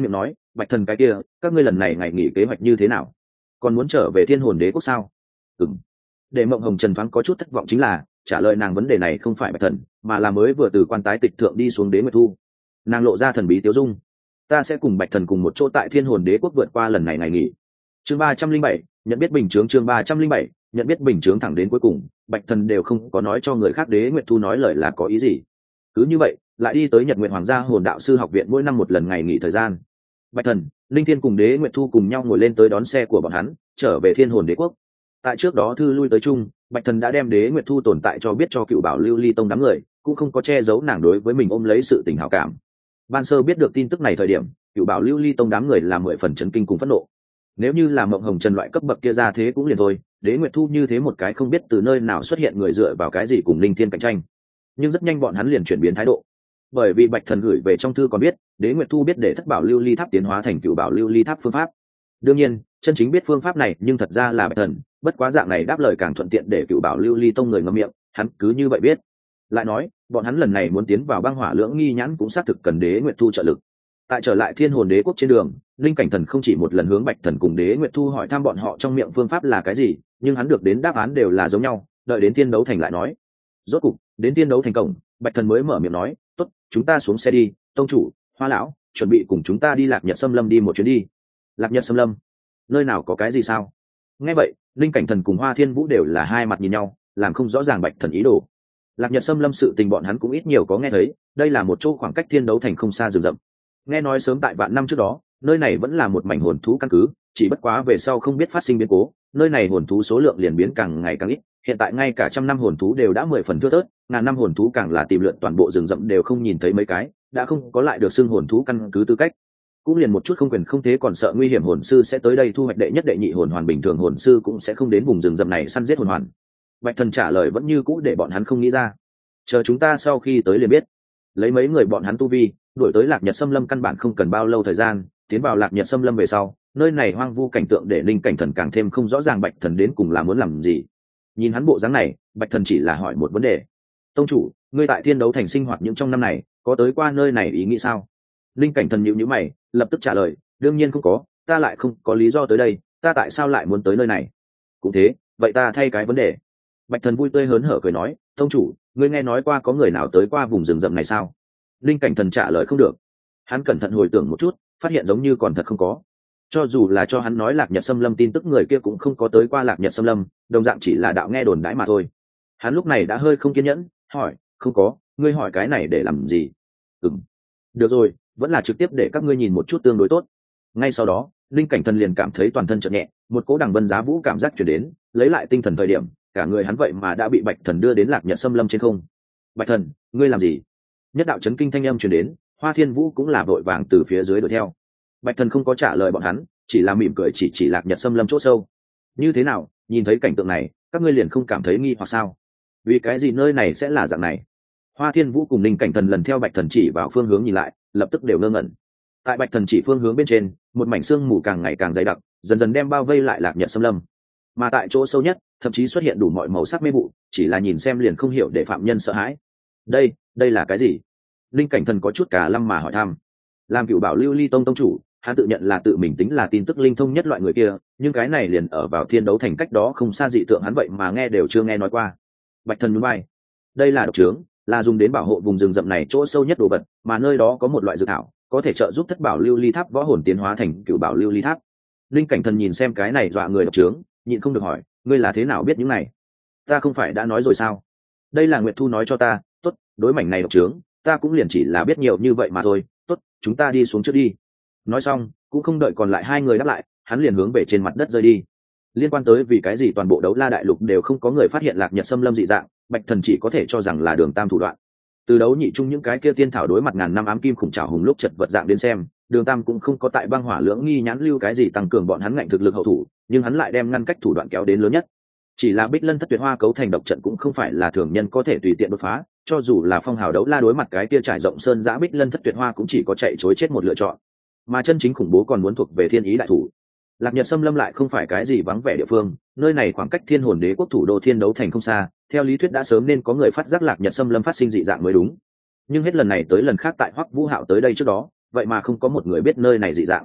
bạch thần cái kia, các ngươi lần này ngày nghỉ kế hoạch như thế nào? Còn muốn trở về thiên hồn đế quốc sao? Ừm. Để Mộng Hồng Trần thoáng có chút thất vọng chính là trả lời nàng vấn đề này không phải bạch thần, mà là mới vừa từ quan tái tịch thượng đi xuống đế nguyệt thu. Nàng lộ ra thần bí tiêu dung. Ta sẽ cùng bạch thần cùng một chỗ tại thiên hồn đế quốc vượt qua lần này ngày nghỉ. Chương ba trăm linh bảy, nhận biết bình chướng. Chương ba trăm linh bảy, nhận biết bình chướng. Thẳng đến cuối cùng bạch thần đều không có nói cho người khác đế nguyệt thu nói lời là có ý gì. Cứ như vậy lại đi tới Nhật Nguyện Hoàng gia hồn đạo sư học viện mỗi năm một lần ngày nghỉ thời gian. Bạch thần, linh thiên cùng đế nguyệt thu cùng nhau ngồi lên tới đón xe của bọn hắn trở về thiên hồn đế quốc. Tại trước đó thư lui tới chung, bạch thần đã đem đế nguyệt thu tồn tại cho biết cho cựu bảo lưu ly tông đám người, cũng không có che giấu nàng đối với mình ôm lấy sự tình hảo cảm. Ban sơ biết được tin tức này thời điểm, cựu bảo lưu ly tông đám người là mười phần chấn kinh cùng phẫn nộ. Nếu như là Mộng Hồng Trần loại cấp bậc kia ra thế cũng liền thôi, đế nguyệt thu như thế một cái không biết từ nơi nào xuất hiện người dựa vào cái gì cùng linh thiên cạnh tranh. Nhưng rất nhanh bọn hắn liền chuyển biến thái độ, bởi vì bạch thần gửi về trong thư còn biết đế nguyệt thu biết để thất bảo lưu ly tháp tiến hóa thành cựu bảo lưu ly tháp phương pháp. Đương nhiên chân chính biết phương pháp này nhưng thật ra là bạch thần, bất quá dạng này đáp lời càng thuận tiện để cựu bảo lưu ly tông người ngậm miệng, hắn cứ như vậy biết. Lại nói bọn hắn lần này muốn tiến vào băng hỏa lưỡng nghi nhãn cũng xác thực cần đế nguyệt thu trợ lực. Tại trở lại thiên hồn đế quốc trên đường, linh cảnh thần không chỉ một lần hướng bạch thần cùng đế nguyệt thu hỏi thăm bọn họ trong miệng phương pháp là cái gì, nhưng hắn được đến đáp án đều là giống nhau, đợi đến thiên đấu thành lại nói. Rốt cục đến thiên đấu thành cổng, bạch thần mới mở miệng nói, tốt, chúng ta xuống xe đi, tông chủ, Hoa lão, chuẩn bị cùng chúng ta đi Lạc Nhật Xâm Lâm đi một chuyến đi. Lạc Nhật Xâm Lâm? Nơi nào có cái gì sao? Nghe vậy linh cảnh thần cùng Hoa Thiên Vũ đều là hai mặt nhìn nhau, làm không rõ ràng bạch thần ý đồ. Lạc Nhật Xâm Lâm sự tình bọn hắn cũng ít nhiều có nghe thấy, đây là một chỗ khoảng cách thiên đấu thành không xa rừng rậm. Nghe nói sớm tại vạn năm trước đó, nơi này vẫn là một mảnh hồn thú căn cứ, chỉ bất quá về sau không biết phát sinh biến cố, nơi này hồn thú số lượng liền biến càng ngày càng ít, hiện tại ngay cả trăm năm hồn thú đều đã mười phần thưa thớt, ngàn năm hồn thú càng là tìm lượn toàn bộ rừng rậm đều không nhìn thấy mấy cái, đã không có lại được xưng hồn thú căn cứ tư cách. Cũng liền một chút không quyền không thế còn sợ nguy hiểm hồn sư sẽ tới đây thu hoạch đệ nhất đệ nhị hồn hoàn, bình thường hồn sư cũng sẽ không đến vùng rừng rậm này săn giết hồn hoàn. Bạch thần trả lời vẫn như cũ để bọn hắn không nghĩ ra, chờ chúng ta sau khi tới liền biết. Lấy mấy người bọn hắn tu vi đuổi tới Lạc Nhật Xâm Lâm căn bản không cần bao lâu thời gian, tiến vào Lạc Nhật Xâm Lâm về sau, nơi này hoang vu cảnh tượng để linh cảnh thần càng thêm không rõ ràng bạch thần đến cùng là muốn làm gì. Nhìn hắn bộ dáng này, bạch thần chỉ là hỏi một vấn đề: tông chủ, ngươi tại thiên đấu thành sinh hoạt những trong năm này có tới qua nơi này ý nghĩ sao? Linh cảnh thần nhíu nhíu mày, lập tức trả lời: đương nhiên không có, ta lại không có lý do tới đây, ta tại sao lại muốn tới nơi này? Cũng thế, vậy ta thay cái vấn đề. Bạch thần vui tươi hớn hở cười nói: tông chủ, ngươi nghe nói qua có người nào tới qua vùng rừng rậm này sao? Linh cảnh thần trả lời không được. Hắn cẩn thận hồi tưởng một chút, phát hiện giống như còn thật không có. Cho dù là cho hắn nói Lạc Nhật Xâm Lâm tin tức, người kia cũng không có tới qua Lạc Nhật Xâm Lâm, đồng dạng chỉ là đạo nghe đồn đãi mà thôi. Hắn lúc này đã hơi không kiên nhẫn, hỏi: không có, ngươi hỏi cái này để làm gì? Ừm, được rồi, vẫn là trực tiếp để các ngươi nhìn một chút tương đối tốt. Ngay sau đó linh cảnh thần liền cảm thấy toàn thân chợt nhẹ, một cỗ đằng vân giá vũ cảm giác chuyển đến, lấy lại tinh thần thời điểm, cả người hắn vậy mà đã bị bạch thần đưa đến Lạc Nhật Xâm Lâm trên không. Bạch thần, ngươi làm gì? Nhất đạo chấn kinh thanh âm truyền đến, Hoa Thiên Vũ cũng là vội vàng từ phía dưới đuổi theo. Bạch thần không có trả lời bọn hắn, chỉ là mỉm cười chỉ chỉ Lạc Nhật Xâm Lâm chỗ sâu. Như thế nào, nhìn thấy cảnh tượng này các ngươi liền không cảm thấy nghi hoặc sao? Vì cái gì nơi này sẽ là dạng này? Hoa Thiên Vũ cùng Ninh Cảnh Thần lần theo bạch thần chỉ vào phương hướng nhìn lại, lập tức đều ngơ ngẩn. Tại bạch thần chỉ phương hướng bên trên, một mảnh xương mù càng ngày càng dày đặc, dần dần đem bao vây lại Lạc Nhật Xâm Lâm. Mà tại chỗ sâu nhất, thậm chí xuất hiện đủ mọi màu sắc mê vụ, chỉ là nhìn xem liền không hiểu để phạm nhân sợ hãi. Đây, đây là cái gì? Linh Cảnh Thần có chút cả lâm mà hỏi thăm. Làm Cửu Bảo Lưu Ly Tông tông chủ, hắn tự nhận là tự mình tính là tin tức linh thông nhất loại người kia, nhưng cái này liền ở vào thiên đấu thành cách đó không xa dị tượng hắn vậy mà nghe đều chưa nghe nói qua. Bạch thần nhún vai. Đây là độc trướng, là dùng đến bảo hộ vùng rừng rậm này chỗ sâu nhất đồ vật, mà nơi đó có một loại dược thảo có thể trợ giúp thất bảo lưu ly tháp võ hồn tiến hóa thành Cửu Bảo Lưu Ly Tháp. Linh Cảnh Thần nhìn xem cái này dọa người độc trướng, nhịn không được hỏi: ngươi là thế nào biết những này? Ta không phải đã nói rồi sao? Đây là Nguyệt Thu nói cho ta. Tốt, đối mảnh này độc trướng ta cũng liền chỉ là biết nhiều như vậy mà thôi. Tốt, chúng ta đi xuống trước đi. Nói xong cũng không đợi còn lại hai người đáp lại, hắn liền hướng về trên mặt đất rơi đi. Liên quan tới vì cái gì toàn bộ Đấu La đại lục đều không có người phát hiện Lạc Nhật Xâm Lâm dị dạng, bạch thần chỉ có thể cho rằng là Đường Tam thủ đoạn. Từ đấu nhị chung những cái kia tiên thảo đối mặt ngàn năm ám kim khủng trảo hùng lúc chật vật dạng đến xem, Đường Tam cũng không có tại băng hỏa lưỡng nghi nhãn lưu cái gì tăng cường bọn hắn ngạnh thực lực hậu thủ, nhưng hắn lại đem ngăn cách thủ đoạn kéo đến lớn nhất. Chỉ là Bích Lân Thất Tuyệt Hoa cấu thành độc trận cũng không phải là thường nhân có thể tùy tiện đột phá, cho dù là Phong Hào Đấu La đối mặt cái kia trải rộng sơn giã Bích Lân Thất Tuyệt Hoa cũng chỉ có chạy chối chết một lựa chọn. Mà chân chính khủng bố còn muốn thuộc về Thiên Ý đại thủ. Lạc Nhật Xâm Lâm lại không phải cái gì vắng vẻ địa phương, nơi này khoảng cách Thiên Hồn Đế quốc thủ đô Thiên Đấu Thành không xa, theo lý thuyết đã sớm nên có người phát giác Lạc Nhật Xâm Lâm phát sinh dị dạng mới đúng. Nhưng hết lần này tới lần khác tại Hoắc Vũ Hạo tới đây trước đó, vậy mà không có một người biết nơi này dị dạng.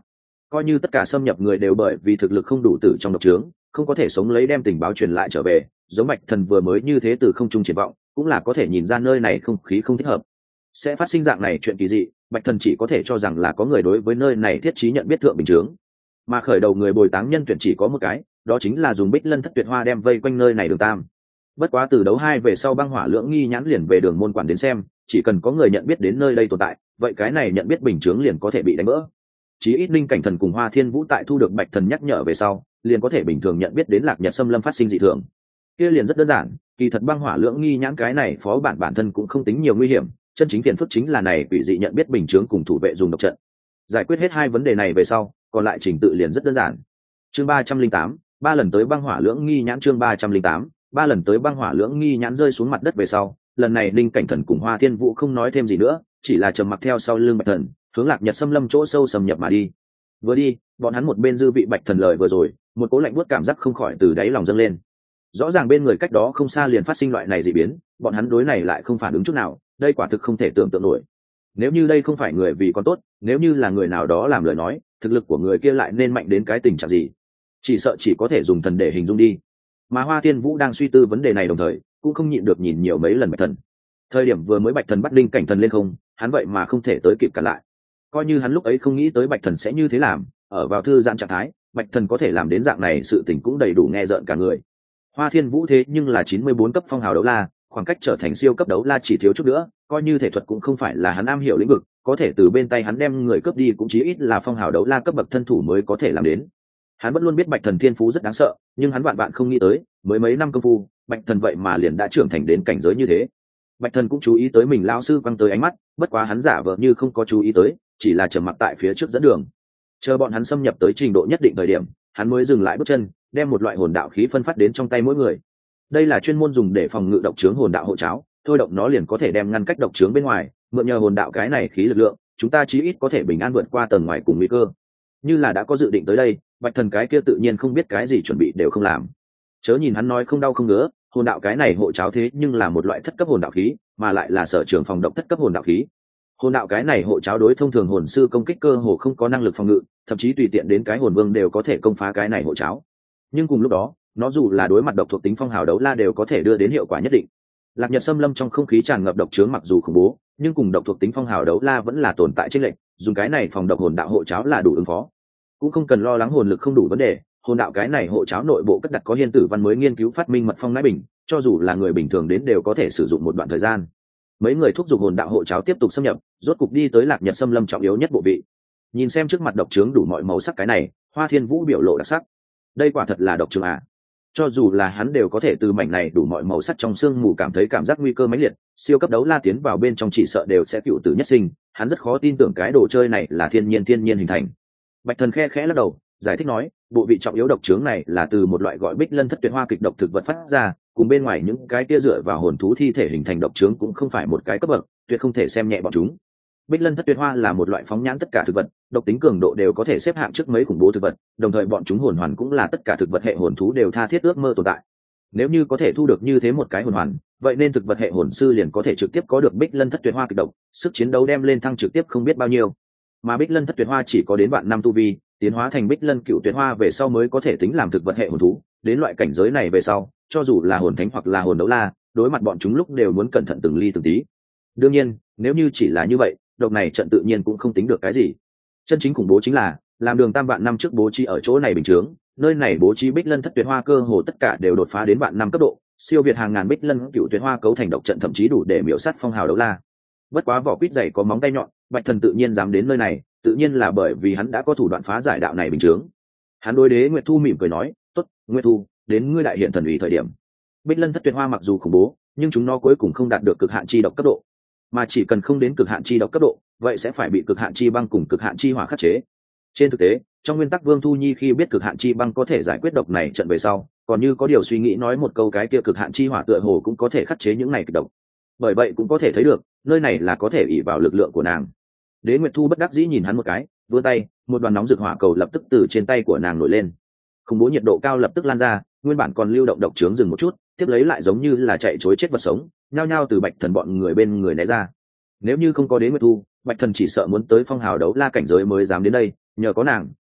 coi như tất cả xâm nhập người đều bởi vì thực lực không đủ tử trong độc trướng, không có thể sống lấy đem tình báo truyền lại trở về, giống Bạch Thần vừa mới như thế từ không trung triển vọng, cũng là có thể nhìn ra nơi này không khí không thích hợp. Sẽ phát sinh dạng này chuyện kỳ dị, Bạch Thần chỉ có thể cho rằng là có người đối với nơi này thiết trí nhận biết thượng bình chướng. Mà khởi đầu người bồi táng nhân tuyển chỉ có một cái, đó chính là dùng Bích Lân Thất Tuyệt Hoa đem vây quanh nơi này Đường Tam. Bất quá từ đấu hai về sau băng hỏa lưỡng nghi nhãn liền về Đường môn quản đến xem, chỉ cần có người nhận biết đến nơi đây tồn tại, vậy cái này nhận biết bình chướng liền có thể bị đánh vỡ. Chí ít Linh Cảnh Thần cùng Hoa Thiên Vũ tại thu được Bạch Thần nhắc nhở về sau, liền có thể bình thường nhận biết đến Lạc Nhật Xâm Lâm phát sinh dị thường. Kia liền rất đơn giản, kỳ thật băng hỏa lưỡng nghi nhãn cái này phó bản bản thân cũng không tính nhiều nguy hiểm, chân chính phiền phức chính là này quỷ dị nhận biết bình chướng cùng thủ vệ dùng độc trận. Giải quyết hết hai vấn đề này về sau, còn lại trình tự liền rất đơn giản. Chương ba trăm linh tám, ba lần tới băng hỏa lưỡng nghi nhãn chương ba trăm linh tám, ba lần tới băng hỏa lưỡng nghi nhãn rơi xuống mặt đất về sau, lần này Linh Cảnh Thần cùng Hoa Thiên Vũ không nói thêm gì nữa, chỉ là trầm mặc theo sau lưng Bạch Thần, hướng Lạc Nhật Xâm Lâm chỗ sâu xâm nhập mà đi. Vừa đi, bọn hắn một bên dư vị Bạch Thần lời vừa rồi, một cố lạnh buốt cảm giác không khỏi từ đáy lòng dâng lên. Rõ ràng bên người cách đó không xa liền phát sinh loại này dị biến, bọn hắn đối này lại không phản ứng chút nào, đây quả thực không thể tưởng tượng nổi. Nếu như đây không phải người vì con tốt, nếu như là người nào đó làm lời nói, thực lực của người kia lại nên mạnh đến cái tình trạng gì? Chỉ sợ chỉ có thể dùng thần để hình dung đi. Mà Hoa Thiên Vũ đang suy tư vấn đề này đồng thời, cũng không nhịn được nhìn nhiều mấy lần Bạch Thần. Thời điểm vừa mới Bạch Thần bắt Linh Cảnh Thần lên không, hắn vậy mà không thể tới kịp cả lại. Coi như hắn lúc ấy không nghĩ tới Bạch Thần sẽ như thế làm, ở vào thư giãn trạng thái, Bạch Thần có thể làm đến dạng này sự tình cũng đầy đủ nghe rợn cả người. Hoa Thiên Vũ thế nhưng là chín mươi bốn cấp phong hào đấu la, khoảng cách trở thành siêu cấp đấu la chỉ thiếu chút nữa, coi như thể thuật cũng không phải là hắn am hiểu lĩnh vực, có thể từ bên tay hắn đem người cướp đi cũng chí ít là phong hào đấu la cấp bậc thân thủ mới có thể làm đến. Hắn vẫn luôn biết Bạch Thần thiên phú rất đáng sợ, nhưng hắn vạn vạn không nghĩ tới, mới mấy năm công phu, Bạch Thần vậy mà liền đã trưởng thành đến cảnh giới như thế. Bạch Thần cũng chú ý tới mình lão sư quăng tới ánh mắt, bất quá hắn giả vờ như không có chú ý tới, chỉ là trầm mặc tại phía trước dẫn đường. Chờ bọn hắn xâm nhập tới trình độ nhất định thời điểm, hắn mới dừng lại bước chân, đem một loại hồn đạo khí phân phát đến trong tay mỗi người. Đây là chuyên môn dùng để phòng ngự độc trướng hồn đạo hộ cháo, thôi động nó liền có thể đem ngăn cách độc trướng bên ngoài, mượn nhờ hồn đạo cái này khí lực lượng, chúng ta chí ít có thể bình an vượt qua tầng ngoài cùng nguy cơ. Như là đã có dự định tới đây, Bạch Thần cái kia tự nhiên không biết cái gì chuẩn bị đều không làm. Chớ nhìn hắn nói không đau không ngứa, hồn đạo cái này hộ cháo thế nhưng là một loại thất cấp hồn đạo khí, mà lại là sở trường phòng độc thất cấp hồn đạo khí. Hồn đạo cái này hộ cháo đối thông thường hồn sư công kích cơ hồ không có năng lực phòng ngự, thậm chí tùy tiện đến cái hồn vương đều có thể công phá cái này hộ cháo. Nhưng cùng lúc đó, nó dù là đối mặt độc thuộc tính phong hào đấu la đều có thể đưa đến hiệu quả nhất định. Lạc Nhật Xâm Lâm trong không khí tràn ngập độc chướng mặc dù khủng bố, nhưng cùng độc thuộc tính phong hào đấu la vẫn là tồn tại trên lệnh, dùng cái này phòng độc hồn đạo hộ cháo là đủ ứng phó. Cũng không cần lo lắng hồn lực không đủ vấn đề, hồn đạo cái này hộ cháo nội bộ cất đặt có Hiên Tử Văn mới nghiên cứu phát minh mật phong nãi bình, cho dù là người bình thường đến đều có thể sử dụng một đoạn thời gian. Mấy người thúc giục hồn đạo hộ cháo tiếp tục xâm nhập, rốt cục đi tới Lạc Nhật Xâm Lâm trọng yếu nhất bộ vị. Nhìn xem trước mặt độc trướng đủ mọi màu sắc cái này, Hoa Thiên Vũ biểu lộ đặc sắc. Đây quả thật là độc trướng à? Cho dù là hắn đều có thể từ mảnh này đủ mọi màu sắc trong xương mù cảm thấy cảm giác nguy cơ mãnh liệt, siêu cấp đấu la tiến vào bên trong chỉ sợ đều sẽ cựu tử nhất sinh, hắn rất khó tin tưởng cái đồ chơi này là thiên nhiên thiên nhiên hình thành. Bạch Thần khe khẽ lắc đầu, giải thích nói, bộ vị trọng yếu độc trướng này là từ một loại gọi Bích Lân Thất Tuyệt Hoa kịch độc thực vật phát ra, cùng bên ngoài những cái kia dựa vào hồn thú thi thể hình thành độc trướng cũng không phải một cái cấp bậc, tuyệt không thể xem nhẹ bọn chúng. Bích Lân Thất Tuyệt Hoa là một loại phóng nhãn tất cả thực vật, độc tính cường độ đều có thể xếp hạng trước mấy khủng bố thực vật, đồng thời bọn chúng hồn hoàn cũng là tất cả thực vật hệ hồn thú đều tha thiết ước mơ tồn tại. Nếu như có thể thu được như thế một cái hồn hoàn, vậy nên thực vật hệ hồn sư liền có thể trực tiếp có được Bích Lân Thất Tuyệt Hoa kịch độc, sức chiến đấu đem lên thăng trực tiếp không biết bao nhiêu. Mà Bích Lân Thất Tuyệt Hoa chỉ có đến vạn năm tu vi, tiến hóa thành Bích Lân Cựu Tuyệt Hoa về sau mới có thể tính làm thực vật hệ hồn thú, đến loại cảnh giới này về sau, cho dù là hồn thánh hoặc là hồn đấu la, đối mặt bọn chúng lúc đều muốn cẩn thận từng ly từng tí. Đương nhiên, nếu như chỉ là như vậy, độc này trận tự nhiên cũng không tính được cái gì. Chân chính khủng bố chính là, làm Đường Tam vạn năm trước bố trí ở chỗ này bình chướng, nơi này bố trí Bích Lân Thất Tuyệt Hoa cơ hồ tất cả đều đột phá đến vạn năm cấp độ, siêu việt hàng ngàn Bích Lân Cựu Tuyệt Hoa cấu thành độc trận thậm chí đủ để miểu sát phong hào đấu la. Bất quá vỏ quýt dày có móng tay nhọn, Bạch Thần tự nhiên dám đến nơi này, tự nhiên là bởi vì hắn đã có thủ đoạn phá giải đạo này bình chướng. Hắn đối Đế Nguyệt Thu mỉm cười nói, "Tốt, Nguyệt Thu, đến ngươi đại hiện thần ủy thời điểm." Bích Lân Thất Tuyệt Hoa mặc dù khủng bố, nhưng chúng nó cuối cùng không đạt được cực hạn chi độc cấp độ, mà chỉ cần không đến cực hạn chi độc cấp độ, vậy sẽ phải bị cực hạn chi băng cùng cực hạn chi hỏa khắc chế. Trên thực tế, trong nguyên tắc Vương Thu Nhi khi biết cực hạn chi băng có thể giải quyết độc này trận về sau, còn như có điều suy nghĩ nói một câu cái kia cực hạn chi hỏa tựa hồ cũng có thể khắc chế những này kịch độc. Bởi vậy cũng có thể thấy được, nơi này là có thể ỷ vào lực lượng của nàng. Đế Nguyệt Thu bất đắc dĩ nhìn hắn một cái, vươn tay, một đoàn nóng rực hỏa cầu lập tức từ trên tay của nàng nổi lên. Khủng bố nhiệt độ cao lập tức lan ra, nguyên bản còn lưu động độc trướng dừng một chút, tiếp lấy lại giống như là chạy trối chết vật sống, nhao nhao từ Bạch Thần bọn người bên người né ra. Nếu như không có Đế Nguyệt Thu, Bạch Thần chỉ sợ muốn tới phong hào đấu la cảnh giới mới dám đến đây, nhờ có nàng,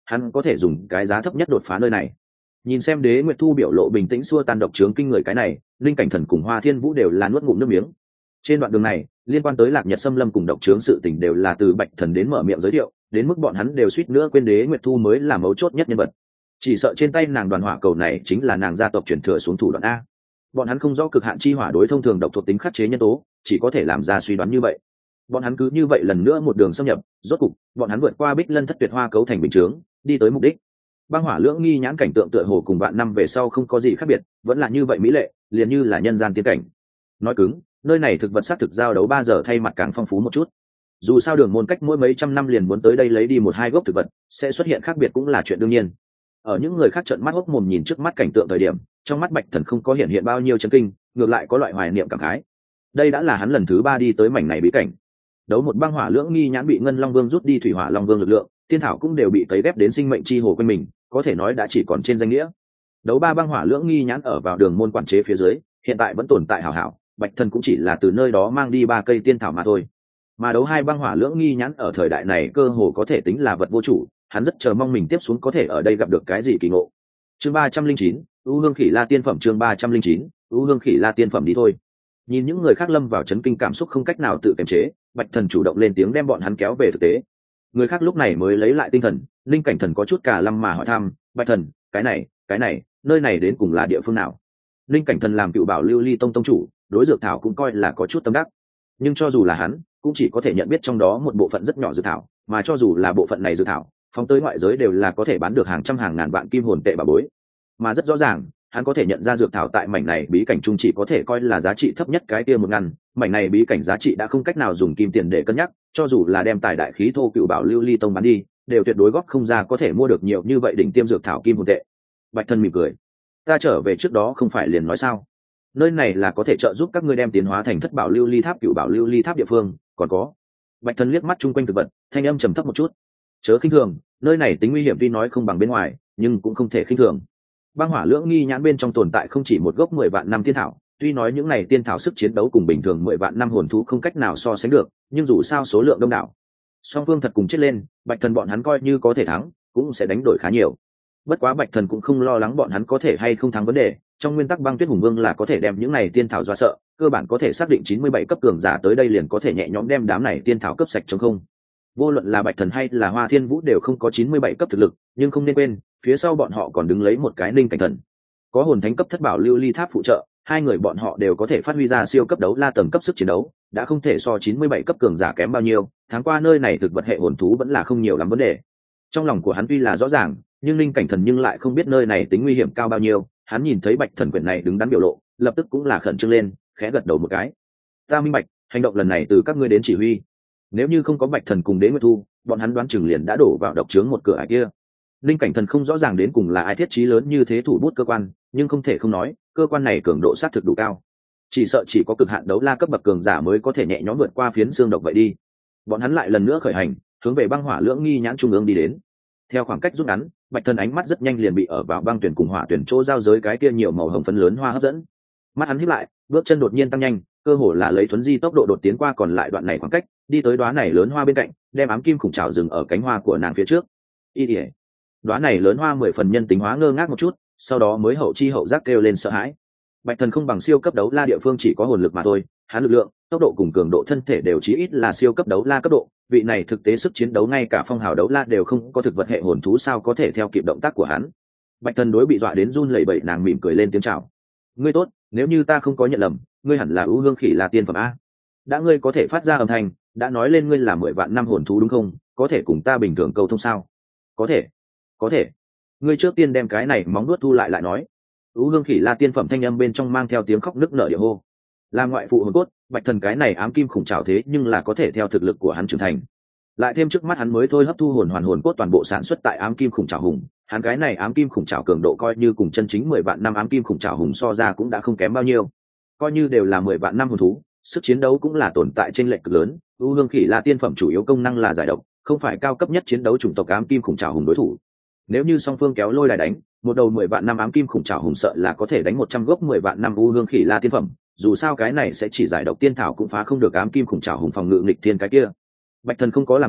hắn có thể dùng cái giá thấp nhất đột phá nơi này. Nhìn xem Đế Nguyệt Thu biểu lộ bình tĩnh xua tan độc trướng kinh người cái này, Linh Cảnh Thần cùng Hoa Thiên Vũ đều là nuốt ngụm nước miếng. Trên đoạn đường này, liên quan tới Lạc Nhật Xâm Lâm cùng độc trướng sự tình đều là từ Bạch Thần đến mở miệng giới thiệu, đến mức bọn hắn đều suýt nữa quên Đế Nguyệt Thu mới là mấu chốt nhất nhân vật. Chỉ sợ trên tay nàng đoàn hỏa cầu này chính là nàng gia tộc truyền thừa xuống thủ đoạn a. Bọn hắn không rõ cực hạn chi hỏa đối thông thường độc thuộc tính khắc chế nhân tố, chỉ có thể làm ra suy đoán như vậy. Bọn hắn cứ như vậy lần nữa một đường xâm nhập, rốt cục, bọn hắn vượt qua Bích Lân Thất Tuyệt Hoa cấu thành bình chướng, đi tới mục đích. Băng hỏa lưỡng nghi nhãn cảnh tượng tựa hồ cùng vạn năm về sau không có gì khác biệt, vẫn là như vậy mỹ lệ, liền như là nhân gian tiên cảnh. Nói cứng, nơi này thực vật sát thực giao đấu ba giờ thay mặt càng phong phú một chút. Dù sao đường môn cách mỗi mấy trăm năm liền muốn tới đây lấy đi một hai gốc thực vật, sẽ xuất hiện khác biệt cũng là chuyện đương nhiên. Ở những người khác trợn mắt hốc mồm nhìn trước mắt cảnh tượng thời điểm, trong mắt Bạch Thần không có hiện hiện bao nhiêu chấn kinh, ngược lại có loại hoài niệm cảm khái. Đây đã là hắn lần thứ ba đi tới mảnh này bí cảnh. Đấu một băng hỏa lưỡng nghi nhãn bị Ngân Long Vương rút đi thủy hỏa Long Vương lực lượng, tiên thảo cũng đều bị cấy ghép đến sinh mệnh chi hồ quanh mình, có thể nói đã chỉ còn trên danh nghĩa. Đấu ba băng hỏa lưỡng nghi nhãn ở vào đường môn quản chế phía dưới, hiện tại vẫn tồn tại hảo hảo, Bạch Thần cũng chỉ là từ nơi đó mang đi ba cây tiên thảo mà thôi. Mà đấu hai băng hỏa lưỡng nghi nhãn ở thời đại này cơ hồ có thể tính là vật vô chủ, hắn rất chờ mong mình tiếp xuống có thể ở đây gặp được cái gì kỳ ngộ. Chương ba trăm linh chín, U Hương Khỉ La tiên phẩm. Chương ba trăm linh chín, U Hương Khỉ La tiên phẩm. Đi thôi. Nhìn những người khác lâm vào chấn kinh cảm xúc không cách nào tự kiềm chế, Bạch Thần chủ động lên tiếng đem bọn hắn kéo về thực tế. Người khác lúc này mới lấy lại tinh thần, Linh Cảnh Thần có chút cả lâm mà hỏi thăm, Bạch Thần, cái này, cái này, nơi này đến cùng là địa phương nào? Linh Cảnh Thần làm cựu bảo Lưu Ly Tông tông chủ, đối dược thảo cũng coi là có chút tâm đắc, nhưng cho dù là hắn, cũng chỉ có thể nhận biết trong đó một bộ phận rất nhỏ dược thảo, mà cho dù là bộ phận này dược thảo, phóng tới ngoại giới đều là có thể bán được hàng trăm hàng ngàn vạn kim hồn tệ bà bối. Mà rất rõ ràng, hắn có thể nhận ra dược thảo tại mảnh này bí cảnh trung chỉ có thể coi là giá trị thấp nhất cái kia một ngàn, mảnh này bí cảnh giá trị đã không cách nào dùng kim tiền để cân nhắc, cho dù là đem tài đại khí thô cựu bảo Lưu Ly Tông bán đi, đều tuyệt đối góp không ra có thể mua được nhiều như vậy đỉnh tiêm dược thảo kim hồn tệ. Bạch Thần mỉm cười, ta trở về trước đó không phải liền nói sao? Nơi này là có thể trợ giúp các ngươi đem tiến hóa thành thất bảo lưu ly tháp, cựu bảo lưu ly tháp địa phương, còn có. Bạch Thần liếc mắt chung quanh thực vật, thanh âm trầm thấp một chút. Chớ khinh thường, nơi này tính nguy hiểm tuy nói không bằng bên ngoài, nhưng cũng không thể khinh thường. Băng hỏa lưỡng nghi nhãn bên trong tồn tại không chỉ một gốc mười vạn năm tiên thảo, tuy nói những này tiên thảo sức chiến đấu cùng bình thường mười vạn năm hồn thú không cách nào so sánh được, nhưng dù sao số lượng đông đảo, song phương thật cùng chết lên, Bạch Thần bọn hắn coi như có thể thắng, cũng sẽ đánh đổi khá nhiều. Bất quá Bạch Thần cũng không lo lắng bọn hắn có thể hay không thắng vấn đề, trong nguyên tắc Băng Tuyết Hùng Vương là có thể đem những này tiên thảo dọa sợ, cơ bản có thể xác định chín mươi bảy cấp cường giả tới đây liền có thể nhẹ nhõm đem đám này tiên thảo cấp sạch trống không. Vô luận là Bạch Thần hay là Hoa Thiên Vũ đều không có chín mươi bảy cấp thực lực, nhưng không nên quên, phía sau bọn họ còn đứng lấy một cái Linh Cảnh Thần. Có hồn thánh cấp thất bảo lưu ly tháp phụ trợ, hai người bọn họ đều có thể phát huy ra siêu cấp đấu la tầng cấp sức chiến đấu, đã không thể so chín mươi bảy cấp cường giả kém bao nhiêu, tháng qua nơi này thực vật hệ hồn thú vẫn là không nhiều lắm vấn đề. Trong lòng của hắn tuy là rõ ràng, nhưng Linh Cảnh Thần nhưng lại không biết nơi này tính nguy hiểm cao bao nhiêu, hắn nhìn thấy Bạch Thần quyển này đứng đắn biểu lộ, lập tức cũng là khẩn trương lên, khẽ gật đầu một cái. Ta minh bạch, hành động lần này từ các ngươi đến chỉ huy. Nếu như không có Bạch Thần cùng Đế Nguyệt Thu, bọn hắn đoán chừng liền đã đổ vào độc trướng một cửa ải kia. Linh Cảnh Thần không rõ ràng đến cùng là ai thiết trí lớn như thế thủ bút cơ quan, nhưng không thể không nói, cơ quan này cường độ sát thực đủ cao. Chỉ sợ chỉ có cực hạn đấu la cấp bậc cường giả mới có thể nhẹ nhõm vượt qua phiến xương độc vậy đi. Bọn hắn lại lần nữa khởi hành, hướng về băng hỏa lưỡng nghi nhãn trung ương đi đến. Theo khoảng cách rút ngắn, Bạch Thần ánh mắt rất nhanh liền bị ở vào băng tuyển cùng hỏa tuyển chỗ giao giới cái kia nhiều màu hồng phấn lớn hoa hấp dẫn. Mắt hắn híp lại, bước chân đột nhiên tăng nhanh, cơ hồ là lấy thuấn di tốc độ đột tiến qua còn lại đoạn này khoảng cách, đi tới đóa này lớn hoa bên cạnh, đem ám kim khủng trảo dừng ở cánh hoa của nàng phía trước. Y điệp, đóa này lớn hoa mười phần nhân tính hóa ngơ ngác một chút, sau đó mới hậu chi hậu giác kêu lên sợ hãi. Bạch Thần không bằng siêu cấp đấu la địa phương chỉ có hồn lực mà thôi, hắn lực lượng, tốc độ cùng cường độ thân thể đều chí ít là siêu cấp đấu la cấp độ, vị này thực tế sức chiến đấu ngay cả phong hào đấu la đều không có thực vật hệ hồn thú sao có thể theo kịp động tác của hắn. Bạch Thần đối bị dọa đến run lẩy bẩy nàng mỉm cười lên tiếng chào. Ngươi tốt, nếu như ta không có nhận lầm, ngươi hẳn là ưu hương khỉ là tiên phẩm a. Đã ngươi có thể phát ra âm thanh, đã nói lên ngươi là mười vạn năm hồn thú đúng không? Có thể cùng ta bình thường câu thông sao? Có thể, có thể. Ngươi trước tiên đem cái này móng nuốt thu lại lại nói. Ưu hương khỉ là tiên phẩm thanh âm bên trong mang theo tiếng khóc nức nở địa hô. Là ngoại phụ hồn cốt, Bạch Thần cái này ám kim khủng trảo thế nhưng là có thể theo thực lực của hắn trưởng thành. Lại thêm trước mắt hắn mới thôi hấp thu hồn hoàn hồn cốt toàn bộ sản xuất tại ám kim khủng trảo hùng, hắn cái này ám kim khủng trảo cường độ coi như cùng chân chính mười vạn năm ám kim khủng trảo hùng so ra cũng đã không kém bao nhiêu. Coi như đều là mười vạn năm hồn thú, sức chiến đấu cũng là tồn tại trên lệch cực lớn. U hương khỉ là tiên phẩm chủ yếu công năng là giải độc, không phải cao cấp nhất chiến đấu chủng tộc ám kim khủng trảo hùng đối thủ. Nếu như song phương kéo lôi đài đánh, một đầu mười vạn năm ám kim khủng trảo hùng sợ là có thể đánh một trăm gốc mười vạn năm u hương khỉ la tiên phẩm, dù sao cái này sẽ chỉ giải độc tiên thảo cũng phá không được ám kim khủng trảo hùng phòng ngự nghịch thiên cái kia. Bạch Thần không có làm theo,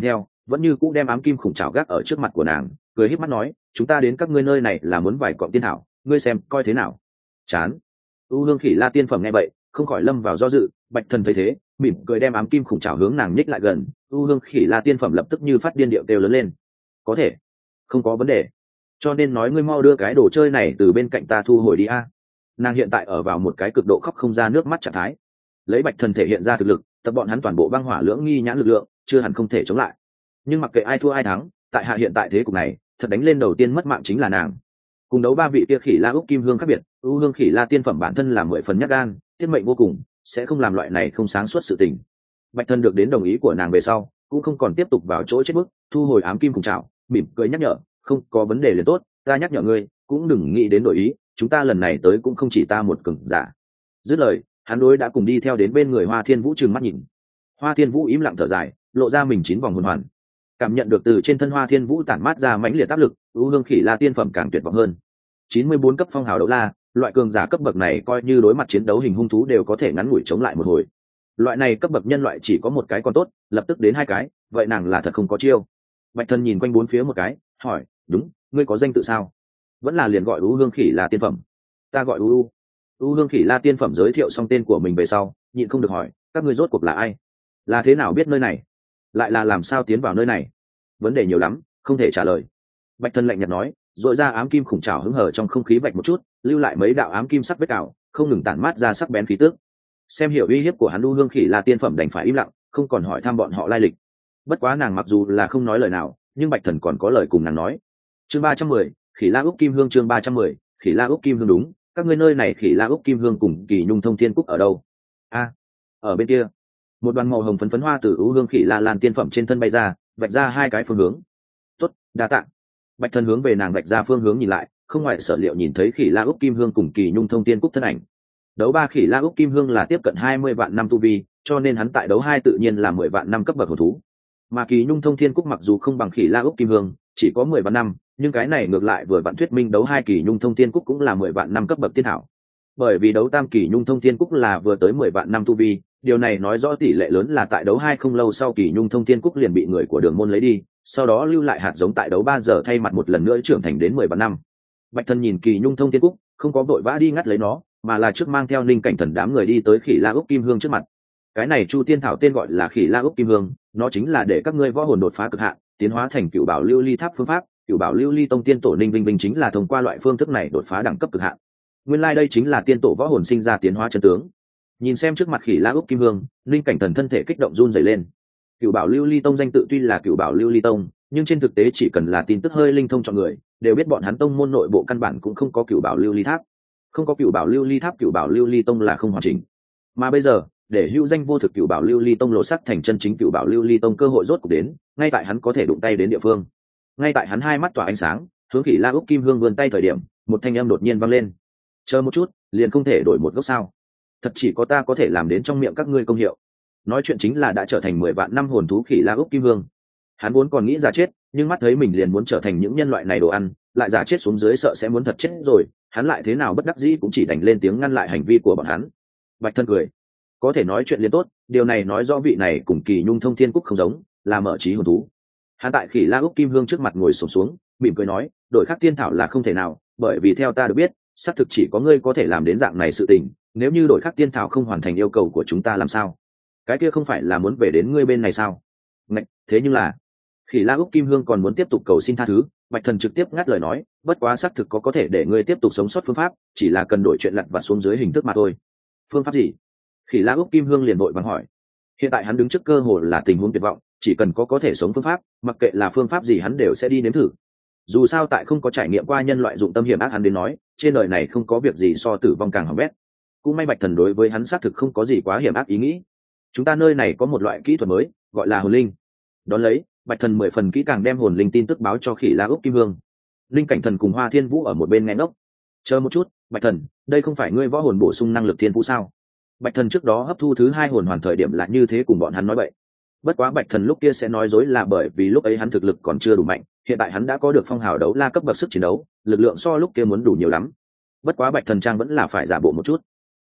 vẫn như cũ đem ám kim khủng trảo gác ở trước mặt của nàng, cười híp mắt nói, chúng ta đến các ngươi nơi này là muốn vài cọng tiên thảo, ngươi xem coi thế nào. Chán. U hương khỉ la tiên phẩm nghe vậy không khỏi lâm vào do dự. Bạch thần thấy thế mỉm cười đem ám kim khủng trảo hướng nàng nhích lại gần. U hương khỉ la tiên phẩm lập tức như phát điên điệu kêu lớn lên, có thể, không có vấn đề, cho nên nói ngươi mau đưa cái đồ chơi này từ bên cạnh ta thu hồi đi a. Nàng hiện tại ở vào một cái cực độ khóc không ra nước mắt trạng thái, lấy bạch thần thể hiện ra thực lực, tập bọn hắn toàn bộ băng hỏa lưỡng nghi nhãn lực lượng chưa hẳn không thể chống lại. Nhưng mặc kệ ai thua ai thắng, tại hạ hiện tại thế cục này thật đánh lên đầu tiên mất mạng chính là nàng. Cùng đấu ba vị kia khỉ la úc kim hương khác biệt, u hương khỉ la tiên phẩm bản thân là mười phần nhát gan, tiết mệnh vô cùng, sẽ không làm loại này không sáng suốt sự tình. Bạch thần được đến đồng ý của nàng về sau cũng không còn tiếp tục vào chỗ chết bức, thu hồi ám kim cùng chảo, mỉm cười nhắc nhở, không có vấn đề liền tốt, ta nhắc nhở ngươi cũng đừng nghĩ đến đổi ý, chúng ta lần này tới cũng không chỉ ta một cường giả. Dứt lời hắn đối đã cùng đi theo đến bên người Hoa Thiên Vũ trừng mắt nhìn. Hoa Thiên Vũ im lặng thở dài, lộ ra mình chín vòng hồn hoàn, cảm nhận được từ trên thân Hoa Thiên Vũ tản mát ra mãnh liệt áp lực, u hương khỉ la tiên phẩm càng tuyệt vọng hơn. chín mươi bốn cấp phong hào đấu la, loại cường giả cấp bậc này coi như đối mặt chiến đấu hình hung thú đều có thể ngắn ngủi chống lại một hồi. Loại này cấp bậc nhân loại chỉ có một cái còn tốt, lập tức đến hai cái, vậy nàng là thật không có chiêu. Bạch Thần nhìn quanh bốn phía một cái, hỏi, đúng, ngươi có danh tự sao? Vẫn là liền gọi u hương khỉ la tiên phẩm. Ta gọi u u. U hương khỉ la tiên phẩm giới thiệu xong tên của mình về sau, nhịn không được hỏi, các ngươi rốt cuộc là ai? Là thế nào biết nơi này? Lại là làm sao tiến vào nơi này? Vấn đề nhiều lắm, không thể trả lời. Bạch Thần lạnh nhạt nói, rồi ra ám kim khủng trảo hứng hở trong không khí vạch một chút, lưu lại mấy đạo ám kim sắc vết cào, không ngừng tản mát ra sắc bén khí tức. Xem hiểu uy hiếp của hắn, u hương khỉ la tiên phẩm đành phải im lặng, không còn hỏi thăm bọn họ lai lịch. Bất quá nàng mặc dù là không nói lời nào, nhưng Bạch Thần còn có lời cùng nàng nói. Chương ba trăm mười, khỉ la úc kim hương. Chương ba trăm mười, khỉ la úc kim hương. Đúng, các ngươi nơi này khỉ la úc kim hương cùng kỳ nhung thông thiên cúc ở đâu? A, ở bên kia. Một đoàn màu hồng phấn phấn hoa từ u hương khỉ la lan tiên phẩm trên thân bay ra, vạch ra hai cái phương hướng. Tốt, đa tạ. Bạch Thần hướng về nàng vạch ra phương hướng nhìn lại, không ngoại sở liệu nhìn thấy khỉ la úc kim hương cùng kỳ nhung thông tiên cúc thân ảnh. Đấu ba khỉ la úc kim hương là tiếp cận hai mươi vạn năm tu vi, cho nên hắn tại đấu hai tự nhiên là mười vạn năm cấp bậc hồn thú. Mà kỳ nhung thông thiên cúc mặc dù không bằng khỉ la úc kim hương, chỉ có mười vạn năm, nhưng cái này ngược lại vừa vặn thuyết minh đấu hai kỳ nhung thông thiên cúc cũng là mười vạn năm cấp bậc tiên thảo. Bởi vì đấu tam kỳ nhung thông thiên cúc là vừa tới mười vạn năm tu vi, điều này nói rõ tỷ lệ lớn là tại đấu hai không lâu sau kỳ nhung thông thiên cúc liền bị người của Đường môn lấy đi, sau đó lưu lại hạt giống tại đấu ba giờ thay mặt một lần nữa trưởng thành đến mười vạn năm. Bạch Thần nhìn kỳ nhung thông thiên cúc, không có vội vã đi ngắt lấy nó, mà là trước mang theo linh cảnh thần đám người đi tới khỉ la úc kim hương trước mặt. Cái này chu tiên thảo tên gọi là khỉ la úc kim hương, nó chính là để các ngươi võ hồn đột phá cực hạn, tiến hóa thành cựu bảo lưu ly tháp phương pháp. Cựu bảo lưu ly tông tiên tổ ninh vinh vinh chính là thông qua loại phương thức này đột phá đẳng cấp cực hạn. Nguyên lai đây chính là tiên tổ võ hồn sinh ra tiến hóa chân tướng. Nhìn xem trước mặt khỉ la úc kim hương, linh cảnh thần thân thể kích động run rẩy lên. Cựu bảo lưu ly tông danh tự tuy là cựu bảo lưu ly tông, nhưng trên thực tế chỉ cần là tin tức hơi linh thông cho người đều biết bọn hắn tông môn nội bộ căn bản cũng không có cựu bảo lưu ly tháp. Không có cựu bảo lưu ly tháp, cựu bảo lưu ly tông là không hoàn chỉnh. Mà bây giờ để hữu danh vô thực cựu bảo lưu ly tông lộ sắc thành chân chính cựu bảo lưu ly tông cơ hội rốt cuộc đến, ngay tại hắn có thể đụng tay đến địa phương. Ngay tại hắn hai mắt tỏa ánh sáng hướng khỉ la úc kim hương vươn tay thời điểm, một thanh âm đột nhiên vang lên, chờ một chút, liền không thể đổi một gốc sao? Thật chỉ có ta có thể làm đến trong miệng các ngươi công hiệu. Nói chuyện chính là đã trở thành mười vạn năm hồn thú khỉ la úc kim hương. Hắn vốn còn nghĩ giả chết, nhưng mắt thấy mình liền muốn trở thành những nhân loại này đồ ăn, lại giả chết xuống dưới sợ sẽ muốn thật chết rồi, hắn lại thế nào bất đắc dĩ cũng chỉ đành lên tiếng ngăn lại hành vi của bọn hắn. Bạch Thân cười, có thể nói chuyện liền tốt, điều này nói rõ vị này cùng kỳ nhung thông thiên cúc không giống, là mở trí hồn thú. Hắn tại khỉ la úc kim hương trước mặt ngồi xổm xuống, mỉm cười nói, đổi khác tiên thảo là không thể nào, bởi vì theo ta được biết, xác thực chỉ có ngươi có thể làm đến dạng này sự tình, nếu như đổi khác tiên thảo không hoàn thành yêu cầu của chúng ta làm sao? Cái kia không phải là muốn về đến ngươi bên này sao? Ngạch, thế nhưng là khỉ la úc kim hương còn muốn tiếp tục cầu xin tha thứ. Bạch Thần trực tiếp ngắt lời nói, bất quá xác thực có có thể để ngươi tiếp tục sống sót phương pháp, chỉ là cần đổi chuyện lặt vặt xuống dưới hình thức mà thôi. Phương pháp gì? Khỉ la úc kim hương liền vội vàng hỏi. Hiện tại hắn đứng trước cơ hội là tình huống tuyệt vọng, chỉ cần có có thể sống phương pháp, mặc kệ là phương pháp gì hắn đều sẽ đi nếm thử. Dù sao tại không có trải nghiệm qua nhân loại dụng tâm hiểm ác, hắn đến nói trên đời này không có việc gì so tử vong càng hỏng bét. Cũng may Bạch Thần đối với hắn xác thực không có gì quá hiểm ác ý nghĩ. Chúng ta nơi này có một loại kỹ thuật mới, gọi là hồn linh. Đón lấy Bạch Thần mười phần kỹ càng đem hồn linh tin tức báo cho khỉ la úc kim hương. Linh cảnh thần cùng Hoa Thiên Vũ ở một bên nghe ngốc. Chờ một chút, Bạch Thần, đây không phải ngươi võ hồn bổ sung năng lực thiên vũ sao? Bạch Thần trước đó hấp thu thứ hai hồn hoàn thời điểm là như thế cùng bọn hắn nói vậy. Bất quá Bạch Thần lúc kia sẽ nói dối là bởi vì lúc ấy hắn thực lực còn chưa đủ mạnh, hiện tại hắn đã có được phong hào đấu la cấp bậc sức chiến đấu, lực lượng so lúc kia muốn đủ nhiều lắm. Bất quá Bạch Thần trang vẫn là phải giả bộ một chút.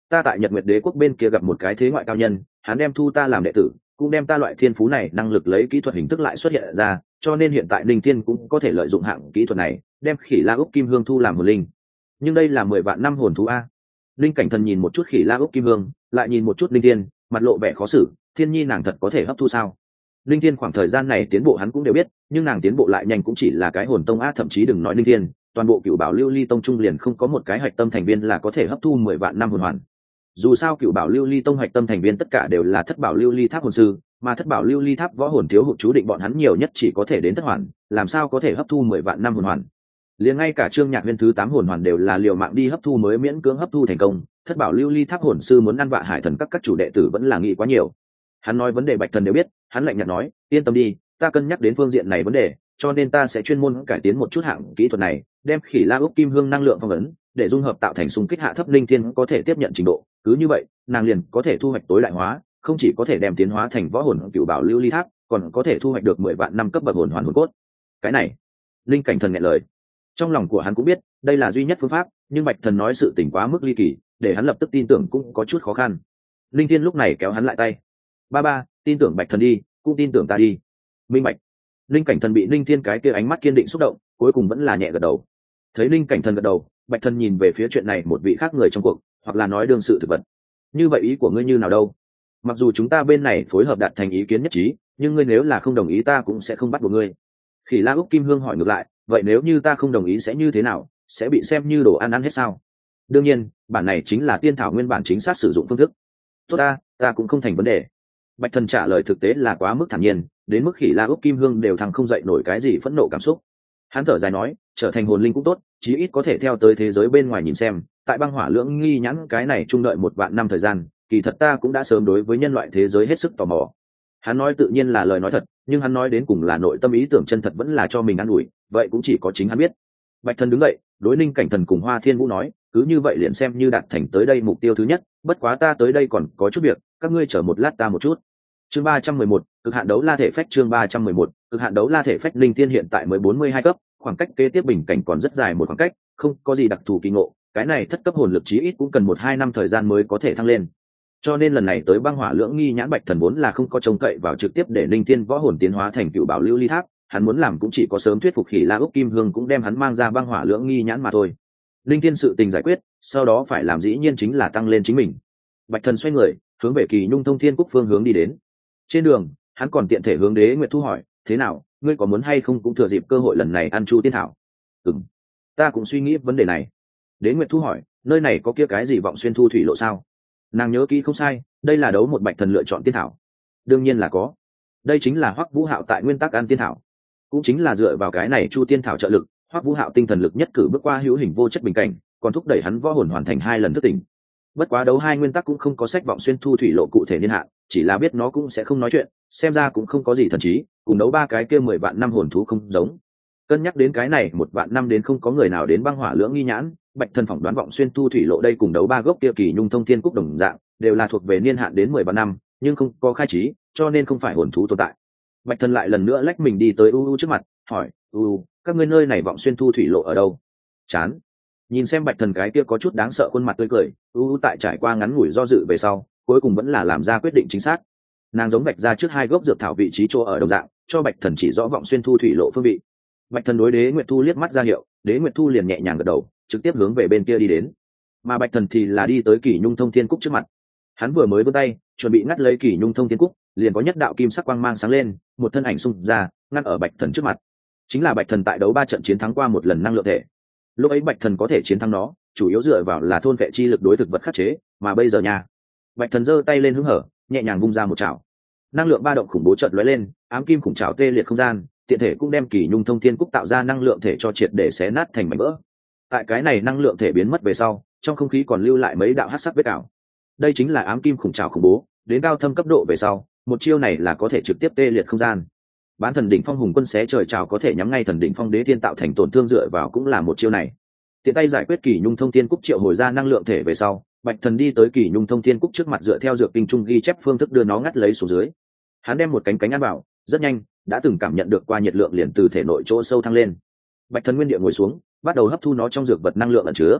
ta tại Nhật Nguyệt Đế quốc bên kia gặp một cái thế ngoại cao nhân, hắn đem thu ta làm đệ tử, cũng đem ta loại thiên phú này năng lực lấy kỹ thuật hình thức lại xuất hiện ra, cho nên hiện tại linh thiên cũng có thể lợi dụng hạng kỹ thuật này đem khỉ la úc kim hương thu làm hồn linh. Nhưng đây là mười vạn năm hồn thú a. Linh cảnh thần nhìn một chút khỉ la úc kim hương, lại nhìn một chút linh thiên, mặt lộ vẻ khó xử. Thiên nhi nàng thật có thể hấp thu sao? Linh thiên khoảng thời gian này tiến bộ hắn cũng đều biết, nhưng nàng tiến bộ lại nhanh cũng chỉ là cái hồn tông a, thậm chí đừng nói linh thiên, toàn bộ cựu bảo lưu ly tông trung liền không có một cái hạch tâm thành viên là có thể hấp thu mười vạn năm hồn hoàn. Dù sao cựu bảo lưu ly tông hạch tâm thành viên tất cả đều là thất bảo lưu ly tháp hồn sư, mà thất bảo lưu ly tháp võ hồn thiếu hụt chú định bọn hắn nhiều nhất chỉ có thể đến thất hoàn, làm sao có thể hấp thu mười vạn năm hồn hoàn. Liền ngay cả Trương Nhạc Huyên thứ tám hồn hoàn đều là liều mạng đi hấp thu mới miễn cưỡng hấp thu thành công, thất bảo lưu ly tháp hồn sư muốn ăn vạ hải thần các các chủ đệ tử vẫn là nghĩ quá nhiều. Hắn nói vấn đề Bạch Thần đều biết, hắn lạnh nhạt nói, yên tâm đi, ta cân nhắc đến phương diện này vấn đề, cho nên ta sẽ chuyên môn cải tiến một chút hạng kỹ thuật này, đem khỉ la úc kim hương năng lượng phong ấn, để dung hợp tạo thành xung kích hạ thấp linh thiên có thể tiếp nhận trình độ, cứ như vậy, nàng liền có thể thu hoạch tối đại hóa, không chỉ có thể đem tiến hóa thành võ hồn cựu bảo lưu ly tháp, còn có thể thu hoạch được mười vạn năm cấp bậc hồn hoàn hồn cốt. Cái này, linh cảnh thần nghẹn lời. Trong lòng của hắn cũng biết, đây là duy nhất phương pháp, nhưng Bạch Thần nói sự tình quá mức ly kỳ, để hắn lập tức tin tưởng cũng có chút khó khăn. Linh Thiên lúc này kéo hắn lại tay. Ba ba, tin tưởng Bạch Thần đi, cũng tin tưởng ta đi. Minh Bạch. Linh cảnh thần bị Linh Thiên cái kia ánh mắt kiên định xúc động, cuối cùng vẫn là nhẹ gật đầu. Thấy Linh cảnh thần gật đầu, Bạch Thần nhìn về phía chuyện này một vị khác người trong cuộc, hoặc là nói đương sự thực vật. Như vậy ý của ngươi như nào đâu? Mặc dù chúng ta bên này phối hợp đạt thành ý kiến nhất trí, nhưng ngươi nếu là không đồng ý ta cũng sẽ không bắt buộc ngươi. Khỉ La Úc Kim Hương hỏi ngược lại, vậy nếu như ta không đồng ý sẽ như thế nào, sẽ bị xem như đồ ăn ăn hết sao? Đương nhiên, bản này chính là tiên thảo nguyên bản chính xác sử dụng phương thức. Tốt ta, ta cũng không thành vấn đề. Bạch Thần trả lời thực tế là quá mức thản nhiên, đến mức Khỉ La Úc Kim Hương đều thăng không dậy nổi cái gì phẫn nộ cảm xúc. Hắn thở dài nói, trở thành hồn linh cũng tốt, chí ít có thể theo tới thế giới bên ngoài nhìn xem, tại băng hỏa lưỡng nghi nhãn cái này trung đợi một vạn năm thời gian, kỳ thật ta cũng đã sớm đối với nhân loại thế giới hết sức tò mò. Hắn nói tự nhiên là lời nói thật, nhưng hắn nói đến cùng là nội tâm ý tưởng chân thật vẫn là cho mình ăn ủi, vậy cũng chỉ có chính hắn biết. Bạch Thần đứng dậy, đối Ninh Cảnh Thần cùng Hoa Thiên Vũ nói, cứ như vậy liền xem như đạt thành tới đây mục tiêu thứ nhất, bất quá ta tới đây còn có chút việc, các ngươi chờ một lát ta một chút. Chương ba trăm mười một, cực hạn đấu la thể phách. Chương ba trăm mười một, cực hạn đấu la thể phách. Linh Tiên hiện tại mới bốn mươi hai cấp, khoảng cách kế tiếp bình cảnh còn rất dài một khoảng cách, không có gì đặc thù kỳ ngộ, cái này thất cấp hồn lực chí ít cũng cần một hai năm thời gian mới có thể thăng lên. Cho nên lần này tới băng hỏa lưỡng nghi nhãn Bạch Thần vốn là không có trông cậy vào trực tiếp để Linh Tiên võ hồn tiến hóa thành cựu bảo lưu ly tháp, hắn muốn làm cũng chỉ có sớm thuyết phục Khỉ La Úc Kim Hương cũng đem hắn mang ra băng hỏa lưỡng nghi nhãn mà thôi. Linh Tiên sự tình giải quyết, sau đó phải làm dĩ nhiên chính là tăng lên chính mình. Bạch Thần xoay người, hướng về Kỳ Nhung Thông Thiên Quốc phương hướng đi đến. Trên đường, hắn còn tiện thể hướng Đế Nguyệt Thu hỏi, thế nào, ngươi có muốn hay không cũng thừa dịp cơ hội lần này ăn Chu Tiên Thảo? Ừm, ta cũng suy nghĩ vấn đề này. Đế Nguyệt Thu hỏi, nơi này có kia cái gì vọng xuyên thu thủy lộ sao? Nàng nhớ kỹ không sai, đây là đấu một Bạch Thần lựa chọn tiên thảo. Đương nhiên là có. Đây chính là Hoắc Vũ Hạo tại nguyên tắc ăn tiên thảo, cũng chính là dựa vào cái này Chu Tiên Thảo trợ lực, Hoắc Vũ Hạo tinh thần lực nhất cử bước qua hữu hình vô chất bình cảnh, còn thúc đẩy hắn võ hồn hoàn thành hai lần thức tỉnh. Bất quá đấu hai nguyên tắc cũng không có sách vọng xuyên thu thủy lộ cụ thể niên hạn, chỉ là biết nó cũng sẽ không nói chuyện, xem ra cũng không có gì thần trí, cùng đấu ba cái kia mười vạn năm hồn thú không giống. Cân nhắc đến cái này một vạn năm đến không có người nào đến băng hỏa lưỡng nghi nhãn, Bạch Thần phỏng đoán vọng xuyên thu thủy lộ đây cùng đấu ba gốc kia Kỳ Nhung Thông Thiên Cúc đồng dạng, đều là thuộc về niên hạn đến mười vạn năm, nhưng không có khai trí, cho nên không phải hồn thú tồn tại. Bạch Thần lại lần nữa lách mình đi tới u u trước mặt, hỏi, u u, các ngươi nơi này vọng xuyên thu thủy lộ ở đâu? Chán. Nhìn xem Bạch Thần cái kia có chút đáng sợ khuôn mặt tươi cười, u u tại trải qua ngắn ngủi do dự về sau, cuối cùng vẫn là làm ra quyết định chính xác. Nàng giống Bạch ra trước hai gốc dược thảo vị trí chỗ ở đồng dạng, cho Bạch Thần chỉ rõ vọng xuyên thu thủy lộ phương vị. Bạch Thần đối Đế Nguyệt Thu liếc mắt ra hiệu, Đế Nguyệt Thu liền nhẹ nhàng gật đầu, trực tiếp hướng về bên kia đi đến. Mà Bạch Thần thì là đi tới Kỳ Nhung Thông Thiên Cúc trước mặt. Hắn vừa mới vươn tay, chuẩn bị ngắt lấy Kỳ Nhung Thông Thiên Cúc, liền có nhất đạo kim sắc quang mang sáng lên, một thân ảnh xung ra, ngăn ở Bạch Thần trước mặt. Chính là Bạch Thần tại đấu ba trận chiến thắng qua một lần năng lượng thể. Lúc ấy Bạch Thần có thể chiến thắng nó, chủ yếu dựa vào là thôn vệ chi lực đối thực vật khắc chế, mà bây giờ nha. Bạch Thần giơ tay lên hứng hở, nhẹ nhàng vung ra một chảo. Năng lượng ba động khủng bố chợt lóe lên, ám kim khủng chảo tê liệt không gian, tiện thể cũng đem Kỳ Nhung Thông Thiên Cúc tạo ra năng lượng thể cho triệt để xé nát thành mảnh vỡ. Tại cái này năng lượng thể biến mất về sau, trong không khí còn lưu lại mấy đạo hắc sắc vết ảo. Đây chính là ám kim khủng trảo khủng bố, đến cao thâm cấp độ về sau, một chiêu này là có thể trực tiếp tê liệt không gian. Bán thần đỉnh phong hùng quân xé trời trảo có thể nhắm ngay thần đỉnh phong đế thiên tạo thành tổn thương dựa vào cũng là một chiêu này. Tiện tay giải quyết Kỳ Nhung Thông Thiên Cúc triệu hồi ra năng lượng thể về sau, Bạch Thần đi tới Kỳ Nhung Thông Thiên Cúc trước mặt dựa theo dược kinh trung ghi chép phương thức đưa nó ngắt lấy xuống dưới. Hắn đem một cánh cánh ăn vào, rất nhanh, đã từng cảm nhận được qua nhiệt lượng liền từ thể nội chỗ sâu thăng lên. Bạch Thần nguyên địa ngồi xuống, bắt đầu hấp thu nó trong dược vật năng lượng ẩn chứa.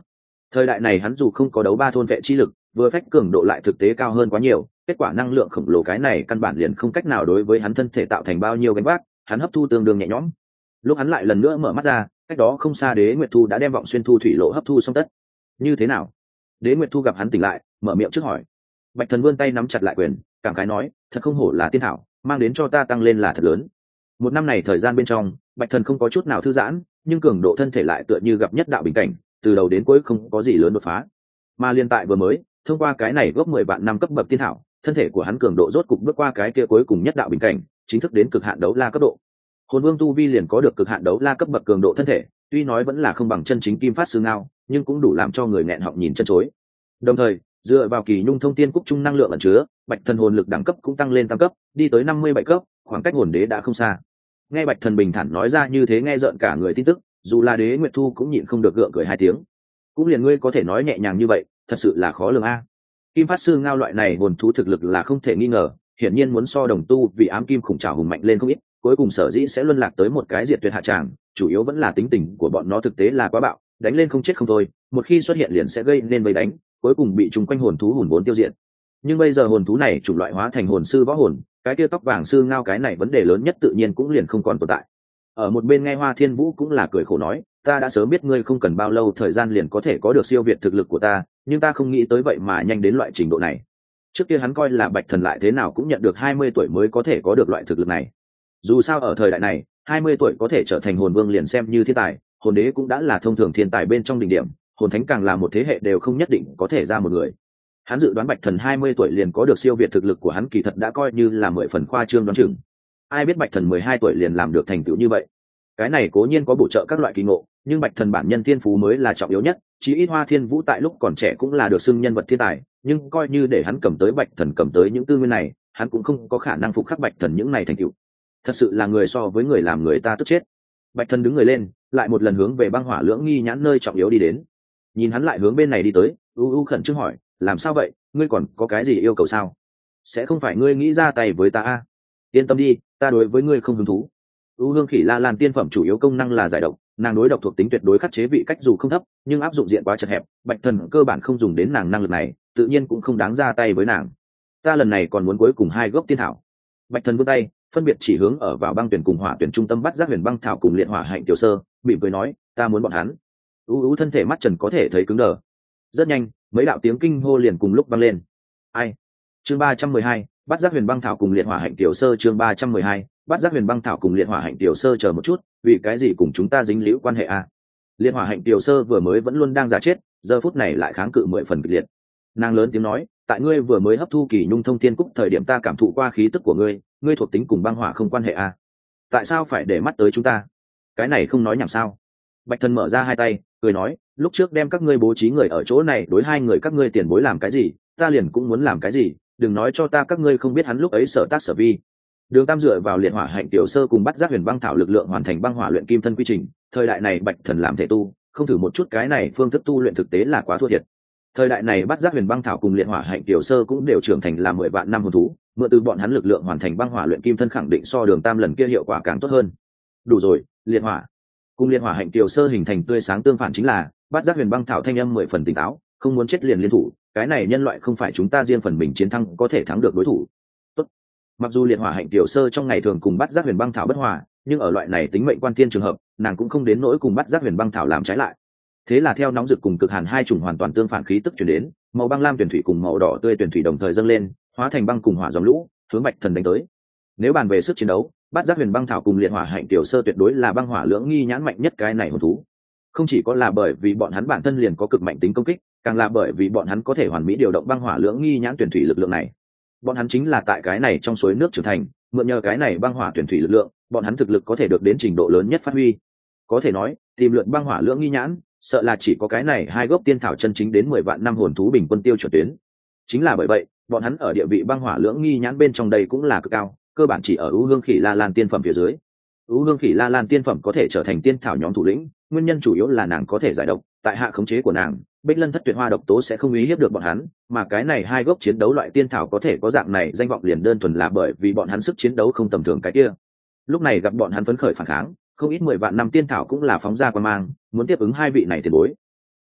Thời đại này hắn dù không có đấu ba thôn vệ chi lực, vừa phách cường độ lại thực tế cao hơn quá nhiều, kết quả năng lượng khổng lồ cái này căn bản liền không cách nào đối với hắn thân thể tạo thành bao nhiêu gánh vác, hắn hấp thu tương đương nhẹ nhõm. Lúc hắn lại lần nữa mở mắt ra, cách đó không xa Đế Nguyệt Thu đã đem vọng xuyên thu thủy lộ hấp thu xong tất. Như thế nào? Đế Nguyệt Thu gặp hắn tỉnh lại, mở miệng trước hỏi. Bạch Thần vươn tay nắm chặt lại quyền, cảm khái nói, thật không hổ là tiên thảo, mang đến cho ta tăng lên là thật lớn. Một năm này thời gian bên trong, Bạch Thần không có chút nào thư giãn, nhưng cường độ thân thể lại tựa như gặp nhất đạo bình cảnh, từ đầu đến cuối không có gì lớn đột phá. Mà liên tại vừa mới, thông qua cái này gốc mười vạn năm cấp bậc tiên thảo, thân thể của hắn cường độ rốt cục bước qua cái kia cuối cùng nhất đạo bình cảnh, chính thức đến cực hạn đấu la cấp độ. Hồn Vương tu vi liền có được cực hạn đấu la cấp bậc cường độ thân thể, tuy nói vẫn là không bằng chân chính kim phát sư ngao, nhưng cũng đủ làm cho người nghẹn họng nhìn chân chối. Đồng thời, dựa vào kỳ nhung thông tiên cúc trung năng lượng ẩn chứa, Bạch Thần hồn lực đẳng cấp cũng tăng lên tam cấp, đi tới năm mươi bảy cấp, khoảng cách hồn đế đã không xa. Nghe Bạch Thần bình thản nói ra như thế nghe rợn cả người tin tức, dù là Đế Nguyệt Thu cũng nhịn không được gượng cười hai tiếng. Cũng liền ngươi có thể nói nhẹ nhàng như vậy, thật sự là khó lường a. Kim phát sư ngao loại này hồn thú thực lực là không thể nghi ngờ, hiển nhiên muốn so đồng tu vì ám kim khủng trảo hùng mạnh lên không ít, cuối cùng sở dĩ sẽ luân lạc tới một cái diệt tuyệt hạ tràng, chủ yếu vẫn là tính tình của bọn nó thực tế là quá bạo, đánh lên không chết không thôi, một khi xuất hiện liền sẽ gây nên vây đánh, cuối cùng bị trùng quanh hồn thú hồn vốn tiêu diệt. Nhưng bây giờ hồn thú này chủng loại hóa thành hồn sư võ hồn, cái kia tóc vàng sư ngao cái này vấn đề lớn nhất tự nhiên cũng liền không còn tồn tại. Ở một bên nghe Hoa Thiên Vũ cũng là cười khổ nói, ta đã sớm biết ngươi không cần bao lâu thời gian liền có thể có được siêu việt thực lực của ta, nhưng ta không nghĩ tới vậy mà nhanh đến loại trình độ này. Trước kia hắn coi là Bạch Thần lại thế nào cũng nhận được hai mươi tuổi mới có thể có được loại thực lực này. Dù sao ở thời đại này, hai mươi tuổi có thể trở thành hồn vương liền xem như thiên tài, hồn đế cũng đã là thông thường thiên tài bên trong đỉnh điểm, hồn thánh càng là một thế hệ đều không nhất định có thể ra một người. Hắn dự đoán Bạch Thần hai mươi tuổi liền có được siêu việt thực lực của hắn kỳ thật đã coi như là mười phần khoa trương đoán chừng. Ai biết Bạch Thần mười hai tuổi liền làm được thành tựu như vậy. Cái này cố nhiên có bổ trợ các loại kỳ ngộ, nhưng Bạch Thần bản nhân thiên phú mới là trọng yếu nhất, chí ít Hoa Thiên Vũ tại lúc còn trẻ cũng là được xưng nhân vật thiên tài, nhưng coi như để hắn cầm tới Bạch Thần cầm tới những tư nguyên này, hắn cũng không có khả năng phục khắc Bạch Thần những này thành tựu. Thật sự là người so với người làm người ta tức chết. Bạch Thần đứng người lên, lại một lần hướng về băng hỏa lưỡng nghi nhãn nơi trọng yếu đi đến. Nhìn hắn lại hướng bên này đi tới, u u khẩn trương hỏi, làm sao vậy, ngươi còn có cái gì yêu cầu sao? Sẽ không phải ngươi nghĩ ra tay với ta a? Yên tâm đi, ta đối với ngươi không hứng thú. U hương khỉ la lan tiên phẩm chủ yếu công năng là giải độc, nàng đối độc thuộc tính tuyệt đối khắc chế vị cách dù không thấp, nhưng áp dụng diện quá chật hẹp, Bạch Thần cơ bản không dùng đến nàng năng lực này, tự nhiên cũng không đáng ra tay với nàng. Ta lần này còn muốn cuối cùng hai gốc tiên thảo. Bạch Thần vươn tay, phân biệt chỉ hướng ở vào băng tuyển cùng hỏa tuyển trung tâm bắt giác huyền băng thảo cùng liệt hỏa hạnh tiểu sơ, mỉm cười nói, ta muốn bọn hắn. U u thân thể mắt trần có thể thấy cứng đờ. Rất nhanh, mấy đạo tiếng kinh hô liền cùng lúc vang lên. Ai? Chương ba trăm mười hai, bắt giác huyền băng thảo cùng liệt hỏa hạnh tiểu sơ. Chương ba trăm mười hai, bắt giác huyền băng thảo cùng liệt hỏa hạnh tiểu sơ. Chờ một chút, vì cái gì cùng chúng ta dính liễu quan hệ a? Liệt hỏa hạnh tiểu sơ vừa mới vẫn luôn đang giả chết, giờ phút này lại kháng cự mười phần kịch liệt. Nàng lớn tiếng nói, tại ngươi vừa mới hấp thu kỳ nhung thông thiên cúc thời điểm ta cảm thụ qua khí tức của ngươi, ngươi thuộc tính cùng băng hỏa không quan hệ a. Tại sao phải để mắt tới chúng ta? Cái này không nói nhảm sao? Bạch Thần mở ra hai tay, cười nói, lúc trước đem các ngươi bố trí người ở chỗ này đối hai người các ngươi tiền bối làm cái gì, ta liền cũng muốn làm cái gì, đừng nói cho ta các ngươi không biết hắn lúc ấy sở tác sở vi. Đường Tam dựa vào liệt hỏa hạnh tiểu sơ cùng bắt giác huyền băng thảo lực lượng hoàn thành băng hỏa luyện kim thân quy trình, thời đại này Bạch Thần làm thể tu, không thử một chút cái này phương thức tu luyện thực tế là quá thua thiệt. Thời đại này bắt giác huyền băng thảo cùng liệt hỏa hạnh tiểu sơ cũng đều trưởng thành là mười vạn năm hồn thú, mượn từ bọn hắn lực lượng hoàn thành băng hỏa luyện kim thân khẳng định so Đường Tam lần kia hiệu quả càng tốt hơn. Đủ rồi, liệt hỏa cùng liệt hỏa hạnh tiểu sơ hình thành tươi sáng tương phản chính là bắt giác huyền băng thảo thanh âm mười phần tỉnh táo, không muốn chết liền liên thủ, cái này nhân loại không phải chúng ta riêng phần mình chiến thắng có thể thắng được đối thủ. Tốt. Mặc dù liệt hỏa hạnh tiểu sơ trong ngày thường cùng bắt giác huyền băng thảo bất hòa, nhưng ở loại này tính mệnh quan thiên trường hợp, nàng cũng không đến nỗi cùng bắt giác huyền băng thảo làm trái lại. Thế là theo nóng rực cùng cực hàn hai chủng hoàn toàn tương phản khí tức truyền đến, màu băng lam tuyển thủy cùng màu đỏ tươi tuyển thủy đồng thời dâng lên, hóa thành băng cùng hỏa dòng lũ, hướng Bạch Thần đánh tới. Nếu bàn về sức chiến đấu, bắt giác huyền băng thảo cùng liệt hỏa hạnh tiểu sơ tuyệt đối là băng hỏa lưỡng nghi nhãn mạnh nhất cái này hồn thú. Không chỉ có là bởi vì bọn hắn bản thân liền có cực mạnh tính công kích, càng là bởi vì bọn hắn có thể hoàn mỹ điều động băng hỏa lưỡng nghi nhãn tuyển thủy lực lượng này. Bọn hắn chính là tại cái này trong suối nước trưởng thành, mượn nhờ cái này băng hỏa tuyển thủy lực lượng, bọn hắn thực lực có thể được đến trình độ lớn nhất phát huy. Có thể nói, tìm lượt băng hỏa lưỡng nghi nhãn, sợ là chỉ có cái này hai gốc tiên thảo chân chính đến mười vạn năm hồn thú bình quân tiêu chuẩn tuyến. Chính là bởi vậy, bọn hắn ở địa vị băng hỏa lưỡng nghi nhãn bên trong đây cũng là cực cao, cơ bản chỉ ở ưu hương khỉ la lan tiên phẩm phía dưới. Ưu hương khỉ la lan tiên phẩm có thể trở thành tiên thảo nhóm thủ lĩnh, nguyên nhân chủ yếu là nàng có thể giải độc, tại hạ khống chế của nàng, Bích Lân thất tuyệt hoa độc tố sẽ không uy hiếp được bọn hắn, mà cái này hai gốc chiến đấu loại tiên thảo có thể có dạng này danh vọng liền đơn thuần là bởi vì bọn hắn sức chiến đấu không tầm thường cái kia. Lúc này gặp bọn hắn phấn khởi phản kháng, không ít mười vạn năm tiên thảo cũng là phóng ra quan mang, muốn tiếp ứng hai vị này tiền bối.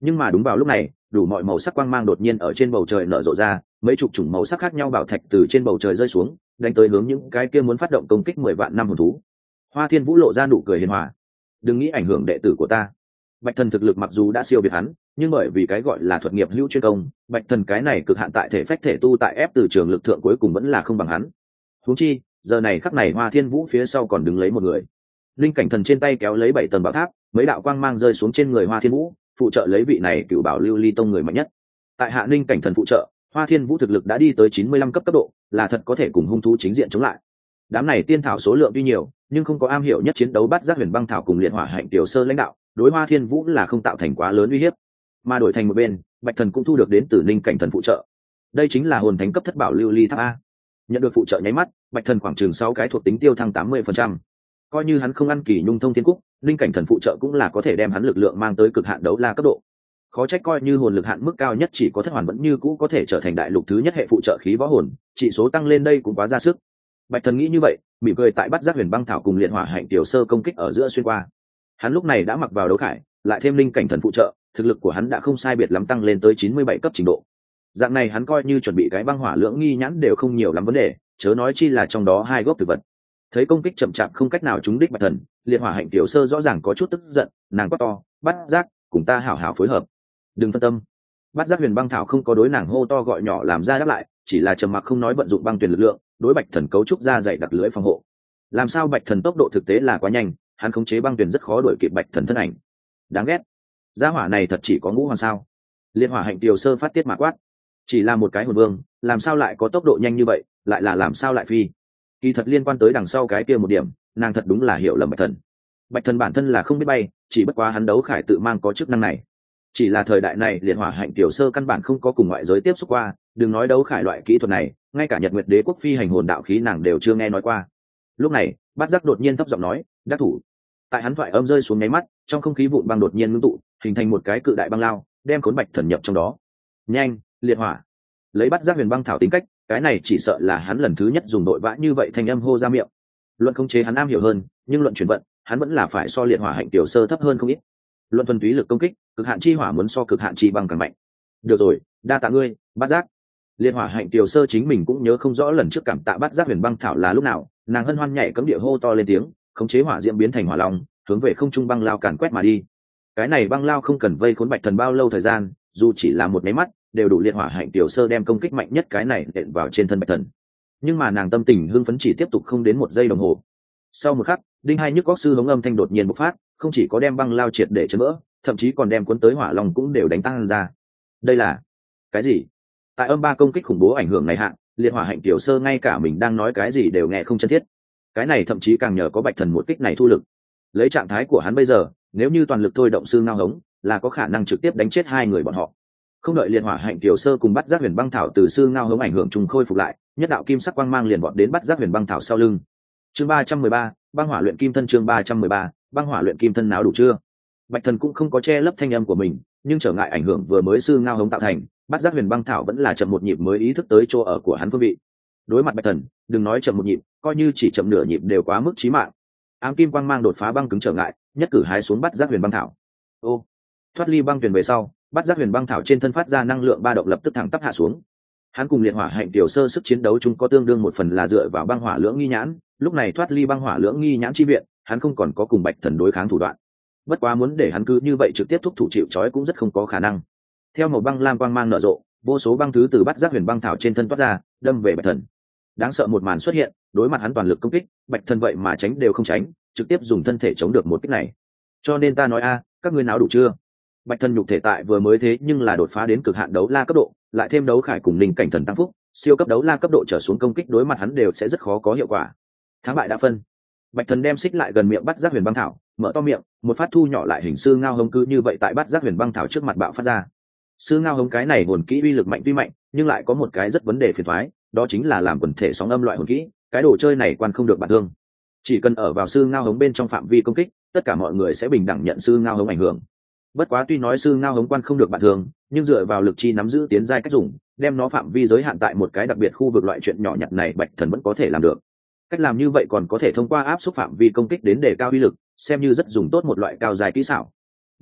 Nhưng mà đúng vào lúc này, đủ mọi màu sắc quang mang đột nhiên ở trên bầu trời nở rộ ra, mấy chục chủng màu sắc khác nhau bảo thạch từ trên bầu trời rơi xuống, đánh tới hướng những cái kia muốn phát động công kích mười vạn năm hồn thú. Hoa Thiên Vũ lộ ra nụ cười hiền hòa. Đừng nghĩ ảnh hưởng đệ tử của ta. Bạch Thần thực lực mặc dù đã siêu việt hắn, nhưng bởi vì cái gọi là thuật nghiệp hữu chuyên công, Bạch Thần cái này cực hạn tại thể phách thể tu tại ép từ trường lực thượng cuối cùng vẫn là không bằng hắn. Huống chi, giờ này khắc này Hoa Thiên Vũ phía sau còn đứng lấy một người. Linh cảnh thần trên tay kéo lấy bảy tầng bảo tháp, mấy đạo quang mang rơi xuống trên người Hoa Thiên Vũ, phụ trợ lấy vị này cựu bảo lưu ly tông người mạnh nhất. Tại hạ Linh cảnh thần phụ trợ, Hoa Thiên Vũ thực lực đã đi tới chín mươi lăm cấp cấp độ, là thật có thể cùng hung thú chính diện chống lại. Đám này tiên thảo số lượng tuy nhiều, nhưng không có am hiểu nhất chiến đấu bắt giác huyền băng thảo cùng liệt hỏa hạnh tiểu sơ lãnh đạo, đối Hoa Thiên Vũ là không tạo thành quá lớn uy hiếp. Mà đổi thành một bên, Bạch Thần cũng thu được đến từ Linh cảnh thần phụ trợ. Đây chính là hồn thánh cấp thất bảo lưu ly tháp a. Nhận được phụ trợ nháy mắt, Bạch Thần khoảng chừng sáu cái thuộc tính tiêu thăng tám mươi phần trăm. Coi như hắn không ăn kỳ nhung thông thiên cúc, linh cảnh thần phụ trợ cũng là có thể đem hắn lực lượng mang tới cực hạn đấu la cấp độ. Khó trách coi như hồn lực hạn mức cao nhất chỉ có thất hoàn vẫn như cũ có thể trở thành đại lục thứ nhất hệ phụ trợ khí võ hồn, chỉ số tăng lên đây cũng quá ra sức. Bạch Thần nghĩ như vậy, mỉm cười tại bắt giác huyền băng thảo cùng liệt hỏa hạnh tiểu sơ công kích ở giữa xuyên qua. Hắn lúc này đã mặc vào đấu khải, lại thêm linh cảnh thần phụ trợ, thực lực của hắn đã không sai biệt lắm tăng lên tới chín mươi bảy cấp trình độ. Dạng này hắn coi như chuẩn bị cái băng hỏa lưỡng nghi nhãn đều không nhiều lắm vấn đề, chớ nói chi là trong đó hai gốc thực vật. Thấy công kích chậm chạp không cách nào trúng đích Bạch Thần, liệt hỏa hạnh tiểu sơ rõ ràng có chút tức giận, nàng quát to, bắt giác, cùng ta hảo hảo phối hợp, đừng phân tâm. Bắt giác huyền băng thảo không có đối nàng hô to gọi nhỏ làm ra đáp lại, chỉ là trầm mặc không nói, vận dụng băng tuyển lực lượng đối Bạch Thần cấu trúc ra dày đặc lưỡi phòng hộ. Làm sao Bạch Thần tốc độ thực tế là quá nhanh, hắn khống chế băng tuyển rất khó đuổi kịp Bạch Thần thân ảnh. Đáng ghét, gia hỏa này thật chỉ có ngũ hoàn sao? Liệt hỏa hạnh tiểu sơ phát tiết mà quát, chỉ là một cái hồn vương, làm sao lại có tốc độ nhanh như vậy, lại là làm sao lại phi? Kỳ thật liên quan tới đằng sau cái kia một điểm, nàng thật đúng là hiểu lầm Bạch Thần. Bạch Thần bản thân là không biết bay, chỉ bất quá hắn đấu khải tự mang có chức năng này. Chỉ là thời đại này liệt hỏa hạnh tiểu sơ căn bản không có cùng ngoại giới tiếp xúc qua, đừng nói đấu khải loại kỹ thuật này, ngay cả Nhật Nguyệt Đế quốc phi hành hồn đạo khí nàng đều chưa nghe nói qua. Lúc này, Bát Giác đột nhiên thấp giọng nói, "Đắc thủ." Tại hắn thoại âm rơi xuống nháy mắt, trong không khí vụn băng đột nhiên ngưng tụ, hình thành một cái cự đại băng lao, đem cuốn Bạch Thần nhập trong đó. Nhanh, liệt hỏa. Lấy Bát Giác huyền băng thảo tính cách, cái này chỉ sợ là hắn lần thứ nhất dùng đội vã như vậy thanh âm hô ra miệng. Luận khống chế hắn am hiểu hơn, nhưng luận chuyển vận, hắn vẫn là phải so liệt hỏa hạnh tiểu sơ thấp hơn không ít. Luận thuần túy lực công kích, cực hạn chi hỏa muốn so cực hạn chi băng càng mạnh. Được rồi, đa tạ ngươi, Bát Giác. Liệt hỏa hạnh tiểu sơ chính mình cũng nhớ không rõ lần trước cảm tạ Bát Giác huyền băng thảo là lúc nào, nàng hân hoan nhảy cấm địa hô to lên tiếng, khống chế hỏa diễm biến thành hỏa long, hướng về không trung băng lao càn quét mà đi. Cái này băng lao không cần vây khốn Bạch Thần bao lâu thời gian, dù chỉ là một máy mắt, đều đủ liệt hỏa hạnh tiểu sơ đem công kích mạnh nhất cái này đện vào trên thân Bạch Thần. Nhưng mà nàng tâm tình hưng phấn chỉ tiếp tục không đến một giây đồng hồ. Sau một khắc, đinh hai nhức góc sư hống âm thanh đột nhiên bộc phát, không chỉ có đem băng lao triệt để chấn vỡ, thậm chí còn đem cuốn tới hỏa long cũng đều đánh tăng ra. Đây là cái gì? Tại âm ba công kích khủng bố ảnh hưởng này hạ, liệt hỏa hạnh tiểu sơ ngay cả mình đang nói cái gì đều nghe không chân thiết. Cái này thậm chí càng nhờ có Bạch Thần một kích này thu lực. Lấy trạng thái của hắn bây giờ, nếu như toàn lực thôi động sư ngao hống, là có khả năng trực tiếp đánh chết hai người bọn họ. Không đợi liệt hỏa hạnh tiểu sơ cùng Bắt Giác huyền băng thảo từ sư ngao hống ảnh hưởng trùng khôi phục lại, nhất đạo kim sắc quang mang liền vọt đến Bắt Giác huyền băng thảo sau lưng. Chương ba trăm mười ba, băng hỏa luyện kim thân. Chương ba trăm mười ba, băng hỏa luyện kim thân. Náo đủ chưa? Bạch Thần cũng không có che lấp thanh âm của mình, nhưng trở ngại ảnh hưởng vừa mới sư ngao hống tạo thành, Bắt Giác huyền băng thảo vẫn là chậm một nhịp mới ý thức tới chỗ ở của hắn phương vị. Đối mặt Bạch Thần, đừng nói chậm một nhịp, coi như chỉ chậm nửa nhịp đều quá mức chí mạng. Ám kim quang mang đột phá băng cứng trở ngại, nhất cử hái xuống Bắt Giác huyền băng thảo. Ô, thoát ly băng tuyển về sau, Bắt Giác huyền băng thảo trên thân phát ra năng lượng ba động lập tức thẳng tắp hạ xuống. Hắn cùng liệt hỏa hạnh tiểu sơ sức chiến đấu chúng có tương đương một phần là dựa vào băng hỏa lưỡng nghi nhãn, lúc này thoát ly băng hỏa lưỡng nghi nhãn chi viện, hắn không còn có cùng Bạch Thần đối kháng thủ đoạn. Bất quá muốn để hắn cứ như vậy trực tiếp thúc thủ chịu trói cũng rất không có khả năng. Theo màu băng lam quang mang nở rộ, vô số băng thứ từ Bắt Giác huyền băng thảo trên thân toát ra, đâm về Bạch Thần. Đáng sợ một màn xuất hiện, đối mặt hắn toàn lực công kích, Bạch Thần vậy mà tránh đều không tránh, trực tiếp dùng thân thể chống được một kích này. Cho nên ta nói a, các ngươi náo đủ chưa? Bạch Thần nhục thể tại vừa mới thế nhưng là đột phá đến cực hạn đấu la cấp độ, lại thêm đấu khải cùng linh cảnh thần tăng phúc, siêu cấp đấu la cấp độ trở xuống công kích đối mặt hắn đều sẽ rất khó có hiệu quả. Thắng bại đã phân. Bạch Thần đem xích lại gần miệng Bắt Giác huyền băng thảo, mở to miệng, một phát thu nhỏ lại hình sư ngao hống cứ như vậy tại Bắt Giác huyền băng thảo trước mặt bạo phát ra. Sư ngao hống cái này hồn kỹ uy lực mạnh tuy mạnh, nhưng lại có một cái rất vấn đề phiền toái, đó chính là làm quần thể sóng âm loại hồn kỹ, cái đồ chơi này quan không được bản thương. Chỉ cần ở vào sư ngao hống bên trong phạm vi công kích, tất cả mọi người sẽ bình đẳng nhận sư ngao hống ảnh hưởng. Bất quá tuy nói sư ngao hống quan không được bản thương, nhưng dựa vào lực chi nắm giữ tiến giai cách dùng, đem nó phạm vi giới hạn tại một cái đặc biệt khu vực loại chuyện nhỏ nhặt này Bạch Thần vẫn có thể làm được. Cách làm như vậy còn có thể thông qua áp suất phạm vi công kích đến đề cao uy lực, xem như rất dùng tốt một loại cao dài kỹ xảo.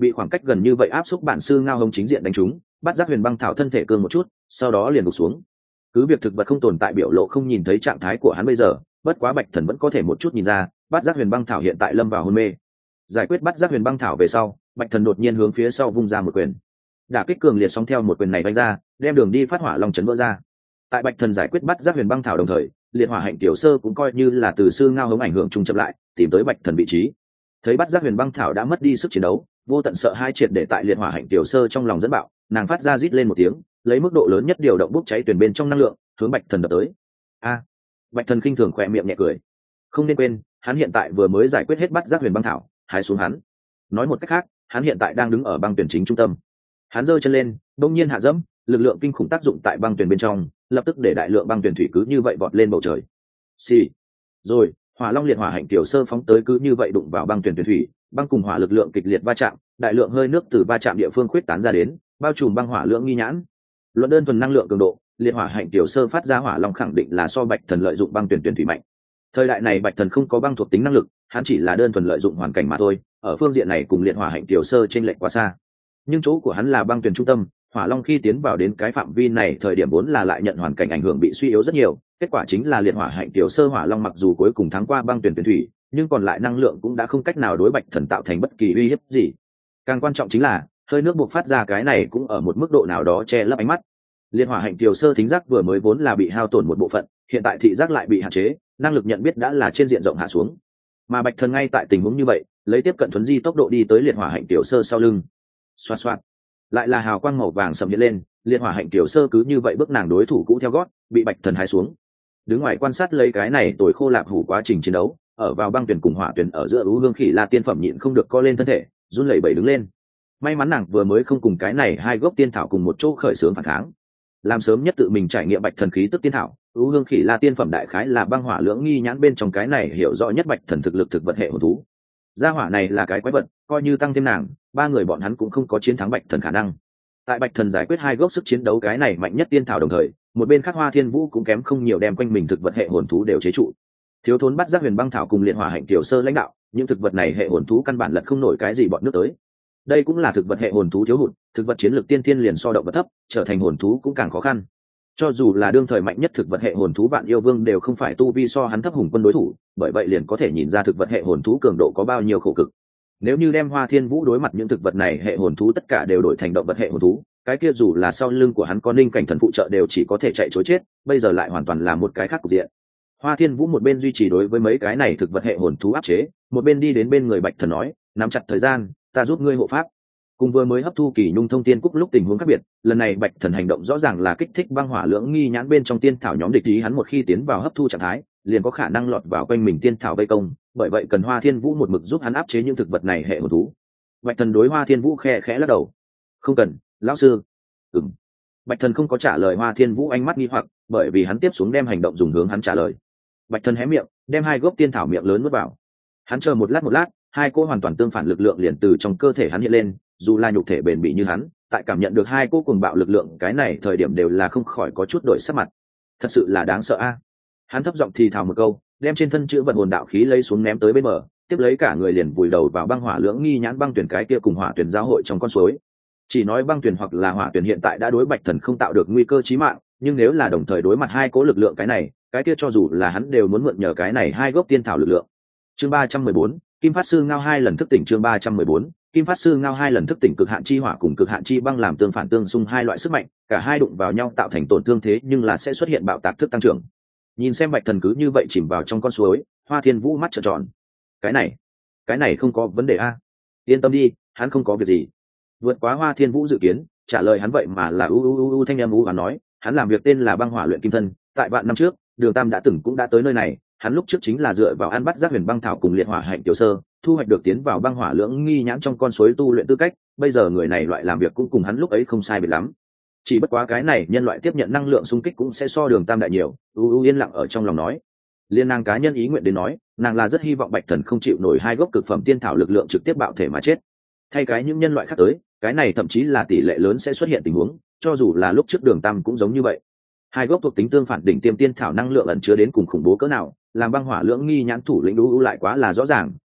bị khoảng cách gần như vậy áp xúc bản sư ngao hống chính diện đánh trúng, Bát Giác Huyền Băng Thảo thân thể cương một chút, sau đó liền gục xuống. Cứ việc thực vật không tồn tại biểu lộ không nhìn thấy trạng thái của hắn bây giờ, bất quá Bạch Thần vẫn có thể một chút nhìn ra, Bát Giác Huyền Băng Thảo hiện tại lâm vào hôn mê. Giải quyết Bát Giác Huyền Băng Thảo về sau, Bạch Thần đột nhiên hướng phía sau vung ra một quyền. Đả kích cường liệt sóng theo một quyền này đánh ra, đem đường đi phát hỏa long chấn vỡ ra. Tại Bạch Thần giải quyết Bát Giác Huyền Băng Thảo đồng thời, liệt hỏa hạnh tiểu sơ cũng coi như là từ sư ngao hống ảnh hưởng trung chậm lại, tìm tới Bạch Thần vị trí. Thấy Bát Giác Huyền Băng Thảo đã mất đi sức chiến đấu, vô tận sợ hai triệt để tại liệt hỏa hạnh tiểu sơ trong lòng dẫn bạo, nàng phát ra rít lên một tiếng, lấy mức độ lớn nhất điều động bốc cháy tuyển bên trong năng lượng, hướng Bạch Thần đập tới. A! Bạch Thần khinh thường khỏe miệng nhẹ cười. Không nên quên, hắn hiện tại vừa mới giải quyết hết Bát Giác Huyền Băng Thảo, hái xuống hắn. Nói một cách khác, hắn hiện tại đang đứng ở băng tuyển chính trung tâm. Hắn giơ chân lên, đông nhiên hạ dẫm, lực lượng kinh khủng tác dụng tại băng tuyển bên trong, lập tức để đại lượng băng tuyển thủy cứ như vậy vọt lên bầu trời. Xì. Rồi, hỏa long liệt hỏa hạnh tiểu sơ phóng tới cứ như vậy đụng vào băng tuyển tuyển thủy, băng cùng hỏa lực lượng kịch liệt va chạm, đại lượng hơi nước từ va chạm địa phương khuyết tán ra đến, bao trùm băng hỏa lượng nghi nhãn. Luận đơn thuần năng lượng cường độ, liệt hỏa hạnh tiểu sơ phát ra hỏa long khẳng định là so Bạch Thần lợi dụng băng tuyển tuyển thủy mạnh. Thời đại này Bạch Thần không có băng thuộc tính năng lực, hắn chỉ là đơn thuần lợi dụng hoàn cảnh mà thôi, ở phương diện này cùng liệt hỏa hạnh tiểu sơ chênh lệch quá xa. Nhưng chỗ của hắn là băng tuyển trung tâm, hỏa long khi tiến vào đến cái phạm vi này thời điểm vốn là lại nhận hoàn cảnh ảnh hưởng bị suy yếu rất nhiều, kết quả chính là liệt hỏa hạnh tiểu sơ hỏa long mặc dù cuối cùng thắng qua băng tuyển tuyển thủy, nhưng còn lại năng lượng cũng đã không cách nào đối Bạch Thần tạo thành bất kỳ uy hiếp gì. Càng quan trọng chính là hơi nước buộc phát ra cái này cũng ở một mức độ nào đó che lấp ánh mắt. Liệt hỏa hạnh tiểu sơ thính giác vừa mới vốn là bị hao tổn một bộ phận, hiện tại thị giác lại bị hạn chế, năng lực nhận biết đã là trên diện rộng hạ xuống. Mà Bạch Thần ngay tại tình huống như vậy, lấy tiếp cận thuấn di tốc độ đi tới liệt hỏa hạnh tiểu sơ sau lưng. Xoạt xoạt, lại là hào quang màu vàng sầm hiện lên, liệt hỏa hạnh tiểu sơ cứ như vậy bước nàng đối thủ cũ theo gót, bị Bạch Thần hái xuống. Đứng ngoài quan sát lấy cái này tuổi khô lạp hủ quá trình chiến đấu, ở vào băng tuyển cùng hỏa tuyển ở giữa ú hương khỉ la tiên phẩm nhịn không được co lên thân thể, run lẩy bẩy đứng lên. May mắn nàng vừa mới không cùng cái này hai gốc tiên thảo cùng một chỗ khởi xướng phản kháng, làm sớm nhất tự mình trải nghiệm Bạch Thần khí tức tiên thảo. ú hương khỉ la tiên phẩm đại khái là băng hỏa lưỡng nghi nhãn bên trong cái này hiểu rõ nhất Bạch Thần thực lực thực vật hệ hồn thú. Gia hỏa này là cái quái vật, coi như tăng thêm nàng, ba người bọn hắn cũng không có chiến thắng Bạch Thần khả năng. Tại Bạch Thần giải quyết hai gốc sức chiến đấu cái này mạnh nhất tiên thảo đồng thời, một bên khác Hoa Thiên Vũ cũng kém không nhiều đem quanh mình thực vật hệ hồn thú đều chế trụ. Thiếu thốn Bát Giác Huyền Băng Thảo cùng liệt hỏa hạnh tiểu sơ lãnh đạo, những thực vật này hệ hồn thú căn bản lật không nổi cái gì bọn nước tới. Đây cũng là thực vật hệ hồn thú thiếu hụt, thực vật chiến lược tiên thiên liền so động vật thấp, trở thành hồn thú cũng càng khó khăn. Cho dù là đương thời mạnh nhất thực vật hệ hồn thú Vạn Yêu Vương đều không phải tu vi so hắn thấp hùng quân đối thủ, bởi vậy liền có thể nhìn ra thực vật hệ hồn thú cường độ có bao nhiêu khổ cực. Nếu như đem Hoa Thiên Vũ đối mặt những thực vật này hệ hồn thú tất cả đều đổi thành động vật hệ hồn thú, cái kia dù là sau lưng của hắn có ninh cảnh thần phụ trợ đều chỉ có thể chạy trối chết, bây giờ lại hoàn toàn là một cái khác cục diện. Hoa Thiên Vũ một bên duy trì đối với mấy cái này thực vật hệ hồn thú áp chế, một bên đi đến bên người Bạch Thần nói, nắm chặt thời gian, ta giúp ngươi hộ pháp. Cùng vừa mới hấp thu kỳ nhung thông tiên cúc lúc tình huống khác biệt, lần này Bạch Thần hành động rõ ràng là kích thích băng hỏa lưỡng nghi nhãn bên trong tiên thảo nhóm địch ý, hắn một khi tiến vào hấp thu trạng thái, liền có khả năng lọt vào quanh mình tiên thảo vây công, bởi vậy cần Hoa Thiên Vũ một mực giúp hắn áp chế những thực vật này hệ hồn thú. Bạch Thần đối Hoa Thiên Vũ khẽ khẽ lắc đầu, không cần, lão sư. Ừm. Bạch Thần không có trả lời Hoa Thiên Vũ ánh mắt nghi hoặc, bởi vì hắn tiếp xuống đem hành động dùng hướng hắn trả lời. Bạch Thần hé miệng, đem hai gốc tiên thảo miệng lớn nuốt vào. Hắn chờ một lát một lát, hai cô hoàn toàn tương phản lực lượng liền từ trong cơ thể hắn hiện lên, dù là nhục thể bền bỉ như hắn, tại cảm nhận được hai cô cùng bạo lực lượng cái này thời điểm đều là không khỏi có chút đổi sắc mặt. Thật sự là đáng sợ a. Hắn thấp giọng thì thào một câu, đem trên thân chữ vận hồn đạo khí lấy xuống ném tới bên bờ, tiếp lấy cả người liền vùi đầu vào băng hỏa lưỡng nghi nhãn băng tuyển cái kia cùng hỏa tuyển giao hội trong con suối. Chỉ nói băng tuyển hoặc là hỏa tuyển hiện tại đã đối Bạch Thần không tạo được nguy cơ chí mạng, nhưng nếu là đồng thời đối mặt hai cố lực lượng cái này, cái kia cho dù là hắn đều muốn mượn nhờ cái này hai gốc tiên thảo lực lượng. Chương ba trăm mười bốn, Kim Phát Sư Ngao hai lần thức tỉnh. Chương ba trăm mười bốn, Kim Phát Sư Ngao hai lần thức tỉnh. Cực hạn chi hỏa cùng cực hạn chi băng làm tương phản tương xung hai loại sức mạnh, cả hai đụng vào nhau tạo thành tổn thương thế nhưng là sẽ xuất hiện bạo tạc thức tăng trưởng. Nhìn xem Bạch Thần cứ như vậy chìm vào trong con suối, Hoa Thiên Vũ mắt trợn tròn. Cái này, cái này không có vấn đề a. Yên tâm đi, hắn không có việc gì. Vượt quá Hoa Thiên Vũ dự kiến, trả lời hắn vậy mà là u u u u thanh em u và nói, hắn làm việc tên là băng hỏa luyện kim thân, tại vạn năm trước, Đường Tam đã từng cũng đã tới nơi này, hắn lúc trước chính là dựa vào ăn bắt giác huyền băng thảo cùng liệt hỏa hạnh tiểu sơ, thu hoạch được tiến vào băng hỏa lưỡng nghi nhãn trong con suối tu luyện tư cách, bây giờ người này loại làm việc cũng cùng hắn lúc ấy không sai biệt lắm. Chỉ bất quá cái này nhân loại tiếp nhận năng lượng xung kích cũng sẽ so Đường Tam đại nhiều, u u yên lặng ở trong lòng nói. Liên nàng cá nhân ý nguyện đến nói, nàng là rất hy vọng Bạch Thần không chịu nổi hai gốc cực phẩm tiên thảo lực lượng trực tiếp bạo thể mà chết. Thay cái những nhân loại khác tới, cái này thậm chí là tỷ lệ lớn sẽ xuất hiện tình huống, cho dù là lúc trước Đường Tam cũng giống như vậy. Hai gốc thuộc tính tương phản đỉnh tiêm tiên thảo năng lượng ẩn chứa đến cùng khủng bố cỡ nào, làm băng hỏa lưỡng nghi nhãn thủ lĩnh đu lại quá là rõ ràng,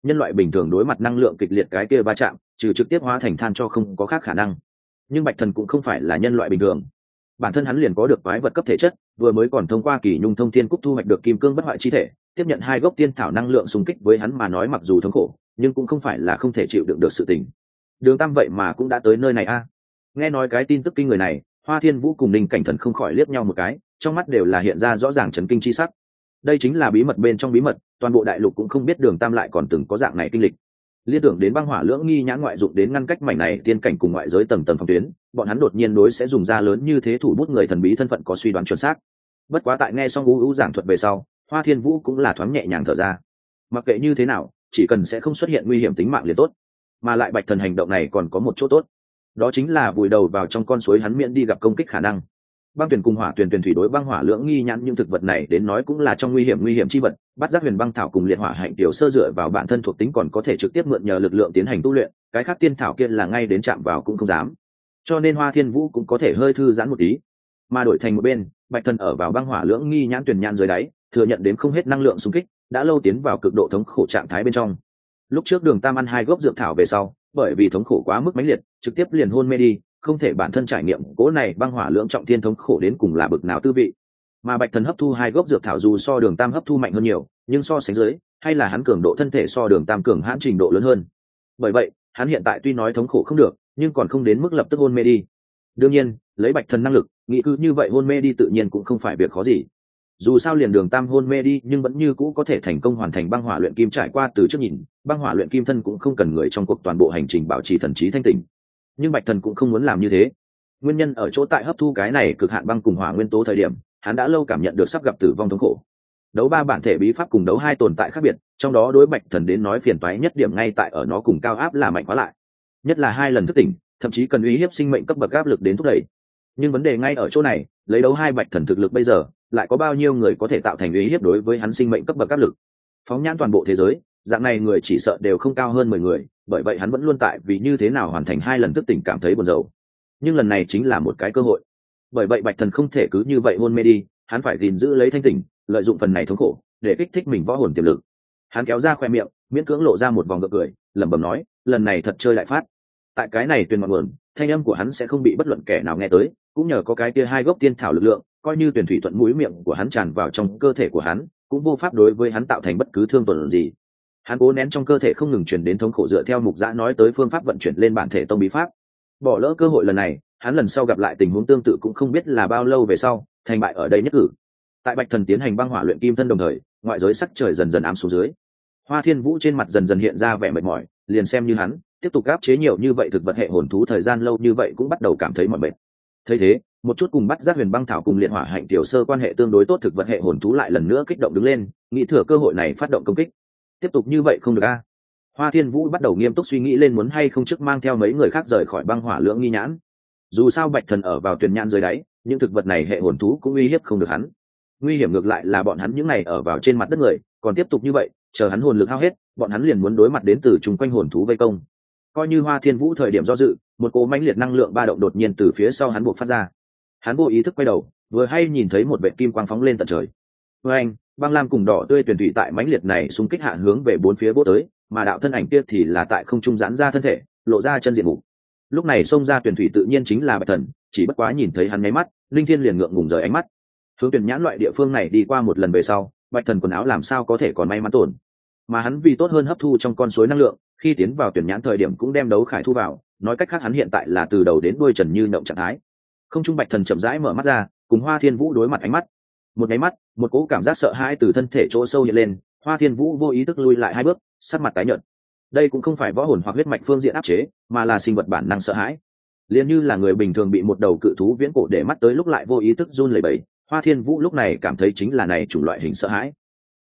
nhân loại bình thường đối mặt năng lượng kịch liệt cái kia va chạm trừ trực tiếp hóa thành than cho không có khác khả năng. Nhưng bạch thần cũng không phải là nhân loại bình thường, bản thân hắn liền có được quái vật cấp thể chất, vừa mới còn thông qua kỳ nhung thông thiên cúc thu hoạch được kim cương bất hoại chi thể, tiếp nhận hai gốc tiên thảo năng lượng xung kích với hắn mà nói mặc dù thống khổ nhưng cũng không phải là không thể chịu đựng được sự tình. Đường Tam vậy mà cũng đã tới nơi này a. Nghe nói cái tin tức kinh người này, Hoa Thiên Vũ cùng Ninh Cảnh Thần không khỏi liếc nhau một cái, trong mắt đều là hiện ra rõ ràng chấn kinh chi sắc. Đây chính là bí mật bên trong bí mật, toàn bộ đại lục cũng không biết Đường Tam lại còn từng có dạng này kinh lịch. Liên tưởng đến băng hỏa lưỡng nghi nhãn ngoại dụng đến ngăn cách mảnh này tiên cảnh cùng ngoại giới tầng tầng phòng tuyến, bọn hắn đột nhiên đối sẽ dùng ra lớn như thế thủ bút người thần bí thân phận có suy đoán chuẩn xác. Bất quá tại nghe xong u u giảng thuật về sau, Hoa Thiên Vũ cũng là thoáng nhẹ nhàng thở ra. Mặc kệ như thế nào, chỉ cần sẽ không xuất hiện nguy hiểm tính mạng liền tốt. Mà lại bạch thần hành động này còn có một chỗ tốt, đó chính là vùi đầu vào trong con suối hắn miễn đi gặp công kích khả năng. Băng tuyển cùng hỏa tuyển tuyển thủy đối băng hỏa lưỡng nghi nhãn những thực vật này đến nói cũng là trong nguy hiểm nguy hiểm chi vật. Bắt giác huyền băng thảo cùng liệt hỏa hạnh tiểu sơ dựa vào bản thân thuộc tính còn có thể trực tiếp mượn nhờ lực lượng tiến hành tu luyện, cái khác tiên thảo kia là ngay đến chạm vào cũng không dám. Cho nên Hoa Thiên Vũ cũng có thể hơi thư giãn một tí. Mà đổi thành một bên, bạch thần ở vào băng hỏa lưỡng nghi nhãn tuyển nhãn dưới đáy, thừa nhận đến không hết năng lượng xung kích, đã lâu tiến vào cực độ thống khổ trạng thái bên trong. Lúc trước Đường Tam ăn hai gốc dược thảo về sau, bởi vì thống khổ quá mức mãnh liệt, trực tiếp liền hôn mê đi, không thể bản thân trải nghiệm cố này băng hỏa lưỡng trọng thiên thống khổ đến cùng là bực nào tư vị. Mà bạch thần hấp thu hai gốc dược thảo dù so Đường Tam hấp thu mạnh hơn nhiều, nhưng so sánh dưới, hay là hắn cường độ thân thể so Đường Tam cường hãn trình độ lớn hơn. Bởi vậy, hắn hiện tại tuy nói thống khổ không được, nhưng còn không đến mức lập tức hôn mê đi. Đương nhiên, lấy bạch thần năng lực, nghĩ cứ như vậy hôn mê đi tự nhiên cũng không phải việc khó gì. Dù sao liền Đường Tam hôn mê đi nhưng vẫn như cũ có thể thành công hoàn thành băng hỏa luyện kim, trải qua từ trước nhìn băng hỏa luyện kim thân cũng không cần người trong cuộc toàn bộ hành trình bảo trì thần trí thanh tỉnh. Nhưng bạch thần cũng không muốn làm như thế. Nguyên nhân ở chỗ tại hấp thu cái này cực hạn băng cùng hỏa nguyên tố thời điểm, hắn đã lâu cảm nhận được sắp gặp tử vong thống khổ. Đấu ba bản thể bí pháp cùng đấu hai tồn tại khác biệt, trong đó đối bạch thần đến nói phiền toái nhất điểm ngay tại ở nó cùng cao áp là mạnh hóa lại, nhất là hai lần thức tỉnh, thậm chí cần uy hiếp sinh mệnh cấp bậc áp lực đến thúc đẩy. Nhưng vấn đề ngay ở chỗ này, lấy đấu hai bạch thần thực lực bây giờ, lại có bao nhiêu người có thể tạo thành uy hiếp đối với hắn sinh mệnh cấp bậc áp lực? Phóng nhãn toàn bộ thế giới, dạng này người chỉ sợ đều không cao hơn mười người, bởi vậy hắn vẫn luôn tại vì như thế nào hoàn thành hai lần thức tỉnh cảm thấy buồn rầu. Nhưng lần này chính là một cái cơ hội. Bởi vậy bạch thần không thể cứ như vậy hôn mê đi, hắn phải gìn giữ lấy thanh tỉnh, lợi dụng phần này thống khổ để kích thích mình võ hồn tiềm lực. Hắn kéo ra khoe miệng, miễn cưỡng lộ ra một vòng gượng cười, lẩm bẩm nói, lần này thật chơi lại phát. Tại cái này tuyền ngọn nguồn, thanh âm của hắn sẽ không bị bất luận kẻ nào nghe tới, cũng nhờ có cái kia hai gốc tiên thảo lực lượng, coi như tuyển thủy thuận mũi miệng của hắn tràn vào trong cơ thể của hắn, cũng vô pháp đối với hắn tạo thành bất cứ thương tổn gì. Hắn cố nén trong cơ thể không ngừng truyền đến thống khổ dựa theo mục giã nói tới phương pháp vận chuyển lên bản thể tông bí pháp. Bỏ lỡ cơ hội lần này, hắn lần sau gặp lại tình huống tương tự cũng không biết là bao lâu về sau, thành bại ở đây nhất cử. Tại bạch thần tiến hành băng hỏa luyện kim thân đồng thời, ngoại giới sắc trời dần dần ám xuống dưới. Hoa Thiên Vũ trên mặt dần dần hiện ra vẻ mệt mỏi, liền xem như hắn tiếp tục áp chế nhiều như vậy thực vật hệ hồn thú thời gian lâu như vậy cũng bắt đầu cảm thấy mỏi mệt. Thấy thế, một chút cùng bắt giác huyền băng thảo cùng liệt hỏa hạnh tiểu sơ quan hệ tương đối tốt thực vật hệ hồn thú lại lần nữa kích động đứng lên, nghĩ thừa cơ hội này phát động công kích. Tiếp tục như vậy không được a. Hoa Thiên Vũ bắt đầu nghiêm túc suy nghĩ lên muốn hay không trước mang theo mấy người khác rời khỏi băng hỏa lưỡng nghi nhãn. Dù sao bạch thần ở vào tuyển nhãn dưới đáy, những thực vật này hệ hồn thú cũng uy hiếp không được hắn. Nguy hiểm ngược lại là bọn hắn những này ở vào trên mặt đất người, còn tiếp tục như vậy, chờ hắn hồn lực hao hết, bọn hắn liền muốn đối mặt đến từ chung quanh hồn thú vây công. Coi như Hoa Thiên Vũ thời điểm do dự, một cỗ mãnh liệt năng lượng ba động đột nhiên từ phía sau hắn buộc phát ra. Hắn vô ý thức quay đầu, vừa hay nhìn thấy một vệt kim quang phóng lên tận trời. Với anh, băng lam cùng đỏ tươi tuyển thủy tại mãnh liệt này xung kích hạ hướng về bốn phía bố tới, mà đạo thân ảnh kia thì là tại không trung giãn ra thân thể, lộ ra chân diện mục. Lúc này xông ra tuyển thủy tự nhiên chính là bạch thần, chỉ bất quá nhìn thấy hắn nháy mắt, linh thiên liền ngượng ngùng rời ánh mắt. Hướng tuyển nhãn loại địa phương này đi qua một lần về sau, bạch thần quần áo làm sao có thể còn may mắn tổn. Mà hắn vì tốt hơn hấp thu trong con suối năng lượng, khi tiến vào tuyển nhãn thời điểm cũng đem đấu khải thu vào, nói cách khác hắn hiện tại là từ đầu đến đuôi trần như động trạng thái. Không trung bạch thần chậm rãi mở mắt ra, cùng Hoa Thiên Vũ đối mặt ánh mắt. Một cái mắt, một cỗ cảm giác sợ hãi từ thân thể chỗ sâu hiện lên, Hoa Thiên Vũ vô ý thức lui lại hai bước, sắc mặt tái nhợt. Đây cũng không phải võ hồn hoặc huyết mạch phương diện áp chế, mà là sinh vật bản năng sợ hãi. Liên như là người bình thường bị một đầu cự thú viễn cổ để mắt tới lúc lại vô ý thức run lẩy bẩy, Hoa Thiên Vũ lúc này cảm thấy chính là này chủng loại hình sợ hãi.